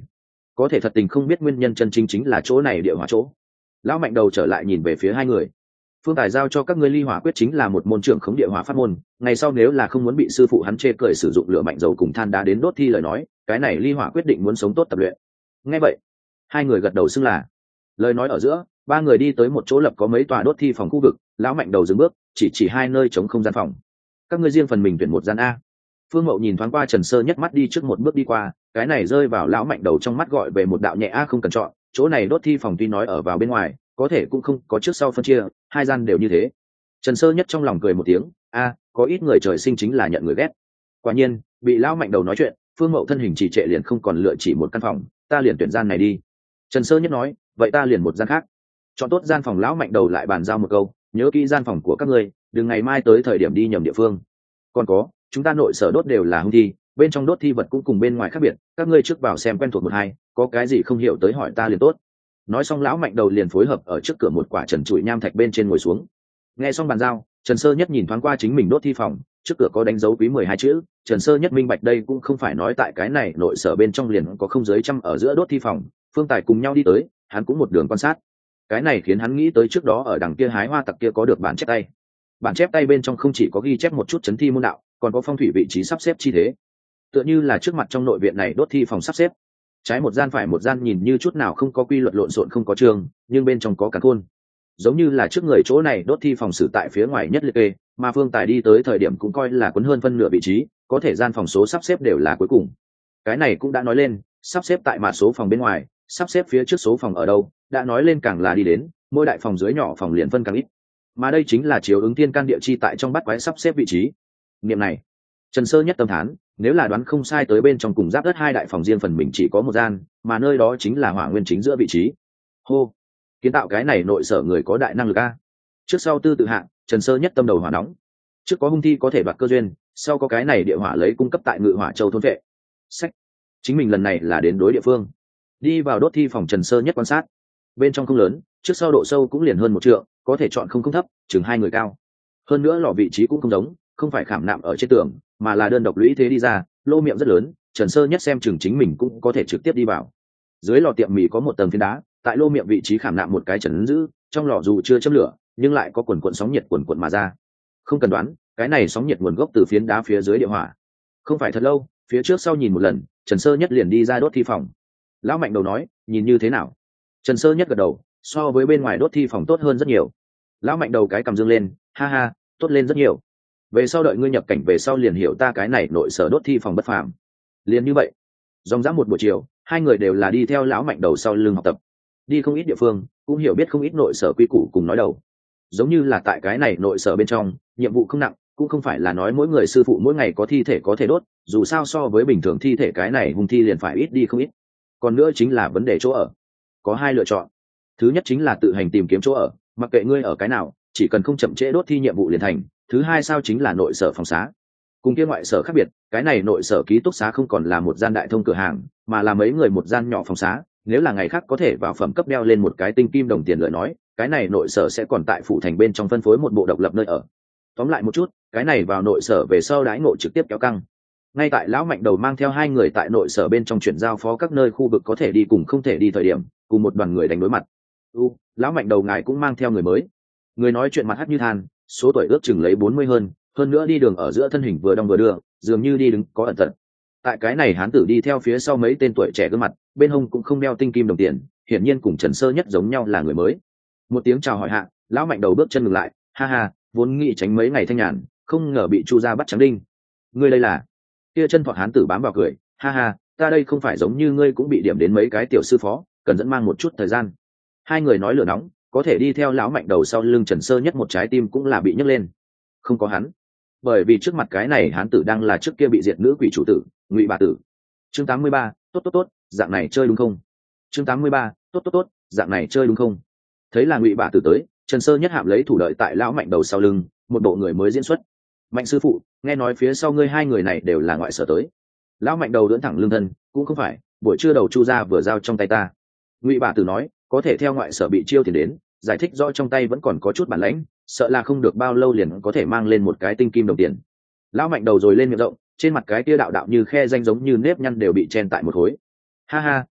có thể thật tình không biết nguyên nhân chân chính chính là chỗ này địa hỏa chỗ. Lão mạnh đầu trở lại nhìn về phía hai người. Phương Tài giao cho các ngươi ly hỏa quyết chính là một môn trưởng khống địa hỏa pháp môn, ngày sau nếu là không muốn bị sư phụ hắn chê cười sử dụng lửa mạnh dầu cùng than đá đến đốt thi lời nói, cái này ly hỏa quyết định muốn sống tốt tập luyện. Nghe vậy, hai người gật đầu xưng là. Lời nói ở giữa, ba người đi tới một chỗ lập có mấy tòa đốt thi phòng khu vực, lão mạnh đầu dừng bước, chỉ chỉ hai nơi chống không gian phòng. Các ngươi riêng phần mình tuyển một gian a. Phương Mậu nhìn thoáng qua Trần Sơ Nhất, mắt đi trước một bước đi qua, cái này rơi vào lão mạnh đầu trong mắt gọi về một đạo nhẹ a không cần chọn, chỗ này đốt thi phòng tuy nói ở vào bên ngoài, có thể cũng không có trước sau phân chia, hai gian đều như thế. Trần Sơ Nhất trong lòng cười một tiếng, a, có ít người trời sinh chính là nhận người ghét. Quả nhiên, bị lão mạnh đầu nói chuyện, Phương Mậu thân hình trì trệ liền không còn lựa chỉ một căn phòng, ta liền tuyển gian này đi. Trần Sơ Nhất nói, vậy ta liền một gian khác. Chọn tốt gian phòng, lão mạnh đầu lại bàn giao một câu, nhớ kỹ gian phòng của các ngươi, đừng ngày mai tới thời điểm đi nhầm địa phương. Còn có, chúng ta nội sở đốt đều là hung thi, bên trong đốt thi vật cũng cùng bên ngoài khác biệt, các ngươi trước vào xem quen thuộc một hai, có cái gì không hiểu tới hỏi ta liền tốt. Nói xong lão mạnh đầu liền phối hợp ở trước cửa một quả trần trụi nham thạch bên trên ngồi xuống. Nghe xong bàn giao, Trần Sơ Nhất nhìn thoáng qua chính mình đốt thi phòng, trước cửa có đánh dấu quý mười hai chữ, Trần Sơ Nhất minh bạch đây cũng không phải nói tại cái này nội sở bên trong liền có không dưới trăm ở giữa đốt thi phòng. Phương Tài cùng nhau đi tới, hắn cũng một đường quan sát. Cái này khiến hắn nghĩ tới trước đó ở đằng kia hái hoa tặc kia có được bản chép tay. Bản chép tay bên trong không chỉ có ghi chép một chút chấn thi môn đạo, còn có phong thủy vị trí sắp xếp chi thế. Tựa như là trước mặt trong nội viện này đốt thi phòng sắp xếp, trái một gian phải một gian nhìn như chút nào không có quy luật lộn xộn không có trường, nhưng bên trong có càn khôn. Giống như là trước người chỗ này đốt thi phòng xử tại phía ngoài nhất liệt kê, mà Phương Tài đi tới thời điểm cũng coi là quấn hơn phân nửa vị trí, có thể gian phòng số sắp xếp đều là cuối cùng. Cái này cũng đã nói lên, sắp xếp tại mã số phòng bên ngoài, sắp xếp phía trước số phòng ở đâu, đã nói lên càng là đi đến, mỗi đại phòng dưới nhỏ phòng liền phân càng ít. Mà đây chính là chiếu ứng thiên can địa chi tại trong bắt quái sắp xếp vị trí. Niệm này, Trần Sơ Nhất tâm thán, nếu là đoán không sai tới bên trong cùng giáp đất hai đại phòng riêng phần mình chỉ có một gian, mà nơi đó chính là hỏa nguyên chính giữa vị trí. Hô, kiến tạo cái này nội sở người có đại năng lực a. Trước sau tư tự hạng, Trần Sơ Nhất tâm đầu hỏa nóng. Trước có hung thi có thể đoạt cơ duyên, sau có cái này địa hỏa lấy cung cấp tại Ngự Hỏa Châu thôn vệ. Sách, chính mình lần này là đến đối địa phương. Đi vào đốt thi phòng, Trần Sơ Nhất quan sát. Bên trong không lớn, trước sau độ sâu cũng liền hơn một trượng, có thể chọn không không thấp, chừng hai người cao. Hơn nữa lò vị trí cũng không giống, không phải khảm nạm ở trên tường, mà là đơn độc lũy thế đi ra, lô miệng rất lớn, Trần Sơ Nhất xem chừng chính mình cũng có thể trực tiếp đi vào. Dưới lò tiệm mì có một tầng phiến đá, tại lô miệng vị trí khảm nạm một cái trần giữ, trong lò dù chưa châm lửa, nhưng lại có quần cuộn sóng nhiệt quần cuộn mà ra. Không cần đoán, cái này sóng nhiệt nguồn gốc từ phiến đá phía dưới địa hỏa. Không phải thật lâu, phía trước sau nhìn một lần, Trần Sơ Nhất liền đi ra đốt thi phòng. Lão mạnh đầu nói, nhìn như thế nào? Trần Sơ Nhất gật đầu, so với bên ngoài đốt thi phòng tốt hơn rất nhiều. Lão mạnh đầu cái cầm dương lên, ha ha, tốt lên rất nhiều. Về sau đợi ngươi nhập cảnh về sau liền hiểu ta cái này nội sở đốt thi phòng bất phàm. Liền như vậy, dòng dã một buổi chiều, hai người đều là đi theo lão mạnh đầu sau lưng học tập, đi không ít địa phương, cũng hiểu biết không ít nội sở quy củ cùng nói đầu. Giống như là tại cái này nội sở bên trong, nhiệm vụ không nặng, cũng không phải là nói mỗi người sư phụ mỗi ngày có thi thể có thể đốt, dù sao so với bình thường thi thể cái này hung thi liền phải ít đi không ít. Còn nữa chính là vấn đề chỗ ở. Có hai lựa chọn. Thứ nhất chính là tự hành tìm kiếm chỗ ở, mặc kệ ngươi ở cái nào, chỉ cần không chậm trễ đốt thi nhiệm vụ liền thành. Thứ hai sao chính là nội sở phòng xá. Cùng kia ngoại sở khác biệt, cái này nội sở ký túc xá không còn là một gian đại thông cửa hàng, mà là mấy người một gian nhỏ phòng xá. Nếu là ngày khác có thể vào phẩm cấp đeo lên một cái tinh kim đồng tiền lời nói, cái này nội sở sẽ còn tại phủ thành bên trong phân phối một bộ độc lập nơi ở. Tóm lại một chút, cái này vào nội sở về sau đãi ngộ trực tiếp kéo căng. Ngay tại lão mạnh đầu mang theo hai người tại nội sở bên trong chuyển giao phó các nơi khu vực có thể đi cùng không thể đi thời điểm, cùng một đoàn người đánh đối mặt. U, lão mạnh đầu ngài cũng mang theo người mới. Người nói chuyện mặt hắt như than, số tuổi ước chừng lấy bốn mươi hơn, hơn nữa đi đường ở giữa thân hình vừa đong vừa đưa, dường như đi đứng có ẩn tật. Tại cái này hán tử đi theo phía sau mấy tên tuổi trẻ gương mặt, bên hông cũng không đeo tinh kim đồng tiền, hiển nhiên cùng Trần Sơ Nhất giống nhau là người mới. Một tiếng chào hỏi hạ, lão mạnh đầu bước chân ngừng lại, ha ha, vốn nghĩ tránh mấy ngày thanh nhàn, không ngờ bị Chu gia bắt trắng đinh. Ngươi đây là? Kia chân thọt hán tử bám vào cười, ha ha, ta đây không phải giống như ngươi cũng bị điểm đến mấy cái tiểu sư phó, cần dẫn mang một chút thời gian. Hai người nói lửa nóng, có thể đi theo lão mạnh đầu sau lưng Trần Sơ Nhất một trái tim cũng là bị nhấc lên. Không có hắn, bởi vì trước mặt cái này hán tử đang là trước kia bị diệt nữ quỷ chủ tử, Ngụy Bà Tử. Chương tám mươi ba, tốt tốt tốt, dạng này chơi đúng không? Chương tám mươi ba, tốt tốt tốt, dạng này chơi đúng không? Thấy là Ngụy Bà Tử tới, Trần Sơ Nhất hạm lấy thủ đợi tại lão mạnh đầu sau lưng, một bộ người mới diễn xuất. Mạnh sư phụ, nghe nói phía sau ngươi hai người này đều là ngoại sở tới. Lão mạnh đầu đỡn thẳng lưng thân, cũng không phải, buổi trưa đầu Chu gia vừa giao trong tay ta. Ngụy Bà Tử nói, có thể theo ngoại sở bị chiêu tiền đến, giải thích rõ trong tay vẫn còn có chút bản lãnh, sợ là không được bao lâu liền có thể mang lên một cái tinh kim đồng tiền. Lão mạnh đầu rồi lên miệng rộng, trên mặt cái tia đạo đạo như khe danh giống như nếp nhăn đều bị chen tại một khối. Ha ha,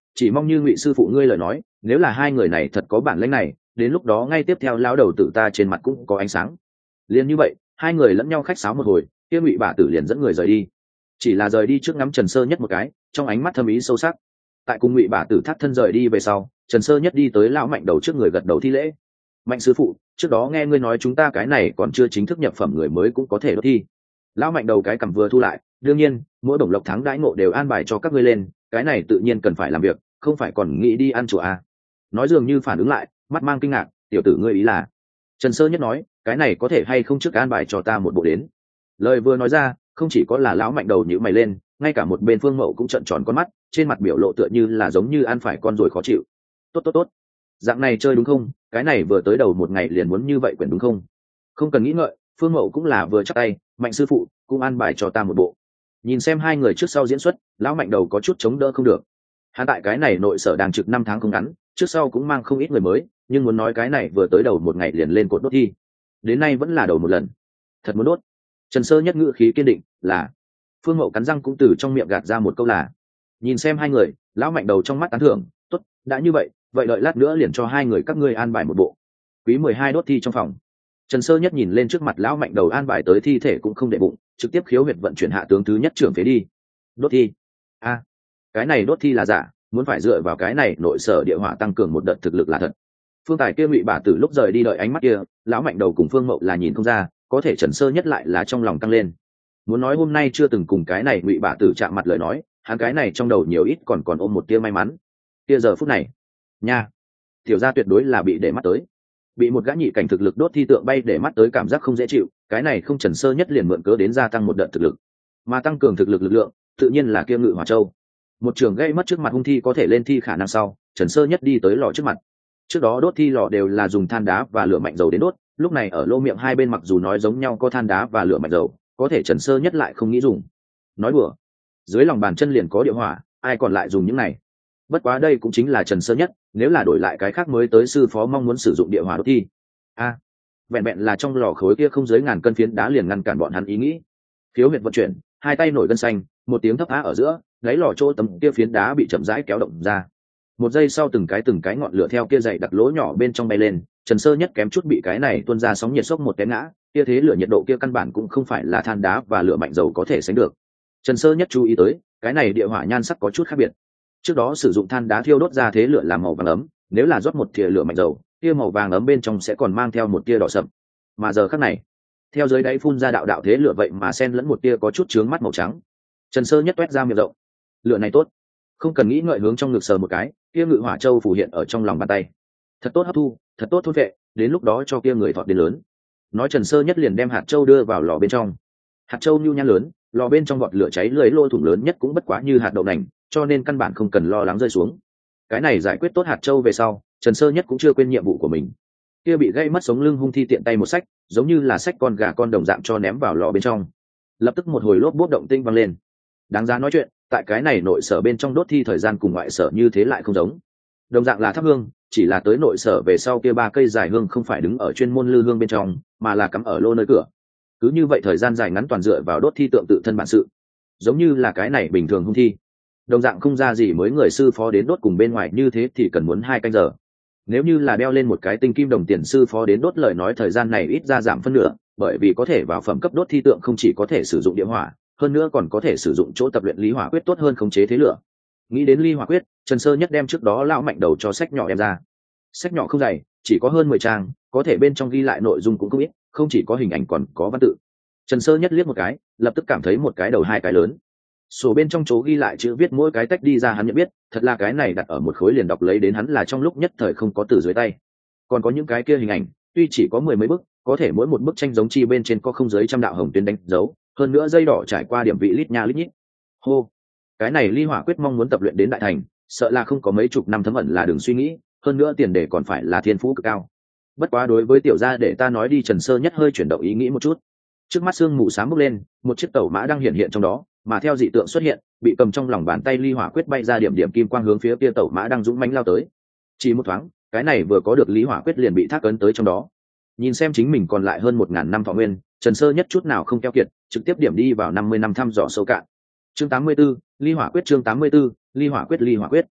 chỉ mong như Ngụy sư phụ ngươi lời nói, nếu là hai người này thật có bản lĩnh này, đến lúc đó ngay tiếp theo lão đầu tử ta trên mặt cũng có ánh sáng. Liền như vậy, hai người lẫn nhau khách sáo một hồi, kia Ngụy Bả Tử liền dẫn người rời đi. Chỉ là rời đi trước ngắm Trần Sơ Nhất một cái, trong ánh mắt thâm ý sâu sắc. Tại cùng Ngụy Bả Tử thác thân rời đi về sau, Trần Sơ Nhất đi tới lão Mạnh Đầu trước người gật đầu thi lễ. Mạnh sư phụ, trước đó nghe ngươi nói chúng ta cái này còn chưa chính thức nhập phẩm người mới cũng có thể đốt thi. Lão Mạnh Đầu cái cầm vừa thu lại, đương nhiên mỗi bổng lộc thắng đãi ngộ đều an bài cho các ngươi lên, cái này tự nhiên cần phải làm việc, không phải còn nghĩ đi ăn chùa à. Nói dường như phản ứng lại, mắt mang kinh ngạc, tiểu tử ngươi ý là? Trần Sơ Nhất nói, cái này có thể hay không trước an bài cho ta một bộ đến. Lời vừa nói ra, không chỉ có là lão Mạnh Đầu nhíu mày lên, ngay cả một bên Phương Mậu cũng trợn tròn con mắt, trên mặt biểu lộ tựa như là giống như ăn phải con rồi khó chịu. Tốt tốt tốt, dạng này chơi đúng không? Cái này vừa tới đầu một ngày liền muốn như vậy quyền đúng không? Không cần nghĩ ngợi, Phương Mậu cũng là vừa chắc tay, Mạnh sư phụ cũng an bài cho ta một bộ. Nhìn xem hai người trước sau diễn xuất, lão Mạnh Đầu có chút chống đỡ không được. Hắn tại cái này nội sở đang trực năm tháng không ngắn, trước sau cũng mang không ít người mới, nhưng muốn nói cái này vừa tới đầu một ngày liền lên cột đốt thi, đến nay vẫn là đầu một lần. Thật muốn đốt. Trần Sơ Nhất ngữ khí kiên định, là. Phương Mậu cắn răng cũng từ trong miệng gạt ra một câu là. Nhìn xem hai người, lão Mạnh Đầu trong mắt tán thưởng, tốt, đã như vậy, vậy đợi lát nữa liền cho hai người các ngươi an bài một bộ. Quý mười hai đốt thi trong phòng. Trần Sơ Nhất nhìn lên trước mặt lão Mạnh Đầu an bài tới thi thể cũng không để bụng, trực tiếp khiếu huyệt vận chuyển hạ tướng thứ nhất trưởng phế đi. Đốt thi. A, à, cái này đốt thi là giả, muốn phải dựa vào cái này nội sở địa hỏa tăng cường một đợt thực lực là thật. Phương Tài kia Ngụy Bả Tử lúc rời đi đợi ánh mắt kia, lão Mạnh Đầu cùng Phương Mậu là nhìn không ra, có thể Trần Sơ Nhất lại là trong lòng tăng lên. Muốn nói hôm nay chưa từng cùng cái này Ngụy Bả Tử chạm mặt lời nói, hắn cái này trong đầu nhiều ít còn còn ôm một tia may mắn. Tia giờ phút này, nha, tiểu gia tuyệt đối là bị để mắt tới, bị một gã nhị cảnh thực lực đốt thi tượng bay để mắt tới, cảm giác không dễ chịu. Cái này không Trần Sơ Nhất liền mượn cớ đến gia tăng một đợt thực lực, mà tăng cường thực lực lực lượng, tự nhiên là kia Ngự Hỏa Châu. Một trường gây mất trước mặt hung thi có thể lên thi khả năng sau, Trần Sơ Nhất đi tới lò trước mặt. Trước đó đốt thi lò đều là dùng than đá và lửa mạnh dầu đến đốt, lúc này ở lô miệng hai bên mặc dù nói giống nhau có than đá và lửa mạnh dầu, có thể Trần Sơ Nhất lại không nghĩ dùng. Nói đùa, dưới lòng bàn chân liền có địa hỏa, ai còn lại dùng những này. Bất quá đây cũng chính là Trần Sơ Nhất, nếu là đổi lại cái khác mới tới sư phó mong muốn sử dụng địa hỏa đốt thi, a à, vẹn vẹn là trong lò khối kia không dưới ngàn cân phiến đá liền ngăn cản bọn hắn ý nghĩ. Khiếu huyệt vận chuyển, hai tay nổi gân xanh, một tiếng thấp á ở giữa, đáy lò chỗ tấm kia phiến đá bị chậm rãi kéo động ra. Một giây sau từng cái từng cái ngọn lửa theo kia dày đặc lỗ nhỏ bên trong bay lên, Trần Sơ Nhất kém chút bị cái này tuôn ra sóng nhiệt sốc một cái ngã, kia thế lửa nhiệt độ kia căn bản cũng không phải là than đá và lửa mạnh dầu có thể sánh được. Trần Sơ Nhất chú ý tới, cái này địa hỏa nhan sắc có chút khác biệt. Trước đó sử dụng than đá thiêu đốt ra thế lửa làm màu vàng ấm, nếu là rót một thìa lửa mạnh dầu, kia màu vàng ấm bên trong sẽ còn mang theo một tia đỏ sậm. Mà giờ khắc này, theo dưới đáy phun ra đạo đạo thế lửa vậy mà xen lẫn một tia có chút chướng mắt màu trắng. Trần Sơ Nhất toét ra miệng rộng. Lửa này tốt, không cần nghĩ ngợi hướng trong ngực sờ một cái, kia Ngự Hỏa Châu phủ hiện ở trong lòng bàn tay. Thật tốt hấp thu, thật tốt thôn vệ, đến lúc đó cho kia người thọt đến lớn. Nói Trần Sơ Nhất liền đem hạt châu đưa vào lò bên trong. Hạt châu nhu nhan lớn, lò bên trong ngọn lửa cháy lưới lô thủng lớn nhất cũng bất quá như hạt đậu nành, cho nên căn bản không cần lo lắng rơi xuống. Cái này giải quyết tốt hạt châu về sau, Trần Sơ Nhất cũng chưa quên nhiệm vụ của mình. Kia bị gây mất sống lưng hung thi tiện tay một sách, giống như là sách con gà con đồng dạng cho ném vào lò bên trong. Lập tức một hồi lốp bốp động tinh vang lên. Đáng giá nói chuyện, tại cái này nội sở bên trong đốt thi thời gian cùng ngoại sở như thế lại không giống. Đồng dạng là thắp hương, chỉ là tới nội sở về sau kia ba cây dài hương không phải đứng ở chuyên môn lư hương bên trong, mà là cắm ở lô nơi cửa. Cứ như vậy thời gian dài ngắn toàn dựa vào đốt thi tượng tự thân bản sự, giống như là cái này bình thường hung thi. Đồng dạng không ra gì mới người sư phó đến đốt cùng bên ngoài như thế thì cần muốn hai canh giờ. Nếu như là đeo lên một cái tinh kim đồng tiền sư phó đến đốt lời nói thời gian này ít ra giảm phân nửa, bởi vì có thể vào phẩm cấp đốt thi tượng không chỉ có thể sử dụng địa hỏa, hơn nữa còn có thể sử dụng chỗ tập luyện lý hỏa quyết tốt hơn khống chế thế lửa. Nghĩ đến lý hỏa quyết, Trần Sơ Nhất đem trước đó lão Mạnh Đầu cho sách nhỏ đem ra. Sách nhỏ không dày, chỉ có hơn mười trang, có thể bên trong ghi lại nội dung cũng không ít, không chỉ có hình ảnh còn có văn tự. Trần Sơ Nhất liếc một cái, lập tức cảm thấy một cái đầu hai cái lớn. Sổ bên trong chỗ ghi lại chữ viết mỗi cái tách đi ra hắn nhận biết, thật là cái này đặt ở một khối liền đọc lấy đến hắn là trong lúc nhất thời không có từ dưới tay. Còn có những cái kia hình ảnh, tuy chỉ có mười mấy bức, có thể mỗi một bức tranh giống chi bên trên có không dưới trăm đạo hồng tuyến đánh dấu, hơn nữa dây đỏ trải qua điểm vị lít nha lít nhít. Hô, cái này Ly Hỏa quyết mong muốn tập luyện đến đại thành, sợ là không có mấy chục năm thấm ẩn là đừng suy nghĩ, hơn nữa tiền đề còn phải là thiên phú cực cao. Bất quá đối với tiểu gia để ta nói đi, Trần Sơ Nhất hơi chuyển động ý nghĩ một chút. Trước mắt sương mù sáng bốc lên, một chiếc tàu mã đang hiện hiện trong đó, mà theo dị tượng xuất hiện, bị cầm trong lòng bàn tay Ly Hỏa quyết bay ra điểm điểm kim quang hướng phía kia tàu mã đang dũng mãnh lao tới. Chỉ một thoáng, cái này vừa có được Lý Hỏa quyết liền bị thác ấn tới trong đó. Nhìn xem chính mình còn lại hơn một ngàn năm thọ nguyên, Trần Sơ Nhất chút nào không keo kiệt, trực tiếp điểm đi vào năm mươi năm thăm dò sâu cạn. Chương tám mươi tư, Ly Hỏa quyết chương tám mươi tư, Ly Hỏa quyết Ly Hỏa quyết.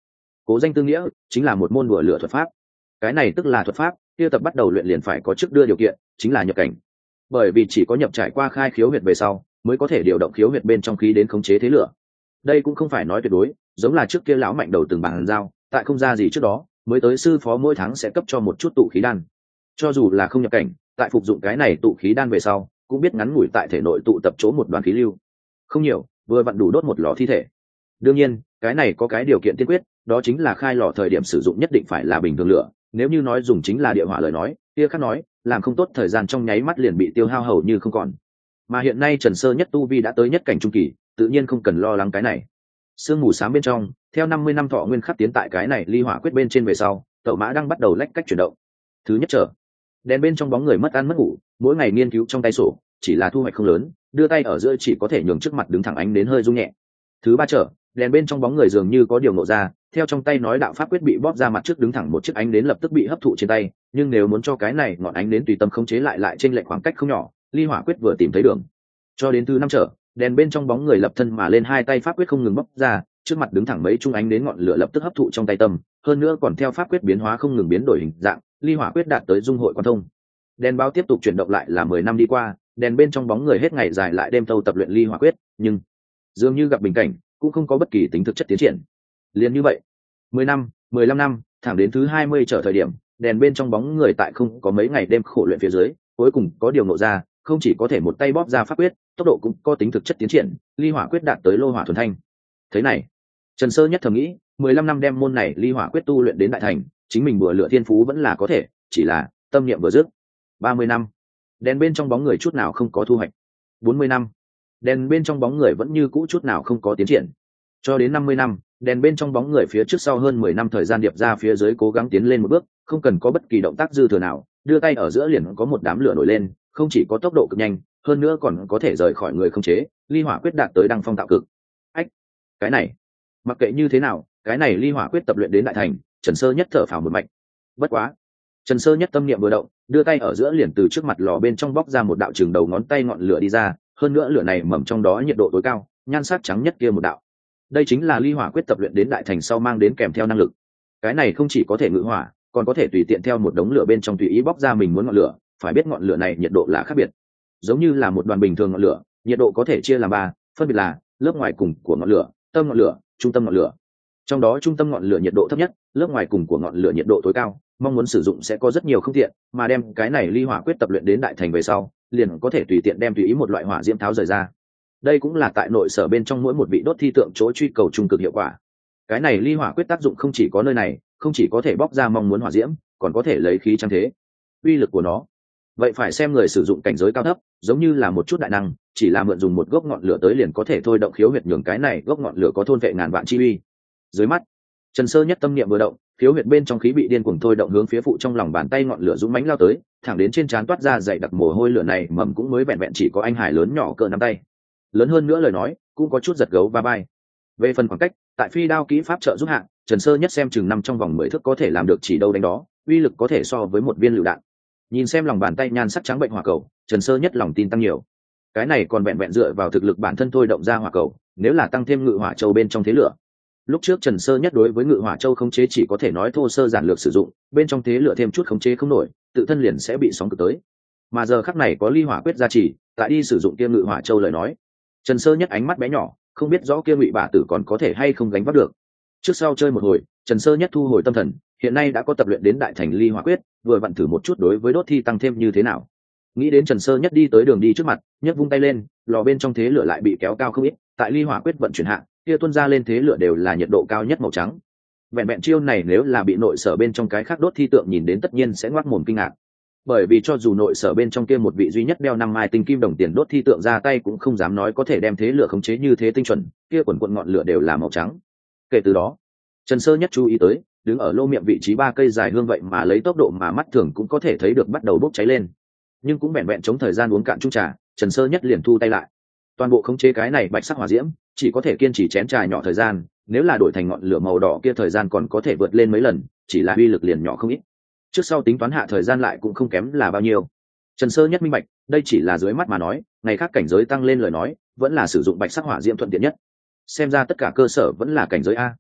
cố danh tư nghĩa chính là một môn đùa lửa thuật pháp. Cái này tức là thuật pháp kia tập bắt đầu luyện liền phải có trước đưa điều kiện, chính là nhập cảnh. Bởi vì chỉ có nhập trải qua khai khiếu huyệt về sau mới có thể điều động khiếu huyệt bên trong khí đến khống chế thế lửa. Đây cũng không phải nói tuyệt đối, giống là trước kia lão mạnh đầu từng bàn giao tại không ra gì trước đó mới tới sư phó mỗi tháng sẽ cấp cho một chút tụ khí đan. Cho dù là không nhập cảnh, tại phục dụng cái này tụ khí đan về sau cũng biết ngắn ngủi tại thể nội tụ tập chỗ một đoàn khí lưu, không nhiều, vừa vặn đủ đốt một lò thi thể. Đương nhiên cái này có cái điều kiện tiên quyết, đó chính là khai lò thời điểm sử dụng nhất định phải là bình thường lửa. Nếu như nói dùng chính là địa hỏa lời nói kia khác nói, làm không tốt thời gian trong nháy mắt liền bị tiêu hao hầu như không còn. Mà hiện nay Trần Sơ Nhất tu vi đã tới nhất cảnh trung kỳ, tự nhiên không cần lo lắng cái này. Sương mù xám bên trong, theo năm mươi năm thọ nguyên khắc tiến tại cái này ly hỏa quyết bên trên về sau, tẩu mã đang bắt đầu lách cách chuyển động. Thứ nhất trở, đèn bên trong bóng người mất ăn mất ngủ, mỗi ngày nghiên cứu trong tay sổ, chỉ là thu hoạch không lớn, đưa tay ở giữa chỉ có thể nhường trước mặt đứng thẳng ánh đến hơi rung nhẹ. Thứ ba trở, đèn bên trong bóng người dường như có điều nộ ra, theo trong tay nói đạo pháp quyết bị bóp ra mặt trước đứng thẳng một chiếc ánh đến lập tức bị hấp thụ trên tay, nhưng nếu muốn cho cái này ngọn ánh đến tùy tâm khống chế lại lại trên lệch khoảng cách không nhỏ, ly hỏa quyết vừa tìm thấy đường. Cho đến thứ năm trở, đèn bên trong bóng người lập thân mà lên hai tay pháp quyết không ngừng bóp ra, trước mặt đứng thẳng mấy trung ánh đến ngọn lửa lập tức hấp thụ trong tay tâm, hơn nữa còn theo pháp quyết biến hóa không ngừng biến đổi hình dạng, ly hỏa quyết đạt tới dung hội quan thông. Đèn báo tiếp tục chuyển động lại là mười năm đi qua, đèn bên trong bóng người hết ngày dài lại đêm thâu tập luyện ly hỏa quyết, nhưng dường như gặp bình cảnh, cũng không có bất kỳ tính thực chất tiến triển. Liền như vậy, mười năm, mười lăm năm, thẳng đến thứ hai mươi trở thời điểm, đèn bên trong bóng người tại không có mấy ngày đêm khổ luyện phía dưới, cuối cùng có điều nộ ra, không chỉ có thể một tay bóp ra pháp quyết, tốc độ cũng có tính thực chất tiến triển, ly hỏa quyết đạt tới lô hỏa thuần thanh. Thế này, Trần Sơ Nhất thầm nghĩ, mười lăm năm đem môn này ly hỏa quyết tu luyện đến đại thành, chính mình bừa lựa thiên phú vẫn là có thể, chỉ là tâm niệm vừa dứt. ba mươi năm, đèn bên trong bóng người chút nào không có thu hoạch. bốn mươi năm, đèn bên trong bóng người vẫn như cũ chút nào không có tiến triển. Cho đến năm mươi năm, đèn bên trong bóng người phía trước sau hơn mười năm thời gian điệp ra phía dưới cố gắng tiến lên một bước, không cần có bất kỳ động tác dư thừa nào, đưa tay ở giữa liền có một đám lửa nổi lên, không chỉ có tốc độ cực nhanh, hơn nữa còn có thể rời khỏi người không chế, ly hỏa quyết đạt tới đăng phong tạo cực. Ách, cái này, mặc kệ như thế nào, cái này ly hỏa quyết tập luyện đến đại thành, Trần Sơ Nhất thở phào một mạch. Bất quá, Trần Sơ Nhất tâm niệm vừa động, đưa tay ở giữa liền từ trước mặt lò bên trong bóc ra một đạo trường đầu ngón tay ngọn lửa đi ra, hơn nữa lửa này mầm trong đó nhiệt độ tối cao, nhan sắc trắng nhất kia một đạo. Đây chính là ly hỏa quyết tập luyện đến đại thành sau mang đến kèm theo năng lực. Cái này không chỉ có thể ngự hỏa, còn có thể tùy tiện theo một đống lửa bên trong tùy ý bóc ra mình muốn ngọn lửa, phải biết ngọn lửa này nhiệt độ là khác biệt. Giống như là một đoàn bình thường ngọn lửa, nhiệt độ có thể chia làm ba, phân biệt là lớp ngoài cùng của ngọn lửa, tâm ngọn lửa, trung tâm ngọn lửa. Trong đó trung tâm ngọn lửa nhiệt độ thấp nhất, lớp ngoài cùng của ngọn lửa nhiệt độ tối cao, mong muốn sử dụng sẽ có rất nhiều không tiện, mà đem cái này ly hỏa quyết tập luyện đến đại thành về sau, liền có thể tùy tiện đem tùy ý một loại hỏa diễm tháo rời ra. Đây cũng là tại nội sở bên trong mỗi một vị đốt thi tượng chỗ truy cầu trung cực hiệu quả. Cái này ly hỏa quyết tác dụng không chỉ có nơi này, không chỉ có thể bóc ra mong muốn hỏa diễm, còn có thể lấy khí trang thế. Uy lực của nó, vậy phải xem người sử dụng cảnh giới cao thấp, giống như là một chút đại năng, chỉ là mượn dùng một gốc ngọn lửa tới liền có thể thôi động khiếu huyệt, nhường cái này gốc ngọn lửa có thôn vệ ngàn vạn chi uy. Dưới mắt, Trần Sơ Nhất tâm niệm vừa động, khiếu huyệt bên trong khí bị điên cuồng thôi động hướng phía phụ trong lòng bàn tay ngọn lửa dũng mãnh lao tới, thẳng đến trên trán toát ra dày đặc mồ hôi lửa này mầm cũng mới vẹn vẹn chỉ có anh hải lớn nhỏ cỡ nắm tay. Lớn hơn nữa lời nói, cũng có chút giật gấu va vai. Về phần khoảng cách, tại phi đao kỹ pháp trợ giúp hạng, Trần Sơ Nhất xem chừng năm trong vòng mười thước có thể làm được chỉ đâu đánh đó, uy lực có thể so với một viên lựu đạn. Nhìn xem lòng bàn tay nhan sắc trắng bệnh hỏa cầu, Trần Sơ Nhất lòng tin tăng nhiều. Cái này còn vẹn vẹn dựa vào thực lực bản thân thôi động ra hỏa cầu, nếu là tăng thêm ngự hỏa châu bên trong thế lửa. Lúc trước Trần Sơ Nhất đối với ngự hỏa châu khống chế chỉ có thể nói thô sơ giản lược sử dụng, bên trong thế lửa thêm chút khống chế không nổi, tự thân liền sẽ bị sóng cực tới. Mà giờ khắc này có ly hỏa quyết gia trì, tại đi sử dụng kia ngự hỏa châu lời nói, Trần Sơ Nhất ánh mắt bé nhỏ, không biết rõ kia ngụy bả tử còn có thể hay không gánh vác được. Trước sau chơi một hồi, Trần Sơ Nhất thu hồi tâm thần, hiện nay đã có tập luyện đến đại thành ly hỏa quyết, vừa vặn thử một chút đối với đốt thi tăng thêm như thế nào. Nghĩ đến Trần Sơ Nhất đi tới đường đi trước mặt, nhấc vung tay lên, lò bên trong thế lửa lại bị kéo cao không ít, tại ly hỏa quyết vận chuyển hạ, kia tuôn ra lên thế lửa đều là nhiệt độ cao nhất màu trắng. Vẹn vẹn chiêu này nếu là bị nội sở bên trong cái khác đốt thi tượng nhìn đến tất nhiên sẽ ngoác mồm kinh ngạc. Bởi vì cho dù nội sở bên trong kia một vị duy nhất đeo năm mai tinh kim đồng tiền đốt thi tượng ra tay cũng không dám nói có thể đem thế lửa khống chế như thế tinh chuẩn, kia quần quần ngọn lửa đều là màu trắng. Kể từ đó, Trần Sơ Nhất chú ý tới, đứng ở lô miệng vị trí ba cây dài hương vậy mà lấy tốc độ mà mắt thường cũng có thể thấy được bắt đầu bốc cháy lên. Nhưng cũng vẹn vẹn chống thời gian uống cạn chung trà, Trần Sơ Nhất liền thu tay lại. Toàn bộ khống chế cái này bạch sắc hỏa diễm, chỉ có thể kiên trì chén trà nhỏ thời gian, nếu là đổi thành ngọn lửa màu đỏ kia thời gian còn có thể vượt lên mấy lần, chỉ là uy lực liền nhỏ không ít. Trước sau tính toán hạ thời gian lại cũng không kém là bao nhiêu. Trần Sơ Nhất minh bạch, đây chỉ là dưới mắt mà nói, ngày khác cảnh giới tăng lên lời nói, vẫn là sử dụng bạch sắc hỏa diễm thuận tiện nhất. Xem ra tất cả cơ sở vẫn là cảnh giới a.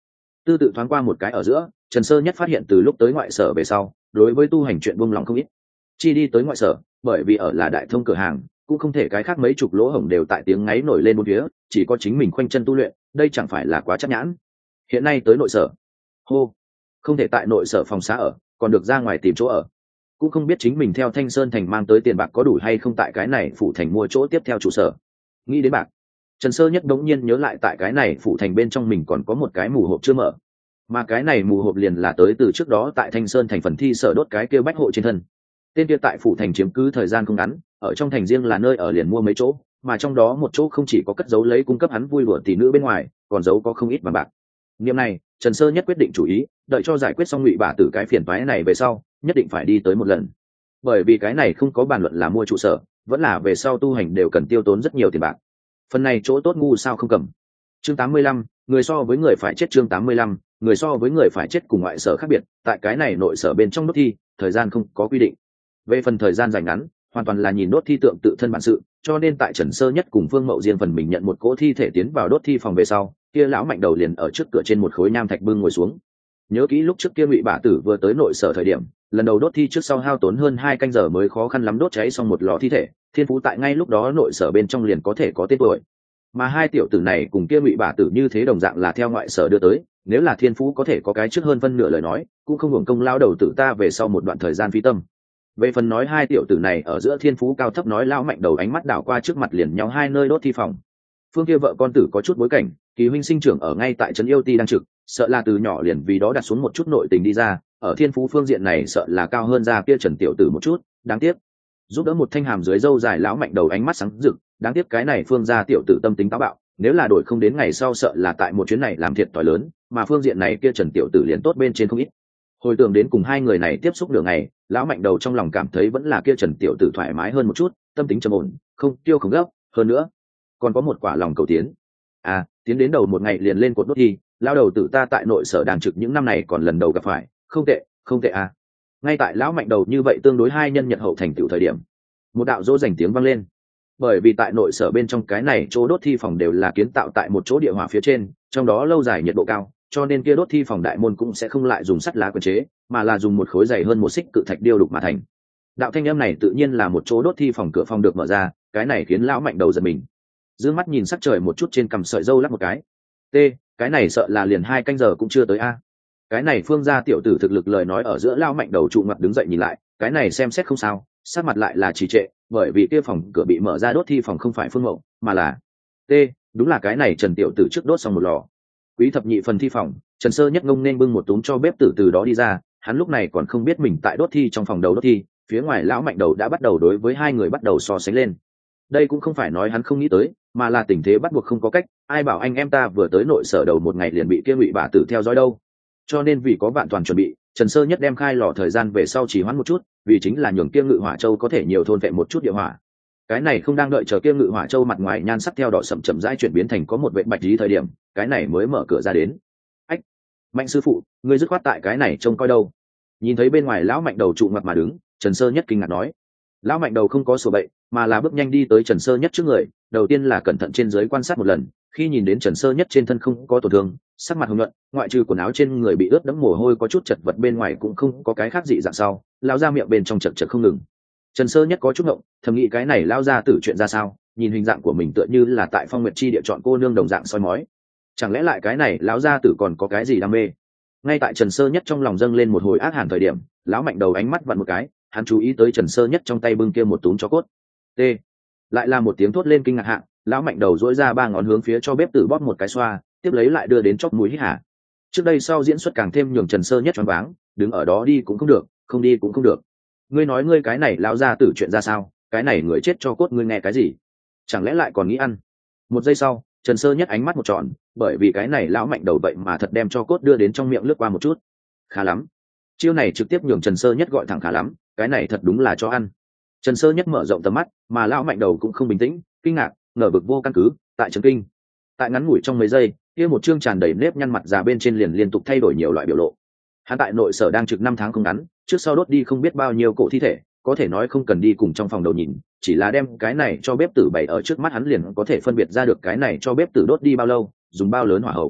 tư tự thoáng qua một cái ở giữa, Trần Sơ Nhất phát hiện từ lúc tới ngoại sở về sau, đối với tu hành chuyện buông lòng không ít. Chi đi tới ngoại sở, bởi vì ở là đại thông cửa hàng, cũng không thể cái khác mấy chục lỗ hổng đều tại tiếng ngáy nổi lên bốn phía, chỉ có chính mình khoanh chân tu luyện, đây chẳng phải là quá chắc nhãn. Hiện nay tới nội sở, hô, không thể tại nội sở phòng xá ở, còn được ra ngoài tìm chỗ ở. Cũng không biết chính mình theo Thanh Sơn thành mang tới tiền bạc có đủ hay không tại cái này phủ thành mua chỗ tiếp theo trụ sở. Nghĩ đến bạc, Trần Sơ Nhất đống nhiên nhớ lại tại cái này phủ thành bên trong mình còn có một cái mù hộp chưa mở, mà cái này mù hộp liền là tới từ trước đó tại Thanh Sơn thành phần thi sở đốt cái kia bách hộ trên thân. Tên kia tại phủ thành chiếm cứ thời gian không ngắn, ở trong thành riêng là nơi ở liền mua mấy chỗ, mà trong đó một chỗ không chỉ có cất giấu lấy cung cấp hắn vui đùa tỷ nữ bên ngoài, còn giấu có không ít vàng bạc. Niệm này, Trần Sơ Nhất quyết định chủ ý, đợi cho giải quyết xong Ngụy Bả Tử cái phiền toái này về sau, nhất định phải đi tới một lần. Bởi vì cái này không có bàn luận là mua trụ sở, vẫn là về sau tu hành đều cần tiêu tốn rất nhiều tiền bạc. Phần này chỗ tốt ngu sao không cầm. Chương tám mươi lăm, người so với người phải chết. Chương tám mươi lăm, người so với người phải chết cùng ngoại sở khác biệt, tại cái này nội sở bên trong đốt thi, thời gian không có quy định. Về phần thời gian dài ngắn, hoàn toàn là nhìn đốt thi tượng tự thân bản sự, cho nên tại Trần Sơ Nhất cùng Phương Mậu riêng phần mình nhận một cỗ thi thể tiến vào đốt thi phòng về sau, kia lão mạnh đầu liền ở trước cửa trên một khối nham thạch bưng ngồi xuống. Nhớ kỹ lúc trước kia Ngụy Bả Tử vừa tới nội sở thời điểm, lần đầu đốt thi trước sau hao tốn hơn hai canh giờ mới khó khăn lắm đốt cháy xong một lò thi thể, thiên phú tại ngay lúc đó nội sở bên trong liền có thể có tên tuổi. Mà hai tiểu tử này cùng kia Ngụy Bả Tử như thế đồng dạng là theo ngoại sở đưa tới, nếu là thiên phú có thể có cái trước hơn phân nửa lời nói, cũng không hưởng công lao đầu tử ta về sau một đoạn thời gian phí tâm. Về phần nói hai tiểu tử này ở giữa thiên phú cao thấp nói lão mạnh đầu ánh mắt đảo qua trước mặt liền nhau hai nơi đốt thi phòng. Phương kia vợ con tử có chút bối cảnh, Kỳ huynh sinh trưởng ở ngay tại trấn Yêu Ti đang trực, sợ là từ nhỏ liền vì đó đặt xuống một chút nội tình đi ra, ở thiên phú phương diện này sợ là cao hơn ra kia Trần tiểu tử một chút, đáng tiếc. Giúp đỡ một thanh hàm dưới râu dài lão mạnh đầu ánh mắt sáng rực, đáng tiếc cái này Phương gia tiểu tử tâm tính táo bạo, nếu là đổi không đến ngày sau sợ là tại một chuyến này làm thiệt thòi lớn, mà phương diện này kia Trần tiểu tử liền tốt bên trên không ít. Hồi tưởng đến cùng hai người này tiếp xúc nửa ngày, lão mạnh đầu trong lòng cảm thấy vẫn là kia Trần tiểu tử thoải mái hơn một chút, tâm tính trầm ổn, không tiêu không gấp, hơn nữa còn có một quả lòng cầu tiến. À, tiến đến đầu một ngày liền lên cột đốt thi, lão đầu tử ta tại nội sở đàng trực những năm này còn lần đầu gặp phải, không tệ, không tệ à. Ngay tại lão mạnh đầu như vậy tương đối hai nhân nhật hậu thành tựu thời điểm, một đạo dỗ dành tiếng vang lên. Bởi vì tại nội sở bên trong cái này chỗ đốt thi phòng đều là kiến tạo tại một chỗ địa hỏa phía trên, trong đó lâu dài nhiệt độ cao, cho nên kia đốt thi phòng đại môn cũng sẽ không lại dùng sắt lá quyền chế, mà là dùng một khối dày hơn một xích cự thạch điêu đục mà thành. Đạo thanh âm này tự nhiên là một chỗ đốt thi phòng cửa phòng được mở ra, cái này khiến lão mạnh đầu giật mình. Dương mắt nhìn sắc trời một chút trên cằm sợi râu lắc một cái. T, cái này sợ là liền hai canh giờ cũng chưa tới a. Cái này Phương gia tiểu tử thực lực lời nói ở giữa lão mạnh đầu trụ mặt đứng dậy nhìn lại, cái này xem xét không sao, sát mặt lại là trì trệ, bởi vì kia phòng cửa bị mở ra đốt thi phòng không phải Phương Mậu, mà là T, đúng là cái này Trần tiểu tử trước đốt xong một lò. Quý thập nhị phần thi phòng, Trần Sơ Nhất ngông nên bưng một túm cho bếp tử từ đó đi ra, hắn lúc này còn không biết mình tại đốt thi trong phòng đầu đốt thi, phía ngoài lão mạnh đầu đã bắt đầu đối với hai người bắt đầu so sánh lên. Đây cũng không phải nói hắn không nghĩ tới, mà là tình thế bắt buộc không có cách, ai bảo anh em ta vừa tới nội sở đầu một ngày liền bị kia Ngụy Bả Tử theo dõi đâu. Cho nên vì có vạn toàn chuẩn bị, Trần Sơ Nhất đem khai lò thời gian về sau chỉ hoãn một chút, vì chính là nhường kia Ngự Hỏa Châu có thể nhiều thôn vệ một chút địa hỏa. Cái này không đang đợi chờ kia Ngự Hỏa Châu mặt ngoài nhan sắc theo đỏ sậm chậm rãi chuyển biến thành có một vệt bạch lý thời điểm, cái này mới mở cửa ra đến. Ách, Mạnh sư phụ, ngươi dứt khoát tại cái này trông coi đâu? Nhìn thấy bên ngoài lão Mạnh đầu trụ mặt mà đứng, Trần Sơ Nhất kinh ngạc nói. Lão Mạnh đầu không có sổ bậy, mà là bước nhanh đi tới Trần Sơ Nhất trước người, đầu tiên là cẩn thận trên dưới quan sát một lần, khi nhìn đến Trần Sơ Nhất trên thân không có tổn thương, sắc mặt hồng nhuận, ngoại trừ quần áo trên người bị ướt đẫm mồ hôi có chút chật vật bên ngoài cũng không có cái khác gì dạng sau, lão ra miệng bên trong chật chật không ngừng. Trần Sơ Nhất có chút ngộng, thầm nghĩ cái này lão ra tử chuyện ra sao, nhìn hình dạng của mình tựa như là tại Phong Nguyệt Chi địa chọn cô nương đồng dạng soi mói, chẳng lẽ lại cái này lão gia tử còn có cái gì đam mê? Ngay tại Trần Sơ Nhất trong lòng dâng lên một hồi ác hàn thời điểm, lão Mạnh đầu ánh mắt vặn một cái, hắn chú ý tới Trần Sơ Nhất trong tay bưng kia một túm cho cốt. T, lại là một tiếng thốt lên kinh ngạc hạng, lão Mạnh đầu dỗi ra ba ngón hướng phía cho bếp tử bóp một cái xoa, tiếp lấy lại đưa đến chóp mũi hít hà. Trước đây sau diễn xuất càng thêm nhường Trần Sơ Nhất choáng váng, đứng ở đó đi cũng không được, không đi cũng không được. Ngươi nói ngươi cái này lão gia tử chuyện ra sao? Cái này người chết cho cốt ngươi nghe cái gì? Chẳng lẽ lại còn nghĩ ăn? Một giây sau, Trần Sơ Nhất ánh mắt một tròn, bởi vì cái này lão Mạnh đầu vậy mà thật đem cho cốt đưa đến trong miệng lướt qua một chút. Khá lắm. Chiêu này trực tiếp nhường Trần Sơ Nhất gọi thẳng khá lắm, cái này thật đúng là cho ăn. Trần Sơ Nhất mở rộng tầm mắt, mà lão Mạnh đầu cũng không bình tĩnh, kinh ngạc, ngờ vực vô căn cứ, tại trấn kinh. Tại ngắn ngủi trong mấy giây, kia một chương tràn đầy nếp nhăn mặt già bên trên liền liên tục thay đổi nhiều loại biểu lộ. Hắn tại nội sở đang trực năm tháng không ngắn, trước sau đốt đi không biết bao nhiêu cổ thi thể, có thể nói không cần đi cùng trong phòng đầu nhìn, chỉ là đem cái này cho bếp tử bày ở trước mắt hắn liền có thể phân biệt ra được cái này cho bếp tử đốt đi bao lâu, dùng bao lớn hỏa hầu.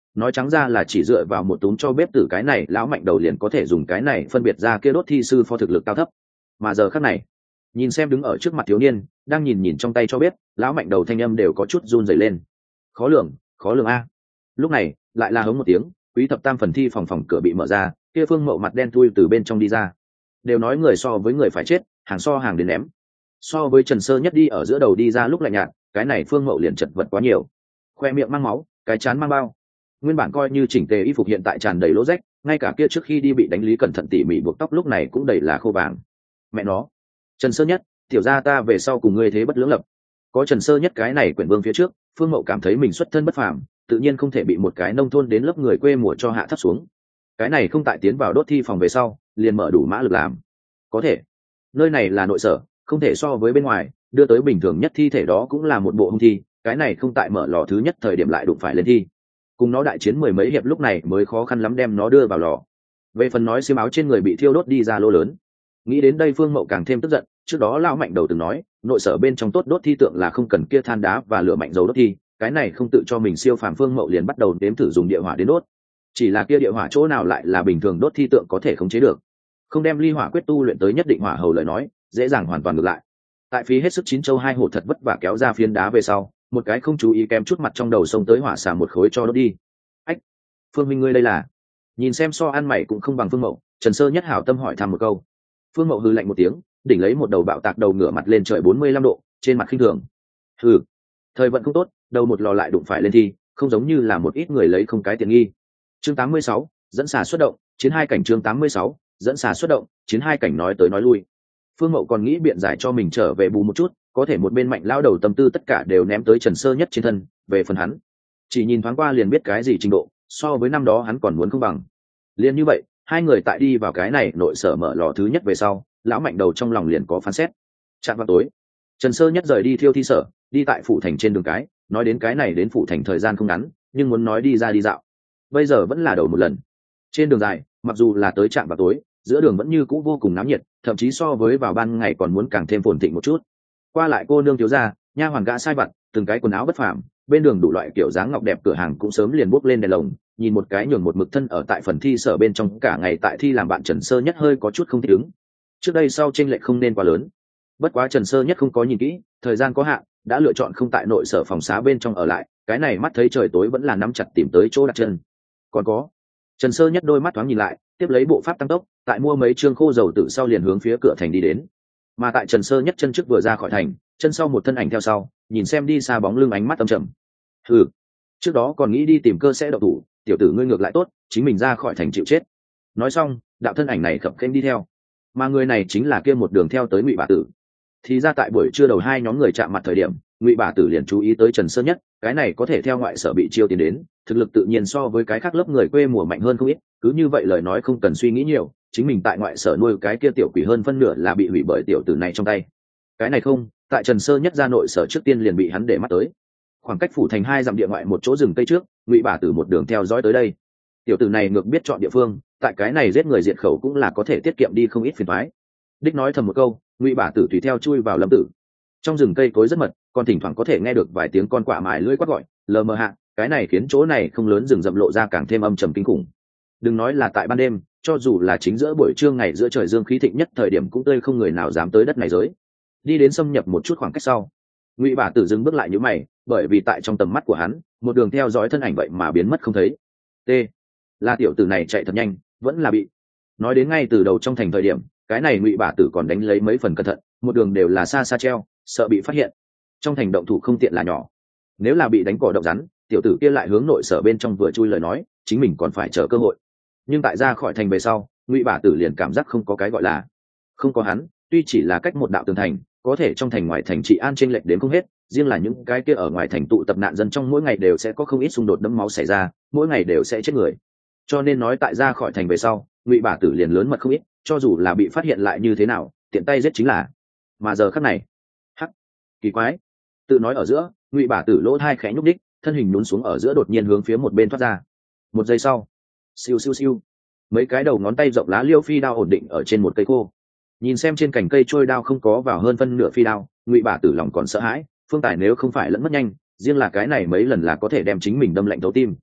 nói trắng ra là chỉ dựa vào một túm cho bếp tử cái này lão mạnh đầu liền có thể dùng cái này phân biệt ra kia đốt thi sư phó thực lực cao thấp. Mà giờ khắc này, nhìn xem đứng ở trước mặt thiếu niên đang nhìn nhìn trong tay cho bếp, lão mạnh đầu thanh âm đều có chút run rẩy lên. Khó lường, khó lường a. Lúc này lại là hống một tiếng, quý thập tam phần thi phòng phòng cửa bị mở ra, kia Phương Mậu mặt đen thui từ bên trong đi ra. Đều nói người so với người phải chết, hàng so hàng đến ném. So với Trần Sơ Nhất đi ở giữa đầu đi ra lúc lạnh nhạt, cái này Phương Mậu liền chật vật quá nhiều. Khoe miệng mang máu, cái chán mang bao, nguyên bản coi như chỉnh tề y phục hiện tại tràn đầy lỗ rách, ngay cả kia trước khi đi bị đánh lý cẩn thận tỉ mỉ buộc tóc lúc này cũng đầy là khô vàng. Mẹ nó, Trần Sơ Nhất, tiểu gia ta về sau cùng ngươi thế bất lưỡng lập. Có Trần Sơ Nhất cái này quyển vương phía trước, Phương Mậu cảm thấy mình xuất thân bất phàm, tự nhiên không thể bị một cái nông thôn đến lớp người quê mùa cho hạ thấp xuống. Cái này không tại tiến vào đốt thi phòng về sau, liền mở đủ mã lực làm. Có thể, nơi này là nội sở, không thể so với bên ngoài, đưa tới bình thường nhất thi thể đó cũng là một bộ hung thi, cái này không tại mở lò thứ nhất thời điểm lại đụng phải lên thi. Cùng nó đại chiến mười mấy hiệp lúc này mới khó khăn lắm đem nó đưa vào lò. Về phần nói xiêm áo trên người bị thiêu đốt đi ra lô lớn, nghĩ đến đây Phương Mậu càng thêm tức giận. Trước đó lão mạnh đầu từng nói nội sở bên trong tốt đốt thi tượng là không cần kia than đá và lửa mạnh dầu đốt thi, cái này không tự cho mình siêu phàm. Phương Mậu liền bắt đầu đếm thử dùng địa hỏa đến đốt, chỉ là kia địa hỏa chỗ nào lại là bình thường đốt thi tượng có thể khống chế được. Không đem ly hỏa quyết tu luyện tới nhất định hỏa hầu lời nói, dễ dàng hoàn toàn ngược lại. Tại phí hết sức chín châu hai hổ thật vất vả kéo ra phiến đá về sau, một cái không chú ý kém chút mặt trong đầu xông tới hỏa xả một khối cho đốt đi. Ách, Phương minh ngươi đây là? Nhìn xem so ăn mày cũng không bằng Phương Mậu, Trần Sơ Nhất hảo tâm hỏi thăm một câu. Phương Mậu hừ lạnh một tiếng, đỉnh lấy một đầu bạo tạc đầu ngửa mặt lên trời bốn mươi lăm độ, trên mặt khinh thường. Hừ, thời vận không tốt, đầu một lò lại đụng phải lên thi, không giống như là một ít người lấy không cái tiện nghi. Chương tám mươi sáu, dẫn xà xuất động, chiến hai cảnh. Chương tám mươi sáu, dẫn xà xuất động, chiến hai cảnh. Nói tới nói lui, Phương Mậu còn nghĩ biện giải cho mình trở về bù một chút, có thể một bên mạnh lao đầu tâm tư tất cả đều ném tới Trần Sơ Nhất trên thân. Về phần hắn, chỉ nhìn thoáng qua liền biết cái gì trình độ, so với năm đó hắn còn muốn không bằng. Liên như vậy, hai người tại đi vào cái này nội sở mở lò thứ nhất về sau, lão mạnh đầu trong lòng liền có phán xét. Chạm vào tối, Trần Sơ Nhất rời đi thiêu thi sở, đi tại phủ thành trên đường cái. Nói đến cái này đến phủ thành thời gian không ngắn, nhưng muốn nói đi ra đi dạo, bây giờ vẫn là đầu một lần. Trên đường dài, mặc dù là tới trạm vào tối, giữa đường vẫn như cũ vô cùng náo nhiệt, thậm chí so với vào ban ngày còn muốn càng thêm phồn thịnh một chút. Qua lại cô nương thiếu gia, nha hoàn gã sai vặt, từng cái quần áo bất phàm, bên đường đủ loại kiểu dáng ngọc đẹp cửa hàng cũng sớm liền bốc lên đèn lồng. Nhìn một cái nhường một mực thân ở tại phần thi sở bên trong cả ngày tại thi làm bạn Trần Sơ Nhất hơi có chút không thích ứng. Trước đây sau chênh lệch không nên quá lớn. Bất quá Trần Sơ Nhất không có nhìn kỹ, thời gian có hạn, đã lựa chọn không tại nội sở phòng xá bên trong ở lại, cái này mắt thấy trời tối vẫn là nắm chặt tìm tới chỗ đặt chân. Còn có, Trần Sơ Nhất đôi mắt thoáng nhìn lại, tiếp lấy bộ pháp tăng tốc, tại mua mấy trương khô dầu tự sau liền hướng phía cửa thành đi đến. Mà tại Trần Sơ Nhất chân trước vừa ra khỏi thành, chân sau một thân ảnh theo sau, nhìn xem đi xa bóng lưng ánh mắt âm trầm. Ừ, trước đó còn nghĩ đi tìm cơ sẽ đậu thủ, tiểu tử ngươi ngược lại tốt, chính mình ra khỏi thành chịu chết. Nói xong, đạo thân ảnh này khập khênh đi theo, mà người này chính là kia một đường theo tới Ngụy Bả Tử. Thì ra tại buổi trưa đầu hai nhóm người chạm mặt thời điểm, Ngụy Bả Tử liền chú ý tới Trần Sơ Nhất, cái này có thể theo ngoại sở bị chiêu tiền đến, thực lực tự nhiên so với cái khác lớp người quê mùa mạnh hơn không ít. Cứ như vậy lời nói không cần suy nghĩ nhiều, chính mình tại ngoại sở nuôi cái kia tiểu quỷ hơn phân nửa là bị hủy bởi tiểu tử này trong tay. Cái này không, tại Trần Sơ Nhất ra nội sở trước tiên liền bị hắn để mắt tới. Khoảng cách phủ thành hai dặm địa ngoại một chỗ rừng cây trước, Ngụy Bả Tử một đường theo dõi tới đây. Tiểu tử này ngược biết chọn địa phương, tại cái này giết người diệt khẩu cũng là có thể tiết kiệm đi không ít phiền toái. Đích nói thầm một câu, Ngụy Bả Tử tùy theo chui vào lâm tử. Trong rừng cây cối rất mật, còn thỉnh thoảng có thể nghe được vài tiếng con quạ mài lưỡi quát gọi, lờ mờ hạ, cái này khiến chỗ này không lớn rừng rậm lộ ra càng thêm âm trầm kinh khủng. Đừng nói là tại ban đêm, cho dù là chính giữa buổi trưa ngày giữa trời dương khí thịnh nhất thời điểm cũng tươi không người nào dám tới đất này giới. Đi đến xâm nhập một chút khoảng cách sau, Ngụy Bả Tử dừng bước lại nhíu mày, bởi vì tại trong tầm mắt của hắn, một đường theo dõi thân ảnh vậy mà biến mất không thấy. T, là tiểu tử này chạy thật nhanh, vẫn là bị. Nói đến ngay từ đầu trong thành thời điểm, cái này Ngụy Bả Tử còn đánh lấy mấy phần cẩn thận, một đường đều là xa xa treo, sợ bị phát hiện. Trong thành động thủ không tiện là nhỏ, nếu là bị đánh cỏ động rắn, tiểu tử kia lại hướng nội sở bên trong vừa chui lời nói, chính mình còn phải chờ cơ hội. Nhưng tại ra khỏi thành về sau, Ngụy Bả Tử liền cảm giác không có cái gọi là không có hắn, tuy chỉ là cách một đạo tường thành, có thể trong thành ngoài thành trị an chênh lệch đến không hết, riêng là những cái kia ở ngoài thành tụ tập nạn dân trong mỗi ngày đều sẽ có không ít xung đột đẫm máu xảy ra, mỗi ngày đều sẽ chết người. Cho nên nói tại ra khỏi thành về sau, Ngụy Bả Tử liền lớn mật không ít, cho dù là bị phát hiện lại như thế nào, tiện tay giết chính là. Mà giờ khắc này, hắc, kỳ quái, tự nói ở giữa, Ngụy Bả Tử lỗ tai khẽ nhúc đích, thân hình nhún xuống ở giữa đột nhiên hướng phía một bên thoát ra. Một giây sau, siêu siêu siêu, mấy cái đầu ngón tay rộng lá liêu phi đao ổn định ở trên một cây khô. Nhìn xem trên cành cây trôi đao không có vào hơn phân nửa phi đao, Ngụy Bả Tử lòng còn sợ hãi, phương tài nếu không phải lẫn mất nhanh, riêng là cái này mấy lần là có thể đem chính mình đâm lạnh thấu tim.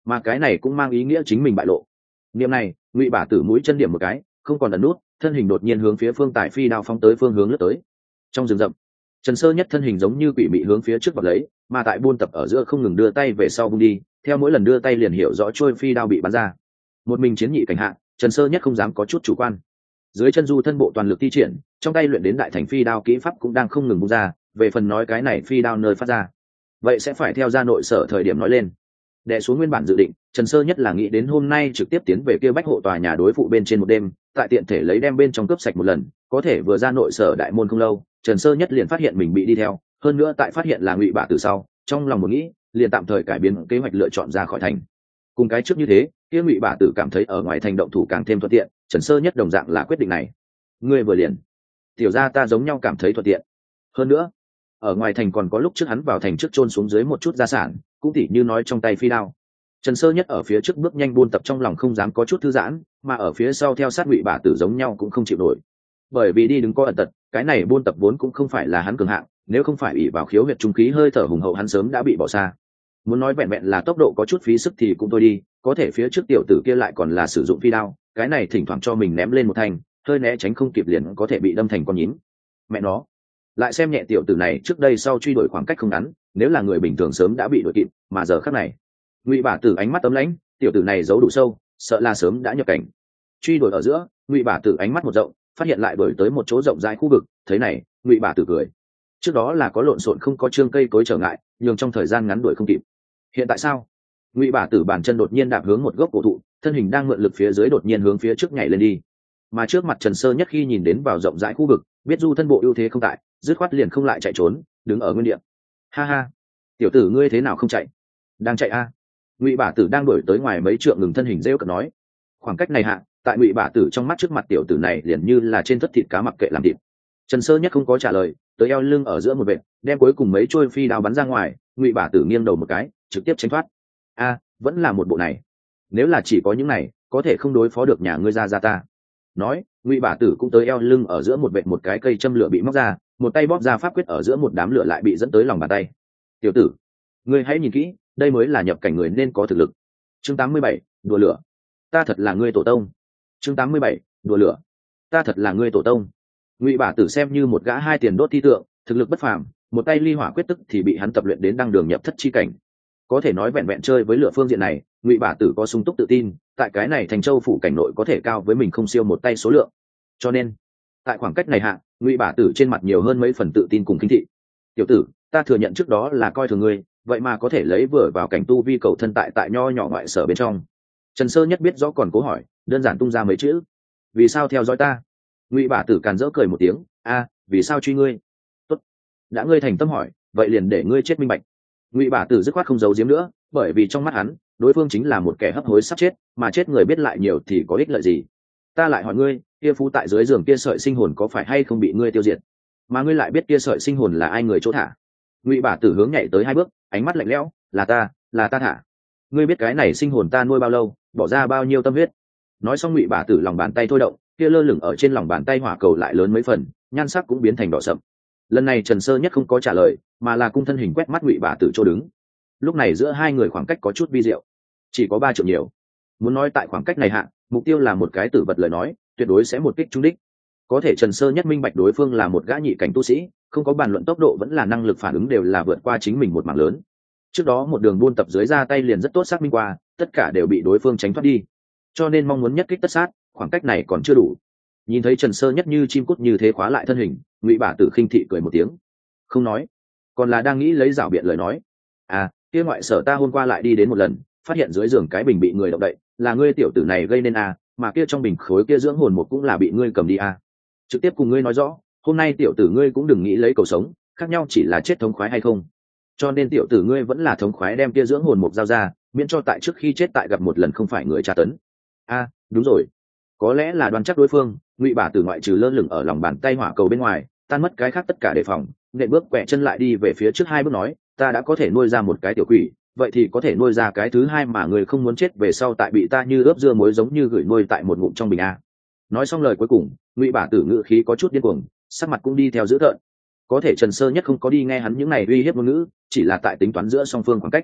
mà cái này cũng mang ý nghĩa chính mình bại lộ. Niệm này, Ngụy Bả Tử mũi chân điểm một cái, không còn ẩn nút, thân hình đột nhiên hướng phía Phương Tài phi đao phóng tới phương hướng lướt tới. Trong rừng rậm, Trần Sơ Nhất thân hình giống như quỷ mị hướng phía trước vọt lấy, mà tại buôn tập ở giữa không ngừng đưa tay về sau vung đi, theo mỗi lần đưa tay liền hiểu rõ trôi phi đao bị bắn ra. Một mình chiến nhị cảnh hạ, Trần Sơ Nhất không dám có chút chủ quan. Dưới chân du thân bộ toàn lực thi triển, trong tay luyện đến đại thành phi đao kỹ pháp cũng đang không ngừng bung ra, về phần nói cái này phi đao nơi phát ra, vậy sẽ phải theo ra nội sở thời điểm nói lên. Đè xuống nguyên bản dự định, Trần Sơ Nhất là nghĩ đến hôm nay trực tiếp tiến về kia bách hộ tòa nhà đối phụ bên trên một đêm, tại tiện thể lấy đem bên trong cướp sạch một lần, có thể vừa ra nội sở đại môn không lâu, Trần Sơ Nhất liền phát hiện mình bị đi theo, hơn nữa tại phát hiện là Ngụy Bả Tử sau, trong lòng một nghĩ, liền tạm thời cải biến kế hoạch lựa chọn ra khỏi thành. Cùng cái trước như thế, kia Ngụy Bả Tử cảm thấy ở ngoài thành động thủ càng thêm thuận tiện, Trần Sơ Nhất đồng dạng là quyết định này. Ngươi vừa liền, tiểu gia ta giống nhau cảm thấy thuận tiện. Hơn nữa, ở ngoài thành còn có lúc trước hắn vào thành trước chôn xuống dưới một chút gia sản, cũng tỉ như nói trong tay phi đao. Trần Sơ Nhất ở phía trước bước nhanh buôn tập trong lòng không dám có chút thư giãn, mà ở phía sau theo sát Ngụy Bả Tử giống nhau cũng không chịu nổi. Bởi vì đi đứng có ẩn tật, cái này buôn tập vốn cũng không phải là hắn cường hạng, nếu không phải ỷ vào khiếu huyệt trung khí hơi thở hùng hậu hắn sớm đã bị bỏ xa. Muốn nói vẹn vẹn là tốc độ có chút phí sức thì cũng thôi đi, có thể phía trước tiểu tử kia lại còn là sử dụng phi đao, cái này thỉnh thoảng cho mình ném lên một thành, hơi né tránh không kịp liền có thể bị đâm thành con nhím. Mẹ nó, lại xem nhẹ tiểu tử này trước đây sau truy đuổi khoảng cách không ngắn, nếu là người bình thường sớm đã bị đuổi kịp, mà giờ khắc này, Ngụy Bả Tử ánh mắt tấm lãnh, tiểu tử này giấu đủ sâu, sợ là sớm đã nhập cảnh. Truy đuổi ở giữa, Ngụy Bả Tử ánh mắt một rộng, phát hiện lại đuổi tới một chỗ rộng rãi khu vực, thấy này, Ngụy Bả Tử cười. Trước đó là có lộn xộn không có trương cây cối trở ngại, nhường trong thời gian ngắn đuổi không kịp. Hiện tại sao? Ngụy Bả Tử bàn chân đột nhiên đạp hướng một gốc cổ thụ, thân hình đang mượn lực phía dưới đột nhiên hướng phía trước nhảy lên đi. Mà trước mặt Trần Sơ Nhất khi nhìn đến vào rộng rãi khu vực, biết du thân bộ ưu thế không tại, dứt khoát liền không lại chạy trốn, đứng ở nguyên địa. Ha ha, tiểu tử ngươi thế nào không chạy? Đang chạy a? Ngụy Bả Tử đang đuổi tới ngoài mấy trượng ngừng thân hình rêu cợt nói. Khoảng cách này hạ, tại Ngụy Bả Tử trong mắt trước mặt tiểu tử này liền như là trên thất thịt cá mặc kệ làm thịt. Trần Sơ Nhất không có trả lời, tới eo lưng ở giữa một vệt, đem cuối cùng mấy trôi phi đao bắn ra ngoài, Ngụy Bả Tử nghiêng đầu một cái, trực tiếp tránh thoát. A, vẫn là một bộ này. Nếu là chỉ có những này, có thể không đối phó được nhà ngươi ra ra ta. Nói, Ngụy Bả Tử cũng tới eo lưng ở giữa một vệt một cái cây châm lửa bị móc ra, một tay bóp ra pháp quyết ở giữa một đám lửa lại bị dẫn tới lòng bàn tay. Tiểu tử, ngươi hãy nhìn kỹ, đây mới là nhập cảnh người nên có thực lực. Chương tám mươi bảy, đùa lửa. Ta thật là ngươi tổ tông. Chương tám mươi bảy, đùa lửa. Ta thật là ngươi tổ tông. Ngụy Bả Tử xem như một gã hai tiền đốt thi tượng, thực lực bất phàm, một tay ly hỏa quyết tức thì bị hắn tập luyện đến đăng đường nhập thất chi cảnh. Có thể nói vẹn vẹn chơi với lửa phương diện này, Ngụy Bả Tử có sung túc tự tin, tại cái này thành châu phủ cảnh nội có thể cao với mình không siêu một tay số lượng. Cho nên, tại khoảng cách này hạ, Ngụy Bả Tử trên mặt nhiều hơn mấy phần tự tin cùng khinh thị. Tiểu tử, ta thừa nhận trước đó là coi thường ngươi, vậy mà có thể lấy vừa vào cảnh tu vi cầu thân tại tại nho nhỏ ngoại sở bên trong. Trần Sơ Nhất biết rõ còn cố hỏi, đơn giản tung ra mấy chữ. Vì sao theo dõi ta? Ngụy Bả Tử càn rỡ cười một tiếng, a, vì sao truy ngươi? Tốt, đã ngươi thành tâm hỏi, vậy liền để ngươi chết minh bạch. Ngụy Bả Tử dứt khoát không giấu giếm nữa, bởi vì trong mắt hắn, đối phương chính là một kẻ hấp hối sắp chết, mà chết người biết lại nhiều thì có ích lợi gì? Ta lại hỏi ngươi, kia phú tại dưới giường kia sợi sinh hồn có phải hay không bị ngươi tiêu diệt? Mà ngươi lại biết kia sợi sinh hồn là ai người chỗ thả? Ngụy Bả Tử hướng nhảy tới hai bước, ánh mắt lạnh lẽo, là ta, là ta thả. Ngươi biết cái này sinh hồn ta nuôi bao lâu, bỏ ra bao nhiêu tâm huyết? Nói xong Ngụy Bả Tử lòng bàn tay thôi động, kia lơ lửng ở trên lòng bàn tay hỏa cầu lại lớn mấy phần, nhan sắc cũng biến thành đỏ sậm. Lần này Trần Sơ Nhất không có trả lời, mà là cung thân hình quét mắt Ngụy Bả Tử chỗ đứng. Lúc này giữa hai người khoảng cách có chút vi diệu, chỉ có ba trượng nhiều. Muốn nói tại khoảng cách này hạ, mục tiêu là một cái tử vật lời nói, tuyệt đối sẽ một kích trúng đích. Có thể Trần Sơ Nhất minh bạch đối phương là một gã nhị cảnh tu sĩ, không có bàn luận tốc độ vẫn là năng lực phản ứng đều là vượt qua chính mình một mảng lớn. Trước đó một đường buôn tập dưới ra tay liền rất tốt xác minh qua, tất cả đều bị đối phương tránh thoát đi. Cho nên mong muốn nhất kích tất sát, khoảng cách này còn chưa đủ. Nhìn thấy Trần Sơ Nhất như chim cút như thế khóa lại thân hình, Ngụy Bả Tử khinh thị cười một tiếng, không nói, còn là đang nghĩ lấy giảo biện lời nói. À, kia ngoại sở ta hôm qua lại đi đến một lần, phát hiện dưới giường cái bình bị người động đậy, là ngươi tiểu tử này gây nên à, mà kia trong bình khối kia dưỡng hồn một cũng là bị ngươi cầm đi à. Trực tiếp cùng ngươi nói rõ, hôm nay tiểu tử ngươi cũng đừng nghĩ lấy cầu sống, khác nhau chỉ là chết thống khoái hay không. Cho nên tiểu tử ngươi vẫn là thống khoái đem kia dưỡng hồn mục giao ra, miễn cho tại trước khi chết tại gặp một lần không phải người tra tấn. A, à, đúng rồi, có lẽ là đoán chắc đối phương, Ngụy Bả Tử ngoại trừ lơ lửng ở lòng bàn tay hỏa cầu bên ngoài, tan mất cái khác tất cả đề phòng, nện bước quẹ chân lại đi về phía trước hai bước nói, ta đã có thể nuôi ra một cái tiểu quỷ, vậy thì có thể nuôi ra cái thứ hai mà người không muốn chết về sau tại bị ta như ướp dưa muối giống như gửi nuôi tại một ngụm trong bình a. Nói xong lời cuối cùng, Ngụy Bả Tử ngữ khí có chút điên cuồng, sắc mặt cũng đi theo dữ tợn. Có thể Trần Sơ Nhất không có đi nghe hắn những này uy hiếp ngôn ngữ, chỉ là tại tính toán giữa song phương khoảng cách.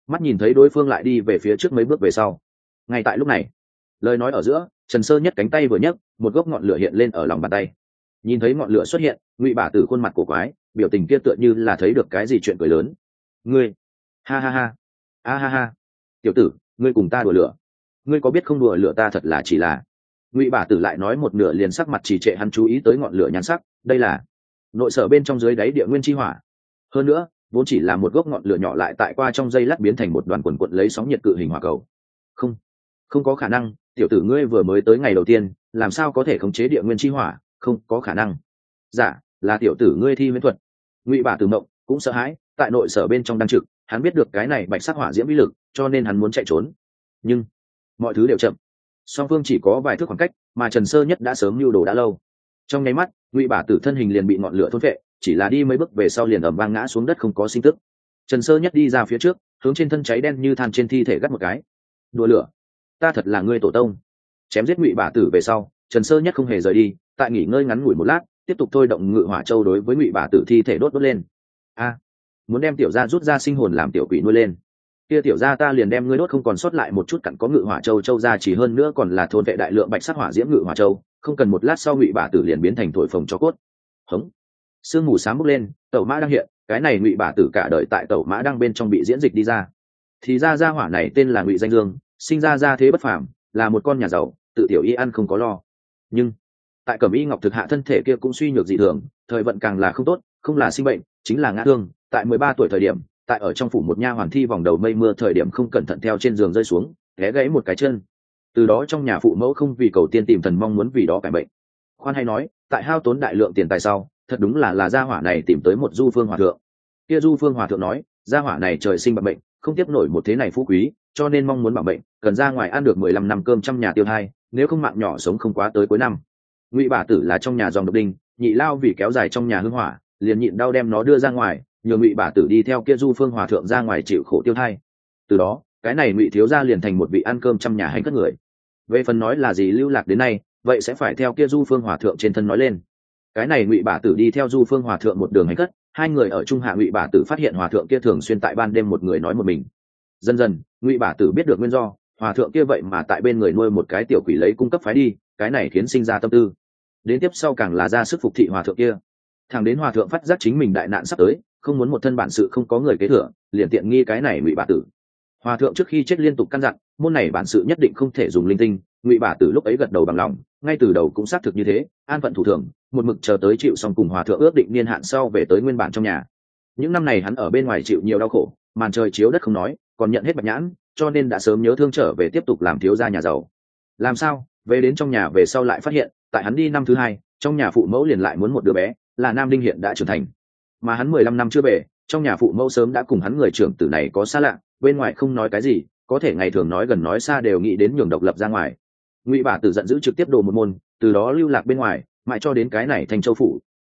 mắt nhìn thấy đối phương lại đi về phía trước mấy bước về sau. Ngay tại lúc này, lời nói ở giữa, Trần Sơ Nhất cánh tay vừa nhấc, một gốc ngọn lửa hiện lên ở lòng bàn tay. Nhìn thấy ngọn lửa xuất hiện, Ngụy Bả Tử khuôn mặt cổ quái, biểu tình kia tựa như là thấy được cái gì chuyện cười lớn. Ngươi, ha ha ha, a ha ha, tiểu tử, ngươi cùng ta đùa lửa. Ngươi có biết không, đùa lửa ta thật là chỉ là. Ngụy Bả Tử lại nói một nửa liền sắc mặt trì trệ, hắn chú ý tới ngọn lửa nhan sắc, đây là nội sở bên trong dưới đáy địa nguyên chi hỏa. Hơn nữa, vốn chỉ là một gốc ngọn lửa nhỏ lại tại qua trong dây lát biến thành một đoàn quần quật lấy sóng nhiệt cự hình hỏa cầu. Không, không có khả năng, tiểu tử ngươi vừa mới tới ngày đầu tiên, làm sao có thể khống chế địa nguyên chi hỏa, không có khả năng. Dạ, là tiểu tử ngươi thi huyễn thuật. Ngụy Bả Tử mộng cũng sợ hãi, tại nội sở bên trong đang trực, hắn biết được cái này bạch sắc hỏa diễm vĩ lực, cho nên hắn muốn chạy trốn. Nhưng mọi thứ đều chậm. Song phương chỉ có vài thước khoảng cách, mà Trần Sơ Nhất đã sớm mưu đồ đã lâu. Trong nháy mắt, Ngụy Bả Tử thân hình liền bị ngọn lửa thôn phệ, chỉ là đi mấy bước về sau liền ầm vang ngã xuống đất không có sinh tức. Trần Sơ Nhất đi ra phía trước, hướng trên thân cháy đen như than trên thi thể gắt một cái. Đùa lửa, ta thật là ngươi tổ tông. Chém giết Ngụy Bả Tử về sau, Trần Sơ Nhất không hề rời đi, tại nghỉ ngơi ngắn ngủi một lát, tiếp tục thôi động ngự hỏa châu đối với Ngụy Bả Tử thi thể đốt đốt lên. A, muốn đem tiểu gia rút ra sinh hồn làm tiểu quỷ nuôi lên. Kia tiểu gia ta liền đem ngươi đốt không còn sót lại một chút cặn có ngự hỏa châu châu ra, chỉ hơn nữa còn là thôn vệ đại lượng bạch sắc hỏa diễm ngự hỏa châu, không cần một lát sau Ngụy Bả Tử liền biến thành thổi phồng cho cốt. Hống. Sương mù xám bốc lên, tẩu mã đang hiện, cái này Ngụy Bả Tử cả đời tại tẩu mã đang bên trong bị diễn dịch đi ra. Thì ra gia hỏa này tên là Ngụy Danh Dương, sinh ra gia thế bất phàm, là một con nhà giàu, tự tiểu y ăn không có lo. Nhưng tại Cẩm Y Ngọc thực hạ thân thể kia cũng suy nhược dị thường, thời vận càng là không tốt, không là sinh bệnh, chính là ngã thương, tại mười ba tuổi thời điểm, tại ở trong phủ một nha hoàn thi vòng đầu mây mưa thời điểm không cẩn thận theo trên giường rơi xuống, té gãy một cái chân. Từ đó trong nhà phụ mẫu không vì cầu tiên tìm thần mong muốn vì đó cải bệnh. Khoan hay nói, tại hao tốn đại lượng tiền tài sau, thật đúng là là gia hỏa này tìm tới một Du Phương hòa thượng. Kia Du Phương hòa thượng nói, gia hỏa này trời sinh bệnh bệnh, không tiếp nổi một thế này phú quý, cho nên mong muốn bảo bệnh, cần ra ngoài ăn được mười lăm năm cơm trăm nhà tiêu thai, nếu không mạng nhỏ sống không quá tới cuối năm. Ngụy Bả Tử là trong nhà dòng độc đinh, nhị lao vì kéo dài trong nhà hương hỏa, liền nhịn đau đem nó đưa ra ngoài, nhờ Ngụy Bả Tử đi theo kia Du Phương hòa thượng ra ngoài chịu khổ tiêu thai. Từ đó, cái này Ngụy thiếu gia liền thành một vị ăn cơm trăm nhà hành cất người. Về phần nói là gì lưu lạc đến nay, vậy sẽ phải theo kia Du Phương hòa thượng trên thân nói lên. Cái này Ngụy Bả Tử đi theo Du Phương hòa thượng một đường hành cất, hai người ở trung hạ, Ngụy Bả Tử phát hiện hòa thượng kia thường xuyên tại ban đêm một người nói một mình. Dần dần, Ngụy Bả Tử biết được nguyên do, hòa thượng kia vậy mà tại bên người nuôi một cái tiểu quỷ lấy cung cấp phái đi, cái này khiến sinh ra tâm tư. Đến tiếp sau càng là ra sức phục thị hòa thượng kia. Thằng đến hòa thượng phát giác chính mình đại nạn sắp tới, không muốn một thân bản sự không có người kế thừa, liền tiện nghi cái này Ngụy Bả Tử. Hòa thượng trước khi chết liên tục căn dặn, môn này bản sự nhất định không thể dùng linh tinh. Ngụy Bả Tử lúc ấy gật đầu bằng lòng, ngay từ đầu cũng xác thực như thế, an phận thủ thường, một mực chờ tới chịu xong cùng hòa thượng ước định niên hạn sau về tới nguyên bản trong nhà. Những năm này hắn ở bên ngoài chịu nhiều đau khổ, màn trời chiếu đất không nói, còn nhận hết bạch nhãn, cho nên đã sớm nhớ thương trở về tiếp tục làm thiếu gia nhà giàu. Làm sao về đến trong nhà về sau lại phát hiện, tại hắn đi năm thứ hai, trong nhà phụ mẫu liền lại muốn một đứa bé, là nam đinh hiện đã trưởng thành, mà hắn mười lăm năm chưa về, trong nhà phụ mẫu sớm đã cùng hắn người trưởng tử này có xa lạ, bên ngoài không nói cái gì, có thể ngày thường nói gần nói xa đều nghĩ đến nhường độc lập ra ngoài. Ngụy Bả Tử giận dữ trực tiếp đồ một môn, từ đó lưu lạc bên ngoài, mãi cho đến cái này thành châu phủ.